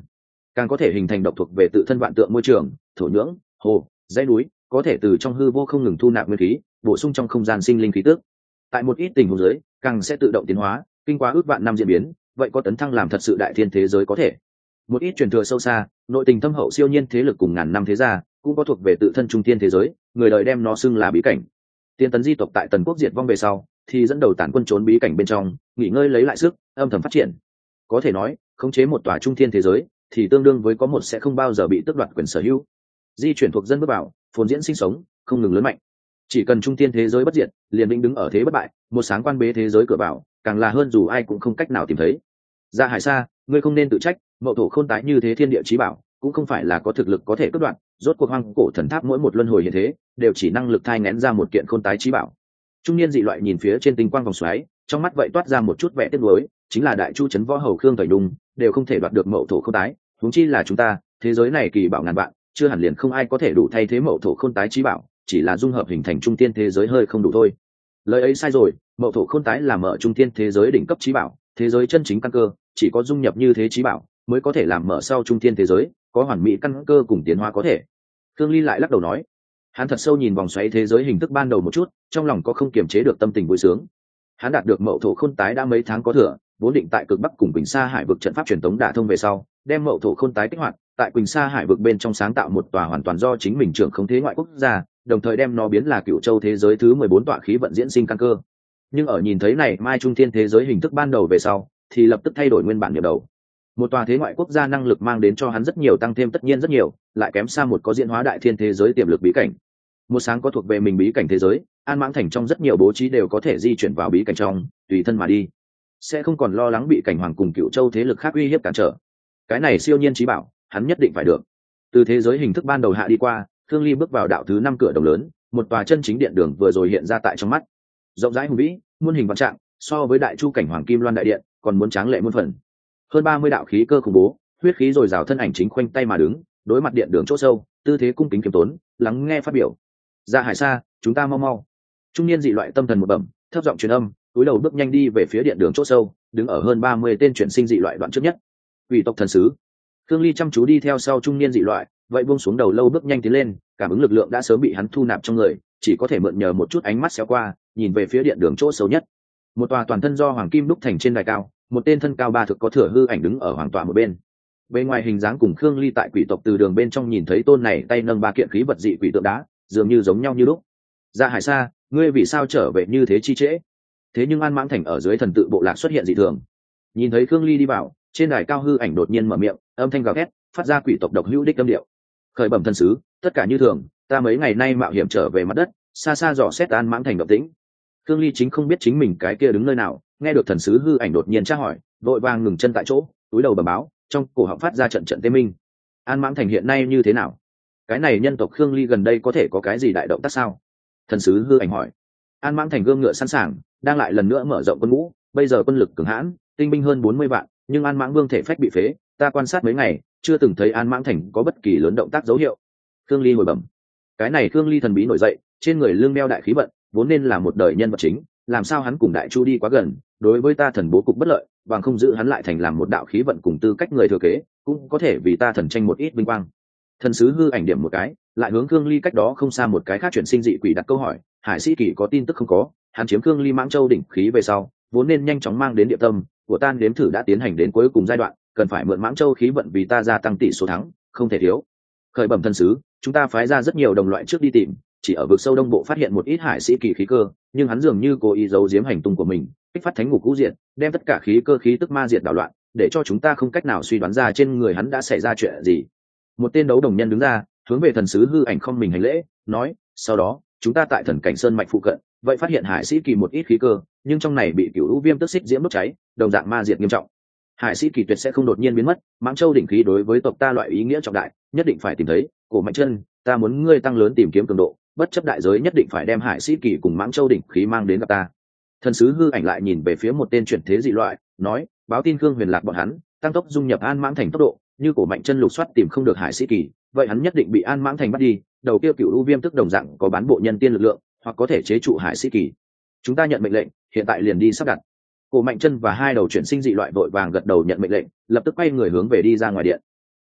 càng có thể hình thành độc thuộc về tự thân vạn tượng môi trường, thổ nhưỡng, hồ, dãy núi, có thể từ trong hư vô không ngừng thu nạp nguyên khí, bổ sung trong không gian sinh linh khí tức. Tại một ít tình huống dưới, càng sẽ tự động tiến hóa, kinh qua ước vạn năm diễn biến, vậy có tấn thăng làm thật sự đại thiên thế giới có thể. Một ít truyền thừa sâu xa, nội tình thâm hậu siêu nhiên thế lực cùng ngàn năm thế gia, cũng có thuộc về tự thân trung thiên thế giới, người đời đem nó xưng là bí cảnh. Tiên tấn di tộc tại Tần Quốc diệt vong về sau, thì dẫn đầu tản quân trốn bí cảnh bên trong, nghỉ ngơi lấy lại sức, âm thầm phát triển. Có thể nói, khống chế một tòa trung thiên thế giới, thì tương đương với có một sẽ không bao giờ bị tước đoạt quyền sở hữu. Di chuyển thuộc dân bước vào, phồn diễn sinh sống, không ngừng lớn mạnh. Chỉ cần trung thiên thế giới bất diệt, liền định đứng ở thế bất bại, một sáng quan bế thế giới cửa vào, càng là hơn dù ai cũng không cách nào tìm thấy. Dạ Hải Sa, ngươi không nên tự trách, Mậu Thổ Khôn tái như thế thiên địa chí bảo, cũng không phải là có thực lực có thể cắt đoạn, rốt cuộc hoang cổ thần tháp mỗi một luân hồi hiện thế, đều chỉ năng lực thai nghén ra một kiện khôn tái chí bảo. Trung niên dị loại nhìn phía trên tinh quang vòng xoáy, trong mắt vậy toát ra một chút vẻ tiếc nuối, chính là đại chu trấn võ hầu Khương Thời Đung, đều không thể đoạt được Mậu Thổ Khôn tái, huống chi là chúng ta, thế giới này kỳ bảo ngàn vạn, chưa hẳn liền không ai có thể đủ thay thế Mậu Thổ Khôn tái chí bảo, chỉ là dung hợp hình thành trung tiên thế giới hơi không đủ thôi. Lời ấy sai rồi, Mậu Thổ Khôn tái là mở trung tiên thế giới đỉnh cấp chí bảo, thế giới chân chính căn cơ, chỉ có dung nhập như thế chí bảo mới có thể làm mở sau trung tiên thế giới, có hoàn mỹ căn cơ cùng tiến hóa có thể. Thương Ly lại lắc đầu nói, hắn thật sâu nhìn vòng xoáy thế giới hình thức ban đầu một chút, trong lòng có không kiềm chế được tâm tình vui sướng. Hắn đạt được Mậu Thổ Khôn tái đã mấy tháng có thừa, vốn định tại cực bắc cùng Quỳnh Sa Hải vực trận pháp truyền tống đả thông về sau, đem Mậu Thổ Khôn tái kích hoạt, tại Quỳnh Sa Hải vực bên trong sáng tạo một tòa hoàn toàn do chính mình trưởng không thế ngoại quốc gia, đồng thời đem nó biến là Cựu Châu thế giới thứ 14 tọa khí vận diễn sinh căn cơ. Nhưng ở nhìn thấy này mai trung thiên thế giới hình thức ban đầu về sau, thì lập tức thay đổi nguyên bản nhập đầu. Một tòa thế ngoại quốc gia năng lực mang đến cho hắn rất nhiều tăng thêm, tất nhiên rất nhiều, lại kém xa một có diễn hóa đại thiên thế giới tiềm lực bí cảnh. Một sáng có thuộc về mình bí cảnh thế giới, An Mãng Thành trong rất nhiều bố trí đều có thể di chuyển vào bí cảnh trong, tùy thân mà đi, sẽ không còn lo lắng bị cảnh hoàng cùng Cựu Châu thế lực khác uy hiếp cản trở. Cái này siêu nhiên chí bảo, hắn nhất định phải được. Từ thế giới hình thức ban đầu hạ đi qua, Thương Ly bước vào đạo thứ 5 cửa đồng lớn, một tòa chân chính điện đường vừa rồi hiện ra tại trong mắt. Rộng rãi hùng vĩ, muôn hình vạn trạng, so với đại chu cảnh hoàng kim loan đại điện còn muốn tráng lệ muôn phần. Hơn 30 đạo khí cơ khủng bố, huyết khí dồi dào thân ảnh chính khoanh tay mà đứng, đối mặt điện đường chỗ sâu, tư thế cung kính kiêm tốn, lắng nghe phát biểu. Dạ Hải Sa, chúng ta mau mau. Trung niên dị loại tâm thần một bẩm, thấp giọng truyền âm, túi đầu bước nhanh đi về phía điện đường chỗ sâu, đứng ở hơn 30 tên chuyển sinh dị loại đoạn trước nhất. Quỷ tộc thần sứ. Thương Ly chăm chú đi theo sau trung niên dị loại, vậy buông xuống đầu lâu bước nhanh tiến lên, cảm ứng lực lượng đã sớm bị hắn thu nạp trong người, chỉ có thể mượn nhờ một chút ánh mắt xéo qua, nhìn về phía điện đường chỗ sâu nhất. Một tòa toàn thân do hoàng kim đúc thành trên đài cao, một tên thân cao ba thực có thừa hư ảnh đứng ở hoàng tọa một bên. Bên ngoài hình dáng cùng Khương Ly tại quỷ tộc từ đường bên trong nhìn thấy tôn này tay nâng ba kiện khí vật dị quỷ tượng đá, dường như giống nhau như lúc. Dạ Hải Sa, ngươi vì sao trở về như thế chi trễ? Thế nhưng An Mãng Thành ở dưới thần tự bộ lạc xuất hiện dị thường. Nhìn thấy Khương Ly đi vào, trên đài cao hư ảnh đột nhiên mở miệng, âm thanh gào thét, phát ra quỷ tộc độc hữu đích âm điệu. Khởi bẩm thần sứ, tất cả như thường, ta mấy ngày nay mạo hiểm trở về mặt đất, xa xa dò xét An Mãng Thành động tĩnh. Khương Ly chính không biết chính mình cái kia đứng nơi nào, nghe được thần sứ hư ảnh đột nhiên tra hỏi, vội vàng ngừng chân tại chỗ, túi đầu bẩm báo, trong cổ họng phát ra trận trận tê minh. An Mãng Thành hiện nay như thế nào? Cái này nhân tộc Khương Ly gần đây có thể có cái gì đại động tác sao? Thần sứ hư ảnh hỏi. An Mãng Thành gươm ngựa sẵn sàng, đang lại lần nữa mở rộng quân ngũ, bây giờ quân lực cường hãn, tinh binh hơn 40 vạn, nhưng An Mãng Vương thể phách bị phế, ta quan sát mấy ngày, chưa từng thấy An Mãng Thành có bất kỳ lớn động tác dấu hiệu. Khương Ly hồi bẩm. Cái này Khương Ly thần bí nổi dậy, trên người lưng đeo đại khí vận, vốn nên là một đời nhân vật chính, làm sao hắn cùng đại chu đi quá gần, đối với ta thần bố cục bất lợi, bằng không giữ hắn lại thành làm một đạo khí vận cùng tư cách người thừa kế, cũng có thể vì ta thần tranh một ít vinh quang. Thần sứ hư ảnh điểm một cái, lại hướng Khương Ly cách đó không xa một cái khác chuyển sinh dị quỷ đặt câu hỏi, Hải Sĩ Kỳ có tin tức không có? Hắn chiếm Khương Ly Mãng Châu đỉnh khí về sau, vốn nên nhanh chóng mang đến địa tâm của tan đếm thử đã tiến hành đến cuối cùng giai đoạn, cần phải mượn Mãng Châu khí vận vì ta gia tăng tỷ số thắng, không thể thiếu. Khởi bẩm thần sứ, chúng ta phái ra rất nhiều đồng loại trước đi tìm, chỉ ở vực sâu đông bộ phát hiện một ít Hải Sĩ Kỳ khí cơ, nhưng hắn dường như cố ý giấu giếm hành tung của mình, kích phát thánh ngục cũ diện, đem tất cả khí cơ khí tức ma diệt đảo loạn, để cho chúng ta không cách nào suy đoán ra trên người hắn đã xảy ra chuyện gì. Một tên đấu đồng nhân đứng ra, hướng về thần sứ hư ảnh không mình hành lễ, nói, sau đó chúng ta tại thần cảnh sơn mạch phụ cận, vậy phát hiện Hải Sĩ Kỳ một ít khí cơ, nhưng trong này bị cửu lũ viêm tức xích diễm đốt cháy, đồng dạng ma diệt nghiêm trọng. Hải Sĩ Kỳ tuyệt sẽ không đột nhiên biến mất, Mãng Châu đỉnh khí đối với tộc ta loại ý nghĩa trọng đại, nhất định phải tìm thấy. Cổ Mạnh Chân, ta muốn ngươi tăng lớn tìm kiếm cường độ, bất chấp đại giới nhất định phải đem Hải Sĩ Kỳ cùng Mãng Châu đỉnh khí mang đến gặp ta. Thần sứ hư ảnh lại nhìn về phía một tên chuyển thế dị loại, nói, báo tin Khương Huyền Lạc bọn hắn tăng tốc dung nhập An Mãng Thành tốc độ, như Cổ Mạnh Chân lục soát tìm không được Hải Sĩ Kỳ, vậy hắn nhất định bị An Mãng Thành bắt đi. Đầu kia cựu u viêm tức đồng dạng có bán bộ nhân tiên lực lượng, hoặc có thể chế trụ Hải Sĩ Kỳ. Chúng ta nhận mệnh lệnh, hiện tại liền đi sắp đặt. Cổ Mạnh Chân và hai đầu chuyển sinh dị loại vội vàng gật đầu nhận mệnh lệnh, lập tức quay người hướng về đi ra ngoài điện.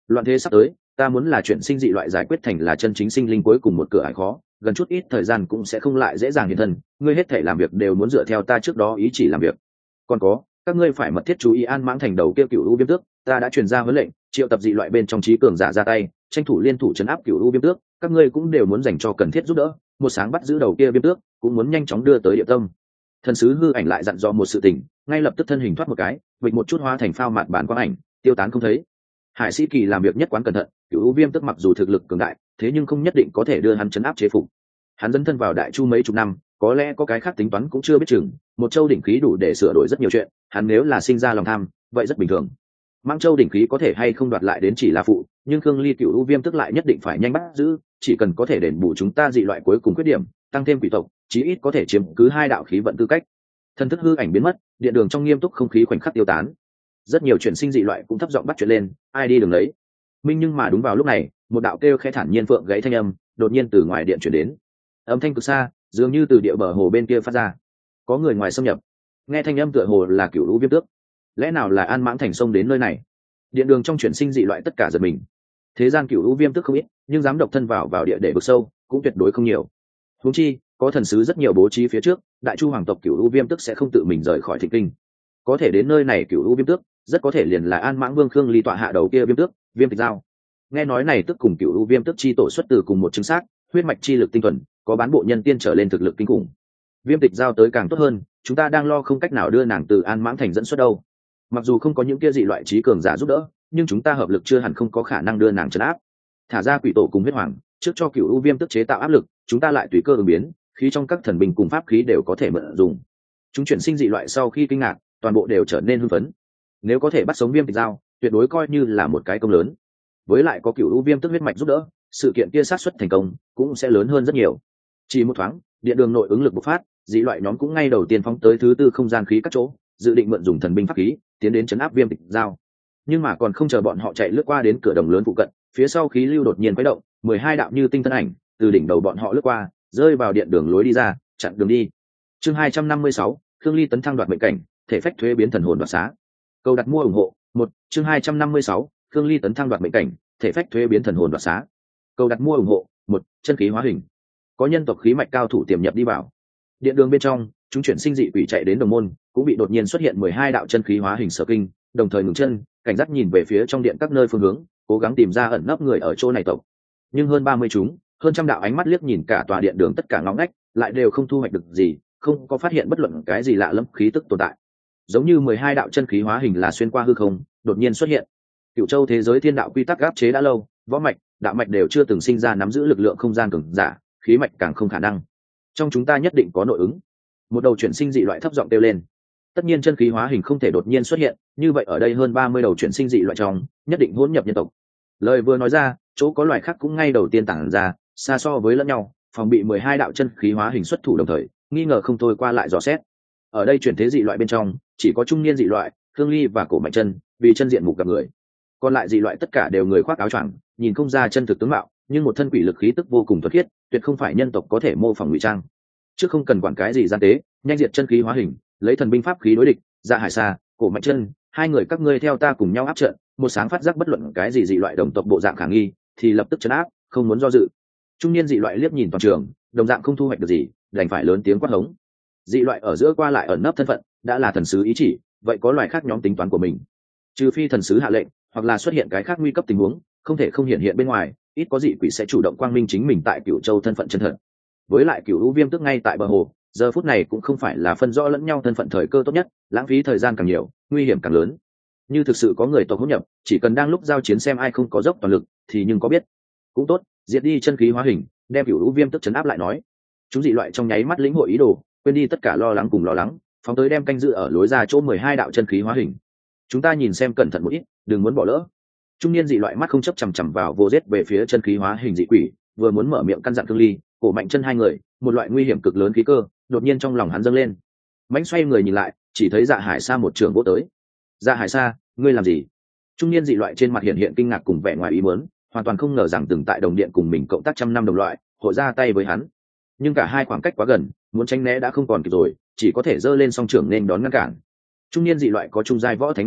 Loạn thế sắp tới, ta muốn là chuyển sinh dị loại giải quyết thành là chân chính sinh linh cuối cùng một cửa ải khó, gần chút ít thời gian cũng sẽ không lại dễ dàng hiện thân, ngươi hết thể làm việc đều muốn dựa theo ta trước đó ý chỉ làm việc. Còn có, các ngươi phải mật thiết chú ý An Mãng thành đầu kia Cửu U Viêm Tước, ta đã truyền ra huấn lệnh, triệu tập dị loại bên trong trí cường giả ra tay, tranh thủ liên thủ trấn áp Cửu U Viêm Tước, các ngươi cũng đều muốn dành cho cần thiết giúp đỡ, một sáng bắt giữ đầu kia Viêm Tước, cũng muốn nhanh chóng đưa tới địa tâm. Thần sứ hư ảnh lại dặn dò một sự tình, ngay lập tức thân hình thoát một cái, vịch một chút hóa thành phao mạt bản quang ảnh, tiêu tán không thấy. Hải Sĩ Kỳ làm việc nhất quán cẩn thận, Cửu U Viêm Tước mặc dù thực lực cường đại, thế nhưng không nhất định có thể đưa hắn trấn áp chế phục. Hắn dấn thân vào Đại Chu mấy chục năm, có lẽ có cái khác tính toán cũng chưa biết chừng, một châu đỉnh khí đủ để sửa đổi rất nhiều chuyện, hắn nếu là sinh ra lòng tham, vậy rất bình thường. Mang châu đỉnh khí có thể hay không đoạt lại đến chỉ là phụ, nhưng Khương Ly Cửu U Viêm Tước lại nhất định phải nhanh bắt giữ, chỉ cần có thể đền bù chúng ta dị loại cuối cùng khuyết điểm, tăng thêm quỷ tộc, chí ít có thể chiếm cứ 2 đạo khí vận tư cách. Thần thức hư ảnh biến mất, điện đường trong nghiêm túc không khí khoảnh khắc tiêu tán. Rất nhiều chuyển sinh dị loại cũng thấp giọng bắt chuyện lên, ai đi đường lấy. Minh nhưng mà đúng vào lúc này, một đạo kêu khẽ thản nhiên phượng gãy thanh âm, đột nhiên từ ngoài điện truyền đến. Âm thanh cực xa, dường như từ địa bờ hồ bên kia phát ra. Có người ngoài xâm nhập. Nghe thanh âm tựa hồ là Cửu U Viêm Tước. Lẽ nào là An Mãng thành sông đến nơi này? Điện đường trong chuyển sinh dị loại tất cả giật mình. Thế gian Cửu U Viêm Tước không ít, nhưng dám độc thân vào địa để vực sâu cũng tuyệt đối không nhiều. Huống chi, có thần sứ rất nhiều bố trí phía trước, Đại Chu hoàng tộc Cửu U Viêm Tước sẽ không tự mình rời khỏi Thịnh Kinh. Có thể đến nơi này Cửu U Viêm Tước, rất có thể liền là An Mãng Vương Khương Ly tọa hạ đầu kia Viêm Tước, Viêm Tịch Giao. Nghe nói này tức cùng Cửu U Viêm Tước chi tổ xuất từ cùng một chứng xác, huyết mạch chi lực tinh thuần, có bán bộ nhân tiên trở lên thực lực kinh khủng. Viêm Tịch Giao tới càng tốt hơn, chúng ta đang lo không cách nào đưa nàng từ An Mãng thành dẫn xuất đâu. Mặc dù không có những kia dị loại trí cường giả giúp đỡ, nhưng chúng ta hợp lực chưa hẳn không có khả năng đưa nàng trấn áp. Thả ra quỷ tổ cùng huyết hoàng, trước cho Cửu U Viêm Tước chế tạo áp lực, chúng ta lại tùy cơ ứng biến, khí trong các thần binh cùng pháp khí đều có thể mượn dùng. Chúng chuyển sinh dị loại sau khi kinh ngạc, toàn bộ đều trở nên hưng phấn. Nếu có thể bắt sống Viêm Tịch Giao, tuyệt đối coi như là một cái công lớn. Với lại có Cửu U Viêm Tước huyết mạch giúp đỡ, sự kiện kia xác suất thành công cũng sẽ lớn hơn rất nhiều. Chỉ một thoáng, điện đường nội ứng lực bộc phát, dị loại nhóm cũng ngay đầu tiên phóng tới thứ tư không gian khí các chỗ, dự định mượn dùng thần binh pháp khí tiến đến chấn áp Viêm Tịch Giao. Nhưng mà còn không chờ bọn họ chạy lướt qua đến cửa đồng lớn phụ cận, phía sau khí lưu đột nhiên quấy động, 12 đạo như tinh thân ảnh từ đỉnh đầu bọn họ lướt qua, rơi vào điện đường lối đi ra, chặn đường đi. Chương 256, Khương Ly tấn thăng đoạt mệnh cảnh, thể phách thuế biến thần hồn đoạt xá. Câu đặt mua ủng hộ, 1, chương 256, Khương Ly tấn thăng đoạt mệnh cảnh, thể phách thuế biến thần hồn đoạt xá. Câu đặt mua ủng hộ, 1, chân khí hóa hình. Có nhân tộc khí mạch cao thủ tiềm nhập đi vào. Điện đường bên trong, chúng chuyển sinh dị quỷ chạy đến đồng môn, cũng bị đột nhiên xuất hiện 12 đạo chân khí hóa hình sở kinh, đồng thời ngừng chân, cảnh giác nhìn về phía trong điện các nơi phương hướng, cố gắng tìm ra ẩn nấp người ở chỗ này tộc. Nhưng hơn 30 chúng, hơn trăm đạo ánh mắt liếc nhìn cả tòa điện đường tất cả ngõ ngách, lại đều không thu hoạch được gì, không có phát hiện bất luận cái gì lạ lẫm khí tức tồn tại. Giống như 12 đạo chân khí hóa hình là xuyên qua hư không, đột nhiên xuất hiện. Cửu Châu thế giới thiên đạo quy tắc áp chế đã lâu, võ mạch, đạo mạch đều chưa từng sinh ra nắm giữ lực lượng không gian cường giả, khí mạch càng không khả năng. Trong chúng ta nhất định có nội ứng. Một đầu chuyển sinh dị loại thấp giọng kêu lên. Tất nhiên chân khí hóa hình không thể đột nhiên xuất hiện, như vậy ở đây hơn 30 đầu chuyển sinh dị loại trong, nhất định hỗn nhập nhân tộc. Lời vừa nói ra, chỗ có loài khác cũng ngay đầu tiên tản ra, xa so với lẫn nhau, phòng bị 12 đạo chân khí hóa hình xuất thủ đồng thời, nghi ngờ không thôi qua lại dò xét. Ở đây chuyển thế dị loại bên trong, chỉ có trung niên dị loại, Khương Ly và Cổ Mạnh Chân, vì chân diện mục gặp người. Còn lại dị loại tất cả đều người khoác áo choàng, nhìn không ra chân thực tướng mạo, nhưng một thân quỷ lực khí tức vô cùng thuần khiết, tuyệt không phải nhân tộc có thể mô phỏng ngụy trang. Chứ không cần quản cái gì gian tế, nhanh diệt chân khí hóa hình, lấy thần binh pháp khí đối địch. Dạ Hải Sa, Cổ Mạnh Chân, hai người các ngươi theo ta cùng nhau áp trận, một sáng phát giác bất luận cái gì dị loại đồng tộc bộ dạng khả nghi, thì lập tức trấn áp, không muốn do dự. Trung niên dị loại liếc nhìn toàn trường, đồng dạng không thu hoạch được gì, đành phải lớn tiếng quát hống. Dị loại ở giữa qua lại ẩn nấp thân phận, đã là thần sứ ý chỉ, vậy có loài khác nhóm tính toán của mình. Trừ phi thần sứ hạ lệnh, hoặc là xuất hiện cái khác nguy cấp tình huống, không thể không hiện bên ngoài, ít có dị quỷ sẽ chủ động quang minh chính mình tại Cửu Châu thân phận chân thật. Với lại Cửu U Viêm Tước ngay tại bờ hồ, giờ phút này cũng không phải là phân rõ lẫn nhau thân phận thời cơ tốt nhất, lãng phí thời gian càng nhiều, nguy hiểm càng lớn. Như thực sự có người tộc hỗn nhập, chỉ cần đang lúc giao chiến xem ai không có dốc toàn lực, thì nhưng có biết. Cũng tốt, diệt đi chân khí hóa hình, đem Cửu U Viêm Tước trấn áp lại nói. Chúng dị loại trong nháy mắt lĩnh hội ý đồ, quên đi tất cả lo lắng cùng lo lắng, phóng tới đem canh giữ ở lối ra chỗ 12 đạo chân khí hóa hình. Chúng ta nhìn xem cẩn thận một ít, đừng muốn bỏ lỡ. Trung niên dị loại mắt không chấp chằm chằm vào vô giết về phía chân khí hóa hình dị quỷ, vừa muốn mở miệng căn dặn Khương Ly, Cổ Mạnh Chân hai người, một loại nguy hiểm cực lớn khí cơ, đột nhiên trong lòng hắn dâng lên. Mãnh xoay người nhìn lại, chỉ thấy Dạ Hải Sa một trường vỗ tới. Dạ Hải Sa, ngươi làm gì? Trung niên dị loại trên mặt hiện kinh ngạc cùng vẻ ngoài ý muốn, hoàn toàn không ngờ rằng từng tại đồng điện cùng mình cộng tác trăm năm đồng loại, hội ra tay với hắn. Nhưng cả hai khoảng cách quá gần, muốn tránh né đã không còn kịp rồi, chỉ có thể giơ lên song trưởng nên đón ngăn cản. Trung niên dị loại có trung giai võ thánh lực lượng,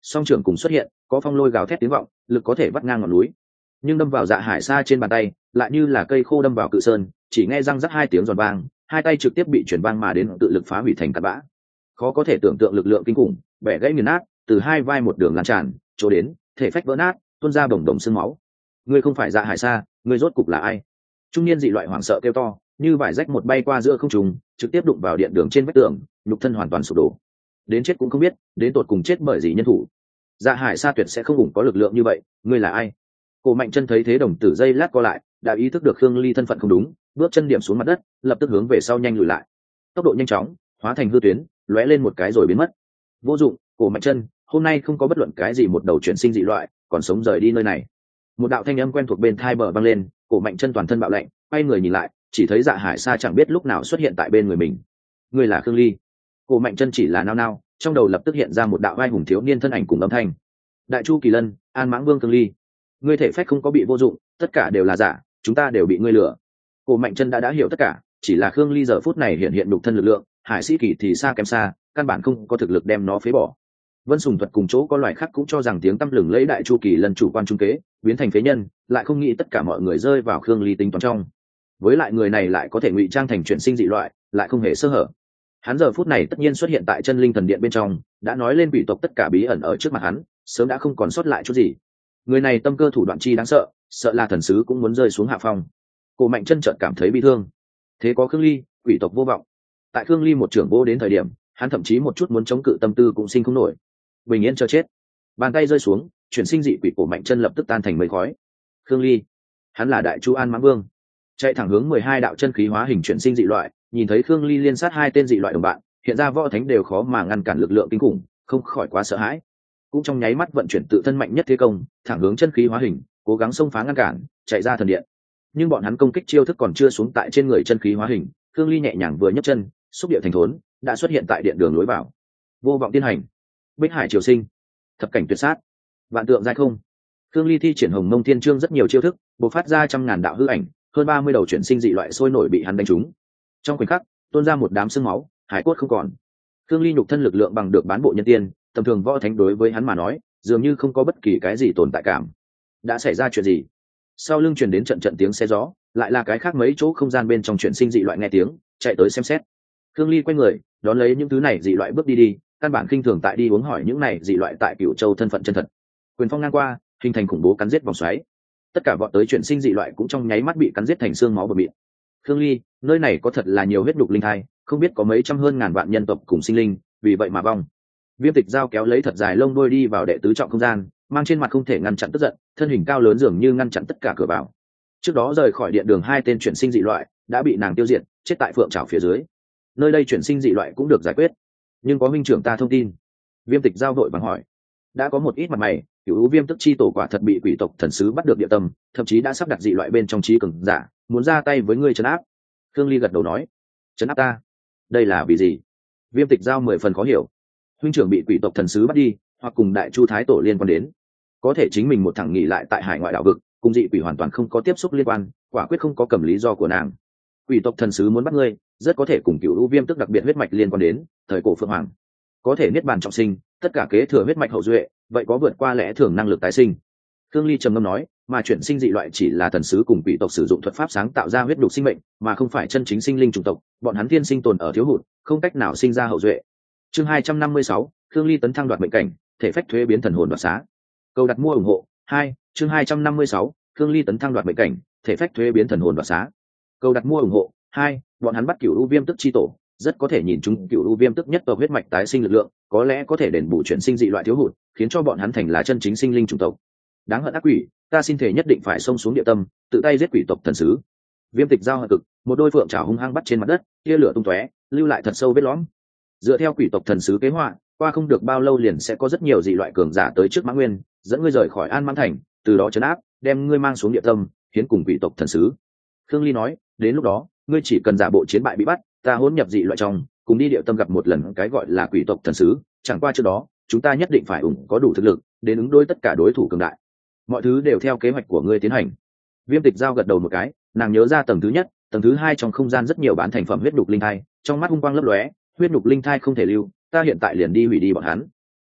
song trưởng cùng xuất hiện, có phong lôi gào thét tiếng vọng, lực có thể vắt ngang ngọn núi, nhưng đâm vào Dạ Hải Sa trên bàn tay lại như là cây khô đâm vào cự sơn, chỉ nghe răng rắc hai tiếng giòn vang, hai tay trực tiếp bị chuyển vang mà đến, tự lực phá hủy thành cát bã. Khó có thể tưởng tượng lực lượng kinh khủng, bẻ gãy nghiền nát, từ hai vai một đường lan tràn chỗ đến, thể phách vỡ nát, tuôn ra bồng bồng xương máu. Ngươi không phải Dạ Hải Sa, ngươi rốt cục là ai? Trung niên dị loại hoảng sợ kêu to, như vải rách một bay qua giữa không trung, trực tiếp đụng vào điện đường trên vách tường, nhục thân hoàn toàn sụp đổ. Đến chết cũng không biết, đến tột cùng chết bởi gì nhân thủ. Dạ Hải Sa tuyệt sẽ không ủng có lực lượng như vậy, ngươi là ai? Cổ Mạnh Chân thấy thế đồng tử dây lát co lại, đã ý thức được Khương Ly thân phận không đúng, bước chân điểm xuống mặt đất, lập tức hướng về sau nhanh lùi lại. Tốc độ nhanh chóng, hóa thành hư tuyến, lóe lên một cái rồi biến mất. Vô dụng, Cổ Mạnh Chân, hôm nay không có bất luận cái gì một đầu chuyển sinh dị loại, còn sống rời đi nơi này. Một đạo thanh âm quen thuộc bên tai bờ vang lên, Cổ Mạnh Chân toàn thân bạo lạnh, quay người nhìn lại, chỉ thấy Dạ Hải Sa chẳng biết lúc nào xuất hiện tại bên người mình. Ngươi là Khương Ly? Cổ Mạnh Chân chỉ là nao nao, trong đầu lập tức hiện ra một đạo vai hùng thiếu niên thân ảnh cùng âm thanh. Đại Chu Kỳ Lân, An Mãng Vương Khương Ly. Ngươi thể phách không có bị vô dụng, tất cả đều là giả, chúng ta đều bị ngươi lừa. Cổ Mạnh Chân đã hiểu tất cả, chỉ là Khương Ly giờ phút này hiện đục thân lực lượng, Hải Sĩ Kỳ thì xa kém xa, căn bản không có thực lực đem nó phế bỏ. Vân Sùng Thuật cùng chỗ có loài khác cũng cho rằng tiếng tăm lừng lấy Đại Chu Kỳ Lân chủ quan trung kế, biến thành phế nhân, lại không nghĩ tất cả mọi người rơi vào Khương Ly tính toán trong. Với lại người này lại có thể ngụy trang thành chuyển sinh dị loại, lại không hề sơ hở. Hắn giờ phút này tất nhiên xuất hiện tại Chân Linh Thần Điện bên trong, đã nói lên quỷ tộc tất cả bí ẩn ở trước mặt hắn, sớm đã không còn sót lại chút gì. Người này tâm cơ thủ đoạn chi đáng sợ, sợ là thần sứ cũng muốn rơi xuống hạ phong. Cổ Mạnh Chân chợt cảm thấy bi thương. Thế có Khương Ly, quỷ tộc vô vọng. Tại Khương Ly một trưởng vô đến thời điểm, hắn thậm chí một chút muốn chống cự tâm tư cũng sinh không nổi. Bình yên cho chết. Bàn tay rơi xuống, chuyển sinh dị quỷ Cổ Mạnh Chân lập tức tan thành mây khói. Khương Ly, hắn là Đại Chu An Mãng Vương, chạy thẳng hướng 12 đạo chân khí hóa hình chuyển sinh dị loại, nhìn thấy Khương Ly liên sát hai tên dị loại đồng bạn, hiện ra võ thánh đều khó mà ngăn cản lực lượng kinh khủng, không khỏi quá sợ hãi. Cũng trong nháy mắt vận chuyển tự thân mạnh nhất thế công, thẳng hướng chân khí hóa hình, cố gắng xông phá ngăn cản, chạy ra thần điện. Nhưng bọn hắn công kích chiêu thức còn chưa xuống tại trên người chân khí hóa hình, Khương Ly nhẹ nhàng vừa nhấc chân, xúc địa thành thốn, đã xuất hiện tại điện đường lối vào. Vô vọng tiên hành, Bích Hải triều sinh, thập cảnh tuyệt sát, vạn tượng giai không. Khương Ly thi triển Hồng Mông Thiên Chương rất nhiều chiêu thức, bộc phát ra trăm ngàn đạo hư ảnh, hơn 30 đầu chuyển sinh dị loại sôi nổi bị hắn đánh trúng. Trong khoảnh khắc, tuôn ra một đám xương máu, hải cốt không còn. Khương Ly nhục thân lực lượng bằng được bán bộ nhân tiên, tầm thường võ thánh đối với hắn mà nói, dường như không có bất kỳ cái gì tồn tại cảm. Đã xảy ra chuyện gì? Sau lưng truyền đến trận trận tiếng xe gió, lại là cái khác mấy chỗ không gian bên trong chuyển sinh dị loại nghe tiếng, chạy tới xem xét. Khương Ly quay người, đón lấy những thứ này dị loại bước đi, căn bản khinh thường tại đi uống hỏi những này dị loại tại Cửu Châu thân phận chân thật. Quyền phong ngang qua, hình thành khủng bố cắn giết vòng xoáy. Tất cả vọt tới chuyển sinh dị loại cũng trong nháy mắt bị cắn giết thành xương máu bờ mịn. Khương Ly, nơi này có thật là nhiều huyết đục linh thai, không biết có mấy trăm hơn ngàn vạn nhân tộc cùng sinh linh, vì vậy mà vong. Viêm Tịch Giao kéo lấy thật dài lông đuôi đi vào đệ tứ trọng không gian, mang trên mặt không thể ngăn chặn tức giận, thân hình cao lớn dường như ngăn chặn tất cả cửa vào. Trước đó rời khỏi điện đường hai tên chuyển sinh dị loại đã bị nàng tiêu diệt, chết tại phượng trảo phía dưới. Nơi đây chuyển sinh dị loại cũng được giải quyết, nhưng có huynh trưởng ta thông tin. Viêm Tịch Giao vội vàng hỏi. Đã có một ít mặt mày, Cửu Viêm Tức Chi tổ quả thật bị quỷ tộc thần sứ bắt được địa tâm, thậm chí đã sắp đặt dị loại bên trong trí cường giả, muốn ra tay với ngươi trấn áp. Khương Ly gật đầu nói. Trấn áp ta? Đây là vì gì? Viêm Tịch Giao 10 phần khó hiểu. Huynh trưởng bị quỷ tộc thần sứ bắt đi, hoặc cùng Đại Chu Thái tổ liên quan đến. Có thể chính mình một thằng nghỉ lại tại hải ngoại đảo vực, cùng dị quỷ hoàn toàn không có tiếp xúc liên quan, quả quyết không có cầm lý do của nàng. Quỷ tộc thần sứ muốn bắt ngươi, rất có thể cùng Cửu Viêm Tức đặc biệt huyết mạch liên quan đến, thời cổ Phượng Hoàng. Có thể niết bàn trọng sinh, tất cả kế thừa huyết mạch hậu duệ, vậy có vượt qua lẽ thường năng lực tái sinh. Khương Ly trầm ngâm nói, mà chuyển sinh dị loại chỉ là thần sứ cùng quỷ tộc sử dụng thuật pháp sáng tạo ra huyết đục sinh mệnh, mà không phải chân chính sinh linh chủng tộc, bọn hắn thiên sinh tồn ở thiếu hụt, không cách nào sinh ra hậu duệ. Chương 256, Khương Ly tấn thăng đoạt mệnh cảnh, thể phách thuế biến thần hồn đoạt xá. Câu đặt mua ủng hộ 2, chương 256, Khương Ly tấn thăng đoạt mệnh cảnh, thể phách thuế biến thần hồn đoạt xá. Câu đặt mua ủng hộ 2, bọn hắn bắt Cửu Viêm Tức chi tổ, rất có thể nhìn chúng Cửu Viêm Tức nhất tộc huyết mạch tái sinh lực lượng, có lẽ có thể đền bù chuyển sinh dị loại thiếu hụt, khiến cho bọn hắn thành là chân chính sinh linh chủng tộc. Đáng hận ác quỷ, ta xin thể nhất định phải xông xuống địa tâm, tự tay giết quỷ tộc thần sứ. Viêm Tịch Giao hận cực, một đôi phượng trảo hung hăng bắt trên mặt đất, tia lửa tung tóe, lưu lại thật sâu vết lõm. Dựa theo quỷ tộc thần sứ kế hoạch, qua không được bao lâu liền sẽ có rất nhiều dị loại cường giả tới trước Mã Nguyên, dẫn ngươi rời khỏi An Mãng thành, từ đó trấn áp, đem ngươi mang xuống địa tâm, hiến cùng quỷ tộc thần sứ. Khương Ly nói, đến lúc đó, ngươi chỉ cần giả bộ chiến bại bị bắt, ta hỗn nhập dị loại trong, cùng đi địa tâm gặp một lần cái gọi là quỷ tộc thần sứ, chẳng qua trước đó, chúng ta nhất định phải có đủ thực lực đến ứng đối tất cả đối thủ cường đại. Mọi thứ đều theo kế hoạch của ngươi tiến hành. Viêm Tịch Giao gật đầu một cái, nàng nhớ ra tầng thứ nhất, tầng thứ hai trong không gian rất nhiều bán thành phẩm huyết đục linh thai, trong mắt hung quang lấp lóe, huyết đục linh thai không thể lưu, ta hiện tại liền đi hủy đi bọn hắn.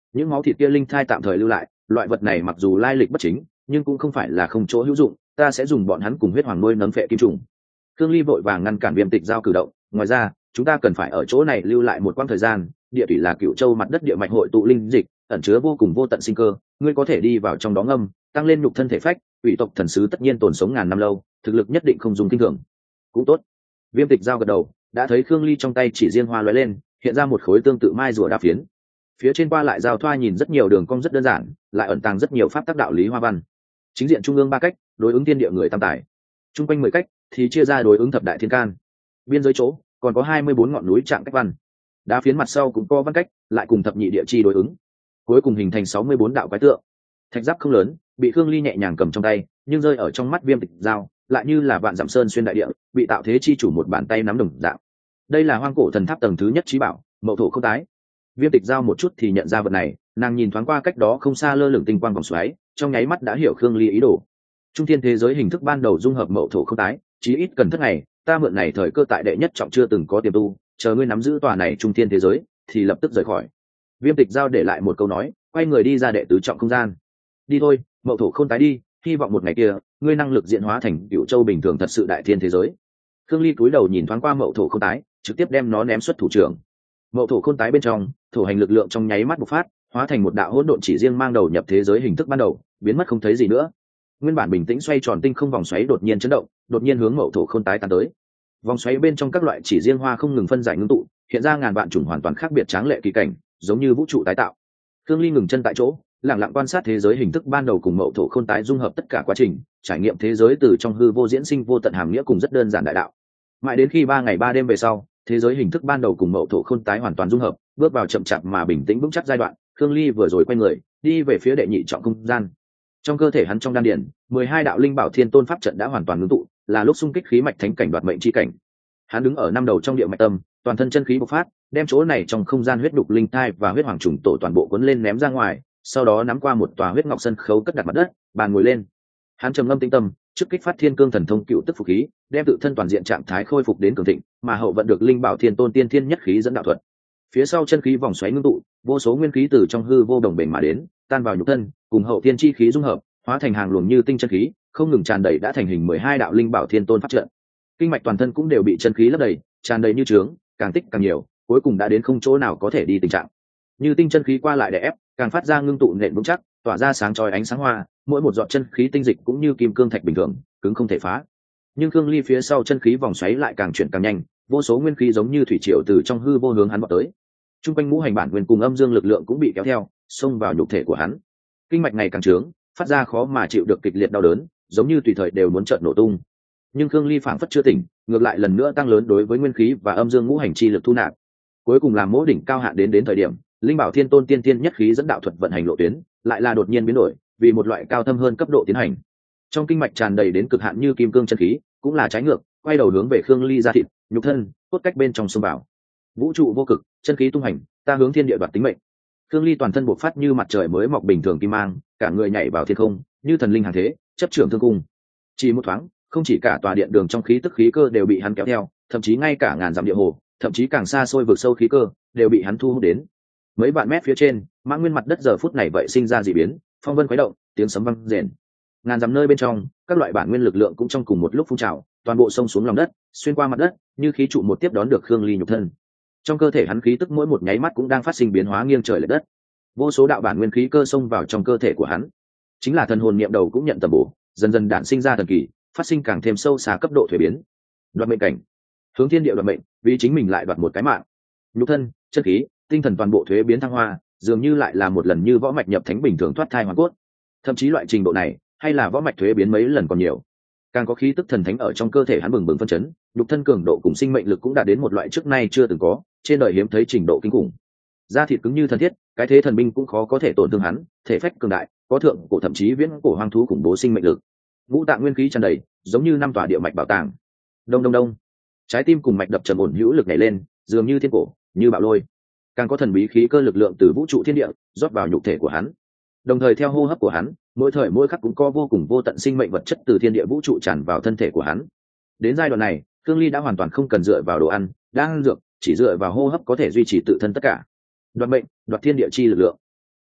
những máu thịt kia linh thai tạm thời lưu lại, loại vật này mặc dù lai lịch bất chính nhưng cũng không phải là không chỗ hữu dụng, ta sẽ dùng bọn hắn cùng huyết hoàng nuôi nấng phệ kim trùng. Khương Ly vội vàng ngăn cản Viêm Tịch Giao cử động, ngoài ra chúng ta cần phải ở chỗ này lưu lại một quãng thời gian, địa thủy là Cựu Châu mặt đất địa mạch hội tụ linh dịch, ẩn chứa vô cùng vô tận sinh cơ, ngươi có thể đi vào trong đó ngâm, tăng lên nhục thân thể phách, ủy tộc thần sứ tất nhiên tồn sống ngàn năm lâu, thực lực nhất định không dùng kinh thường. Cũng tốt. Viêm Tịch Giao gật đầu, đã thấy Khương Ly trong tay chỉ riêng hoa lóe lên, hiện ra một khối tương tự mai rùa đá phiến. Phía trên qua lại giao thoa nhìn rất nhiều đường cong rất đơn giản, lại ẩn tàng rất nhiều pháp tắc đạo lý hoa văn. Chính diện trung ương 3 cách, đối ứng thiên địa người tam tài. Trung quanh 10 cách thì chia ra đối ứng thập đại thiên can. Biên giới chỗ còn có 24 ngọn núi trạng cách văn. Đá phiến mặt sau cũng có văn cách, lại cùng thập nhị địa chi đối ứng. Cuối cùng hình thành 64 đạo quái tượng. Thạch giáp không lớn, bị Khương Ly nhẹ nhàng cầm trong tay, nhưng rơi ở trong mắt Viêm Tịch Giao, lại như là vạn dặm sơn xuyên đại địa, bị tạo thế chi chủ một bàn tay nắm đồng dạng. Đây là hoang cổ thần tháp tầng thứ nhất trí bảo, Mậu Thổ không tái. Viêm Tịch Giao một chút thì nhận ra vật này, nàng nhìn thoáng qua cách đó không xa lơ lửng tinh quang vòng xoáy, trong nháy mắt đã hiểu Khương Ly ý đồ. Trung thiên thế giới hình thức ban đầu dung hợp Mậu Thổ không tái, chí ít cần thất ngày, ta mượn này thời cơ tại đệ nhất trọng chưa từng có tiềm tu, chờ ngươi nắm giữ tòa này trung thiên thế giới thì lập tức rời khỏi. Viêm Tịch Giao để lại một câu nói, quay người đi ra đệ tứ trọng không gian. Đi thôi, Mậu Thổ không tái đi, hy vọng một ngày kia ngươi năng lực diễn hóa thành Cựu Châu bình thường thật sự đại thiên thế giới. Khương Ly cúi đầu nhìn thoáng qua Mậu Thổ không tái, trực tiếp đem nó ném xuất thủ trưởng. Mậu Thổ khôn tái bên trong, thổ hành lực lượng trong nháy mắt bộc phát, hóa thành một đạo hỗn độn chỉ riêng mang đầu nhập thế giới hình thức ban đầu, biến mất không thấy gì nữa. Nguyên bản bình tĩnh xoay tròn tinh không vòng xoáy đột nhiên chấn động, đột nhiên hướng Mậu Thổ khôn tái tàn tới. Vòng xoáy bên trong các loại chỉ riêng hoa không ngừng phân giải ngưng tụ, hiện ra ngàn vạn chủng hoàn toàn khác biệt tráng lệ kỳ cảnh, giống như vũ trụ tái tạo. Khương Ly ngừng chân tại chỗ, lặng lặng quan sát thế giới hình thức ban đầu cùng Mậu Thổ khôn tái dung hợp tất cả quá trình, trải nghiệm thế giới từ trong hư vô diễn sinh vô tận hàm nghĩa cùng rất đơn giản đại đạo. Mãi đến khi 3 ngày 3 đêm về sau, thế giới hình thức ban đầu cùng Mậu Thổ khôn tái hoàn toàn dung hợp, bước vào chậm chạp mà bình tĩnh vững chắc giai đoạn. Khương Ly vừa rồi quay người đi về phía đệ nhị trọng không gian. Trong cơ thể hắn trong đan điển, 12 đạo linh bảo thiên tôn pháp trận đã hoàn toàn ngưng tụ, là lúc xung kích khí mạch thánh cảnh đoạt mệnh chi cảnh. Hắn đứng ở 5 đầu trong địa mạch tâm, toàn thân chân khí bộc phát, đem chỗ này trong không gian huyết đục linh thai và huyết hoàng trùng tổ toàn bộ cuốn lên ném ra ngoài, sau đó nắm qua một tòa huyết ngọc sân khấu cất đặt mặt đất, bàn ngồi lên. Hắn trầm ngâm tĩnh tâm, trước kích phát thiên cương thần thông cựu tức phục khí, đem tự thân toàn diện trạng thái khôi phục đến cường thịnh, mà hậu vận được linh bảo thiên tôn tiên thiên nhất khí dẫn đạo thuật. Phía sau chân khí vòng xoáy ngưng tụ, vô số nguyên khí từ trong hư vô đồng bền mà đến, tan vào nhục thân, cùng hậu thiên chi khí dung hợp, hóa thành hàng luồng như tinh chân khí, không ngừng tràn đầy đã thành hình 12 đạo linh bảo thiên tôn pháp trận. Kinh mạch toàn thân cũng đều bị chân khí lấp đầy, tràn đầy như trướng, càng tích càng nhiều, cuối cùng đã đến không chỗ nào có thể đi tình trạng. Như tinh chân khí qua lại đè ép, càng phát ra ngưng tụ nền vững chắc, tỏa ra sáng chói ánh sáng hoa, mỗi một giọt chân khí tinh dịch cũng như kim cương thạch bình thường, cứng không thể phá. Nhưng Khương Ly phía sau chân khí vòng xoáy lại càng chuyển càng nhanh, vô số nguyên khí giống như thủy triều từ trong hư vô hướng hắn vọt tới. Trung quanh ngũ hành bản nguyên cùng âm dương lực lượng cũng bị kéo theo, xông vào nhục thể của hắn. Kinh mạch ngày càng trướng, phát ra khó mà chịu được kịch liệt đau đớn, giống như tùy thời đều muốn chợt nổ tung. Nhưng Khương Ly phảng phất chưa tỉnh, ngược lại lần nữa tăng lớn đối với nguyên khí và âm dương ngũ hành chi lực thu nạp. Cuối cùng làm mỗ đỉnh cao hạn đến thời điểm, linh bảo thiên tôn tiên tiên nhất khí dẫn đạo thuật vận hành lộ tuyến, lại là đột nhiên biến đổi, vì một loại cao thâm hơn cấp độ tiến hành. Trong kinh mạch tràn đầy đến cực hạn như kim cương chân khí, cũng là trái ngược, quay đầu hướng về Khương Ly ra thịt, nhục thân, cốt cách bên trong xông vào. Vũ trụ vô cực, chân khí tung hành, ta hướng thiên địa đoạt tính mệnh. Khương Ly toàn thân bộc phát như mặt trời mới mọc bình thường kim mang, cả người nhảy vào thiên không, như thần linh hàng thế, chấp trưởng thương cung. Chỉ một thoáng, không chỉ cả tòa điện đường trong khí tức khí cơ đều bị hắn kéo theo, thậm chí ngay cả ngàn dặm địa hồ, thậm chí càng xa xôi vực sâu khí cơ đều bị hắn thu hút đến. Mấy vạn mét phía trên, mãng nguyên mặt đất giờ phút này vậy sinh ra dị biến, phong vân khuấy động, tiếng sấm vang rền. Ngàn dặm nơi bên trong, các loại bản nguyên lực lượng cũng trong cùng một lúc phun trào, toàn bộ sông xuống lòng đất, xuyên qua mặt đất, như khí trụ một tiếp đón được Khương Ly nhục thân. Trong cơ thể hắn khí tức mỗi một nháy mắt cũng đang phát sinh biến hóa nghiêng trời lệch đất. Vô số đạo bản nguyên khí cơ xông vào trong cơ thể của hắn. Chính là thần hồn niệm đầu cũng nhận tầm bổ, dần dần đản sinh ra thần kỳ, phát sinh càng thêm sâu xa cấp độ thuế biến. Đoạt mệnh cảnh, hướng thiên địa đoạt mệnh, vì chính mình lại đoạt một cái mạng. Nhục thân, chân khí, tinh thần toàn bộ thuế biến thăng hoa, dường như lại là một lần như võ mạch nhập thánh bình thường thoát thai hoàn cốt. Thậm chí loại trình độ này, hay là võ mạch thuế biến mấy lần còn nhiều. Càng có khí tức thần thánh ở trong cơ thể hắn bừng bừng phân chấn, nhục thân cường độ cùng sinh mệnh lực cũng đạt đến một loại trước nay chưa từng có, trên đời hiếm thấy trình độ kinh khủng. Da thịt cứng như thần thiết, cái thế thần binh cũng khó có thể tổn thương hắn, thể phách cường đại, có thượng cổ thậm chí viễn cổ hoang thú khủng bố sinh mệnh lực. Ngũ tạng nguyên khí tràn đầy, giống như năm tòa địa mạch bảo tàng. Đông đông đông, trái tim cùng mạch đập trầm ổn hữu lực nhảy lên, dường như thiên cổ, như bạo lôi. Càng có thần bí khí cơ lực lượng từ vũ trụ thiên địa rót vào nhục thể của hắn. Đồng thời theo hô hấp của hắn, mỗi thời mỗi khắc cũng có vô cùng vô tận sinh mệnh vật chất từ thiên địa vũ trụ tràn vào thân thể của hắn. Đến giai đoạn này, Khương Ly đã hoàn toàn không cần dựa vào đồ ăn, đang dược, chỉ dựa vào hô hấp có thể duy trì tự thân tất cả. Đoạt mệnh, đoạt thiên địa chi lực lượng.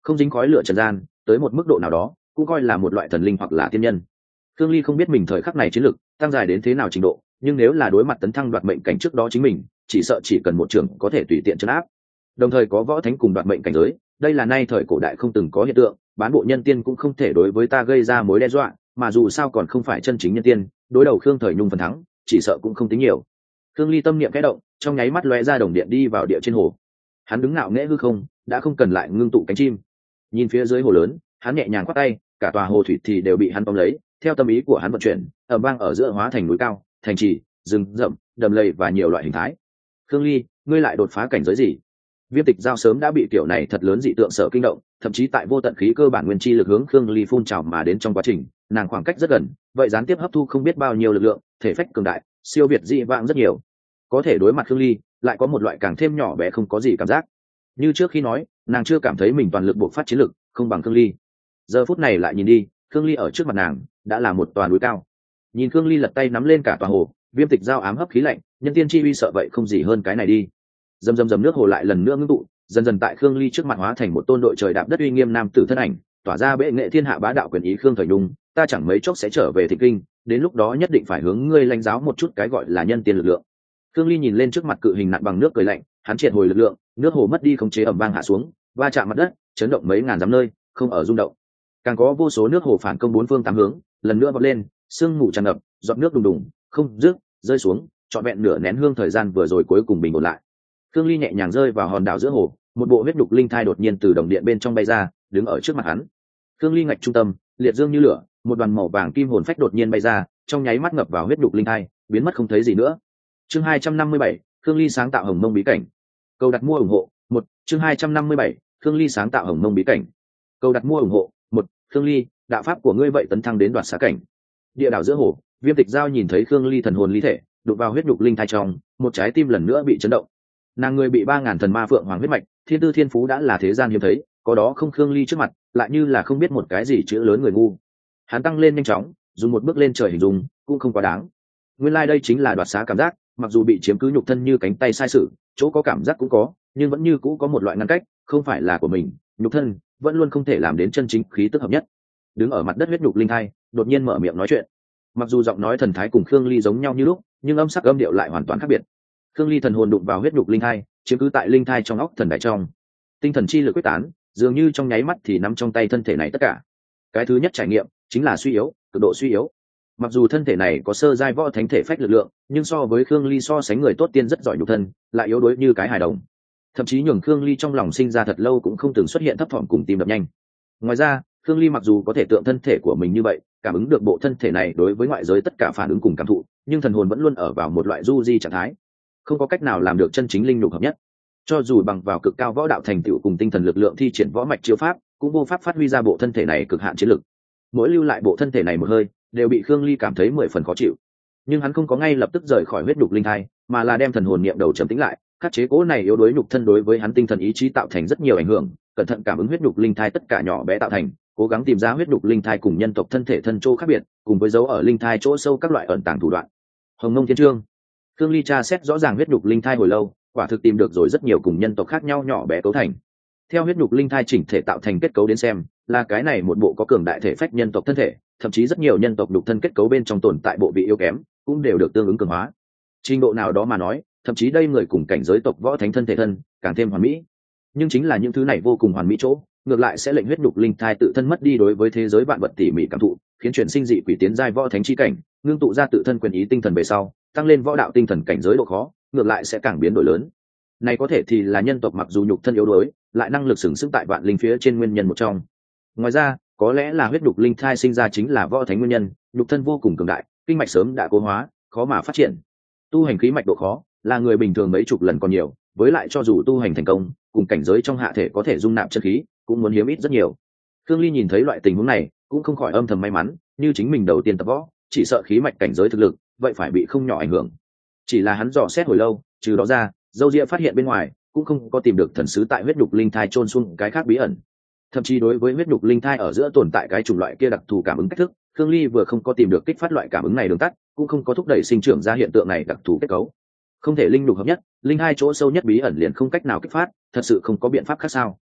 không dính khói lửa trần gian, tới một mức độ nào đó cũng coi là một loại thần linh hoặc là tiên nhân. Thương Ly không biết mình thời khắc này chiến lực tăng dài đến thế nào trình độ, nhưng nếu là đối mặt tấn thăng đoạt mệnh cảnh trước đó chính mình, chỉ sợ chỉ cần một trường có thể tùy tiện trấn áp. Đồng thời có võ thánh cùng đoạt mệnh cảnh giới, đây là nay thời cổ đại không từng có hiện tượng, bán bộ nhân tiên cũng không thể đối với ta gây ra mối đe dọa, mà dù sao còn không phải chân chính nhân tiên, đối đầu Khương Thời Nhung phần thắng, chỉ sợ cũng không tính nhiều. Thương Ly tâm niệm khẽ động, trong nháy mắt lóe ra đồng điện đi vào địa trên hồ. Hắn đứng ngạo nghễ hư không, đã không cần lại ngưng tụ cánh chim. Nhìn phía dưới hồ lớn, hắn nhẹ nhàng quát tay, cả tòa hồ thủy thì đều bị hắn tóm lấy, theo tâm ý của hắn vận chuyển, ầm vang ở giữa hóa thành núi cao, thành trì, rừng rậm, đầm lầy và nhiều loại hình thái. Khương Ly, ngươi lại đột phá cảnh giới gì? Viêm Tịch Giao sớm đã bị kiểu này thật lớn dị tượng sợ kinh động, thậm chí tại vô tận khí cơ bản nguyên chi lực hướng Khương Ly phun trào mà đến trong quá trình, nàng khoảng cách rất gần, vậy gián tiếp hấp thu không biết bao nhiêu lực lượng, thể phách cường đại, siêu việt dị vãng rất nhiều. Có thể đối mặt Khương Ly, lại có một loại càng thêm nhỏ bé không có gì cảm giác. Như trước khi nói, nàng chưa cảm thấy mình toàn lực buộc phát chiến lực không bằng Khương Ly. Giờ phút này lại nhìn đi, Khương Ly ở trước mặt nàng đã là một tòa núi cao. Nhìn Khương Ly lật tay nắm lên cả tòa hồ, Viêm Tịch Giao ám hấp khí lạnh, nhân tiên chi uy sợ vậy không gì hơn cái này đi. Dầm dầm dầm nước hồ lại lần nữa ngưng tụ, dần dần tại Khương Ly trước mặt hóa thành một tôn đội trời đạp đất uy nghiêm nam tử thân ảnh, tỏa ra bệ nghệ thiên hạ bá đạo quyền ý. Khương Thời Nhung, ta chẳng mấy chốc sẽ trở về Thịnh Kinh, đến lúc đó nhất định phải hướng ngươi lãnh giáo một chút cái gọi là nhân tiên lực lượng. Khương Ly nhìn lên trước mặt cự hình nặn bằng nước cười lạnh, hắn triệt hồi lực lượng, nước hồ mất đi khống chế ầm vang hạ xuống, va chạm mặt đất, chấn động mấy ngàn dặm nơi, không ở rung động. Càng có vô số nước hồ phản công bốn phương tám hướng, lần nữa vọt lên, sương mù tràn ngập, giọt nước đùng đùng, không dứt, rơi xuống, trọn vẹn nửa nén hương thời gian vừa rồi cuối cùng bình ổn lại. Khương Ly nhẹ nhàng rơi vào hòn đảo giữa hồ, một bộ huyết nhục linh thai đột nhiên từ đồng điện bên trong bay ra, đứng ở trước mặt hắn. Khương Ly ngạch trung tâm, liệt dương như lửa, một đoàn màu vàng kim hồn phách đột nhiên bay ra, trong nháy mắt ngập vào huyết nhục linh thai, biến mất không thấy gì nữa. Chương 257, Khương Ly sáng tạo Hồng Mông bí cảnh. Câu đặt mua ủng hộ, 1, chương 257, Khương Ly sáng tạo Hồng Mông bí cảnh. Câu đặt mua ủng hộ, 1, Khương Ly, đạo pháp của ngươi vậy tấn thăng đến đoạt xá cảnh. Địa đảo giữa hồ, Viêm Tịch Giao nhìn thấy Khương Ly thần hồn ly thể, đụng vào huyết nhục linh thai trong, một trái tim lần nữa bị chấn động. Nàng người bị 3000 thần ma phượng hoàng huyết mạch, thiên tư thiên phú đã là thế gian hiếm thấy, có đó không Khương Ly trước mặt, lại như là không biết một cái gì chữ lớn người ngu. Hắn tăng lên nhanh chóng, dùng một bước lên trời hình dung, cũng không quá đáng. Nguyên lai đây chính là đoạt xá cảm giác, mặc dù bị chiếm cứ nhục thân như cánh tay sai sử, chỗ có cảm giác cũng có, nhưng vẫn như cũ có một loại ngăn cách, không phải là của mình, nhục thân vẫn luôn không thể làm đến chân chính khí tức hợp nhất. Đứng ở mặt đất huyết nhục linh thai, đột nhiên mở miệng nói chuyện. Mặc dù giọng nói thần thái cùng Khương Ly giống nhau như lúc, nhưng âm sắc âm điệu lại hoàn toàn khác biệt. Khương Ly thần hồn đụng vào huyết nhục linh thai, chiếm cứ tại linh thai trong óc thần đại trong. Tinh thần chi lực quyết tán, dường như trong nháy mắt thì nắm trong tay thân thể này tất cả. Cái thứ nhất trải nghiệm chính là suy yếu, cực độ suy yếu. Mặc dù thân thể này có sơ giai võ thánh thể phách lực lượng, nhưng so với Khương Ly so sánh người tốt tiên rất giỏi nhục thân, lại yếu đuối như cái hài đồng. Thậm chí nhường Khương Ly trong lòng sinh ra thật lâu cũng không từng xuất hiện thấp thỏm cùng tim đập nhanh. Ngoài ra, Khương Ly mặc dù có thể tượng thân thể của mình như vậy, cảm ứng được bộ thân thể này đối với ngoại giới tất cả phản ứng cùng cảm thụ, nhưng thần hồn vẫn luôn ở vào một loại du di trạng thái, không có cách nào làm được chân chính linh nhục hợp nhất. Cho dù bằng vào cực cao võ đạo thành tựu cùng tinh thần lực lượng thi triển võ mạch chiêu pháp, cũng vô pháp phát huy ra bộ thân thể này cực hạn chiến lực. Mỗi lưu lại bộ thân thể này một hơi, đều bị Khương Ly cảm thấy 10 phần khó chịu. Nhưng hắn không có ngay lập tức rời khỏi huyết nhục linh thai, mà là đem thần hồn niệm đầu trầm tĩnh lại, khắc chế cố này yếu đuối nhục thân đối với hắn tinh thần ý chí tạo thành rất nhiều ảnh hưởng, cẩn thận cảm ứng huyết nhục linh thai tất cả nhỏ bé tạo thành, cố gắng tìm ra huyết nhục linh thai cùng nhân tộc thân thể thân chỗ khác biệt, cùng với dấu ở linh thai chỗ sâu các loại ẩn tàng thủ đoạn. Hồng Mông Thiên Chương. Khương Ly tra xét rõ ràng huyết nhục linh thai hồi lâu, quả thực tìm được rồi rất nhiều cùng nhân tộc khác nhau nhỏ bé cấu thành. Theo huyết nhục linh thai chỉnh thể tạo thành kết cấu đến xem, là cái này một bộ có cường đại thể phách nhân tộc thân thể, thậm chí rất nhiều nhân tộc nhục thân kết cấu bên trong tồn tại bộ vị yếu kém, cũng đều được tương ứng cường hóa. Trình độ nào đó mà nói, thậm chí đây người cùng cảnh giới tộc võ thánh thân thể thân, càng thêm hoàn mỹ. Nhưng chính là những thứ này vô cùng hoàn mỹ chỗ, ngược lại sẽ lệnh huyết nhục linh thai tự thân mất đi đối với thế giới vạn vật tỉ mỉ cảm thụ, khiến chuyển sinh dị quỷ tiến giai võ thánh chi cảnh, ngưng tụ ra tự thân quyền ý tinh thần về sau, tăng lên võ đạo tinh thần cảnh giới độ khó, ngược lại sẽ càng biến đổi lớn. Này có thể thì là nhân tộc mặc dù nhục thân yếu đuối, lại năng lực sừng sững tại vạn linh phía trên nguyên nhân một trong. Ngoài ra, có lẽ là huyết nhục linh thai sinh ra chính là võ thánh nguyên nhân, nhục thân vô cùng cường đại, kinh mạch sớm đã cố hóa, khó mà phát triển. Tu hành khí mạch độ khó, là người bình thường mấy chục lần còn nhiều, với lại cho dù tu hành thành công, cùng cảnh giới trong hạ thể có thể dung nạp chân khí, cũng muốn hiếm ít rất nhiều. Khương Ly nhìn thấy loại tình huống này, cũng không khỏi âm thầm may mắn, như chính mình đầu tiên tập võ, chỉ sợ khí mạch cảnh giới thực lực, vậy phải bị không nhỏ ảnh hưởng. Chỉ là hắn dò xét hồi lâu, trừ đó ra, dâu ria phát hiện bên ngoài, cũng không có tìm được thần sứ tại huyết nhục linh thai chôn xuống cái khác bí ẩn. Thậm chí đối với huyết nhục linh thai ở giữa tồn tại cái chủng loại kia đặc thù cảm ứng cách thức, Khương Ly vừa không có tìm được kích phát loại cảm ứng này đường tắt, cũng không có thúc đẩy sinh trưởng ra hiện tượng này đặc thù kết cấu. Không thể linh nhục hợp nhất, linh hai chỗ sâu nhất bí ẩn liền không cách nào kích phát, thật sự không có biện pháp khác sao?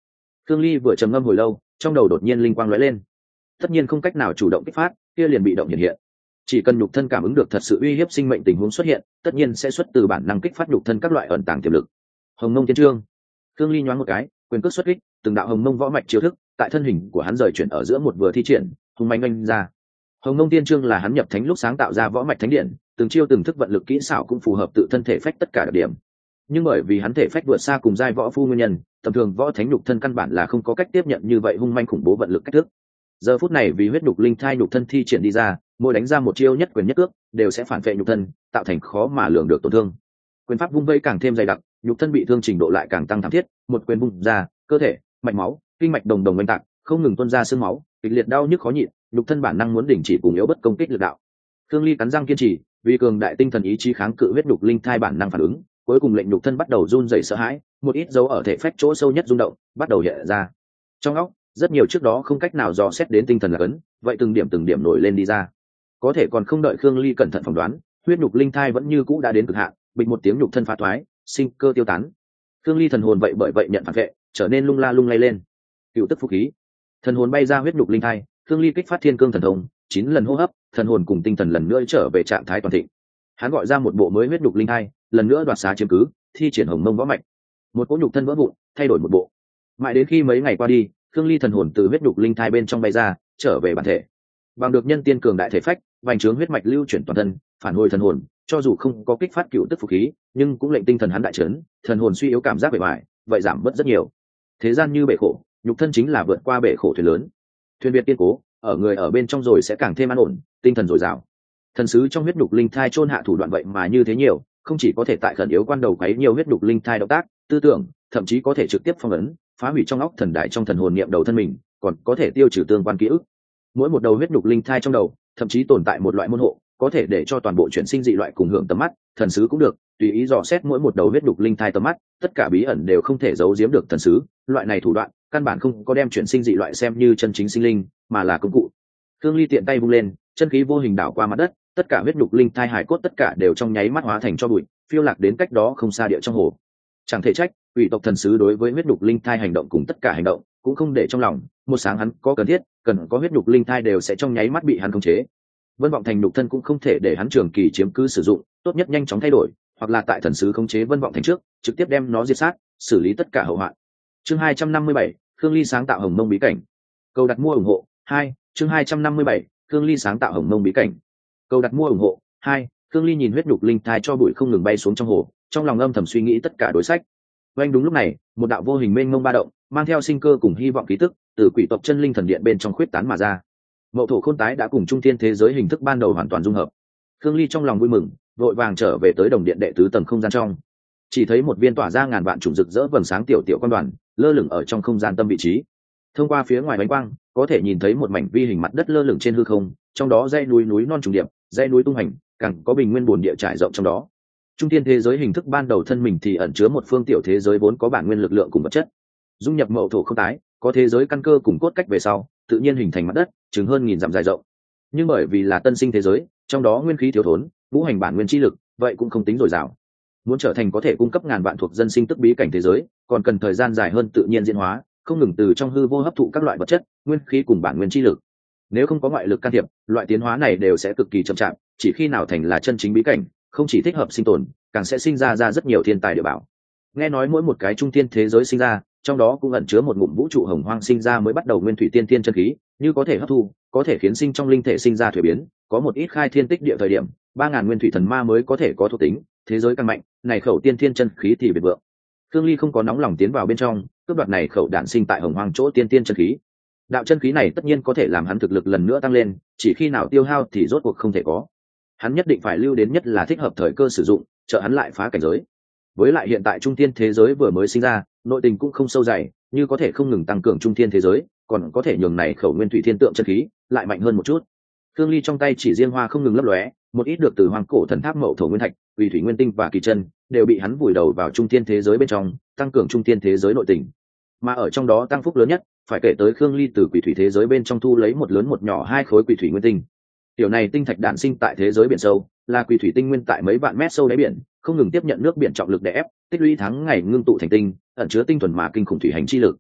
Khương Ly vừa trầm ngâm hồi lâu, trong đầu đột nhiên linh quang lóe lên. Tất nhiên không cách nào chủ động kích phát, kia liền bị động hiện hiện. Chỉ cần nhục thân cảm ứng được thật sự uy hiếp sinh mệnh tình huống xuất hiện, tất nhiên sẽ xuất từ bản năng kích phát nhục thân các loại ẩn tàng tiềm lực. Hồng Mông Tiên Trương. Khương Ly nhoáng một cái, quyền cước xuất kích, từng đạo hồng mông võ mạch chiêu thức, tại thân hình của hắn rời chuyển ở giữa một vừa thi triển, hùng mạnh anh ra. Hồng Mông Tiên Trương là hắn nhập thánh lúc sáng tạo ra võ mạch thánh điện, từng chiêu từng thức vận lực kỹ xảo cũng phù hợp tự thân thể phách tất cả đặc điểm. Nhưng bởi vì hắn thể phách vượt xa cùng giai võ phu nguyên nhân, tầm thường võ thánh nhục thân căn bản là không có cách tiếp nhận như vậy hung manh khủng bố vận lực cách thức. Giờ phút này vì huyết nhục linh thai nhục thân thi triển đi ra, mỗi đánh ra một chiêu nhất quyền nhất cước, đều sẽ phản vệ nhục thân, tạo thành khó mà lường được tổn thương. Quyền pháp vung vây càng thêm dày đặc, nhục thân bị thương trình độ lại càng tăng thảm thiết, một quyền vung ra, cơ thể, mạch máu, kinh mạch đồng đồng oanh tạc, không ngừng tuôn ra sương máu, kịch liệt đau nhức khó nhịn, nhục thân bản năng muốn đình chỉ cùng yếu bất công kích lực đạo. Khương Ly cắn răng kiên trì, vì cường đại tinh thần ý chí kháng cự huyết nhục linh thai bản năng phản ứng, cuối cùng lệnh nhục thân bắt đầu run rẩy sợ hãi, một ít dấu ở thể phách chỗ sâu nhất rung động, bắt đầu hiện ra. Trong óc, rất nhiều trước đó không cách nào dò xét đến tinh thần là cấn, vậy từng điểm nổi lên đi ra. Có thể còn không đợi Khương Ly cẩn thận phỏng đoán, huyết nhục linh thai vẫn như cũ đã đến cực hạn, bịch một tiếng nhục thân phá thoái, sinh cơ tiêu tán. Khương Ly thần hồn vậy bởi vậy nhận phản vệ, trở nên lung la lung lay lên. Cựu tức phúc khí, thần hồn bay ra huyết nhục linh thai, Khương Ly kích phát thiên cương thần thông, 9 lần hô hấp, thần hồn cùng tinh thần lần nữa trở về trạng thái toàn thịnh. Hắn gọi ra một bộ mới huyết nhục linh thai, lần nữa đoạt xá chiếm cứ, thi triển hồng mông võ mạch. Một cỗ nhục thân vỡ vụn, thay đổi một bộ. Mãi đến khi mấy ngày qua đi, Khương Ly thần hồn từ huyết nhục linh thai bên trong bay ra, trở về bản thể. Bằng được nhân tiên cường đại thể phách, vành trướng huyết mạch lưu chuyển toàn thân, phản hồi thần hồn, cho dù không có kích phát cựu tức phúc khí, nhưng cũng lệnh tinh thần hắn đại chấn, thần hồn suy yếu cảm giác bề ngoài, vậy giảm bớt rất nhiều. Thế gian như bể khổ, nhục thân chính là vượt qua bể khổ thuyền lớn. Thuyền việt kiên cố, ở người ở bên trong rồi sẽ càng thêm an ổn, tinh thần dồi dào. Thần sứ trong huyết nhục linh thai chôn hạ thủ đoạn vậy mà như thế nhiều, không chỉ có thể tại khẩn yếu quan đầu quấy nhiều huyết nhục linh thai động tác, tư tưởng, thậm chí có thể trực tiếp phong ấn, phá hủy trong óc thần đại trong thần hồn niệm đầu thân mình, còn có thể tiêu trừ tương quan ký ức. Mỗi một đầu huyết nhục linh thai trong đầu, thậm chí tồn tại một loại môn hộ, có thể để cho toàn bộ chuyển sinh dị loại cùng hưởng tầm mắt, thần sứ cũng được, tùy ý dò xét mỗi một đầu huyết nhục linh thai tầm mắt, tất cả bí ẩn đều không thể giấu giếm được thần sứ. Loại này thủ đoạn, căn bản không có đem chuyển sinh dị loại xem như chân chính sinh linh, mà là công cụ. Khương Ly tiện tay vung lên, chân khí vô hình đảo qua mặt đất, tất cả huyết nhục linh thai hải cốt tất cả đều trong nháy mắt hóa thành tro bụi, phiêu lạc đến cách đó không xa địa trong hồ. Chẳng thể trách, quỷ tộc thần sứ đối với huyết nhục linh thai hành động cùng tất cả hành động cũng không để trong lòng, một sáng hắn có cần thiết, cần có huyết nhục linh thai đều sẽ trong nháy mắt bị hắn khống chế. Vân vọng thành nhục thân cũng không thể để hắn trường kỳ chiếm cứ sử dụng, tốt nhất nhanh chóng thay đổi, hoặc là tại thần sứ khống chế vân vọng thành trước, trực tiếp đem nó diệt sát, xử lý tất cả hậu hoạn. Chương 257, Khương Ly sáng tạo hồng mông bí cảnh. Câu đặt mua ủng hộ 2, chương 257, Khương Ly sáng tạo hồng mông bí cảnh. Câu đặt mua ủng hộ 2, Khương Ly nhìn huyết nhục linh thai cho bụi không ngừng bay xuống trong hồ, trong lòng âm thầm suy nghĩ tất cả đối sách. Oanh đúng lúc này, một đạo vô hình mênh mông ba động, mang theo sinh cơ cùng hy vọng khí tức, từ quỷ tộc chân linh thần điện bên trong khuyết tán mà ra. Mậu thổ khôn tái đã cùng trung thiên thế giới hình thức ban đầu hoàn toàn dung hợp. Khương Ly trong lòng vui mừng, vội vàng trở về tới đồng điện đệ tứ tầng không gian trong. Chỉ thấy một viên tỏa ra ngàn vạn trùng rực rỡ vầng sáng tiểu quan đoàn, lơ lửng ở trong không gian tâm vị trí. Thông qua phía ngoài bánh quang, có thể nhìn thấy một mảnh vi hình mặt đất lơ lửng trên hư không, trong đó dãy núi núi non trùng điệp, dãy núi tung hành, càng có bình nguyên bồn địa trải rộng trong đó. Trung thiên thế giới hình thức ban đầu thân mình thì ẩn chứa một phương tiểu thế giới vốn có bản nguyên lực lượng cùng vật chất. Dung nhập mậu thổ không tái, có thế giới căn cơ cùng cốt cách về sau, tự nhiên hình thành mặt đất, chừng hơn 1000 dặm dài rộng. Nhưng bởi vì là tân sinh thế giới, trong đó nguyên khí thiếu thốn, vũ hành bản nguyên chi lực, vậy cũng không tính dồi dào. Muốn trở thành có thể cung cấp ngàn vạn thuộc dân sinh tức bí cảnh thế giới, còn cần thời gian dài hơn tự nhiên diễn hóa, không ngừng từ trong hư vô hấp thụ các loại vật chất, nguyên khí cùng bản nguyên chi lực. Nếu không có ngoại lực can thiệp, loại tiến hóa này đều sẽ cực kỳ chậm chạp, chỉ khi nào thành là chân chính bí cảnh, không chỉ thích hợp sinh tồn, càng sẽ sinh ra rất nhiều thiên tài địa bảo. Nghe nói mỗi một cái trung thiên thế giới sinh ra, trong đó cũng ẩn chứa một ngụm vũ trụ hồng hoang sinh ra mới bắt đầu nguyên thủy tiên thiên chân khí, như có thể hấp thu, có thể khiến sinh trong linh thể sinh ra thuế biến, có một ít khai thiên tích địa thời điểm, 3000 nguyên thủy thần ma mới có thể có thuộc tính, thế giới càng mạnh, này khẩu tiên thiên chân khí thì biệt vượng. Khương Ly không có nóng lòng tiến vào bên trong, cướp đoạt này khẩu đạn sinh tại hồng hoang chỗ tiên thiên chân khí. Đạo chân khí này tất nhiên có thể làm hắn thực lực lần nữa tăng lên, chỉ khi nào tiêu hao thì rốt cuộc không thể có. Hắn nhất định phải lưu đến nhất là thích hợp thời cơ sử dụng, trợ hắn lại phá cảnh giới. Với lại hiện tại trung thiên thế giới vừa mới sinh ra, nội tình cũng không sâu dày, như có thể không ngừng tăng cường trung thiên thế giới, còn có thể nhường này khẩu nguyên thủy thiên tượng chân khí lại mạnh hơn một chút. Khương Ly trong tay chỉ riêng hoa không ngừng lấp lóe, một ít được từ hoàng cổ thần tháp mậu thổ nguyên thạch, uy thủy nguyên tinh và kỳ chân, đều bị hắn vùi đầu vào trung thiên thế giới bên trong, tăng cường trung thiên thế giới nội tình. Mà ở trong đó tăng phúc lớn nhất, phải kể tới Khương Ly từ quỷ thủy thế giới bên trong thu lấy một lớn một nhỏ 2 khối quỷ thủy nguyên tinh. Tiểu này tinh thạch đạn sinh tại thế giới biển sâu, là quỷ thủy tinh nguyên tại mấy vạn mét sâu đáy biển, không ngừng tiếp nhận nước biển trọng lực đè ép, tích lũy tháng ngày ngưng tụ thành tinh, ẩn chứa tinh thuần mà kinh khủng thủy hành chi lực.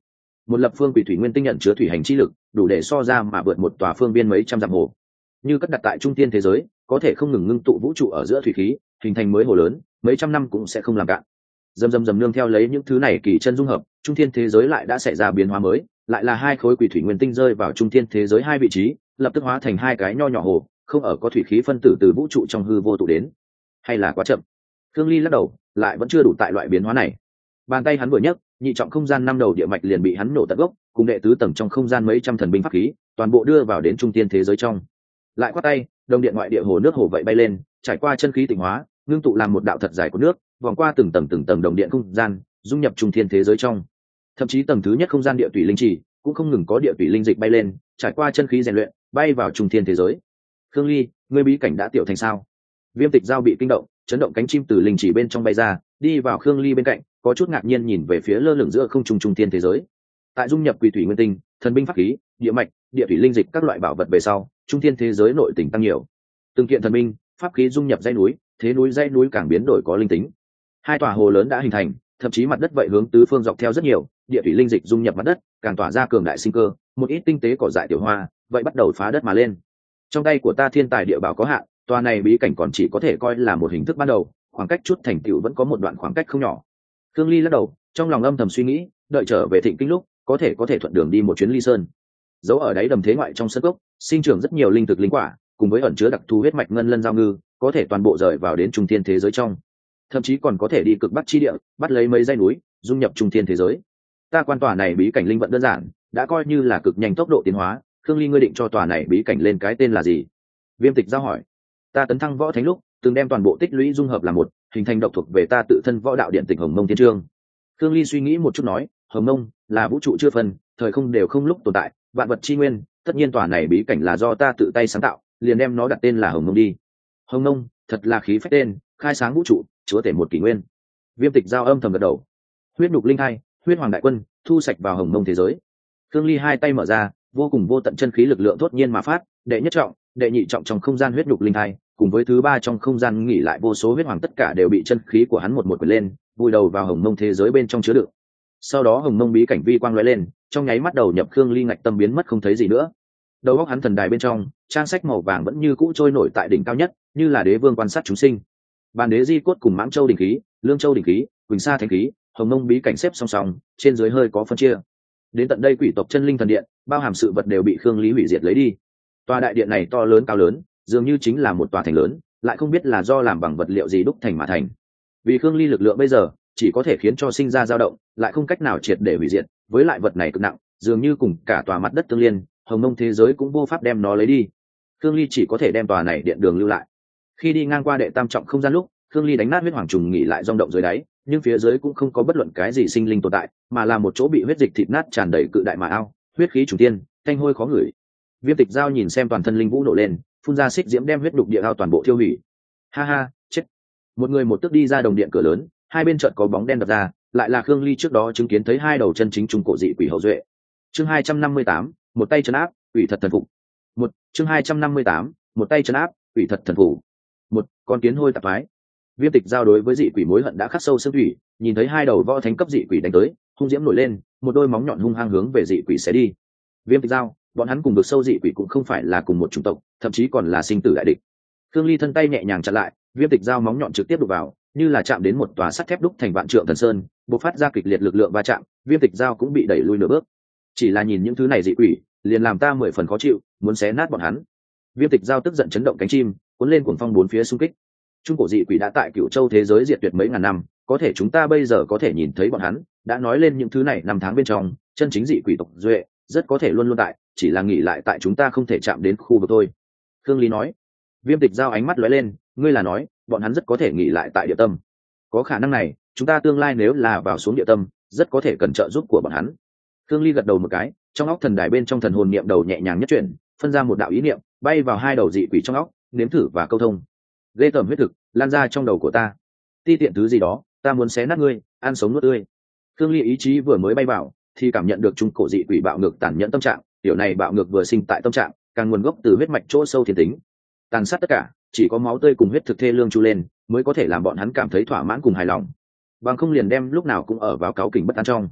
một lập phương quỷ thủy nguyên tinh nhận chứa thủy hành chi lực đủ để so ra mà vượt một tòa phương biên mấy trăm dặm hồ, như cất đặt tại trung tiên thế giới có thể không ngừng ngưng tụ vũ trụ ở giữa thủy khí hình thành mới hồ lớn, mấy trăm năm cũng sẽ không làm cạn. Dầm nương theo lấy những thứ này kỳ chân dung hợp, trung thiên thế giới lại đã xảy ra biến hóa mới, lại là hai khối quỷ thủy nguyên tinh rơi vào trung thiên thế giới hai vị trí, lập tức hóa thành hai cái nho nhỏ hồ, không ở có thủy khí phân tử từ vũ trụ trong hư vô tụ đến. Hay là quá chậm. Thương Ly lắc đầu, lại vẫn chưa đủ tại loại biến hóa này. Bàn tay hắn vừa nhấc, nhị trọng không gian năm đầu địa mạch liền bị hắn nổ tận gốc, cùng đệ tứ tầng trong không gian mấy trăm thần binh pháp khí, toàn bộ đưa vào đến trung tiên thế giới trong. Lại quát tay, đồng điện ngoại địa hồ nước hồ vậy bay lên, trải qua chân khí tịnh hóa, ngưng tụ làm một đạo thật dài của nước, vòng qua từng tầng đồng điện không gian, dung nhập trung thiên thế giới trong. Thậm chí tầng thứ nhất không gian địa tủy linh trì cũng không ngừng có địa tủy linh dịch bay lên, trải qua chân khí rèn luyện, bay vào trung thiên thế giới. Khương Ly, ngươi bí cảnh đã tiểu thành sao? Viêm Tịch Giao bị kinh động, chấn động cánh chim từ linh trì bên trong bay ra, đi vào Khương Ly bên cạnh, có chút ngạc nhiên nhìn về phía lơ lửng giữa không trung trung thiên thế giới. Tại dung nhập quỷ thủy nguyên tinh, thần binh pháp khí, địa mạch, địa thủy linh dịch các loại bảo vật về sau, trung thiên thế giới nội tình tăng nhiều. Từng kiện thần binh, pháp khí dung nhập dãy núi, thế núi dãy núi càng biến đổi có linh tính. Hai tòa hồ lớn đã hình thành, thậm chí mặt đất vậy hướng tứ phương dọc theo rất nhiều, địa thủy linh dịch dung nhập mặt đất, càng tỏa ra cường đại sinh cơ, một ít tinh tế cỏ dại tiểu hoa, vậy bắt đầu phá đất mà lên. Trong tay của ta thiên tài địa bảo có hạn, tòa này bí cảnh còn chỉ có thể coi là một hình thức ban đầu, khoảng cách chút thành tựu vẫn có một đoạn khoảng cách không nhỏ. Thương Ly lắc đầu, trong lòng âm thầm suy nghĩ, đợi trở về Thịnh Kinh lúc, có thể thuận đường đi một chuyến Ly Sơn. Giấu ở đáy đầm thế ngoại trong sân gốc, sinh trưởng rất nhiều linh thực linh quả, cùng với ẩn chứa đặc thù huyết mạch ngân lân giao ngư, có thể toàn bộ rời vào đến trung thiên thế giới trong. Thậm chí còn có thể đi cực bắc chi địa, bắt lấy mấy dãy núi, dung nhập trung thiên thế giới. Ta quan tòa này bí cảnh linh vận đơn giản, đã coi như là cực nhanh tốc độ tiến hóa. Khương Ly, ngươi định cho tòa này bí cảnh lên cái tên là gì? Viêm Tịch Giao hỏi. Ta tấn thăng võ thánh lúc, từng đem toàn bộ tích lũy dung hợp làm một, hình thành độc thuộc về ta tự thân võ đạo điện tịch Hồng Mông Thiên Chương. Khương Ly suy nghĩ một chút nói, Hồng Mông là vũ trụ chưa phân, thời không đều không lúc tồn tại, vạn vật chi nguyên, tất nhiên tòa này bí cảnh là do ta tự tay sáng tạo, liền đem nó đặt tên là Hồng Mông đi. Hồng Mông, thật là khí phách tên, khai sáng vũ trụ, chúa tể một kỷ nguyên. Viêm Tịch Giao âm thầm gật đầu. Huyết nhục linh hai, huyết hoàng đại quân, thu sạch vào Hồng Mông thế giới. Khương Ly hai tay mở ra, vô cùng vô tận chân khí lực lượng thốt nhiên mà phát, đệ nhất trọng, đệ nhị trọng trong không gian huyết nhục linh hai, cùng với thứ ba trong không gian nghỉ lại vô số huyết hoàng, tất cả đều bị chân khí của hắn một quyển lên, vùi đầu vào Hồng Mông thế giới bên trong chứa đựng. Sau đó Hồng Mông bí cảnh vi quang lóe lên, trong nháy mắt đầu nhập Khương Ly ngạch tâm biến mất không thấy gì nữa. Đầu óc hắn thần đài bên trong, trang sách màu vàng vẫn như cũ trôi nổi tại đỉnh cao nhất, như là đế vương quan sát chúng sinh. Bàn đế di cốt cùng Mãng Châu đỉnh khí, Lương Châu đỉnh khí, Quỳnh Sa thánh khí, Hồng Mông bí cảnh xếp song song, trên dưới hơi có phân chia. Đến tận đây quỷ tộc chân linh thần điện, bao hàm sự vật đều bị Khương Lý hủy diệt lấy đi. Tòa đại điện này to lớn cao lớn, dường như chính là một tòa thành lớn, lại không biết là do làm bằng vật liệu gì đúc thành mà thành. Vì Khương Ly lực lượng bây giờ chỉ có thể khiến cho sinh ra dao động, lại không cách nào triệt để hủy diệt, với lại vật này cực nặng, dường như cùng cả tòa mặt đất tương liên, Hồng Mông thế giới cũng vô pháp đem nó lấy đi. Khương Ly chỉ có thể đem tòa này điện đường lưu lại. Khi đi ngang qua đệ tam trọng không gian lúc, Khương Ly đánh nát huyết hoàng trùng nghỉ lại rung động dưới đáy, nhưng phía dưới cũng không có bất luận cái gì sinh linh tồn tại, mà là một chỗ bị huyết dịch thịt nát tràn đầy cự đại mà ao, huyết khí trùng tiên, thanh hôi khó ngửi. Viêm Tịch Giao nhìn xem toàn thân linh vũ nổ lên, phun ra xích diễm đem huyết đục địa ao toàn bộ tiêu hủy. Ha ha, chết. Một người một tức đi ra đồng điện cửa lớn, hai bên chợt có bóng đen đập ra, lại là Khương Ly trước đó chứng kiến thấy hai đầu chân chính trung cổ dị quỷ hậu duệ. Chương 258, một tay trấn áp, quỷ thật thần phục. Chương 258, một tay trấn áp, quỷ thật thần phục. Con kiến hôi tạp phái. Viêm Tịch Giao đối với dị quỷ mối hận đã khắc sâu xương thủy, nhìn thấy hai đầu võ thánh cấp dị quỷ đánh tới, hung diễm nổi lên, một đôi móng nhọn hung hăng hướng về dị quỷ sẽ đi. Viêm Tịch Giao, bọn hắn cùng vực sâu dị quỷ cũng không phải là cùng một chủng tộc, thậm chí còn là sinh tử đại địch. Khương Ly thân tay nhẹ nhàng chặn lại, Viêm Tịch Giao móng nhọn trực tiếp đụng vào, như là chạm đến một tòa sắt thép đúc thành vạn trượng thần sơn, bộc phát ra kịch liệt lực lượng va chạm, Viêm Tịch Giao cũng bị đẩy lui nửa bước. Chỉ là nhìn những thứ này dị quỷ, liền làm ta 10 phần khó chịu, muốn xé nát bọn hắn. Viêm Tịch Giao tức giận chấn động cánh chim, cuốn lên cuồng phong bốn phía xung kích. Trung cổ dị quỷ đã tại Cửu Châu thế giới diệt tuyệt mấy ngàn năm, có thể chúng ta bây giờ có thể nhìn thấy bọn hắn, đã nói lên những thứ này năm tháng bên trong, chân chính dị quỷ tộc duệ, rất có thể luôn luôn tại, chỉ là nghỉ lại tại chúng ta không thể chạm đến khu vực thôi. Khương Lý nói. Viêm Tịch Giao ánh mắt lóe lên, ngươi là nói, bọn hắn rất có thể nghỉ lại tại địa tâm. Có khả năng này, chúng ta tương lai nếu là vào xuống địa tâm, rất có thể cần trợ giúp của bọn hắn. Khương Ly gật đầu một cái, trong óc thần đài bên trong thần hồn niệm đầu nhẹ nhàng nhất chuyển, phân ra một đạo ý niệm, bay vào hai đầu dị quỷ trong óc, nếm thử và câu thông. Ghê tởm huyết thực, lan ra trong đầu của ta. Ti tiện thứ gì đó, ta muốn xé nát ngươi, ăn sống nuốt tươi. Khương Ly ý chí vừa mới bay vào, thì cảm nhận được trung cổ dị quỷ bạo ngược tàn nhẫn tâm trạng, điều này bạo ngược vừa sinh tại tâm trạng, càng nguồn gốc từ huyết mạch chỗ sâu thiên tính. Tàn sát tất cả, chỉ có máu tươi cùng huyết thực thê lương chu lên, mới có thể làm bọn hắn cảm thấy thỏa mãn cùng hài lòng. Bằng không liền đem lúc nào cũng ở vào cáu kỉnh bất an trong.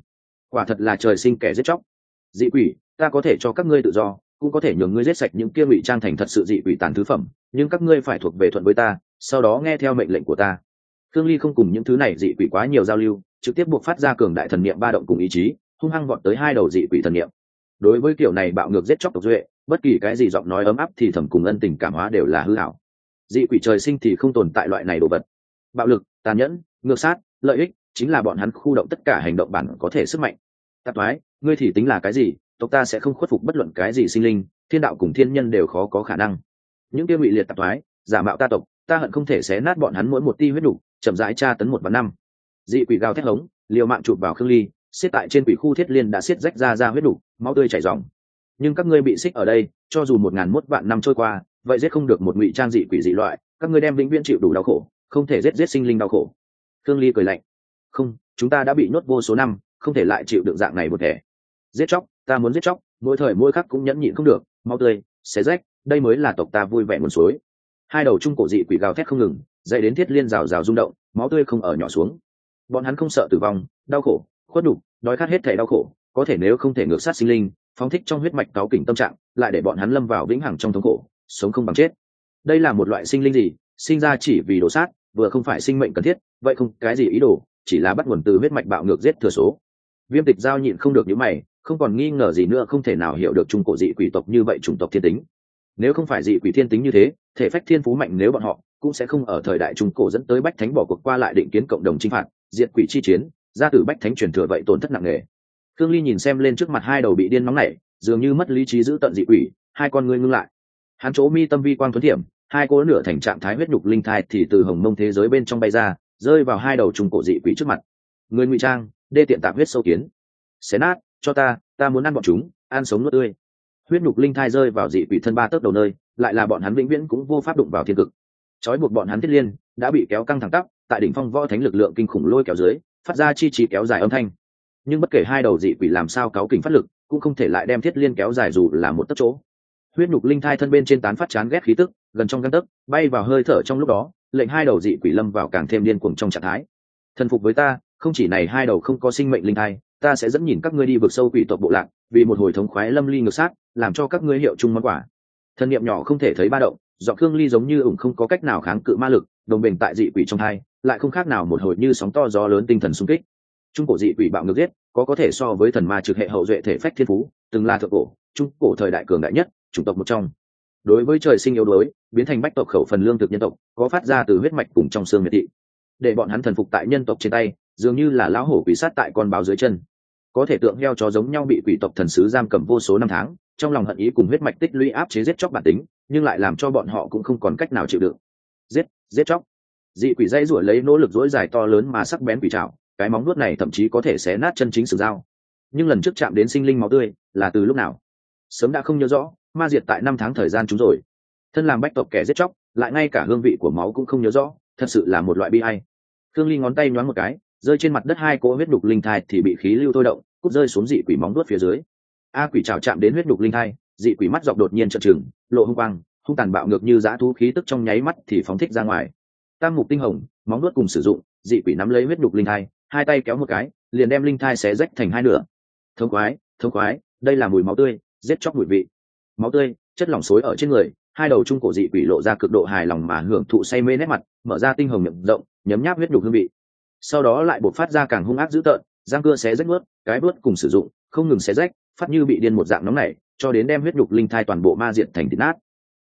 Quả thật là trời sinh kẻ giết chóc. Dị quỷ, ta có thể cho các ngươi tự do, cũng có thể nhường ngươi giết sạch những kia ngụy trang thành thật sự dị quỷ tàn thứ phẩm, nhưng các ngươi phải thuộc về thuận với ta, sau đó nghe theo mệnh lệnh của ta. Thương Ly không cùng những thứ này dị quỷ quá nhiều giao lưu, trực tiếp buộc phát ra cường đại thần niệm ba động cùng ý chí, hung hăng vọt tới hai đầu dị quỷ thần niệm. Đối với kiểu này bạo ngược giết chóc tộc duệ, bất kỳ cái gì giọng nói ấm áp thì thầm cùng ân tình cảm hóa đều là hư ảo. Dị quỷ trời sinh thì không tồn tại loại này đồ vật. Bạo lực, tàn nhẫn, ngược sát, lợi ích chính là bọn hắn khu động tất cả hành động bản có thể sức mạnh. Tạp thoái, ngươi thì tính là cái gì? Tộc ta sẽ không khuất phục bất luận cái gì sinh linh, thiên đạo cùng thiên nhân đều khó có khả năng. Những kia ngụy liệt tạp thoái, giả mạo ta tộc, ta hận không thể xé nát bọn hắn mỗi một ti huyết đủ, chậm rãi tra tấn 1 và 5. Dị quỷ gào thét hống, liều mạng chụp vào Khương Ly, xiết tại trên quỷ khu thiết liên đã xiết rách ra huyết đủ, máu tươi chảy ròng. Nhưng các ngươi bị xích ở đây, cho dù 1001 vạn năm trôi qua, vậy giết không được một ngụy trang dị quỷ dị loại, các ngươi đem vĩnh viễn chịu đủ đau khổ, không thể giết sinh linh đau khổ. Khương Ly cười lạnh, không, chúng ta đã bị nhốt vô số năm, không thể lại chịu đựng dạng này một thể. Giết chóc, ta muốn giết chóc, mỗi thời mỗi khắc cũng nhẫn nhịn không được, máu tươi, xé rách, đây mới là tộc ta vui vẻ nguồn suối. Hai đầu trung cổ dị quỷ gào thét không ngừng, dậy đến thiết liên rào rào rung động, máu tươi không ở nhỏ xuống. Bọn hắn không sợ tử vong, đau khổ, khuất nhục, đói khát hết thảy đau khổ, có thể nếu không thể ngược sát sinh linh, phóng thích trong huyết mạch cáu kỉnh tâm trạng, lại để bọn hắn lâm vào vĩnh hằng trong thống khổ, sống không bằng chết. Đây là một loại sinh linh gì, sinh ra chỉ vì đồ sát, vừa không phải sinh mệnh cần thiết, vậy không cái gì ý đồ, chỉ là bắt nguồn từ huyết mạch bạo ngược giết thừa số. Viêm Tịch Giao nhịn không được những mày, không còn nghi ngờ gì nữa, không thể nào hiểu được trung cổ dị quỷ tộc như vậy chủng tộc thiên tính. Nếu không phải dị quỷ thiên tính như thế, thể phách thiên phú mạnh, nếu bọn họ cũng sẽ không ở thời đại trung cổ dẫn tới bách thánh bỏ cuộc qua lại định kiến cộng đồng chinh phạt, diệt quỷ chi chiến, ra từ bách thánh truyền thừa vậy tổn thất nặng nề. Khương Ly nhìn xem lên trước mặt hai đầu bị điên nóng nảy, dường như mất lý trí giữ tận dị quỷ, hai con ngươi ngưng lại. Hắn chỗ mi tâm vi quang thuần thiểm, hai cỗ nửa thành trạng thái huyết nhục linh thai thì từ hồng mông thế giới bên trong bay ra, rơi vào hai đầu trung cổ dị quỷ trước mặt. Người ngụy trang, đê tiện tạp huyết sâu kiến, xé nát cho ta muốn ăn bọn chúng, ăn sống nuốt tươi. Huyết nhục linh thai rơi vào dị quỷ thân 3 tấc đầu nơi, lại là bọn hắn vĩnh viễn cũng vô pháp đụng vào thiên cực. Chói buộc bọn hắn thiết liên đã bị kéo căng thẳng tắp, tại đỉnh phong võ thánh lực lượng kinh khủng lôi kéo dưới, phát ra chi chi kéo dài âm thanh. Nhưng bất kể hai đầu dị quỷ làm sao cáu kỉnh phát lực, cũng không thể lại đem thiết liên kéo dài dù là một tấc chỗ. Huyết nhục linh thai thân bên trên tán phát chán ghét khí tức, gần trong gang tấc, bay vào hơi thở trong lúc đó, lệnh hai đầu dị quỷ lâm vào càng thêm điên cuồng trong trạng thái. Thần phục với ta, không chỉ này hai đầu không có sinh mệnh linh thai, ta sẽ dẫn nhìn các ngươi đi vực sâu quỷ tộc bộ lạc, vì một hồi thống khoái lâm ly ngược sát, làm cho các ngươi hiệu chung món quả. Thân niệm nhỏ không thể thấy ba động, giọng Khương Ly giống như ủng không có cách nào kháng cự ma lực, đồng bình tại dị quỷ trong thai, lại không khác nào một hồi như sóng to gió lớn tinh thần xung kích. Trung cổ dị quỷ bạo ngược giết, có thể so với thần ma trực hệ hậu duệ thể phách thiên phú, từng là thượng cổ, trung cổ thời đại cường đại nhất, chủng tộc một trong. Đối với trời sinh yếu đuối, biến thành bách tộc khẩu phần lương thực nhân tộc, có phát ra từ huyết mạch cùng trong xương miệt thị. Để bọn hắn thần phục tại nhân tộc trên tay, dường như là lão hổ quỷ sát tại con báo dưới chân. Có thể tượng heo chó giống nhau bị quỷ tộc thần sứ giam cầm vô số năm tháng, trong lòng hận ý cùng huyết mạch tích lũy áp chế giết chóc bản tính, nhưng lại làm cho bọn họ cũng không còn cách nào chịu đựng. Giết chóc. Dị quỷ dây rủa lấy nỗ lực dỗi dài to lớn mà sắc bén quỷ trảo, cái móng vuốt này thậm chí có thể xé nát chân chính sử dao. Nhưng lần trước chạm đến sinh linh máu tươi là từ lúc nào? Sớm đã không nhớ rõ, ma diệt tại 5 tháng thời gian chúng rồi. Thân làm bách tộc kẻ giết chóc, lại ngay cả hương vị của máu cũng không nhớ rõ, thật sự là một loại bi ai. Khương Ly ngón tay nhoáng một cái, rơi trên mặt đất hai cỗ huyết đục linh thai thì bị khí lưu thôi động, cút rơi xuống dị quỷ móng vuốt phía dưới. Quỷ trảo chạm đến huyết đục linh thai, dị quỷ mắt dọc đột nhiên trợn trừng, lộ hung quang, hung tàn bạo ngược như dã thú khí tức trong nháy mắt thì phóng thích ra ngoài. Tam mục tinh hồng, móng vuốt cùng sử dụng, dị quỷ nắm lấy huyết đục linh thai, hai tay kéo một cái, liền đem linh thai xé rách thành hai nửa. Thống khoái, đây là mùi máu tươi, giết chóc mùi vị. Máu tươi, chất lỏng xối ở trên người, hai đầu trung cổ dị quỷ lộ ra cực độ hài lòng mà hưởng thụ say mê nét mặt, mở ra tinh hồng miệng rộng, nhấm nháp huyết đục hương vị. Sau đó lại bộc phát ra càng hung ác dữ tợn, răng cưa xé rách nuốt, cái nuốt cùng sử dụng, không ngừng xé rách, phát như bị điên một dạng nóng nảy, cho đến đem huyết đục linh thai toàn bộ ma diệt thành thịt nát.